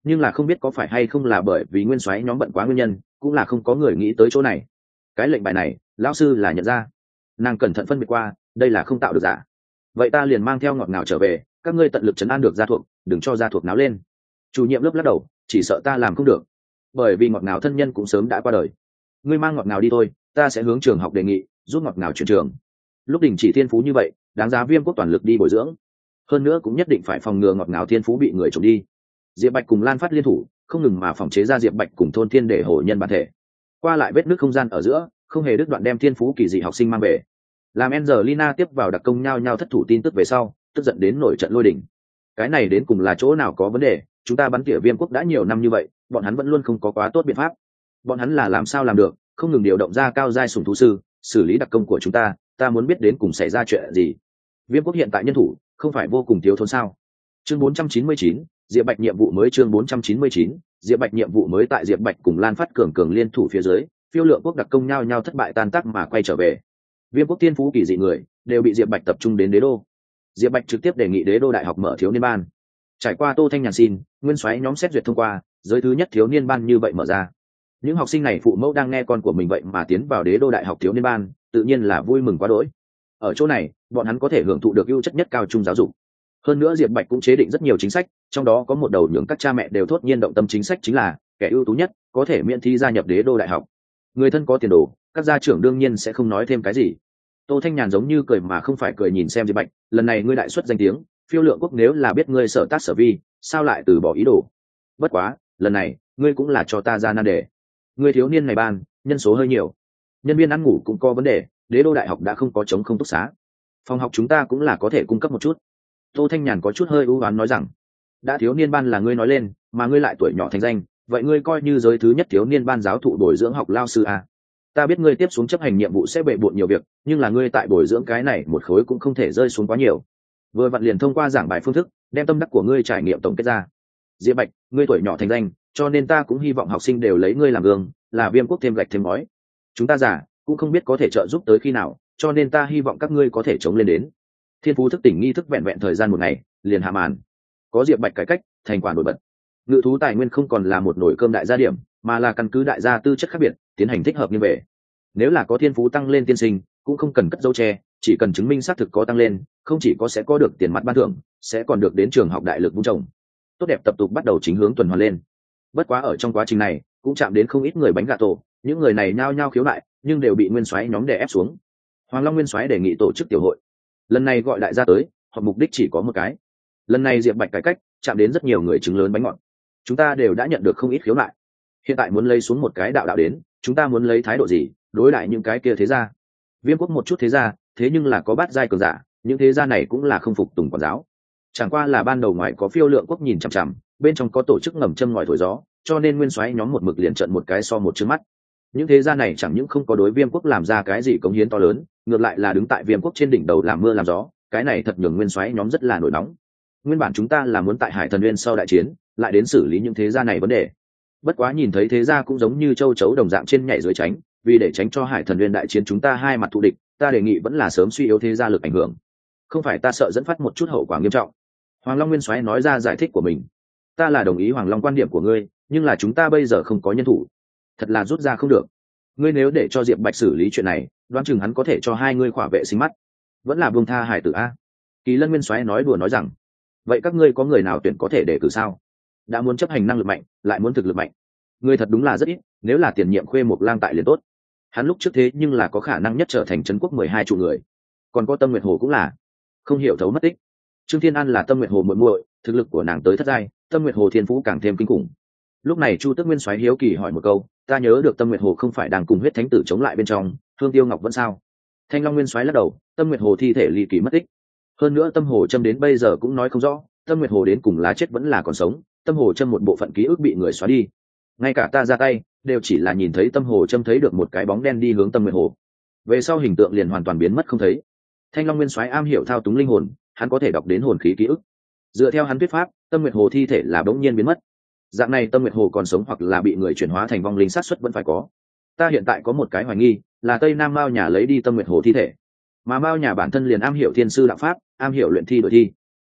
nhưng là không biết có phải hay không là bởi vì nguyên soái nhóm bận quá nguyên nhân, cũng là không có người nghĩ tới chỗ này. Cái lệnh bài này lão sư là nhận ra, nàng cẩn thận phân biệt qua, đây là không tạo được giả. Vậy ta liền mang theo ngọt ngào trở về, các ngươi tận lực trấn an được gia thuộc, đừng cho gia thuộc náo lên. Chủ nhiệm lớp lắc đầu, chỉ sợ ta làm không được, bởi vì ngọt ngào thân nhân cũng sớm đã qua đời. Ngươi mang ngọt ngào đi thôi, ta sẽ hướng trường học đề nghị giúp ngọt ngào chuyển trường. Lúc đình chỉ thiên phú như vậy, đáng giá Viêm Quốc toàn lực đi bồi dưỡng, hơn nữa cũng nhất định phải phòng ngừa ngọt ngào thiên phú bị người trộm đi. Diệp Bạch cùng Lan Phát liên thủ, không ngừng mà phòng chế ra Diệp Bạch cùng thôn thiên để hổ nhân bản thể, qua lại vết nước không gian ở giữa, không hề đứt đoạn đem thiên phú kỳ dị học sinh mang về. Làm Angelina tiếp vào đặc công nhau nhau thất thủ tin tức về sau, tức giận đến nổi trận lôi đình. Cái này đến cùng là chỗ nào có vấn đề? Chúng ta bắn tỉa Viêm Quốc đã nhiều năm như vậy, bọn hắn vẫn luôn không có quá tốt biện pháp. Bọn hắn là làm sao làm được, không ngừng điều động ra cao giai sủng thú sư xử lý đặc công của chúng ta muốn biết đến cùng xảy ra chuyện gì. Viêm Quốc hiện tại nhân thủ không phải vô cùng thiếu thốn sao? Chương 499, Diệp Bạch nhiệm vụ mới. Chương 499, Diệp Bạch nhiệm vụ mới. Tại Diệp Bạch cùng Lan Phát cường liên thủ phía dưới, Phiêu Lượng Quốc đặc công nhau nhau thất bại tan tác mà quay trở về. Viêm Quốc thiên phú kỳ dị người đều bị Diệp Bạch tập trung đến đế đô. Diệp Bạch trực tiếp đề nghị đế đô đại học mở thiếu niên ban. Trải qua Tô Thanh Nhàn xin, nguyên soái nhóm xét duyệt thông qua, giới thứ nhất thiếu niên ban như vậy mở ra. Những học sinh này phụ mẫu đang nghe con của mình vậy mà tiến vào đế đô đại học thiếu niên ban, tự nhiên là vui mừng quá đỗi. Ở chỗ này, bọn hắn có thể hưởng thụ được ưu chất nhất cao trung giáo dục. Hơn nữa Diệp Bạch cũng chế định rất nhiều chính sách, trong đó có một đầu nhường các cha mẹ đều thốt nhiên động tâm chính sách, chính là kẻ ưu tú nhất có thể miễn thi gia nhập đế đô đại học. Người thân có tiền đồ, các gia trưởng đương nhiên sẽ không nói thêm cái gì. Tô Thanh Nhàn giống như cười mà không phải cười nhìn xem Diệp Bạch, lần này ngươi đại xuất danh tiếng, Phiêu Lượng Quốc nếu là biết ngươi sở tác sở vi, sao lại từ bỏ ý đồ? Bất quá, lần này, ngươi cũng là cho ta ra nan đề. Ngươi thiếu niên này ban, nhân số hơi nhiều, nhân viên ăn ngủ cũng có vấn đề, đế đô đại học đã không có chống không túc xá. Phòng học chúng ta cũng là có thể cung cấp một chút. Tô Thanh Nhàn có chút hơi ưu oán nói rằng, đã thiếu niên ban là ngươi nói lên, mà ngươi lại tuổi nhỏ thành danh, vậy ngươi coi như giới thứ nhất thiếu niên ban giáo thụ bồi dưỡng học lao sư à? Ta biết ngươi tiếp xuống chấp hành nhiệm vụ sẽ bệ bội nhiều việc, nhưng là ngươi tại bồi dưỡng cái này một khối cũng không thể rơi xuống quá nhiều. Vừa vặn liền thông qua giảng bài phương thức, đem tâm đắc của ngươi trải nghiệm tổng kết ra. Diệp Bạch, ngươi tuổi nhỏ thành danh, cho nên ta cũng hy vọng học sinh đều lấy ngươi làm gương, là Viêm Quốc thêm gạch thêm ngói. Chúng ta già cũng không biết có thể trợ giúp tới khi nào, cho nên ta hy vọng các ngươi có thể chống lên đến. Thiên phú thức tỉnh nghi thức vẹn vẹn thời gian một ngày, liền hạ màn. Có Diệp Bạch cải cách, thành quả nổi bật. Ngự thú tài nguyên không còn là một nồi cơm đại gia điểm, mà là căn cứ đại gia tư chất khác biệt, tiến hành thích hợp như vậy. Nếu là có thiên phú tăng lên tiên sinh, cũng không cần cất dấu che, chỉ cần chứng minh xác thực có tăng lên, không chỉ có sẽ có được tiền mặt ban thưởng, sẽ còn được đến trường học đại lực vun trồng. Tốt đẹp tập tục bắt đầu chính hướng tuần hoàn lên. Bất quá ở trong quá trình này, cũng chạm đến không ít người bánh gà tổ, những người này nhao nhao khiếu nại, nhưng đều bị nguyên soái nhóm đè ép xuống. Hoàng Long nguyên soái đề nghị tổ chức tiểu hội. Lần này gọi đại gia tới, hoặc mục đích chỉ có một cái. Lần này Diệp Bạch cải cách, chạm đến rất nhiều người trứng lớn bánh ngọt. Chúng ta đều đã nhận được không ít khiếu nại. Hiện tại muốn lấy xuống một cái đạo đạo đến, chúng ta muốn lấy thái độ gì, đối lại những cái kia thế gia. Viêm Quốc một chút thế gia, thế nhưng là có bát giai cường giả, những thế gia này cũng là không phục tùng quản giáo. Chẳng qua là ban đầu ngoài có Phiêu Lượng Quốc nhìn chằm chằm, bên trong có tổ chức ngầm châm ngòi thổi gió, cho nên nguyên soái nhóm một mực liền trận một cái so một trước mắt. Những thế gia này chẳng những không có đối Viêm Quốc làm ra cái gì cống hiến to lớn, ngược lại là đứng tại Viêm Quốc trên đỉnh đầu làm mưa làm gió, cái này thật nhường nguyên soái nhóm rất là nổi nóng. Nguyên bản chúng ta là muốn tại Hải Thần Nguyên sau đại chiến, lại đến xử lý những thế gia này vấn đề. Bất quá nhìn thấy thế gia cũng giống như châu chấu đồng dạng trên nhảy dưới tránh, vì để tránh cho Hải Thần Nguyên đại chiến chúng ta hai mặt thù địch, ta đề nghị vẫn là sớm suy yếu thế gia lực ảnh hưởng. Không phải ta sợ dẫn phát một chút hậu quả nghiêm trọng. Hoàng Long nguyên soái nói ra giải thích của mình. Ta là đồng ý Hoàng Long quan điểm của ngươi, nhưng là chúng ta bây giờ không có nhân thủ, thật là rút ra không được. Ngươi nếu để cho Diệp Bạch xử lý chuyện này, đoán chừng hắn có thể cho hai ngươi khỏa vệ sinh mắt, vẫn là buông tha hải tử a. Kỳ Lân nguyên soái nói đùa nói rằng, vậy các ngươi có người nào tuyển có thể để cử sao? Đã muốn chấp hành năng lực mạnh, lại muốn thực lực mạnh, ngươi thật đúng là rất ít. Nếu là tiền nhiệm Khuê Mộc Lang tại liền tốt, hắn lúc trước thế nhưng là có khả năng nhất trở thành trấn quốc 12 trụ người. Còn có Tâm Nguyệt Hồ cũng là không hiểu thấu mất tích. Trương Thiên An là Tâm Nguyệt Hồ muội muội, thực lực của nàng tới thất giai, Tâm Nguyệt Hồ thiên phú càng thêm kinh khủng. Lúc này Chu Tức Nguyên soái hiếu kỳ hỏi một câu, ta nhớ được Tâm Nguyệt Hồ không phải đang cùng huyết thánh tử chống lại bên trong, Thương Tiêu Ngọc vẫn sao? Thanh Long Nguyên soái lắc đầu, Tâm Nguyệt Hồ thi thể ly kỳ mất tích. Hơn nữa Tâm Hồ Trâm đến bây giờ cũng nói không rõ, Tâm Nguyệt Hồ đến cùng là chết vẫn là còn sống, Tâm Hồ Trâm một bộ phận ký ức bị người xóa đi. Ngay cả ta ra tay, đều chỉ là nhìn thấy Tâm Hồ Trâm thấy được một cái bóng đen đi hướng Tâm Nguyệt Hồ. Về sau hình tượng liền hoàn toàn biến mất không thấy. Thanh Long Nguyên soái am hiểu thao túng linh hồn, hắn có thể đọc đến hồn khí ký ức. Dựa theo hắn thuyết pháp, Tâm Nguyệt Hồ thi thể là bỗng nhiên biến mất. Dạng này Tâm Nguyệt Hồ còn sống hoặc là bị người chuyển hóa thành vong linh sát suất vẫn phải có. Ta hiện tại có một cái hoài nghi, là Tây Nam Mao nhà lấy đi Tâm Nguyệt Hồ thi thể, mà Mao nhà bản thân liền am hiểu thiên sư đạo pháp, am hiểu luyện thi đổi thi.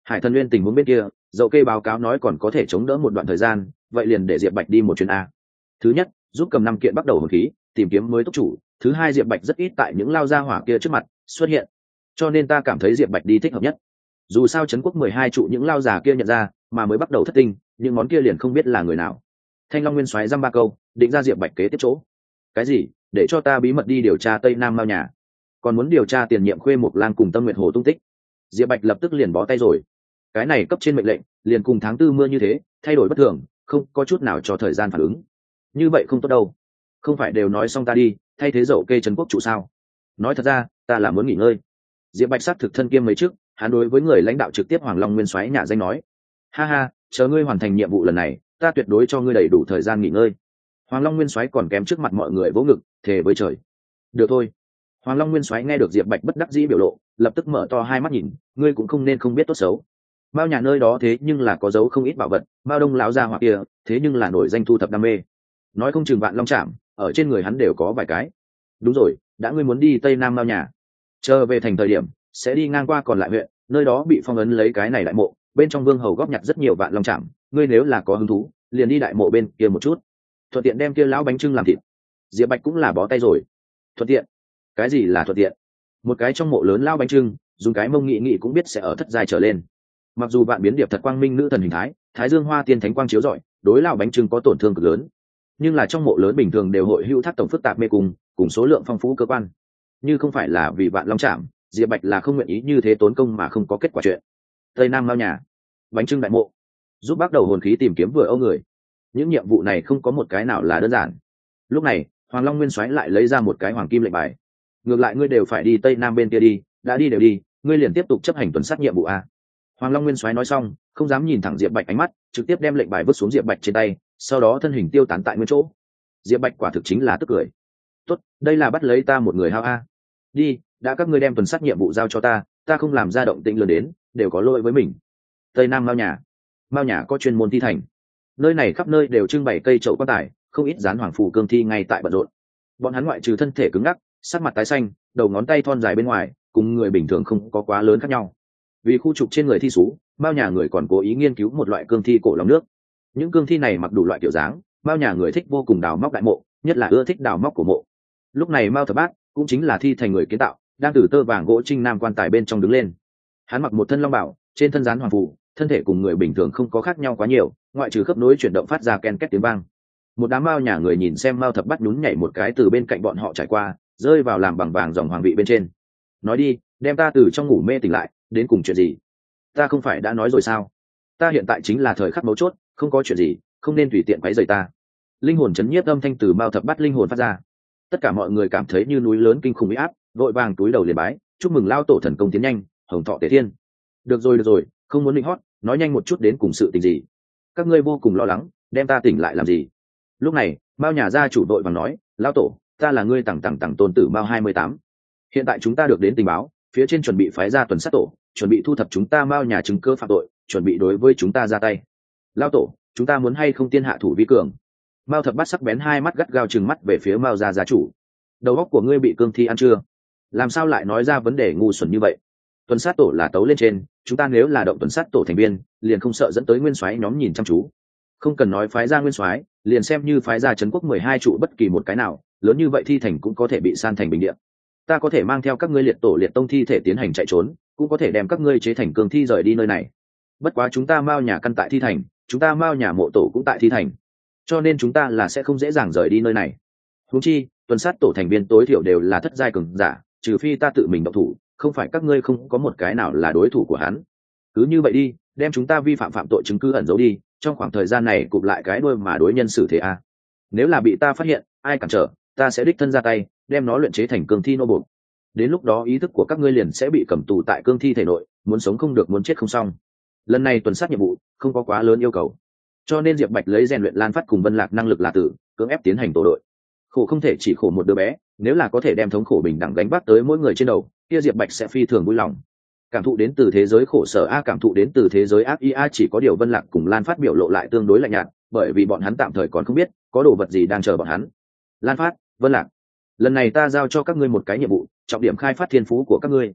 Hải Thần Nguyên tình huống bên kia, dậu kê báo cáo nói còn có thể chống đỡ một đoạn thời gian, vậy liền để Diệp Bạch đi một chuyến a. Thứ nhất, giúp cầm 5 kiện bắt đầu hồn khí, tìm kiếm mới tốc chủ. Thứ hai, Diệp Bạch rất ít tại những lao gia hỏa kia trước mặt xuất hiện, cho nên ta cảm thấy Diệp Bạch đi thích hợp nhất. Dù sao trấn quốc 12 trụ những lao già kia nhận ra, mà mới bắt đầu thất tinh, những món kia liền không biết là người nào. Thanh Long Nguyên xoáy dăm ba câu, định ra Diệp Bạch kế tiếp chỗ. Cái gì? Để cho ta bí mật đi điều tra Tây Nam Mao nhà, còn muốn điều tra tiền nhiệm Khuê Mộc Lang cùng Tâm Nguyệt Hồ tung tích. Diệp Bạch lập tức liền bó tay rồi. Cái này cấp trên mệnh lệnh, liền cùng tháng tư mưa như thế, thay đổi bất thường, không có chút nào cho thời gian phản ứng. Như vậy không tốt đâu. Không phải đều nói xong ta đi, thay thế dậu kê trấn quốc trụ sao? Nói thật ra, ta là muốn nghỉ ngơi. Diệp Bạch sát thực thân kiêm mấy trước, hắn đối với người lãnh đạo trực tiếp Hoàng Long Nguyên soái nhà danh nói: ha ha, chờ ngươi hoàn thành nhiệm vụ lần này, ta tuyệt đối cho ngươi đầy đủ thời gian nghỉ ngơi. Hoàng Long Nguyên soái còn kém trước mặt mọi người vỗ ngực, thề với trời. Được thôi. Hoàng Long Nguyên soái nghe được Diệp Bạch bất đắc dĩ biểu lộ, lập tức mở to hai mắt nhìn, ngươi cũng không nên không biết tốt xấu. Mao nhà nơi đó thế nhưng là có dấu không ít bảo vật, Mao Đông lão gia hỏa kia, thế nhưng là nổi danh thu thập đam mê. Nói không chừng vạn long trảm, ở trên người hắn đều có vài cái. Đúng rồi, đã ngươi muốn đi Tây Nam Mao nhà, chờ về thành thời điểm sẽ đi ngang qua còn lại huyện, nơi đó bị phong ấn lấy cái này đại mộ, bên trong vương hầu góp nhặt rất nhiều vạn long trảm, ngươi nếu là có hứng thú, liền đi đại mộ bên kia một chút, thuận tiện đem kia lão bánh trưng làm thịt. Diệp Bạch cũng là bó tay rồi. Thuận tiện? Cái gì là thuận tiện? Một cái trong mộ lớn lão bánh trưng, dùng cái mông nghị nghị cũng biết sẽ ở thất giai trở lên. Mặc dù vạn biến điệp thật quang minh nữ thần hình thái, thái dương hoa tiên thánh quang chiếu rọi, đối lão bánh trưng có tổn thương cực lớn, nhưng là trong mộ lớn bình thường đều hội hữu thác tổng phức tạp mê cùng số lượng phong phú cơ quan, như không phải là vì vạn long trảm, Diệp Bạch là không nguyện ý như thế tốn công mà không có kết quả chuyện. Tây Nam Mao nhà, bánh trưng đại mộ, giúp bắt đầu hồn khí tìm kiếm vừa âu người, những nhiệm vụ này không có một cái nào là đơn giản. Lúc này Hoàng Long Nguyên soái lại lấy ra một cái hoàng kim lệnh bài: ngược lại ngươi đều phải đi Tây Nam bên kia đi, đã đi đều đi, ngươi liền tiếp tục chấp hành tuần sát nhiệm vụ a. Hoàng Long Nguyên soái nói xong, không dám nhìn thẳng Diệp Bạch ánh mắt, trực tiếp đem lệnh bài vứt xuống Diệp Bạch trên tay, sau đó thân hình tiêu tán tại nguyên chỗ. Diệp Bạch quả thực chính là tức cười. Tốt, đây là bắt lấy ta một người hao a. Đi, đã các ngươi đem tuần sát nhiệm vụ giao cho ta, ta không làm ra động tĩnh lớn đến, đều có lỗi với mình. Tây Nam Mao nhà có chuyên môn thi thành, nơi này khắp nơi đều trưng bày cây chậu quan tài, không ít dán hoàng phù cương thi ngay tại bận rộn. Bọn hắn ngoại trừ thân thể cứng ngắc, sắc mặt tái xanh, đầu ngón tay thon dài bên ngoài, cùng người bình thường không có quá lớn khác nhau. Vì khu trục trên người thi sú, Mao nhà người còn cố ý nghiên cứu một loại cương thi cổ lòng nước. Những cương thi này mặc đủ loại kiểu dáng, Mao nhà người thích vô cùng đào móc đại mộ, nhất là ưa thích đào móc của mộ. Lúc này Mao Thập Bát cũng chính là thi thành người kiến tạo, đang từ tơ vàng gỗ trinh nam quan tài bên trong đứng lên. Hắn mặc một thân long bảo, trên thân dán hoàng phù, thân thể cùng người bình thường không có khác nhau quá nhiều, ngoại trừ khớp nối chuyển động phát ra ken két tiếng vang. Một đám Mao nhà người nhìn xem Mao Thập Bát nhún nhảy một cái từ bên cạnh bọn họ trải qua, rơi vào làm bằng vàng dòng hoàng vị bên trên. Nói đi, đem ta từ trong ngủ mê tỉnh lại, đến cùng chuyện gì? Ta không phải đã nói rồi sao? Ta hiện tại chính là thời khắc mấu chốt, không có chuyện gì, không nên tùy tiện quấy rầy ta. Linh hồn chấn nhiếp âm thanh từ Mao Thập Bát linh hồn phát ra. Tất cả mọi người cảm thấy như núi lớn kinh khủng uy áp, vội vàng túi đầu liền bái, chúc mừng lao tổ thần công tiến nhanh, hồng thọ tề thiên. Được rồi, không muốn định hót, nói nhanh một chút đến cùng sự tình gì. Các ngươi vô cùng lo lắng, đem ta tỉnh lại làm gì? Lúc này Mao nhà gia chủ đội vàng nói: lao tổ, ta là ngươi tằng tôn tử Mao 28. Hiện tại chúng ta được đến tình báo, phía trên chuẩn bị phái ra tuần sát tổ, chuẩn bị thu thập chúng ta Mao nhà chứng cứ phạm tội, chuẩn bị đối với chúng ta ra tay. Lao tổ, chúng ta muốn hay không tiên hạ thủ vi cường? Mao Thập Bát sắc bén hai mắt gắt gao trừng mắt về phía Mao gia chủ. Đầu óc của ngươi bị cương thi ăn chưa? Làm sao lại nói ra vấn đề ngu xuẩn như vậy? Tuần sát tổ là tấu lên trên, chúng ta nếu là động tuần sát tổ thành viên, liền không sợ dẫn tới nguyên soái nhóm nhìn chăm chú. Không cần nói phái ra nguyên soái, liền xem như phái ra trấn quốc 12 trụ bất kỳ một cái nào, lớn như vậy thi thành cũng có thể bị san thành bình địa. Ta có thể mang theo các ngươi liệt tổ liệt tông thi thể tiến hành chạy trốn, cũng có thể đem các ngươi chế thành cương thi rời đi nơi này. Bất quá chúng ta Mao nhà căn tại thi thành, chúng ta Mao nhà mộ tổ cũng tại thi thành, cho nên chúng ta là sẽ không dễ dàng rời đi nơi này. Huống chi tuần sát tổ thành viên tối thiểu đều là thất giai cường giả, trừ phi ta tự mình động thủ, không phải các ngươi không có một cái nào là đối thủ của hắn. Cứ như vậy đi, đem chúng ta vi phạm phạm tội chứng cứ ẩn giấu đi, trong khoảng thời gian này cụp lại cái đuôi mà đối nhân xử thế a. Nếu là bị ta phát hiện, ai cản trở, ta sẽ đích thân ra tay, đem nó luyện chế thành cương thi nô bộc. Đến lúc đó ý thức của các ngươi liền sẽ bị cầm tù tại cương thi thể nội, muốn sống không được, muốn chết không xong. Lần này tuần sát nhiệm vụ không có quá lớn yêu cầu, cho nên Diệp Bạch lấy rèn luyện Lan Phát cùng Vân Lạc năng lực là tử, cưỡng ép tiến hành tổ đội. Khổ không thể chỉ khổ một đứa bé, nếu là có thể đem thống khổ bình đẳng gánh vác tới mỗi người trên đầu, kia Diệp Bạch sẽ phi thường vui lòng. Cảm thụ đến từ thế giới khổ sở a, cảm thụ đến từ thế giới ác ý a, chỉ có điều Vân Lạc cùng Lan Phát biểu lộ lại tương đối lạnh nhạt, bởi vì bọn hắn tạm thời còn không biết có đồ vật gì đang chờ bọn hắn. Lan Phát, Vân Lạc, lần này ta giao cho các ngươi một cái nhiệm vụ, trọng điểm khai phát thiên phú của các ngươi.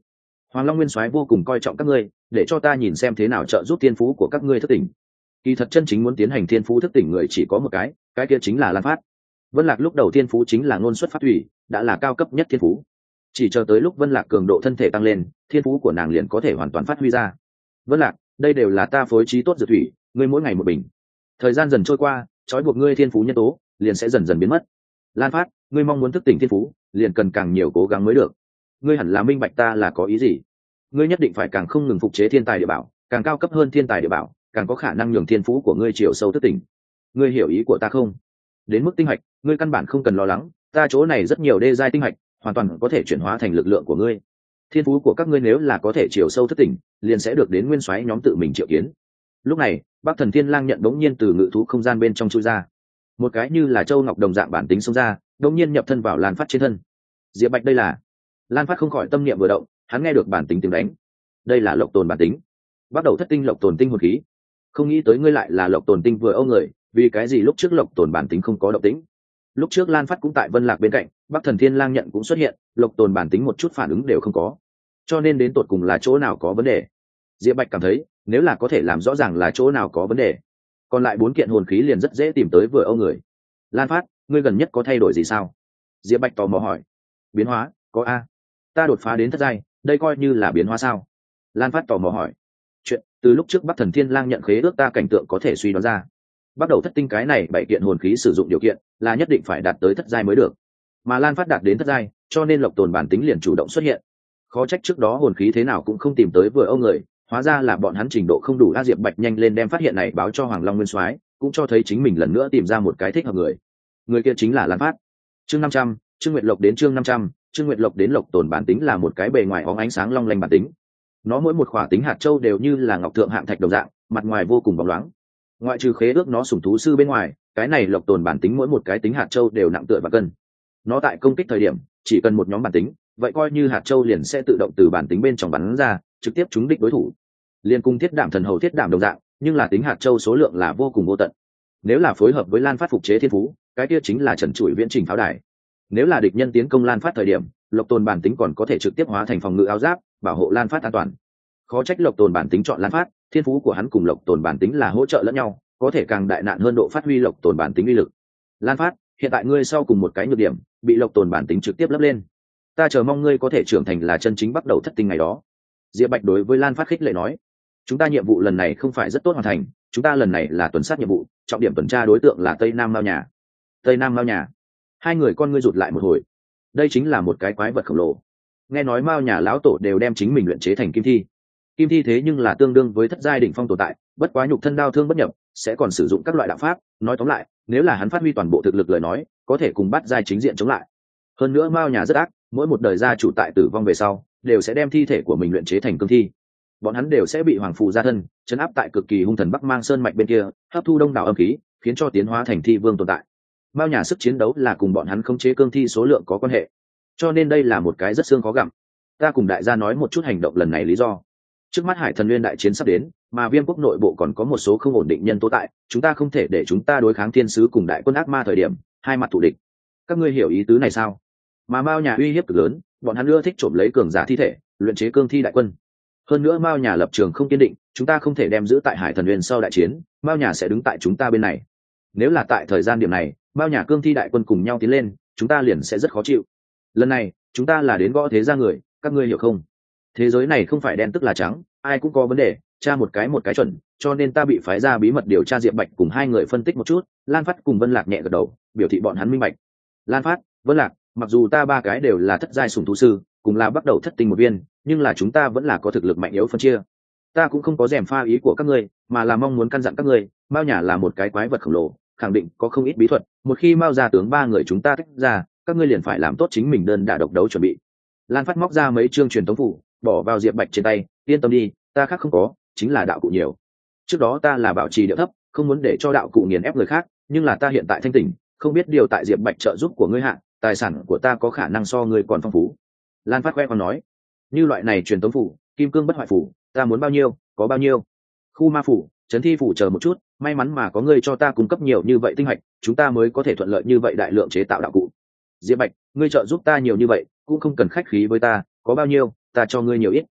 Hoàng Long Nguyên Soái vô cùng coi trọng các ngươi, để cho ta nhìn xem thế nào trợ giúp thiên phú của các ngươi thức tỉnh. Kỳ thật chân chính muốn tiến hành thiên phú thức tỉnh người chỉ có một cái kia chính là Lan Phát. Vân Lạc lúc đầu thiên phú chính là ngôn xuất phát thủy, đã là cao cấp nhất thiên phú. Chỉ chờ tới lúc Vân Lạc cường độ thân thể tăng lên, thiên phú của nàng liền có thể hoàn toàn phát huy ra. Vân Lạc, đây đều là ta phối trí tốt dược thủy, ngươi mỗi ngày một bình. Thời gian dần trôi qua, trói buộc ngươi thiên phú nhân tố liền sẽ dần dần biến mất. Lan Phát, ngươi mong muốn thức tỉnh thiên phú, liền cần càng nhiều cố gắng mới được. Ngươi hẳn là minh bạch ta là có ý gì. Ngươi nhất định phải càng không ngừng phục chế thiên tài địa bảo, càng cao cấp hơn thiên tài địa bảo, càng có khả năng nhường thiên phú của ngươi chiều sâu thức tỉnh. Ngươi hiểu ý của ta không? Đến mức tinh hạch, ngươi căn bản không cần lo lắng, ta chỗ này rất nhiều đê giai tinh hạch, hoàn toàn có thể chuyển hóa thành lực lượng của ngươi. Thiên phú của các ngươi nếu là có thể chiều sâu thức tỉnh, liền sẽ được đến nguyên soái nhóm tự mình triệu kiến. Lúc này, Bắc Thần Thiên Lang nhận đống nhiên từ ngự thú không gian bên trong chui ra, một cái như là châu ngọc đồng dạng bản tính xông ra, đống nhiên nhập thân vào Lan Phát trên thân. Diệp Bạch đây là? Lan Phát không khỏi tâm niệm vừa động, hắn nghe được bản tính tiếng đánh. Đây là Lộc Tồn bản tính. Bắt đầu thất tinh Lộc Tồn tinh hồn khí. Không nghĩ tới ngươi lại là Lộc Tồn tinh vừa âu người, vì cái gì lúc trước Lộc Tồn bản tính không có động tĩnh? Lúc trước Lan Phát cũng tại Vân Lạc bên cạnh, Bắc Thần Thiên Lang nhận cũng xuất hiện, Lộc Tồn bản tính một chút phản ứng đều không có. Cho nên đến tột cùng là chỗ nào có vấn đề? Diệp Bạch cảm thấy, nếu là có thể làm rõ ràng là chỗ nào có vấn đề, còn lại 4 kiện hồn khí liền rất dễ tìm tới vừa âu người. Lan Phát, ngươi gần nhất có thay đổi gì sao? Diệp Bạch tò mò hỏi. Biến hóa, có a. Ta đột phá đến thất giai, đây coi như là biến hóa sao? Lan Phát tò mò hỏi. Chuyện từ lúc trước Bắc Thần Thiên Lang nhận khế ước ta cảnh tượng có thể suy đoán ra. Bắt đầu thất tinh cái này 7 kiện hồn khí sử dụng điều kiện là nhất định phải đạt tới thất giai mới được, mà Lan Phát đạt đến thất giai, cho nên Lộc Tồn bản tính liền chủ động xuất hiện. Khó trách trước đó hồn khí thế nào cũng không tìm tới vừa âu người, hóa ra là bọn hắn trình độ không đủ. Diệp Bạch nhanh lên đem phát hiện này báo cho Hoàng Long Nguyên Soái, cũng cho thấy chính mình lần nữa tìm ra một cái thích hợp người. Người kia chính là Lan Phát. Chương 500, Trương Nguyệt Lộc đến chương 500, Trương Nguyệt Lộc đến. Lộc Tồn bản tính là một cái bề ngoài óng ánh sáng long lanh bản tính. Nó mỗi một khỏa tính hạt châu đều như là ngọc thượng hạng thạch đồng dạng, mặt ngoài vô cùng bóng loáng. Ngoại trừ khế ước nó sủng thú sư bên ngoài, cái này Lộc Tồn bản tính mỗi một cái tính hạt châu đều nặng tựa và cân. Nó tại công kích thời điểm chỉ cần một nhóm bản tính, vậy coi như hạt châu liền sẽ tự động từ bản tính bên trong bắn ra, trực tiếp trúng đích đối thủ. Liên cung thiết đảm thần hầu thiết đảm đồng dạng, nhưng là tính hạt châu số lượng là vô cùng vô tận. Nếu là phối hợp với Lan Phát phục chế thiên phú, cái kia chính là trần trụi viễn trình pháo đài. Nếu là địch nhân tiến công Lan Phát thời điểm, Lộc Tồn bản tính còn có thể trực tiếp hóa thành phòng ngự áo giáp, bảo hộ Lan Phát an toàn. Khó trách Lộc Tồn bản tính chọn Lan Phát, thiên phú của hắn cùng Lộc Tồn bản tính là hỗ trợ lẫn nhau, có thể càng đại nạn hơn độ phát huy Lộc Tồn bản tính uy lực. Lan Phát, hiện tại ngươi sau cùng một cái nhược điểm, bị Lộc Tồn bản tính trực tiếp lấp lên. Ta chờ mong ngươi có thể trưởng thành là chân chính bắt đầu thất tinh ngày đó. Diệp Bạch đối với Lan Phát khích lệ nói. Chúng ta nhiệm vụ lần này không phải rất tốt hoàn thành, chúng ta lần này là tuần sát nhiệm vụ, trọng điểm tuần tra đối tượng là Tây Nam Mao Nhà. Tây Nam Mao Nhà. Hai người con ngươi rụt lại một hồi. Đây chính là một cái quái vật khổng lồ. Nghe nói Mao Nhà lão tổ đều đem chính mình luyện chế thành kim thi. Kim thi thế nhưng là tương đương với thất giai đỉnh phong tồn tại, bất quá nhục thân đao thương bất nhập, sẽ còn sử dụng các loại đạo pháp. Nói tóm lại, nếu là hắn phát huy toàn bộ thực lực lời nói, có thể cùng bắt giai chính diện chống lại. Hơn nữa Mao Nhà rất ác, mỗi một đời gia chủ tại tử vong về sau, đều sẽ đem thi thể của mình luyện chế thành cương thi. Bọn hắn đều sẽ bị hoàng phù gia thân trấn áp tại cực kỳ hung thần Bắc Mang Sơn mạch bên kia, hấp thu đông đảo âm khí, khiến cho tiến hóa thành thi vương tồn tại. Mao Nhà sức chiến đấu là cùng bọn hắn khống chế cương thi số lượng có quan hệ, cho nên đây là một cái rất xương khó gặm. Ta cùng đại gia nói một chút hành động lần này lý do. Trước mắt Hải Thần Nguyên đại chiến sắp đến, mà Viêm quốc nội bộ còn có một số không ổn định nhân tố tại, chúng ta không thể để chúng ta đối kháng thiên sứ cùng đại quân ác ma thời điểm hai mặt thù địch. Các ngươi hiểu ý tứ này sao? Mà Mao Nhà uy hiếp cực lớn, bọn hắn ưa thích trộm lấy cường giả thi thể, luyện chế cương thi đại quân. Hơn nữa Mao Nhà lập trường không kiên định, chúng ta không thể đem giữ tại Hải Thần Nguyên sau đại chiến, Mao Nhà sẽ đứng tại chúng ta bên này. Nếu là tại thời gian điểm này, Mao Nhà cương thi đại quân cùng nhau tiến lên, chúng ta liền sẽ rất khó chịu. Lần này, chúng ta là đến gõ thế ra người, các ngươi hiểu không? Thế giới này không phải đen tức là trắng, ai cũng có vấn đề, tra một cái chuẩn, cho nên ta bị phái ra bí mật điều tra. Diệp Bạch cùng hai người phân tích một chút, Lan Phát cùng Vân Lạc nhẹ gật đầu, biểu thị bọn hắn minh bạch. Lan Phát, Vân Lạc, mặc dù ta ba cái đều là thất giai sủng thú sư, cùng là bắt đầu thất tinh một viên, nhưng là chúng ta vẫn là có thực lực mạnh yếu phân chia. Ta cũng không có rèm pha ý của các ngươi, mà là mong muốn căn dặn các ngươi, Mao Nhà là một cái quái vật khổng lồ, khẳng định có không ít bí thuật, một khi Mao gia tướng ba người chúng ta tách ra, các ngươi liền phải làm tốt chính mình đơn đả độc đấu chuẩn bị. Lan Phát móc ra mấy chương truyền tống phủ, bỏ vào Diệp Bạch trên tay, yên tâm đi, ta khác không có, chính là đạo cụ nhiều. Trước đó ta là bảo trì điệu thấp, không muốn để cho đạo cụ nghiền ép người khác, nhưng là ta hiện tại thanh tỉnh, không biết điều tại Diệp Bạch trợ giúp của ngươi hạ, tài sản của ta có khả năng so ngươi còn phong phú. Lan Phát khoe còn nói, như loại này truyền tống phủ, kim cương bất hoại phủ, ta muốn bao nhiêu có bao nhiêu. Khu ma phủ, trấn thi phủ chờ một chút, may mắn mà có ngươi cho ta cung cấp nhiều như vậy tinh hạch, chúng ta mới có thể thuận lợi như vậy đại lượng chế tạo đạo cụ. Diệp Bạch, ngươi trợ giúp ta nhiều như vậy, cũng không cần khách khí với ta, có bao nhiêu ta cho ngươi nhiều ít.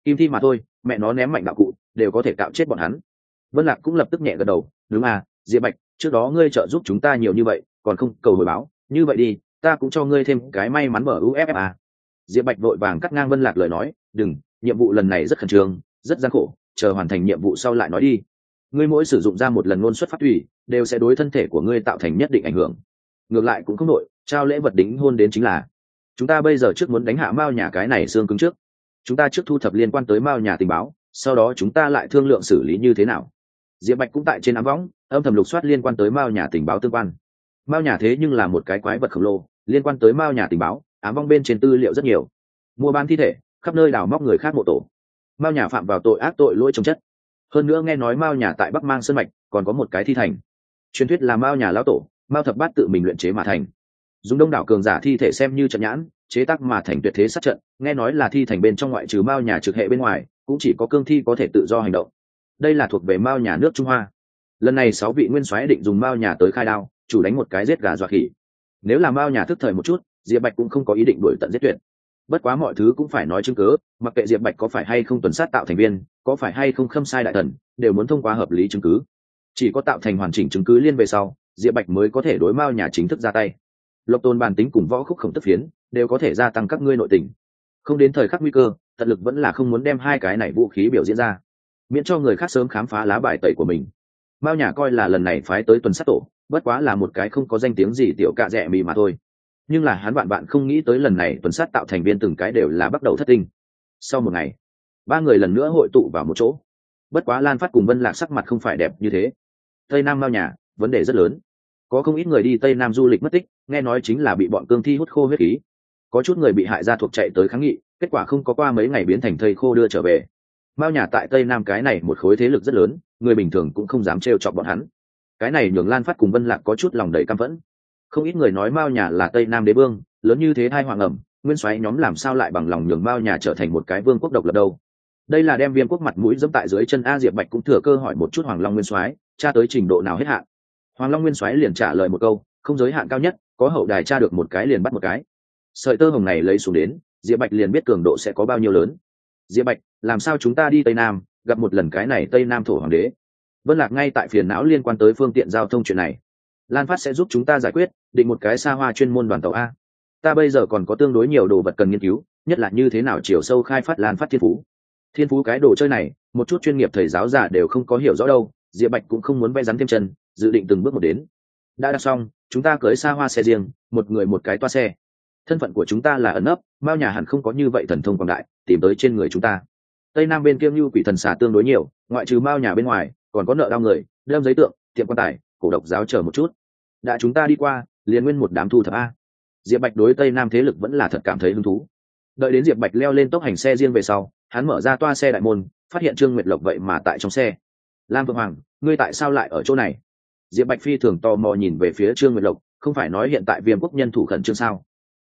Kim thi mà thôi, mẹ nó ném mạnh đạo cụ đều có thể cạo chết bọn hắn. Vân Lạc cũng lập tức nhẹ gật đầu, đúng à, Diệp Bạch, trước đó ngươi trợ giúp chúng ta nhiều như vậy còn không cầu hồi báo, như vậy đi, ta cũng cho ngươi thêm cái may mắn mở UFFA. Diệp Bạch vội vàng cắt ngang Vân Lạc lời nói, đừng, nhiệm vụ lần này rất khẩn trương, rất gian khổ, chờ hoàn thành nhiệm vụ sau lại nói đi. Ngươi mỗi sử dụng ra một lần ngôn xuất phát thủy đều sẽ đối thân thể của ngươi tạo thành nhất định ảnh hưởng. Ngược lại cũng không nội, trao lễ vật đính hôn đến chính là. Chúng ta bây giờ trước muốn đánh hạ Mao nhà cái này xương cứng trước. Chúng ta trước thu thập liên quan tới Mao nhà tình báo, sau đó chúng ta lại thương lượng xử lý như thế nào. Diệp Bạch cũng tại trên ám võng âm thầm lục soát liên quan tới Mao nhà tình báo tương quan. Mao nhà thế nhưng là một cái quái vật khổng lồ, liên quan tới Mao nhà tình báo, ám võng bên trên tư liệu rất nhiều. Mua bán thi thể, khắp nơi đào móc người khác mộ tổ. Mao nhà phạm vào tội ác tội lỗi trồng chất. Hơn nữa nghe nói Mao nhà tại Bắc Mang Sơn mạch còn có một cái thi thành. Truyền thuyết là Mao nhà lão tổ, Mao thập bát tự mình luyện chế mà thành. Dùng đông đảo cường giả thi thể xem như trận nhãn, chế tác mà thành tuyệt thế sát trận, nghe nói là thi thành bên trong ngoại trừ Mao nhà trực hệ bên ngoài, cũng chỉ có cương thi có thể tự do hành động. Đây là thuộc về Mao nhà nước Trung Hoa. Lần này 6 vị nguyên soái định dùng Mao nhà tới khai đao, chủ đánh một cái giết gà dọa khỉ. Nếu là Mao nhà thức thời một chút, Diệp Bạch cũng không có ý định đuổi tận giết tuyệt. Bất quá mọi thứ cũng phải nói chứng cứ, mặc kệ Diệp Bạch có phải hay không tuần sát tạo thành viên, có phải hay không khâm sai đại thần, đều muốn thông qua hợp lý chứng cứ. Chỉ có tạo thành hoàn chỉnh chứng cứ liên về sau, Diệp Bạch mới có thể đối Mao nhà chính thức ra tay. Lộc Tôn bản tính cùng võ khúc khổng tức phiến đều có thể gia tăng các ngươi nội tình. Không đến thời khắc nguy cơ, tận lực vẫn là không muốn đem hai cái này vũ khí biểu diễn ra, miễn cho người khác sớm khám phá lá bài tẩy của mình. Mao nhà coi là lần này phái tới tuần sát tổ, bất quá là một cái không có danh tiếng gì tiểu cạ rẻ mì mà thôi. Nhưng là hắn bạn không nghĩ tới lần này tuần sát tạo thành viên từng cái đều là bắt đầu thất tinh. Sau một ngày, 3 người lần nữa hội tụ vào một chỗ. Bất quá Lan Phát cùng Vân Lạc sắc mặt không phải đẹp như thế. Tây Nam Mao nhà, vấn đề rất lớn. Có không ít người đi Tây Nam du lịch mất tích, nghe nói chính là bị bọn cương thi hút khô huyết khí. Có chút người bị hại gia thuộc chạy tới kháng nghị, kết quả không có qua mấy ngày biến thành thây khô đưa trở về. Mao nhà tại Tây Nam cái này một khối thế lực rất lớn, người bình thường cũng không dám trêu chọc bọn hắn. Cái này nhường Lan Phát cùng Vân Lạc có chút lòng đầy căm phẫn. Không ít người nói Mao nhà là Tây Nam đế vương, lớn như thế thai hoàng ẩm, nguyên soái nhóm làm sao lại bằng lòng nhường Mao nhà trở thành một cái vương quốc độc lập đâu. Đây là đem Viêm quốc mặt mũi dẫm tại dưới chân a. Diệp Bạch cũng thừa cơ hỏi một chút Hoàng Long nguyên soái, tra tới trình độ nào hết hạn. Hoàng Long nguyên soái liền trả lời một câu, không giới hạn cao nhất, có hậu đài tra được một cái liền bắt một cái. Sợi tơ hồng này lấy xuống đến, Diệp Bạch liền biết cường độ sẽ có bao nhiêu lớn. Diệp Bạch, làm sao chúng ta đi Tây Nam, gặp một lần cái này Tây Nam thổ hoàng đế? Vân Lạc ngay tại phiền não liên quan tới phương tiện giao thông chuyện này. Lan Phát sẽ giúp chúng ta giải quyết, định một cái xa hoa chuyên môn đoàn tàu a. Ta bây giờ còn có tương đối nhiều đồ vật cần nghiên cứu, nhất là như thế nào chiều sâu khai phát Lan Phát thiên phú. Thiên phú cái đồ chơi này, một chút chuyên nghiệp thầy giáo giả đều không có hiểu rõ đâu. Diệp Bạch cũng không muốn vẽ rắn thêm chân, dự định từng bước một đến. Đã đặt xong, chúng ta cưới xa hoa xe riêng, một người một cái toa xe. Thân phận của chúng ta là ẩn nấp, Mao nhà hẳn không có như vậy thần thông quảng đại, tìm tới trên người chúng ta. Tây Nam bên kia như quỷ thần xà tương đối nhiều, ngoại trừ Mao nhà bên ngoài, còn có nợ đau người, đâm giấy tượng, tiệm quan tài, cổ độc giáo chờ một chút. Đã chúng ta đi qua, liền nguyên một đám thu thập a. Diệp Bạch đối Tây Nam thế lực vẫn là thật cảm thấy hứng thú. Đợi đến Diệp Bạch leo lên tốc hành xe riêng về sau, hắn mở ra toa xe đại môn, phát hiện Trương Nguyệt Lộc vậy mà tại trong xe. Lam Vượng Hoàng, ngươi tại sao lại ở chỗ này? Diệp Bạch phi thường tò mò nhìn về phía Trương Nguyệt Lộc, không phải nói hiện tại Viêm quốc nhân thủ khẩn trương sao?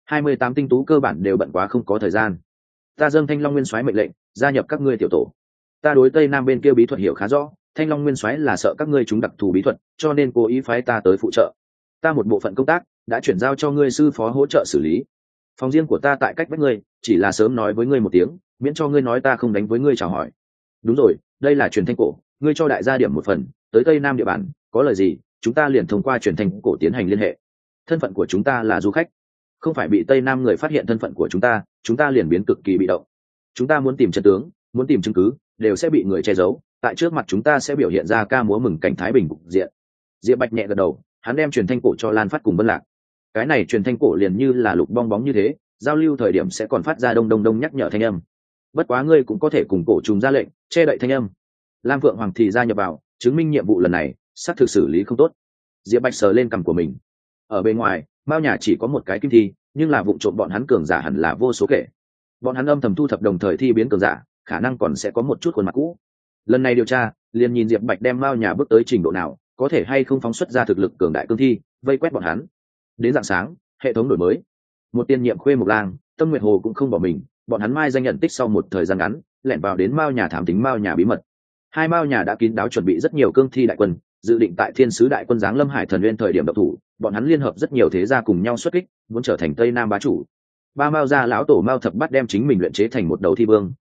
28 tinh tú cơ bản đều bận quá không có thời gian. Ta dâng Thanh Long nguyên soái mệnh lệnh, gia nhập các ngươi tiểu tổ. Ta đối Tây Nam bên kia bí thuật hiểu khá rõ, Thanh Long nguyên soái là sợ các ngươi chúng đặc thù bí thuật, cho nên cố ý phái ta tới phụ trợ. Ta một bộ phận công tác đã chuyển giao cho ngươi sư phó hỗ trợ xử lý. Phòng riêng của ta tại cách vách ngươi, chỉ là sớm nói với ngươi một tiếng, miễn cho ngươi nói ta không đánh với ngươi chào hỏi. Đúng rồi, đây là truyền thanh cổ, ngươi cho đại gia điểm một phần, tới Tây Nam địa bàn, có lời gì, chúng ta liền thông qua truyền thanh cổ tiến hành liên hệ. Thân phận của chúng ta là du khách, không phải bị Tây Nam người phát hiện thân phận của chúng ta liền biến cực kỳ bị động. Chúng ta muốn tìm chân tướng, muốn tìm chứng cứ, đều sẽ bị người che giấu, tại trước mặt chúng ta sẽ biểu hiện ra ca múa mừng cảnh thái bình cục diện. Diệp Bạch nhẹ gật đầu, hắn đem truyền thanh cổ cho Lan Phát cùng Vân Lạc. Cái này truyền thanh cổ liền như là lục bong bóng như thế, giao lưu thời điểm sẽ còn phát ra đông đông đông nhắc nhở thanh âm. Bất quá ngươi cũng có thể cùng cổ trùng ra lệnh, che đậy thanh âm. Lam Vượng Hoàng thì gia nhập vào, chứng minh nhiệm vụ lần này xác thực xử lý không tốt. Diệp Bạch sờ lên cằm của mình. Ở bên ngoài, Mao nhà chỉ có một cái kim thi, nhưng là vụ trộm bọn hắn cường giả hẳn là vô số kể. Bọn hắn âm thầm thu thập đồng thời thi biến cường giả, khả năng còn sẽ có một chút khuôn mặt cũ. Lần này điều tra, liền nhìn Diệp Bạch đem Mao nhà bước tới trình độ nào, có thể hay không phóng xuất ra thực lực cường đại cương thi, vây quét bọn hắn. Đến rạng sáng, hệ thống đổi mới. Một tiên nhiệm Khuê Mộc Lang, Tâm Nguyệt Hồ cũng không bỏ mình, bọn hắn mai danh nhận tích sau một thời gian ngắn, lẻn vào đến Mao nhà thám tính Mao nhà bí mật. Hai Mao nhà đã kín đáo chuẩn bị rất nhiều cương thi đại quân, dự định tại Thiên sứ đại quân giáng lâm Hải Thần Nguyên thời điểm độc thủ, bọn hắn liên hợp rất nhiều thế gia cùng nhau xuất kích, muốn trở thành Tây Nam bá chủ. Ba Mao gia lão tổ Mao Thập Bát đem chính mình luyện chế thành một đầu thi vương,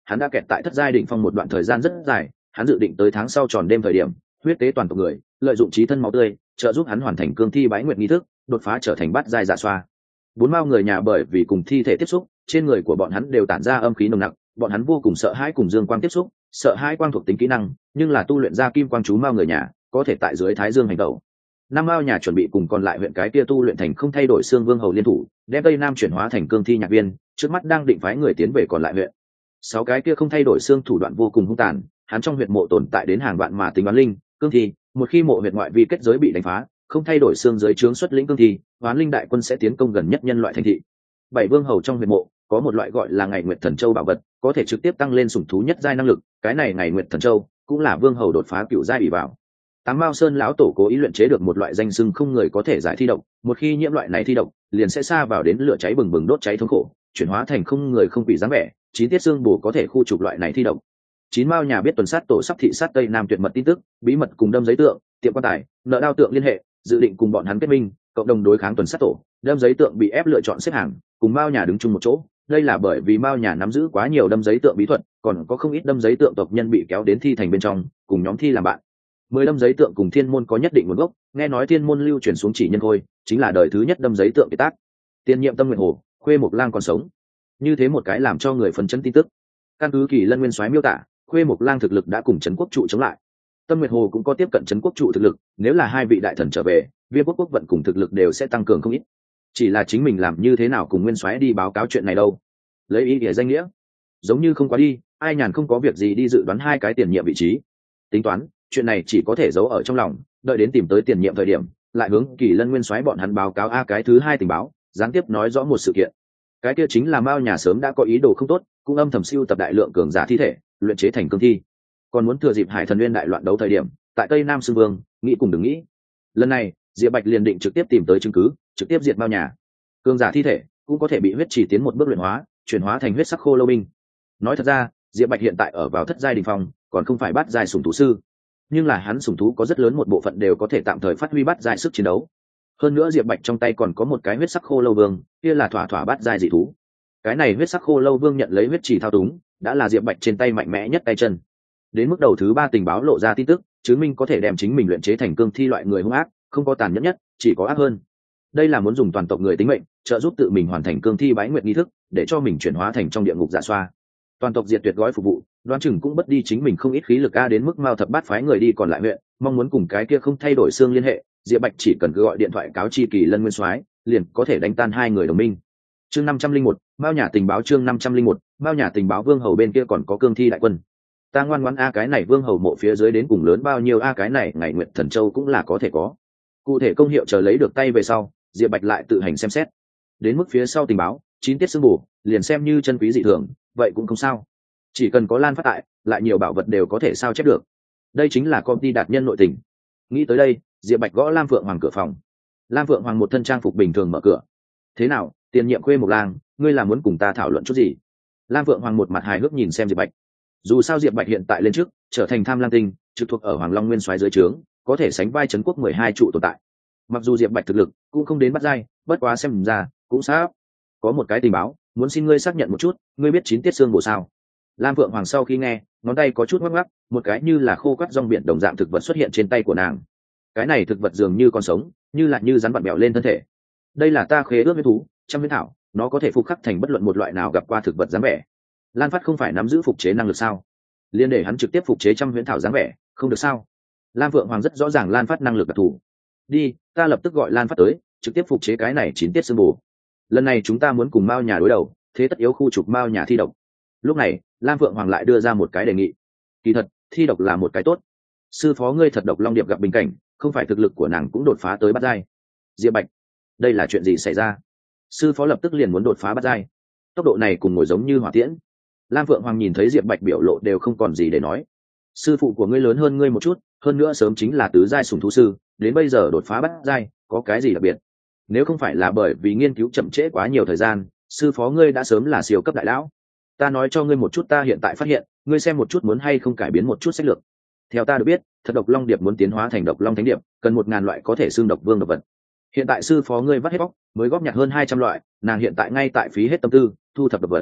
hắn đã kẹt tại thất giai đỉnh phong một đoạn thời gian rất dài, hắn dự định tới tháng sau tròn đêm thời điểm huyết tế toàn tộc người, lợi dụng chí thân máu tươi trợ giúp hắn hoàn thành cương thi bái nguyệt nghi thức, đột phá trở thành bát giai dạ xoa. Bốn mao người nhà bởi vì cùng thi thể tiếp xúc, trên người của bọn hắn đều tản ra âm khí nồng nặc, bọn hắn vô cùng sợ hãi cùng dương quang tiếp xúc, sợ hãi quang thuộc tính kỹ năng, nhưng là tu luyện ra kim quang chú mao người nhà có thể tại dưới thái dương hành tẩu. Năm mao nhà chuẩn bị cùng còn lại huyện cái kia tu luyện thành không thay đổi xương vương hầu liên thủ, đem tây nam chuyển hóa thành cương thi nhạc viên, trước mắt đang định phái người tiến về còn lại huyện. Sáu cái kia không thay đổi xương thủ đoạn vô cùng hung tàn, hắn trong huyện mộ tồn tại đến hàng vạn mà tính oán linh cương thi, một khi mộ huyện ngoại vi kết giới bị đánh phá, không thay đổi xương giới trướng xuất lĩnh cương thi, oán linh đại quân sẽ tiến công gần nhất nhân loại thành thị. Bảy vương hầu trong huyện mộ có một loại gọi là ngày nguyệt thần châu bảo vật, có thể trực tiếp tăng lên sủng thú nhất giai năng lực, cái này ngày nguyệt thần châu cũng là vương hầu đột phá cựu giai ủy vào. Tám mao sơn lão tổ cố ý luyện chế được một loại danh xưng không người có thể giải thi độc, một khi nhiễm loại này thi độc liền sẽ xa vào đến lửa cháy bừng bừng đốt cháy thống khổ, chuyển hóa thành không người không quỷ dáng vẻ. Chín tiết xương bù có thể khu trục loại này thi độc. Chín mao nhà biết tuần sát tổ sắp thị sát tây nam tuyệt mật tin tức, bí mật cùng đâm giấy tượng tiệm quan tài nợ đao tượng liên hệ, dự định cùng bọn hắn kết minh cộng đồng đối kháng tuần sát tổ. Đâm giấy tượng bị ép lựa chọn xếp hàng cùng mao nhà đứng chung một chỗ, đây là bởi vì mao nhà nắm giữ quá nhiều đâm giấy tượng bí thuật, còn có không ít đâm giấy tượng tộc nhân bị kéo đến thi thành bên trong cùng nhóm thi làm bạn. 10 đâm giấy tượng cùng thiên môn có nhất định nguồn gốc, nghe nói thiên môn lưu truyền xuống chỉ nhân khôi chính là đời thứ nhất đâm giấy tượng kiệt tác. Tiên nhiệm Tâm Nguyệt Hồ, Khuê Mộc Lang còn sống, như thế một cái làm cho người phấn chấn tin tức. Căn cứ Kỳ Lân Nguyên Soái miêu tả, Khuê Mộc Lang thực lực đã cùng Trấn Quốc trụ chống lại, Tâm Nguyệt Hồ cũng có tiếp cận Trấn Quốc trụ thực lực, nếu là hai vị đại thần trở về, Viêm quốc vận cùng thực lực đều sẽ tăng cường không ít. Chỉ là chính mình làm như thế nào cùng Nguyên Soái đi báo cáo chuyện này đâu? Lấy ý nghĩa danh nghĩa, giống như không quá đi, ai nhàn không có việc gì đi dự đoán hai cái tiền nhiệm vị trí. Tính toán, chuyện này chỉ có thể giấu ở trong lòng, đợi đến tìm tới tiền nhiệm thời điểm, lại hướng Kỳ Lân Nguyên Soái bọn hắn báo cáo cái thứ hai tình báo, gián tiếp nói rõ một sự kiện. Cái kia chính là Mao nhà sớm đã có ý đồ không tốt, cũng âm thầm siêu tập đại lượng cường giả thi thể, luyện chế thành cương thi, còn muốn thừa dịp Hải Thần Nguyên đại loạn đấu thời điểm, tại Tây Nam Xương Vương, nghĩ cùng đừng nghĩ. Lần này, Diệp Bạch liền định trực tiếp tìm tới chứng cứ, trực tiếp diệt Mao nhà. Cường giả thi thể cũng có thể bị huyết chỉ tiến một bước luyện hóa, chuyển hóa thành huyết sắc khô lâu binh. Nói thật ra, Diệp Bạch hiện tại ở vào thất giai đỉnh phong, còn không phải bát giai sủng thú sư, nhưng là hắn sủng thú có rất lớn một bộ phận đều có thể tạm thời phát huy bát giai sức chiến đấu. Hơn nữa Diệp Bạch trong tay còn có một cái huyết sắc khô lâu vương, kia là thỏa thỏa bát giai dị thú. Cái này huyết sắc khô lâu vương nhận lấy huyết chỉ thao túng, đã là Diệp Bạch trên tay mạnh mẽ nhất tay chân. Đến mức đầu thứ ba tình báo lộ ra tin tức, chứng minh có thể đem chính mình luyện chế thành cương thi loại người hung ác, không có tàn nhẫn nhất, chỉ có ác hơn. Đây là muốn dùng toàn tộc người tính mệnh, trợ giúp tự mình hoàn thành cương thi bái nguyệt nghi thức, để cho mình chuyển hóa thành trong địa ngục dạ xoa. Toàn tộc diệt tuyệt gói phục vụ, đoán chừng cũng bất đi chính mình không ít khí lực đến mức Mao Thập Bát phái người đi còn lại huyện, mong muốn cùng cái kia không thay đổi xương liên hệ, Diệp Bạch chỉ cần cứ gọi điện thoại cáo chi Kỳ Lân Nguyên Soái, liền có thể đánh tan hai người đồng minh. Chương 501, Mao nhà tình báo chương 501, Mao nhà tình báo vương hầu bên kia còn có cương thi đại quân. Ta ngoan ngoãn cái này vương hầu mộ phía dưới đến cùng lớn bao nhiêu cái này ngày nguyệt thần châu cũng là có thể có. Cụ thể công hiệu chờ lấy được tay về sau, Diệp Bạch lại tự hành xem xét. Đến mức phía sau tình báo, 9 tiết xương bổ, liền xem như chân quý dị thường, vậy cũng không sao. Chỉ cần có Lan Phát tại, lại nhiều bảo vật đều có thể sao chép được. Đây chính là công ty đạt nhân nội tình. Nghĩ tới đây, Diệp Bạch gõ Lam Phượng Hoàng cửa phòng. Lam Phượng Hoàng một thân trang phục bình thường mở cửa. Thế nào, tiền nhiệm Khuê Mộc Lang, ngươi là muốn cùng ta thảo luận chút gì? Lam Phượng Hoàng một mặt hài hước nhìn xem Diệp Bạch. Dù sao Diệp Bạch hiện tại lên trước, trở thành Tham Lam Tinh, trực thuộc ở Hoàng Long Nguyên Soái dưới trướng, có thể sánh vai trấn quốc 12 trụ tồn tại. Mặc dù Diệp Bạch thực lực cũng không đến bắt giai, bất quá xem ra cũng sắp. Có một cái tình báo, muốn xin ngươi xác nhận một chút, ngươi biết 9 tiết xương bổ sao? Lam Phượng Hoàng sau khi nghe, ngón tay có chút ngoắc ngoắc, một cái như là khô quắt rong biển đồng dạng thực vật xuất hiện trên tay của nàng. Cái này thực vật dường như còn sống, như rắn vặn bẹo lên thân thể. Đây là ta khế ước với thú, trăm huyễn thảo, nó có thể phục khắc thành bất luận một loại nào gặp qua thực vật dáng vẻ. Lan Phát không phải nắm giữ phục chế năng lực sao? Liên để hắn trực tiếp phục chế trăm huyễn thảo dáng vẻ, không được sao? Lam Phượng Hoàng rất rõ ràng Lan Phát năng lực đặc thù. Đi, ta lập tức gọi Lan Phát tới, trực tiếp phục chế cái này 9 tiết xương bổ. Lần này chúng ta muốn cùng Mao nhà đối đầu, thế tất yếu khu trục Mao nhà thi độc. Lúc này, Lam Phượng Hoàng lại đưa ra một cái đề nghị. Kỳ thật, thi độc là một cái tốt. Sư phó ngươi thật độc Long Điệp gặp bình cảnh, không phải thực lực của nàng cũng đột phá tới bát giai. Diệp Bạch, đây là chuyện gì xảy ra? Sư phó lập tức liền muốn đột phá bát giai. Tốc độ này cùng ngồi giống như hỏa tiễn. Lam Phượng Hoàng nhìn thấy Diệp Bạch biểu lộ đều không còn gì để nói. Sư phụ của ngươi lớn hơn ngươi một chút, hơn nữa sớm chính là tứ giai sủng thú sư, đến bây giờ đột phá bát giai, có cái gì đặc biệt? Nếu không phải là bởi vì nghiên cứu chậm trễ quá nhiều thời gian, sư phó ngươi đã sớm là siêu cấp đại lão. Ta nói cho ngươi một chút ta hiện tại phát hiện, ngươi xem một chút muốn hay không cải biến một chút sách lược. Theo ta được biết, thật độc long điệp muốn tiến hóa thành độc long thánh điệp, cần 1000 loại có thể xương độc vương độc vật. Hiện tại sư phó ngươi vắt hết bóc, mới góp nhặt hơn 200 loại, nàng hiện tại ngay tại phí hết tâm tư thu thập độc vật.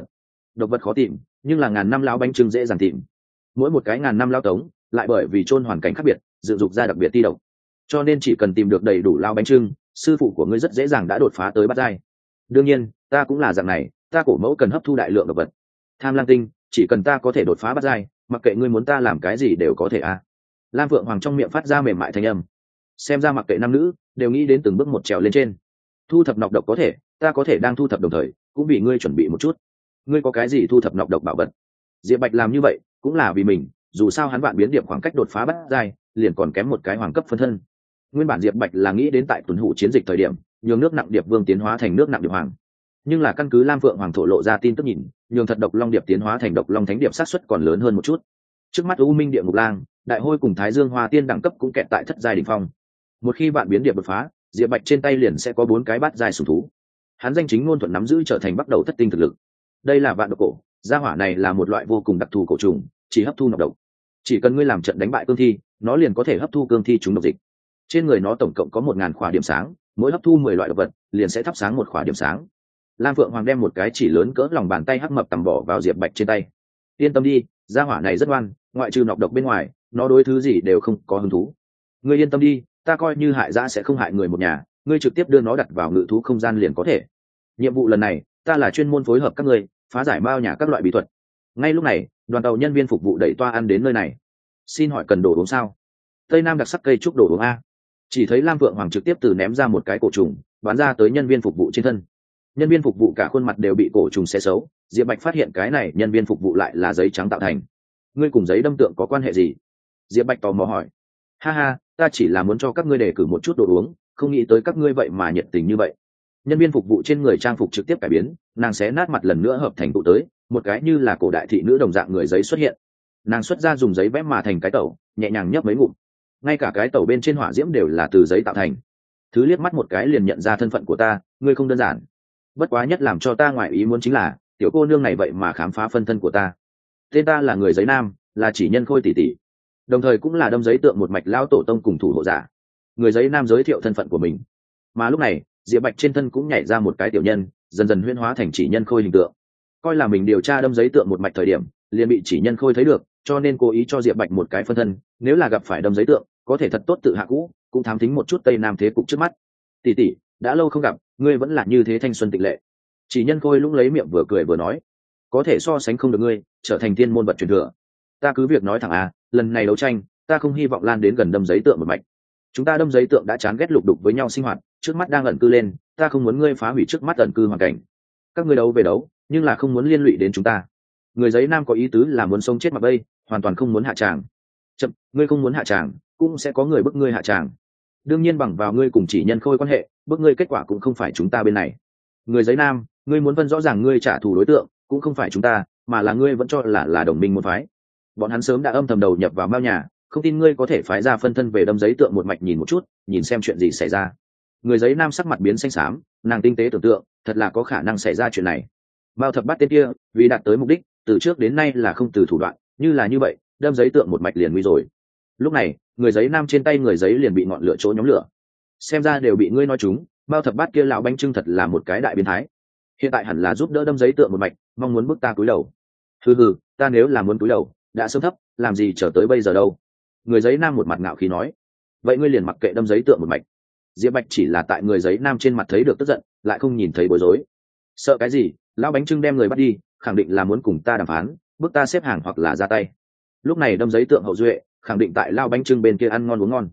độc vật khó tìm, nhưng là ngàn năm lão bánh trưng dễ dàng tìm. Mỗi một cái ngàn năm lão tống lại bởi vì chôn hoàn cảnh khác biệt dựng dục ra đặc biệt ti độc, cho nên chỉ cần tìm được đầy đủ lão bánh trưng, sư phụ của ngươi rất dễ dàng đã đột phá tới bát giai. Đương nhiên ta cũng là dạng này, ta cổ mẫu cần hấp thu đại lượng độc vật. Tham lang tinh, chỉ cần ta có thể đột phá bát giai, mặc kệ ngươi muốn ta làm cái gì đều có thể a. Lam Phượng Hoàng trong miệng phát ra mềm mại thanh âm. Xem ra mặc kệ nam nữ đều nghĩ đến từng bước một trèo lên trên. Thu thập nọc độc có thể, ta có thể đang thu thập đồng thời cũng vì ngươi chuẩn bị một chút. Ngươi có cái gì thu thập nọc độc bảo vật? Diệp Bạch làm như vậy cũng là vì mình, dù sao hắn vạn biến điểm khoảng cách đột phá bát giai liền còn kém một cái hoàng cấp phân thân. Nguyên bản Diệp Bạch là nghĩ đến tại tuần hủ chiến dịch thời điểm nhường nước nặng điệp vương tiến hóa thành nước nặng điệp hoàng, nhưng là căn cứ Lam Phượng Hoàng thổ lộ ra tin tức nhìn, nhường thật độc long điệp tiến hóa thành độc long thánh điệp sát suất còn lớn hơn một chút. Trước mắt U Minh Địa Ngục Lang, Đại Hôi cùng Thái Dương Hoa Tiên đẳng cấp cũng kẹt tại thất giai đỉnh phong. Một khi bạn biến điệp đột phá, Diệp Bạch trên tay liền sẽ có 4 cái bát giai sủng thú. Hắn danh chính ngôn thuận nắm giữ trở thành bắt đầu thất tinh thực lực. Đây là vạn độc cổ, gia hỏa này là một loại vô cùng đặc thù cổ trùng, chỉ hấp thu nọc độc. Chỉ cần ngươi làm trận đánh bại cương thi, nó liền có thể hấp thu cương thi chúng độc dịch. Trên người nó tổng cộng có 1000 khỏa điểm sáng, mỗi hấp thu 10 loại độc vật, liền sẽ thắp sáng một khỏa điểm sáng. Lam Phượng Hoàng đem một cái chỉ lớn cỡ lòng bàn tay hắc mập tầm bỏ vào Diệp Bạch trên tay. Yên tâm đi, gia hỏa này rất ngoan, ngoại trừ nọc độc bên ngoài, nó đối thứ gì đều không có hứng thú. Ngươi yên tâm đi, ta coi như hại dã sẽ không hại người một nhà, ngươi trực tiếp đưa nó đặt vào ngự thú không gian liền có thể. Nhiệm vụ lần này, ta là chuyên môn phối hợp các ngươi, phá giải bao nhà các loại bí thuật. Ngay lúc này, đoàn tàu nhân viên phục vụ đẩy toa ăn đến nơi này. Xin hỏi cần đồ uống sao? Tây Nam đặc sắc cây trúc đồ uống a. Chỉ thấy Lam Phượng Hoàng trực tiếp từ ném ra một cái cổ trùng, bắn ra tới nhân viên phục vụ trên thân. Nhân viên phục vụ cả khuôn mặt đều bị cổ trùng xé xấu. Diệp Bạch phát hiện cái này nhân viên phục vụ lại là giấy trắng tạo thành. Ngươi cùng giấy đâm tượng có quan hệ gì? Diệp Bạch tò mò hỏi. Ha ha, ta chỉ là muốn cho các ngươi đề cử một chút đồ uống, không nghĩ tới các ngươi vậy mà nhiệt tình như vậy. Nhân viên phục vụ trên người trang phục trực tiếp cải biến, nàng xé nát mặt lần nữa hợp thành tụ tới, một cái như là cổ đại thị nữ đồng dạng người giấy xuất hiện. Nàng xuất ra dùng giấy vẽ mà thành cái tẩu, nhẹ nhàng nhấp mấy ngụm. Ngay cả cái tẩu bên trên hỏa diễm đều là từ giấy tạo thành. Thứ liếc mắt một cái liền nhận ra thân phận của ta, ngươi không đơn giản. Bất quá nhất làm cho ta ngoài ý muốn chính là, tiểu cô nương này vậy mà khám phá phân thân của ta. Tên ta là người giấy nam, là chỉ nhân khôi tỷ tỷ, đồng thời cũng là đâm giấy tượng một mạch lão tổ tông cùng thủ hộ giả. Người giấy nam giới thiệu thân phận của mình. Mà lúc này, Diệp Bạch trên thân cũng nhảy ra một cái tiểu nhân, dần dần huyễn hóa thành chỉ nhân khôi hình tượng. Coi là mình điều tra đâm giấy tượng một mạch thời điểm, liền bị chỉ nhân khôi thấy được, cho nên cố ý cho Diệp Bạch một cái phân thân, nếu là gặp phải đâm giấy tượng, có thể thật tốt tự hạ cũ, cũng thám thính một chút Tây Nam thế cục trước mắt. Tỷ tỷ, đã lâu không gặp, ngươi vẫn là như thế thanh xuân tịnh lệ. Chỉ nhân khôi lũng lấy miệng vừa cười vừa nói, có thể so sánh không được ngươi, trở thành thiên môn vật truyền thừa. Ta cứ việc nói thẳng à, lần này đấu tranh, ta không hy vọng lan đến gần đâm giấy tượng một mạch. Chúng ta đâm giấy tượng đã chán ghét lục đục với nhau sinh hoạt, trước mắt đang ẩn cư lên, ta không muốn ngươi phá hủy trước mắt ẩn cư hoàn cảnh. Các ngươi đấu về đấu, nhưng là không muốn liên lụy đến chúng ta. Người giấy nam có ý tứ là muốn sống chết mặc bay, hoàn toàn không muốn hạ tràng. Chậm, ngươi không muốn hạ tràng, cũng sẽ có người bức ngươi hạ tràng. Đương nhiên bằng vào ngươi cùng chỉ nhân khôi quan hệ, bức ngươi kết quả cũng không phải chúng ta bên này. Người giấy nam, ngươi muốn phân rõ ràng ngươi trả thù đối tượng, cũng không phải chúng ta, mà là ngươi vẫn cho là đồng minh môn phái. Bọn hắn sớm đã âm thầm đầu nhập vào mao nhà, không tin ngươi có thể phái ra phân thân về đâm giấy tượng một mạch nhìn một chút, nhìn xem chuyện gì xảy ra. Người giấy nam sắc mặt biến xanh xám, nàng tinh tế tưởng tượng, thật là có khả năng xảy ra chuyện này. Mao thập bát tên kia, vì đạt tới mục đích, từ trước đến nay là không từ thủ đoạn, như là như vậy, đâm giấy tượng một mạch liền nguy rồi. Lúc này, người giấy nam trên tay người giấy liền bị ngọn lửa chỗ nhóm lửa. Xem ra đều bị ngươi nói trúng, Mao thập bát kia lão bánh trưng thật là một cái đại biến thái. Hiện tại hẳn là giúp đỡ đâm giấy tượng một mạch, mong muốn bức ta cúi đầu. Hừ, ta nếu là muốn cúi đầu, đã sớm thấp, làm gì chờ tới bây giờ đâu. Người giấy nam một mặt ngạo khí nói. Vậy ngươi liền mặc kệ đâm giấy tượng một mạch. Diệp Bạch chỉ là tại người giấy nam trên mặt thấy được tức giận, lại không nhìn thấy bối rối. Sợ cái gì, lão bánh trưng đem người bắt đi, khẳng định là muốn cùng ta đàm phán, bức ta xếp hàng hoặc là ra tay. Lúc này đâm giấy tượng hậu duệ, khẳng định tại lão bánh trưng bên kia ăn ngon uống ngon.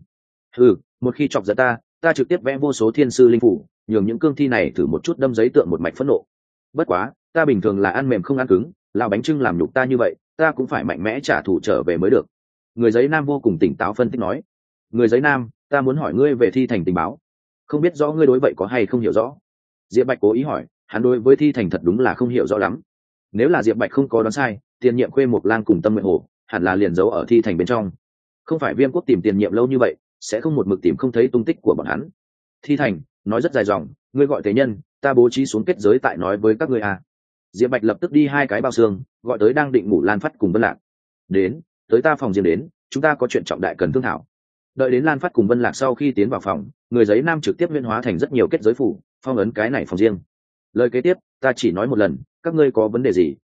Một khi chọc giận ta trực tiếp vẽ vô số thiên sư linh phủ, nhường những cương thi này thử một chút đâm giấy tượng một mạch phẫn nộ. Bất quá, ta bình thường là ăn mềm không ăn cứng, lão bánh trưng làm nhục ta như vậy, ta cũng phải mạnh mẽ trả thù trở về mới được. Người giấy nam vô cùng tỉnh táo phân tích nói. Người giấy nam, ta muốn hỏi ngươi về thi thành tình báo, không biết rõ ngươi đối vậy có hay không hiểu rõ. Diệp Bạch cố ý hỏi, hắn đối với thi thành thật đúng là không hiểu rõ lắm. Nếu là Diệp Bạch không có đoán sai, tiền nhiệm khuê Mộc Lang cùng Tâm Nguyện Hồ hẳn là liền giấu ở thi thành bên trong. Không phải Viêm Quốc tìm tiền nhiệm lâu như vậy, sẽ không một mực tìm không thấy tung tích của bọn hắn. Thi thành nói rất dài dòng, ngươi gọi thế nhân, ta bố trí xuống kết giới tại nói với các ngươi à. Diệp Bạch lập tức đi 2 cái bao xương, gọi tới đang định ngủ Lan Phát cùng Vân Lạc. Đến, tới ta phòng riêng đến, chúng ta có chuyện trọng đại cần thương thảo. Đợi đến Lan Phát cùng Vân Lạc sau khi tiến vào phòng, người giấy nam trực tiếp huyễn hóa thành rất nhiều kết giới phủ, phong ấn cái này phòng riêng. Lời kế tiếp, ta chỉ nói một lần, các ngươi có vấn đề gì,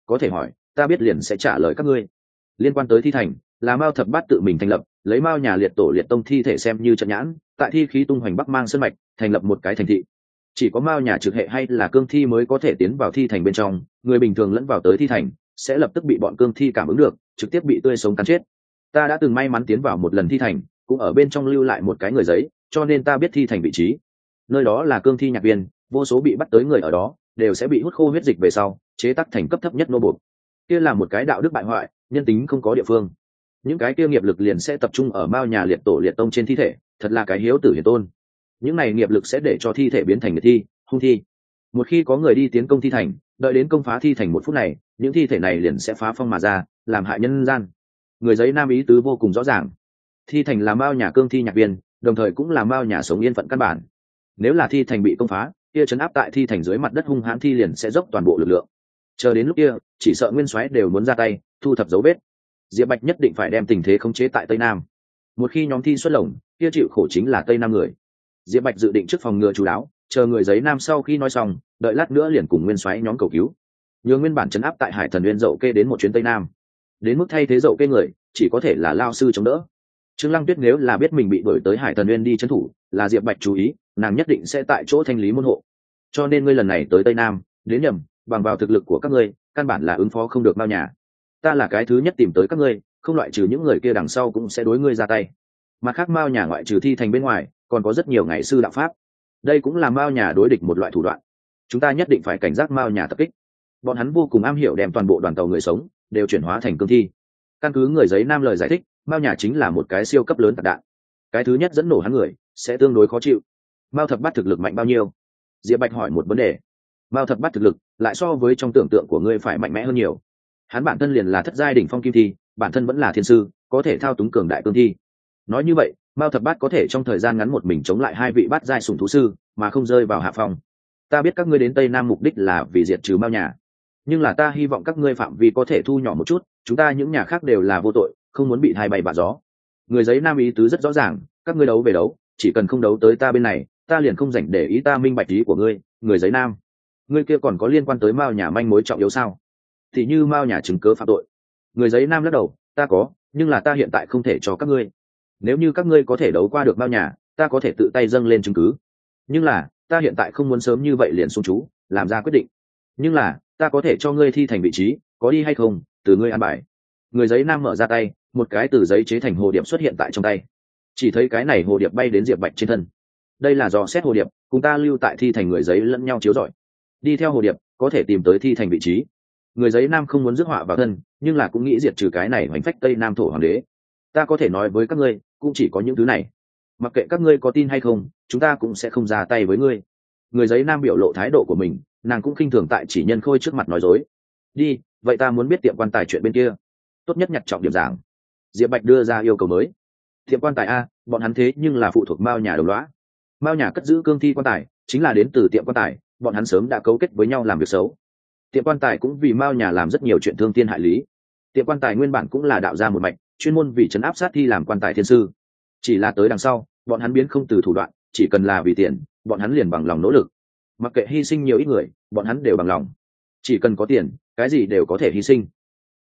có thể hỏi, ta biết liền sẽ trả lời các ngươi. Liên quan tới thi thành, là Mao Thập Bát tự mình thành lập, lấy Mao nhà liệt tổ liệt tông thi thể xem như trận nhãn, tại thi khí tung hoành Bắc Mang sơn mạch, thành lập một cái thành thị. Chỉ có Mao nhà trực hệ hay là cương thi mới có thể tiến vào thi thành bên trong, người bình thường lẫn vào tới thi thành sẽ lập tức bị bọn cương thi cảm ứng được, trực tiếp bị tươi sống cắn chết. Ta đã từng may mắn tiến vào một lần thi thành, cũng ở bên trong lưu lại một cái người giấy, cho nên ta biết thi thành vị trí. Nơi đó là cương thi nhạc viên, vô số bị bắt tới người ở đó đều sẽ bị hút khô huyết dịch về sau chế tác thành cấp thấp nhất nô bộc. Kia là một cái đạo đức bại hoại, nhân tính không có địa phương. Những cái kia nghiệp lực liền sẽ tập trung ở Mao nhà liệt tổ liệt tông trên thi thể, thật là cái hiếu tử hiền tôn. Những này nghiệp lực sẽ để cho thi thể biến thành người thi, hung thi. Một khi có người đi tiến công thi thành, đợi đến công phá thi thành một phút này, những thi thể này liền sẽ phá phong mà ra, làm hại nhân gian. Người giấy nam ý tứ vô cùng rõ ràng. Thi thành là Mao nhà cương thi nhạc viên, đồng thời cũng là Mao nhà sống yên phận căn bản. Nếu là thi thành bị công phá, kia trấn áp tại thi thành dưới mặt đất hung hãn thi liền sẽ dốc toàn bộ lực lượng. Chờ đến lúc kia, chỉ sợ nguyên soái đều muốn ra tay thu thập dấu vết. Diệp Bạch nhất định phải đem tình thế khống chế tại Tây Nam. Một khi nhóm thi xuất lồng, kia chịu khổ chính là Tây Nam người. Diệp Bạch dự định trước phòng ngừa chú đáo, chờ người giấy nam sau khi nói xong, đợi lát nữa liền cùng nguyên soái nhóm cầu cứu. Nhường nguyên bản trấn áp tại Hải Thần Nguyên Dậu Kê đến một chuyến Tây Nam. Đến mức thay thế Dậu Kê người, chỉ có thể là lao sư chống đỡ. Trương Lăng Tuyết nếu là biết mình bị đuổi tới Hải Thần Nguyên đi trấn thủ, là Diệp Bạch chú ý, nàng nhất định sẽ tại chỗ thanh lý môn hộ. Cho nên ngươi lần này tới Tây Nam, đến nhầm, bằng vào thực lực của các ngươi, căn bản là ứng phó không được Mao nhà. Ta là cái thứ nhất tìm tới các ngươi, không loại trừ những người kia đằng sau cũng sẽ đối ngươi ra tay. Mặt khác Mao nhà ngoại trừ thi thành bên ngoài, còn có rất nhiều ngày sư đạo pháp. Đây cũng là Mao nhà đối địch một loại thủ đoạn. Chúng ta nhất định phải cảnh giác Mao nhà tập kích. Bọn hắn vô cùng am hiểu đem toàn bộ đoàn tàu người sống đều chuyển hóa thành cương thi. Căn cứ người giấy nam lời giải thích, Mao nhà chính là một cái siêu cấp lớn tạc đạn. Cái thứ nhất dẫn nổ hắn người sẽ tương đối khó chịu. Mao Thập Bát thực lực mạnh bao nhiêu? Diệp Bạch hỏi một vấn đề. Mao Thập Bát thực lực lại so với trong tưởng tượng của ngươi phải mạnh mẽ hơn nhiều. Hắn bản thân liền là thất giai đỉnh phong kim thi, bản thân vẫn là thiên sư, có thể thao túng cường đại cương thi. Nói như vậy, Mao Thập Bát có thể trong thời gian ngắn một mình chống lại hai vị bát giai sủng thú sư, mà không rơi vào hạ phong. Ta biết các ngươi đến Tây Nam mục đích là vì diệt trừ Mao nhà, nhưng là ta hy vọng các ngươi phạm vi có thể thu nhỏ một chút, chúng ta những nhà khác đều là vô tội, không muốn bị hai bay bạ gió. Người giấy nam ý tứ rất rõ ràng, các ngươi đấu về đấu, chỉ cần không đấu tới ta bên này, ta liền không dành để ý. Ta minh bạch ý của ngươi, người giấy nam. Ngươi kia còn có liên quan tới Mao nhà manh mối trọng yếu sao? Thì như Mao nhà chứng cớ phạm tội. Người giấy nam lắc đầu, ta có, nhưng là ta hiện tại không thể cho các ngươi. Nếu như các ngươi có thể đấu qua được Mao nhà, ta có thể tự tay dâng lên chứng cứ. Nhưng là, ta hiện tại không muốn sớm như vậy liền xuống chú, làm ra quyết định. Nhưng là, ta có thể cho ngươi thi thành vị trí, có đi hay không, từ ngươi an bài. Người giấy nam mở ra tay, một cái từ giấy chế thành hồ điệp xuất hiện tại trong tay. Chỉ thấy cái này hồ điệp bay đến Diệp Bạch trên thân. Đây là dò xét hồ điệp, cùng ta lưu tại thi thành người giấy lẫn nhau chiếu rọi. Đi theo hồ điệp, có thể tìm tới thi thành vị trí. Người giấy nam không muốn rước họa vào thân, nhưng là cũng nghĩ diệt trừ cái này hoành phách Tây Nam thổ hoàng đế. Ta có thể nói với các ngươi, cũng chỉ có những thứ này. Mặc kệ các ngươi có tin hay không, chúng ta cũng sẽ không ra tay với ngươi. Người giấy nam biểu lộ thái độ của mình, nàng cũng khinh thường tại chỉ nhân khôi trước mặt nói dối. Đi, vậy ta muốn biết tiệm quan tài chuyện bên kia, tốt nhất nhặt trọng điểm giảng. Diệp Bạch đưa ra yêu cầu mới. Tiệm quan tài a, bọn hắn thế nhưng là phụ thuộc Mao nhà đồng lõa. Mao nhà cất giữ cương thi quan tài, chính là đến từ tiệm quan tài, bọn hắn sớm đã cấu kết với nhau làm việc xấu. Tiệm quan tài cũng vì Mao nhà làm rất nhiều chuyện thương thiên hại lý. Tiệm quan tài nguyên bản cũng là đạo gia một mạch, chuyên môn vì trấn áp sát thi làm quan tài thiên sư. Chỉ là tới đằng sau, bọn hắn biến không từ thủ đoạn, chỉ cần là vì tiền, bọn hắn liền bằng lòng nỗ lực. Mặc kệ hy sinh nhiều ít người, bọn hắn đều bằng lòng. Chỉ cần có tiền, cái gì đều có thể hy sinh.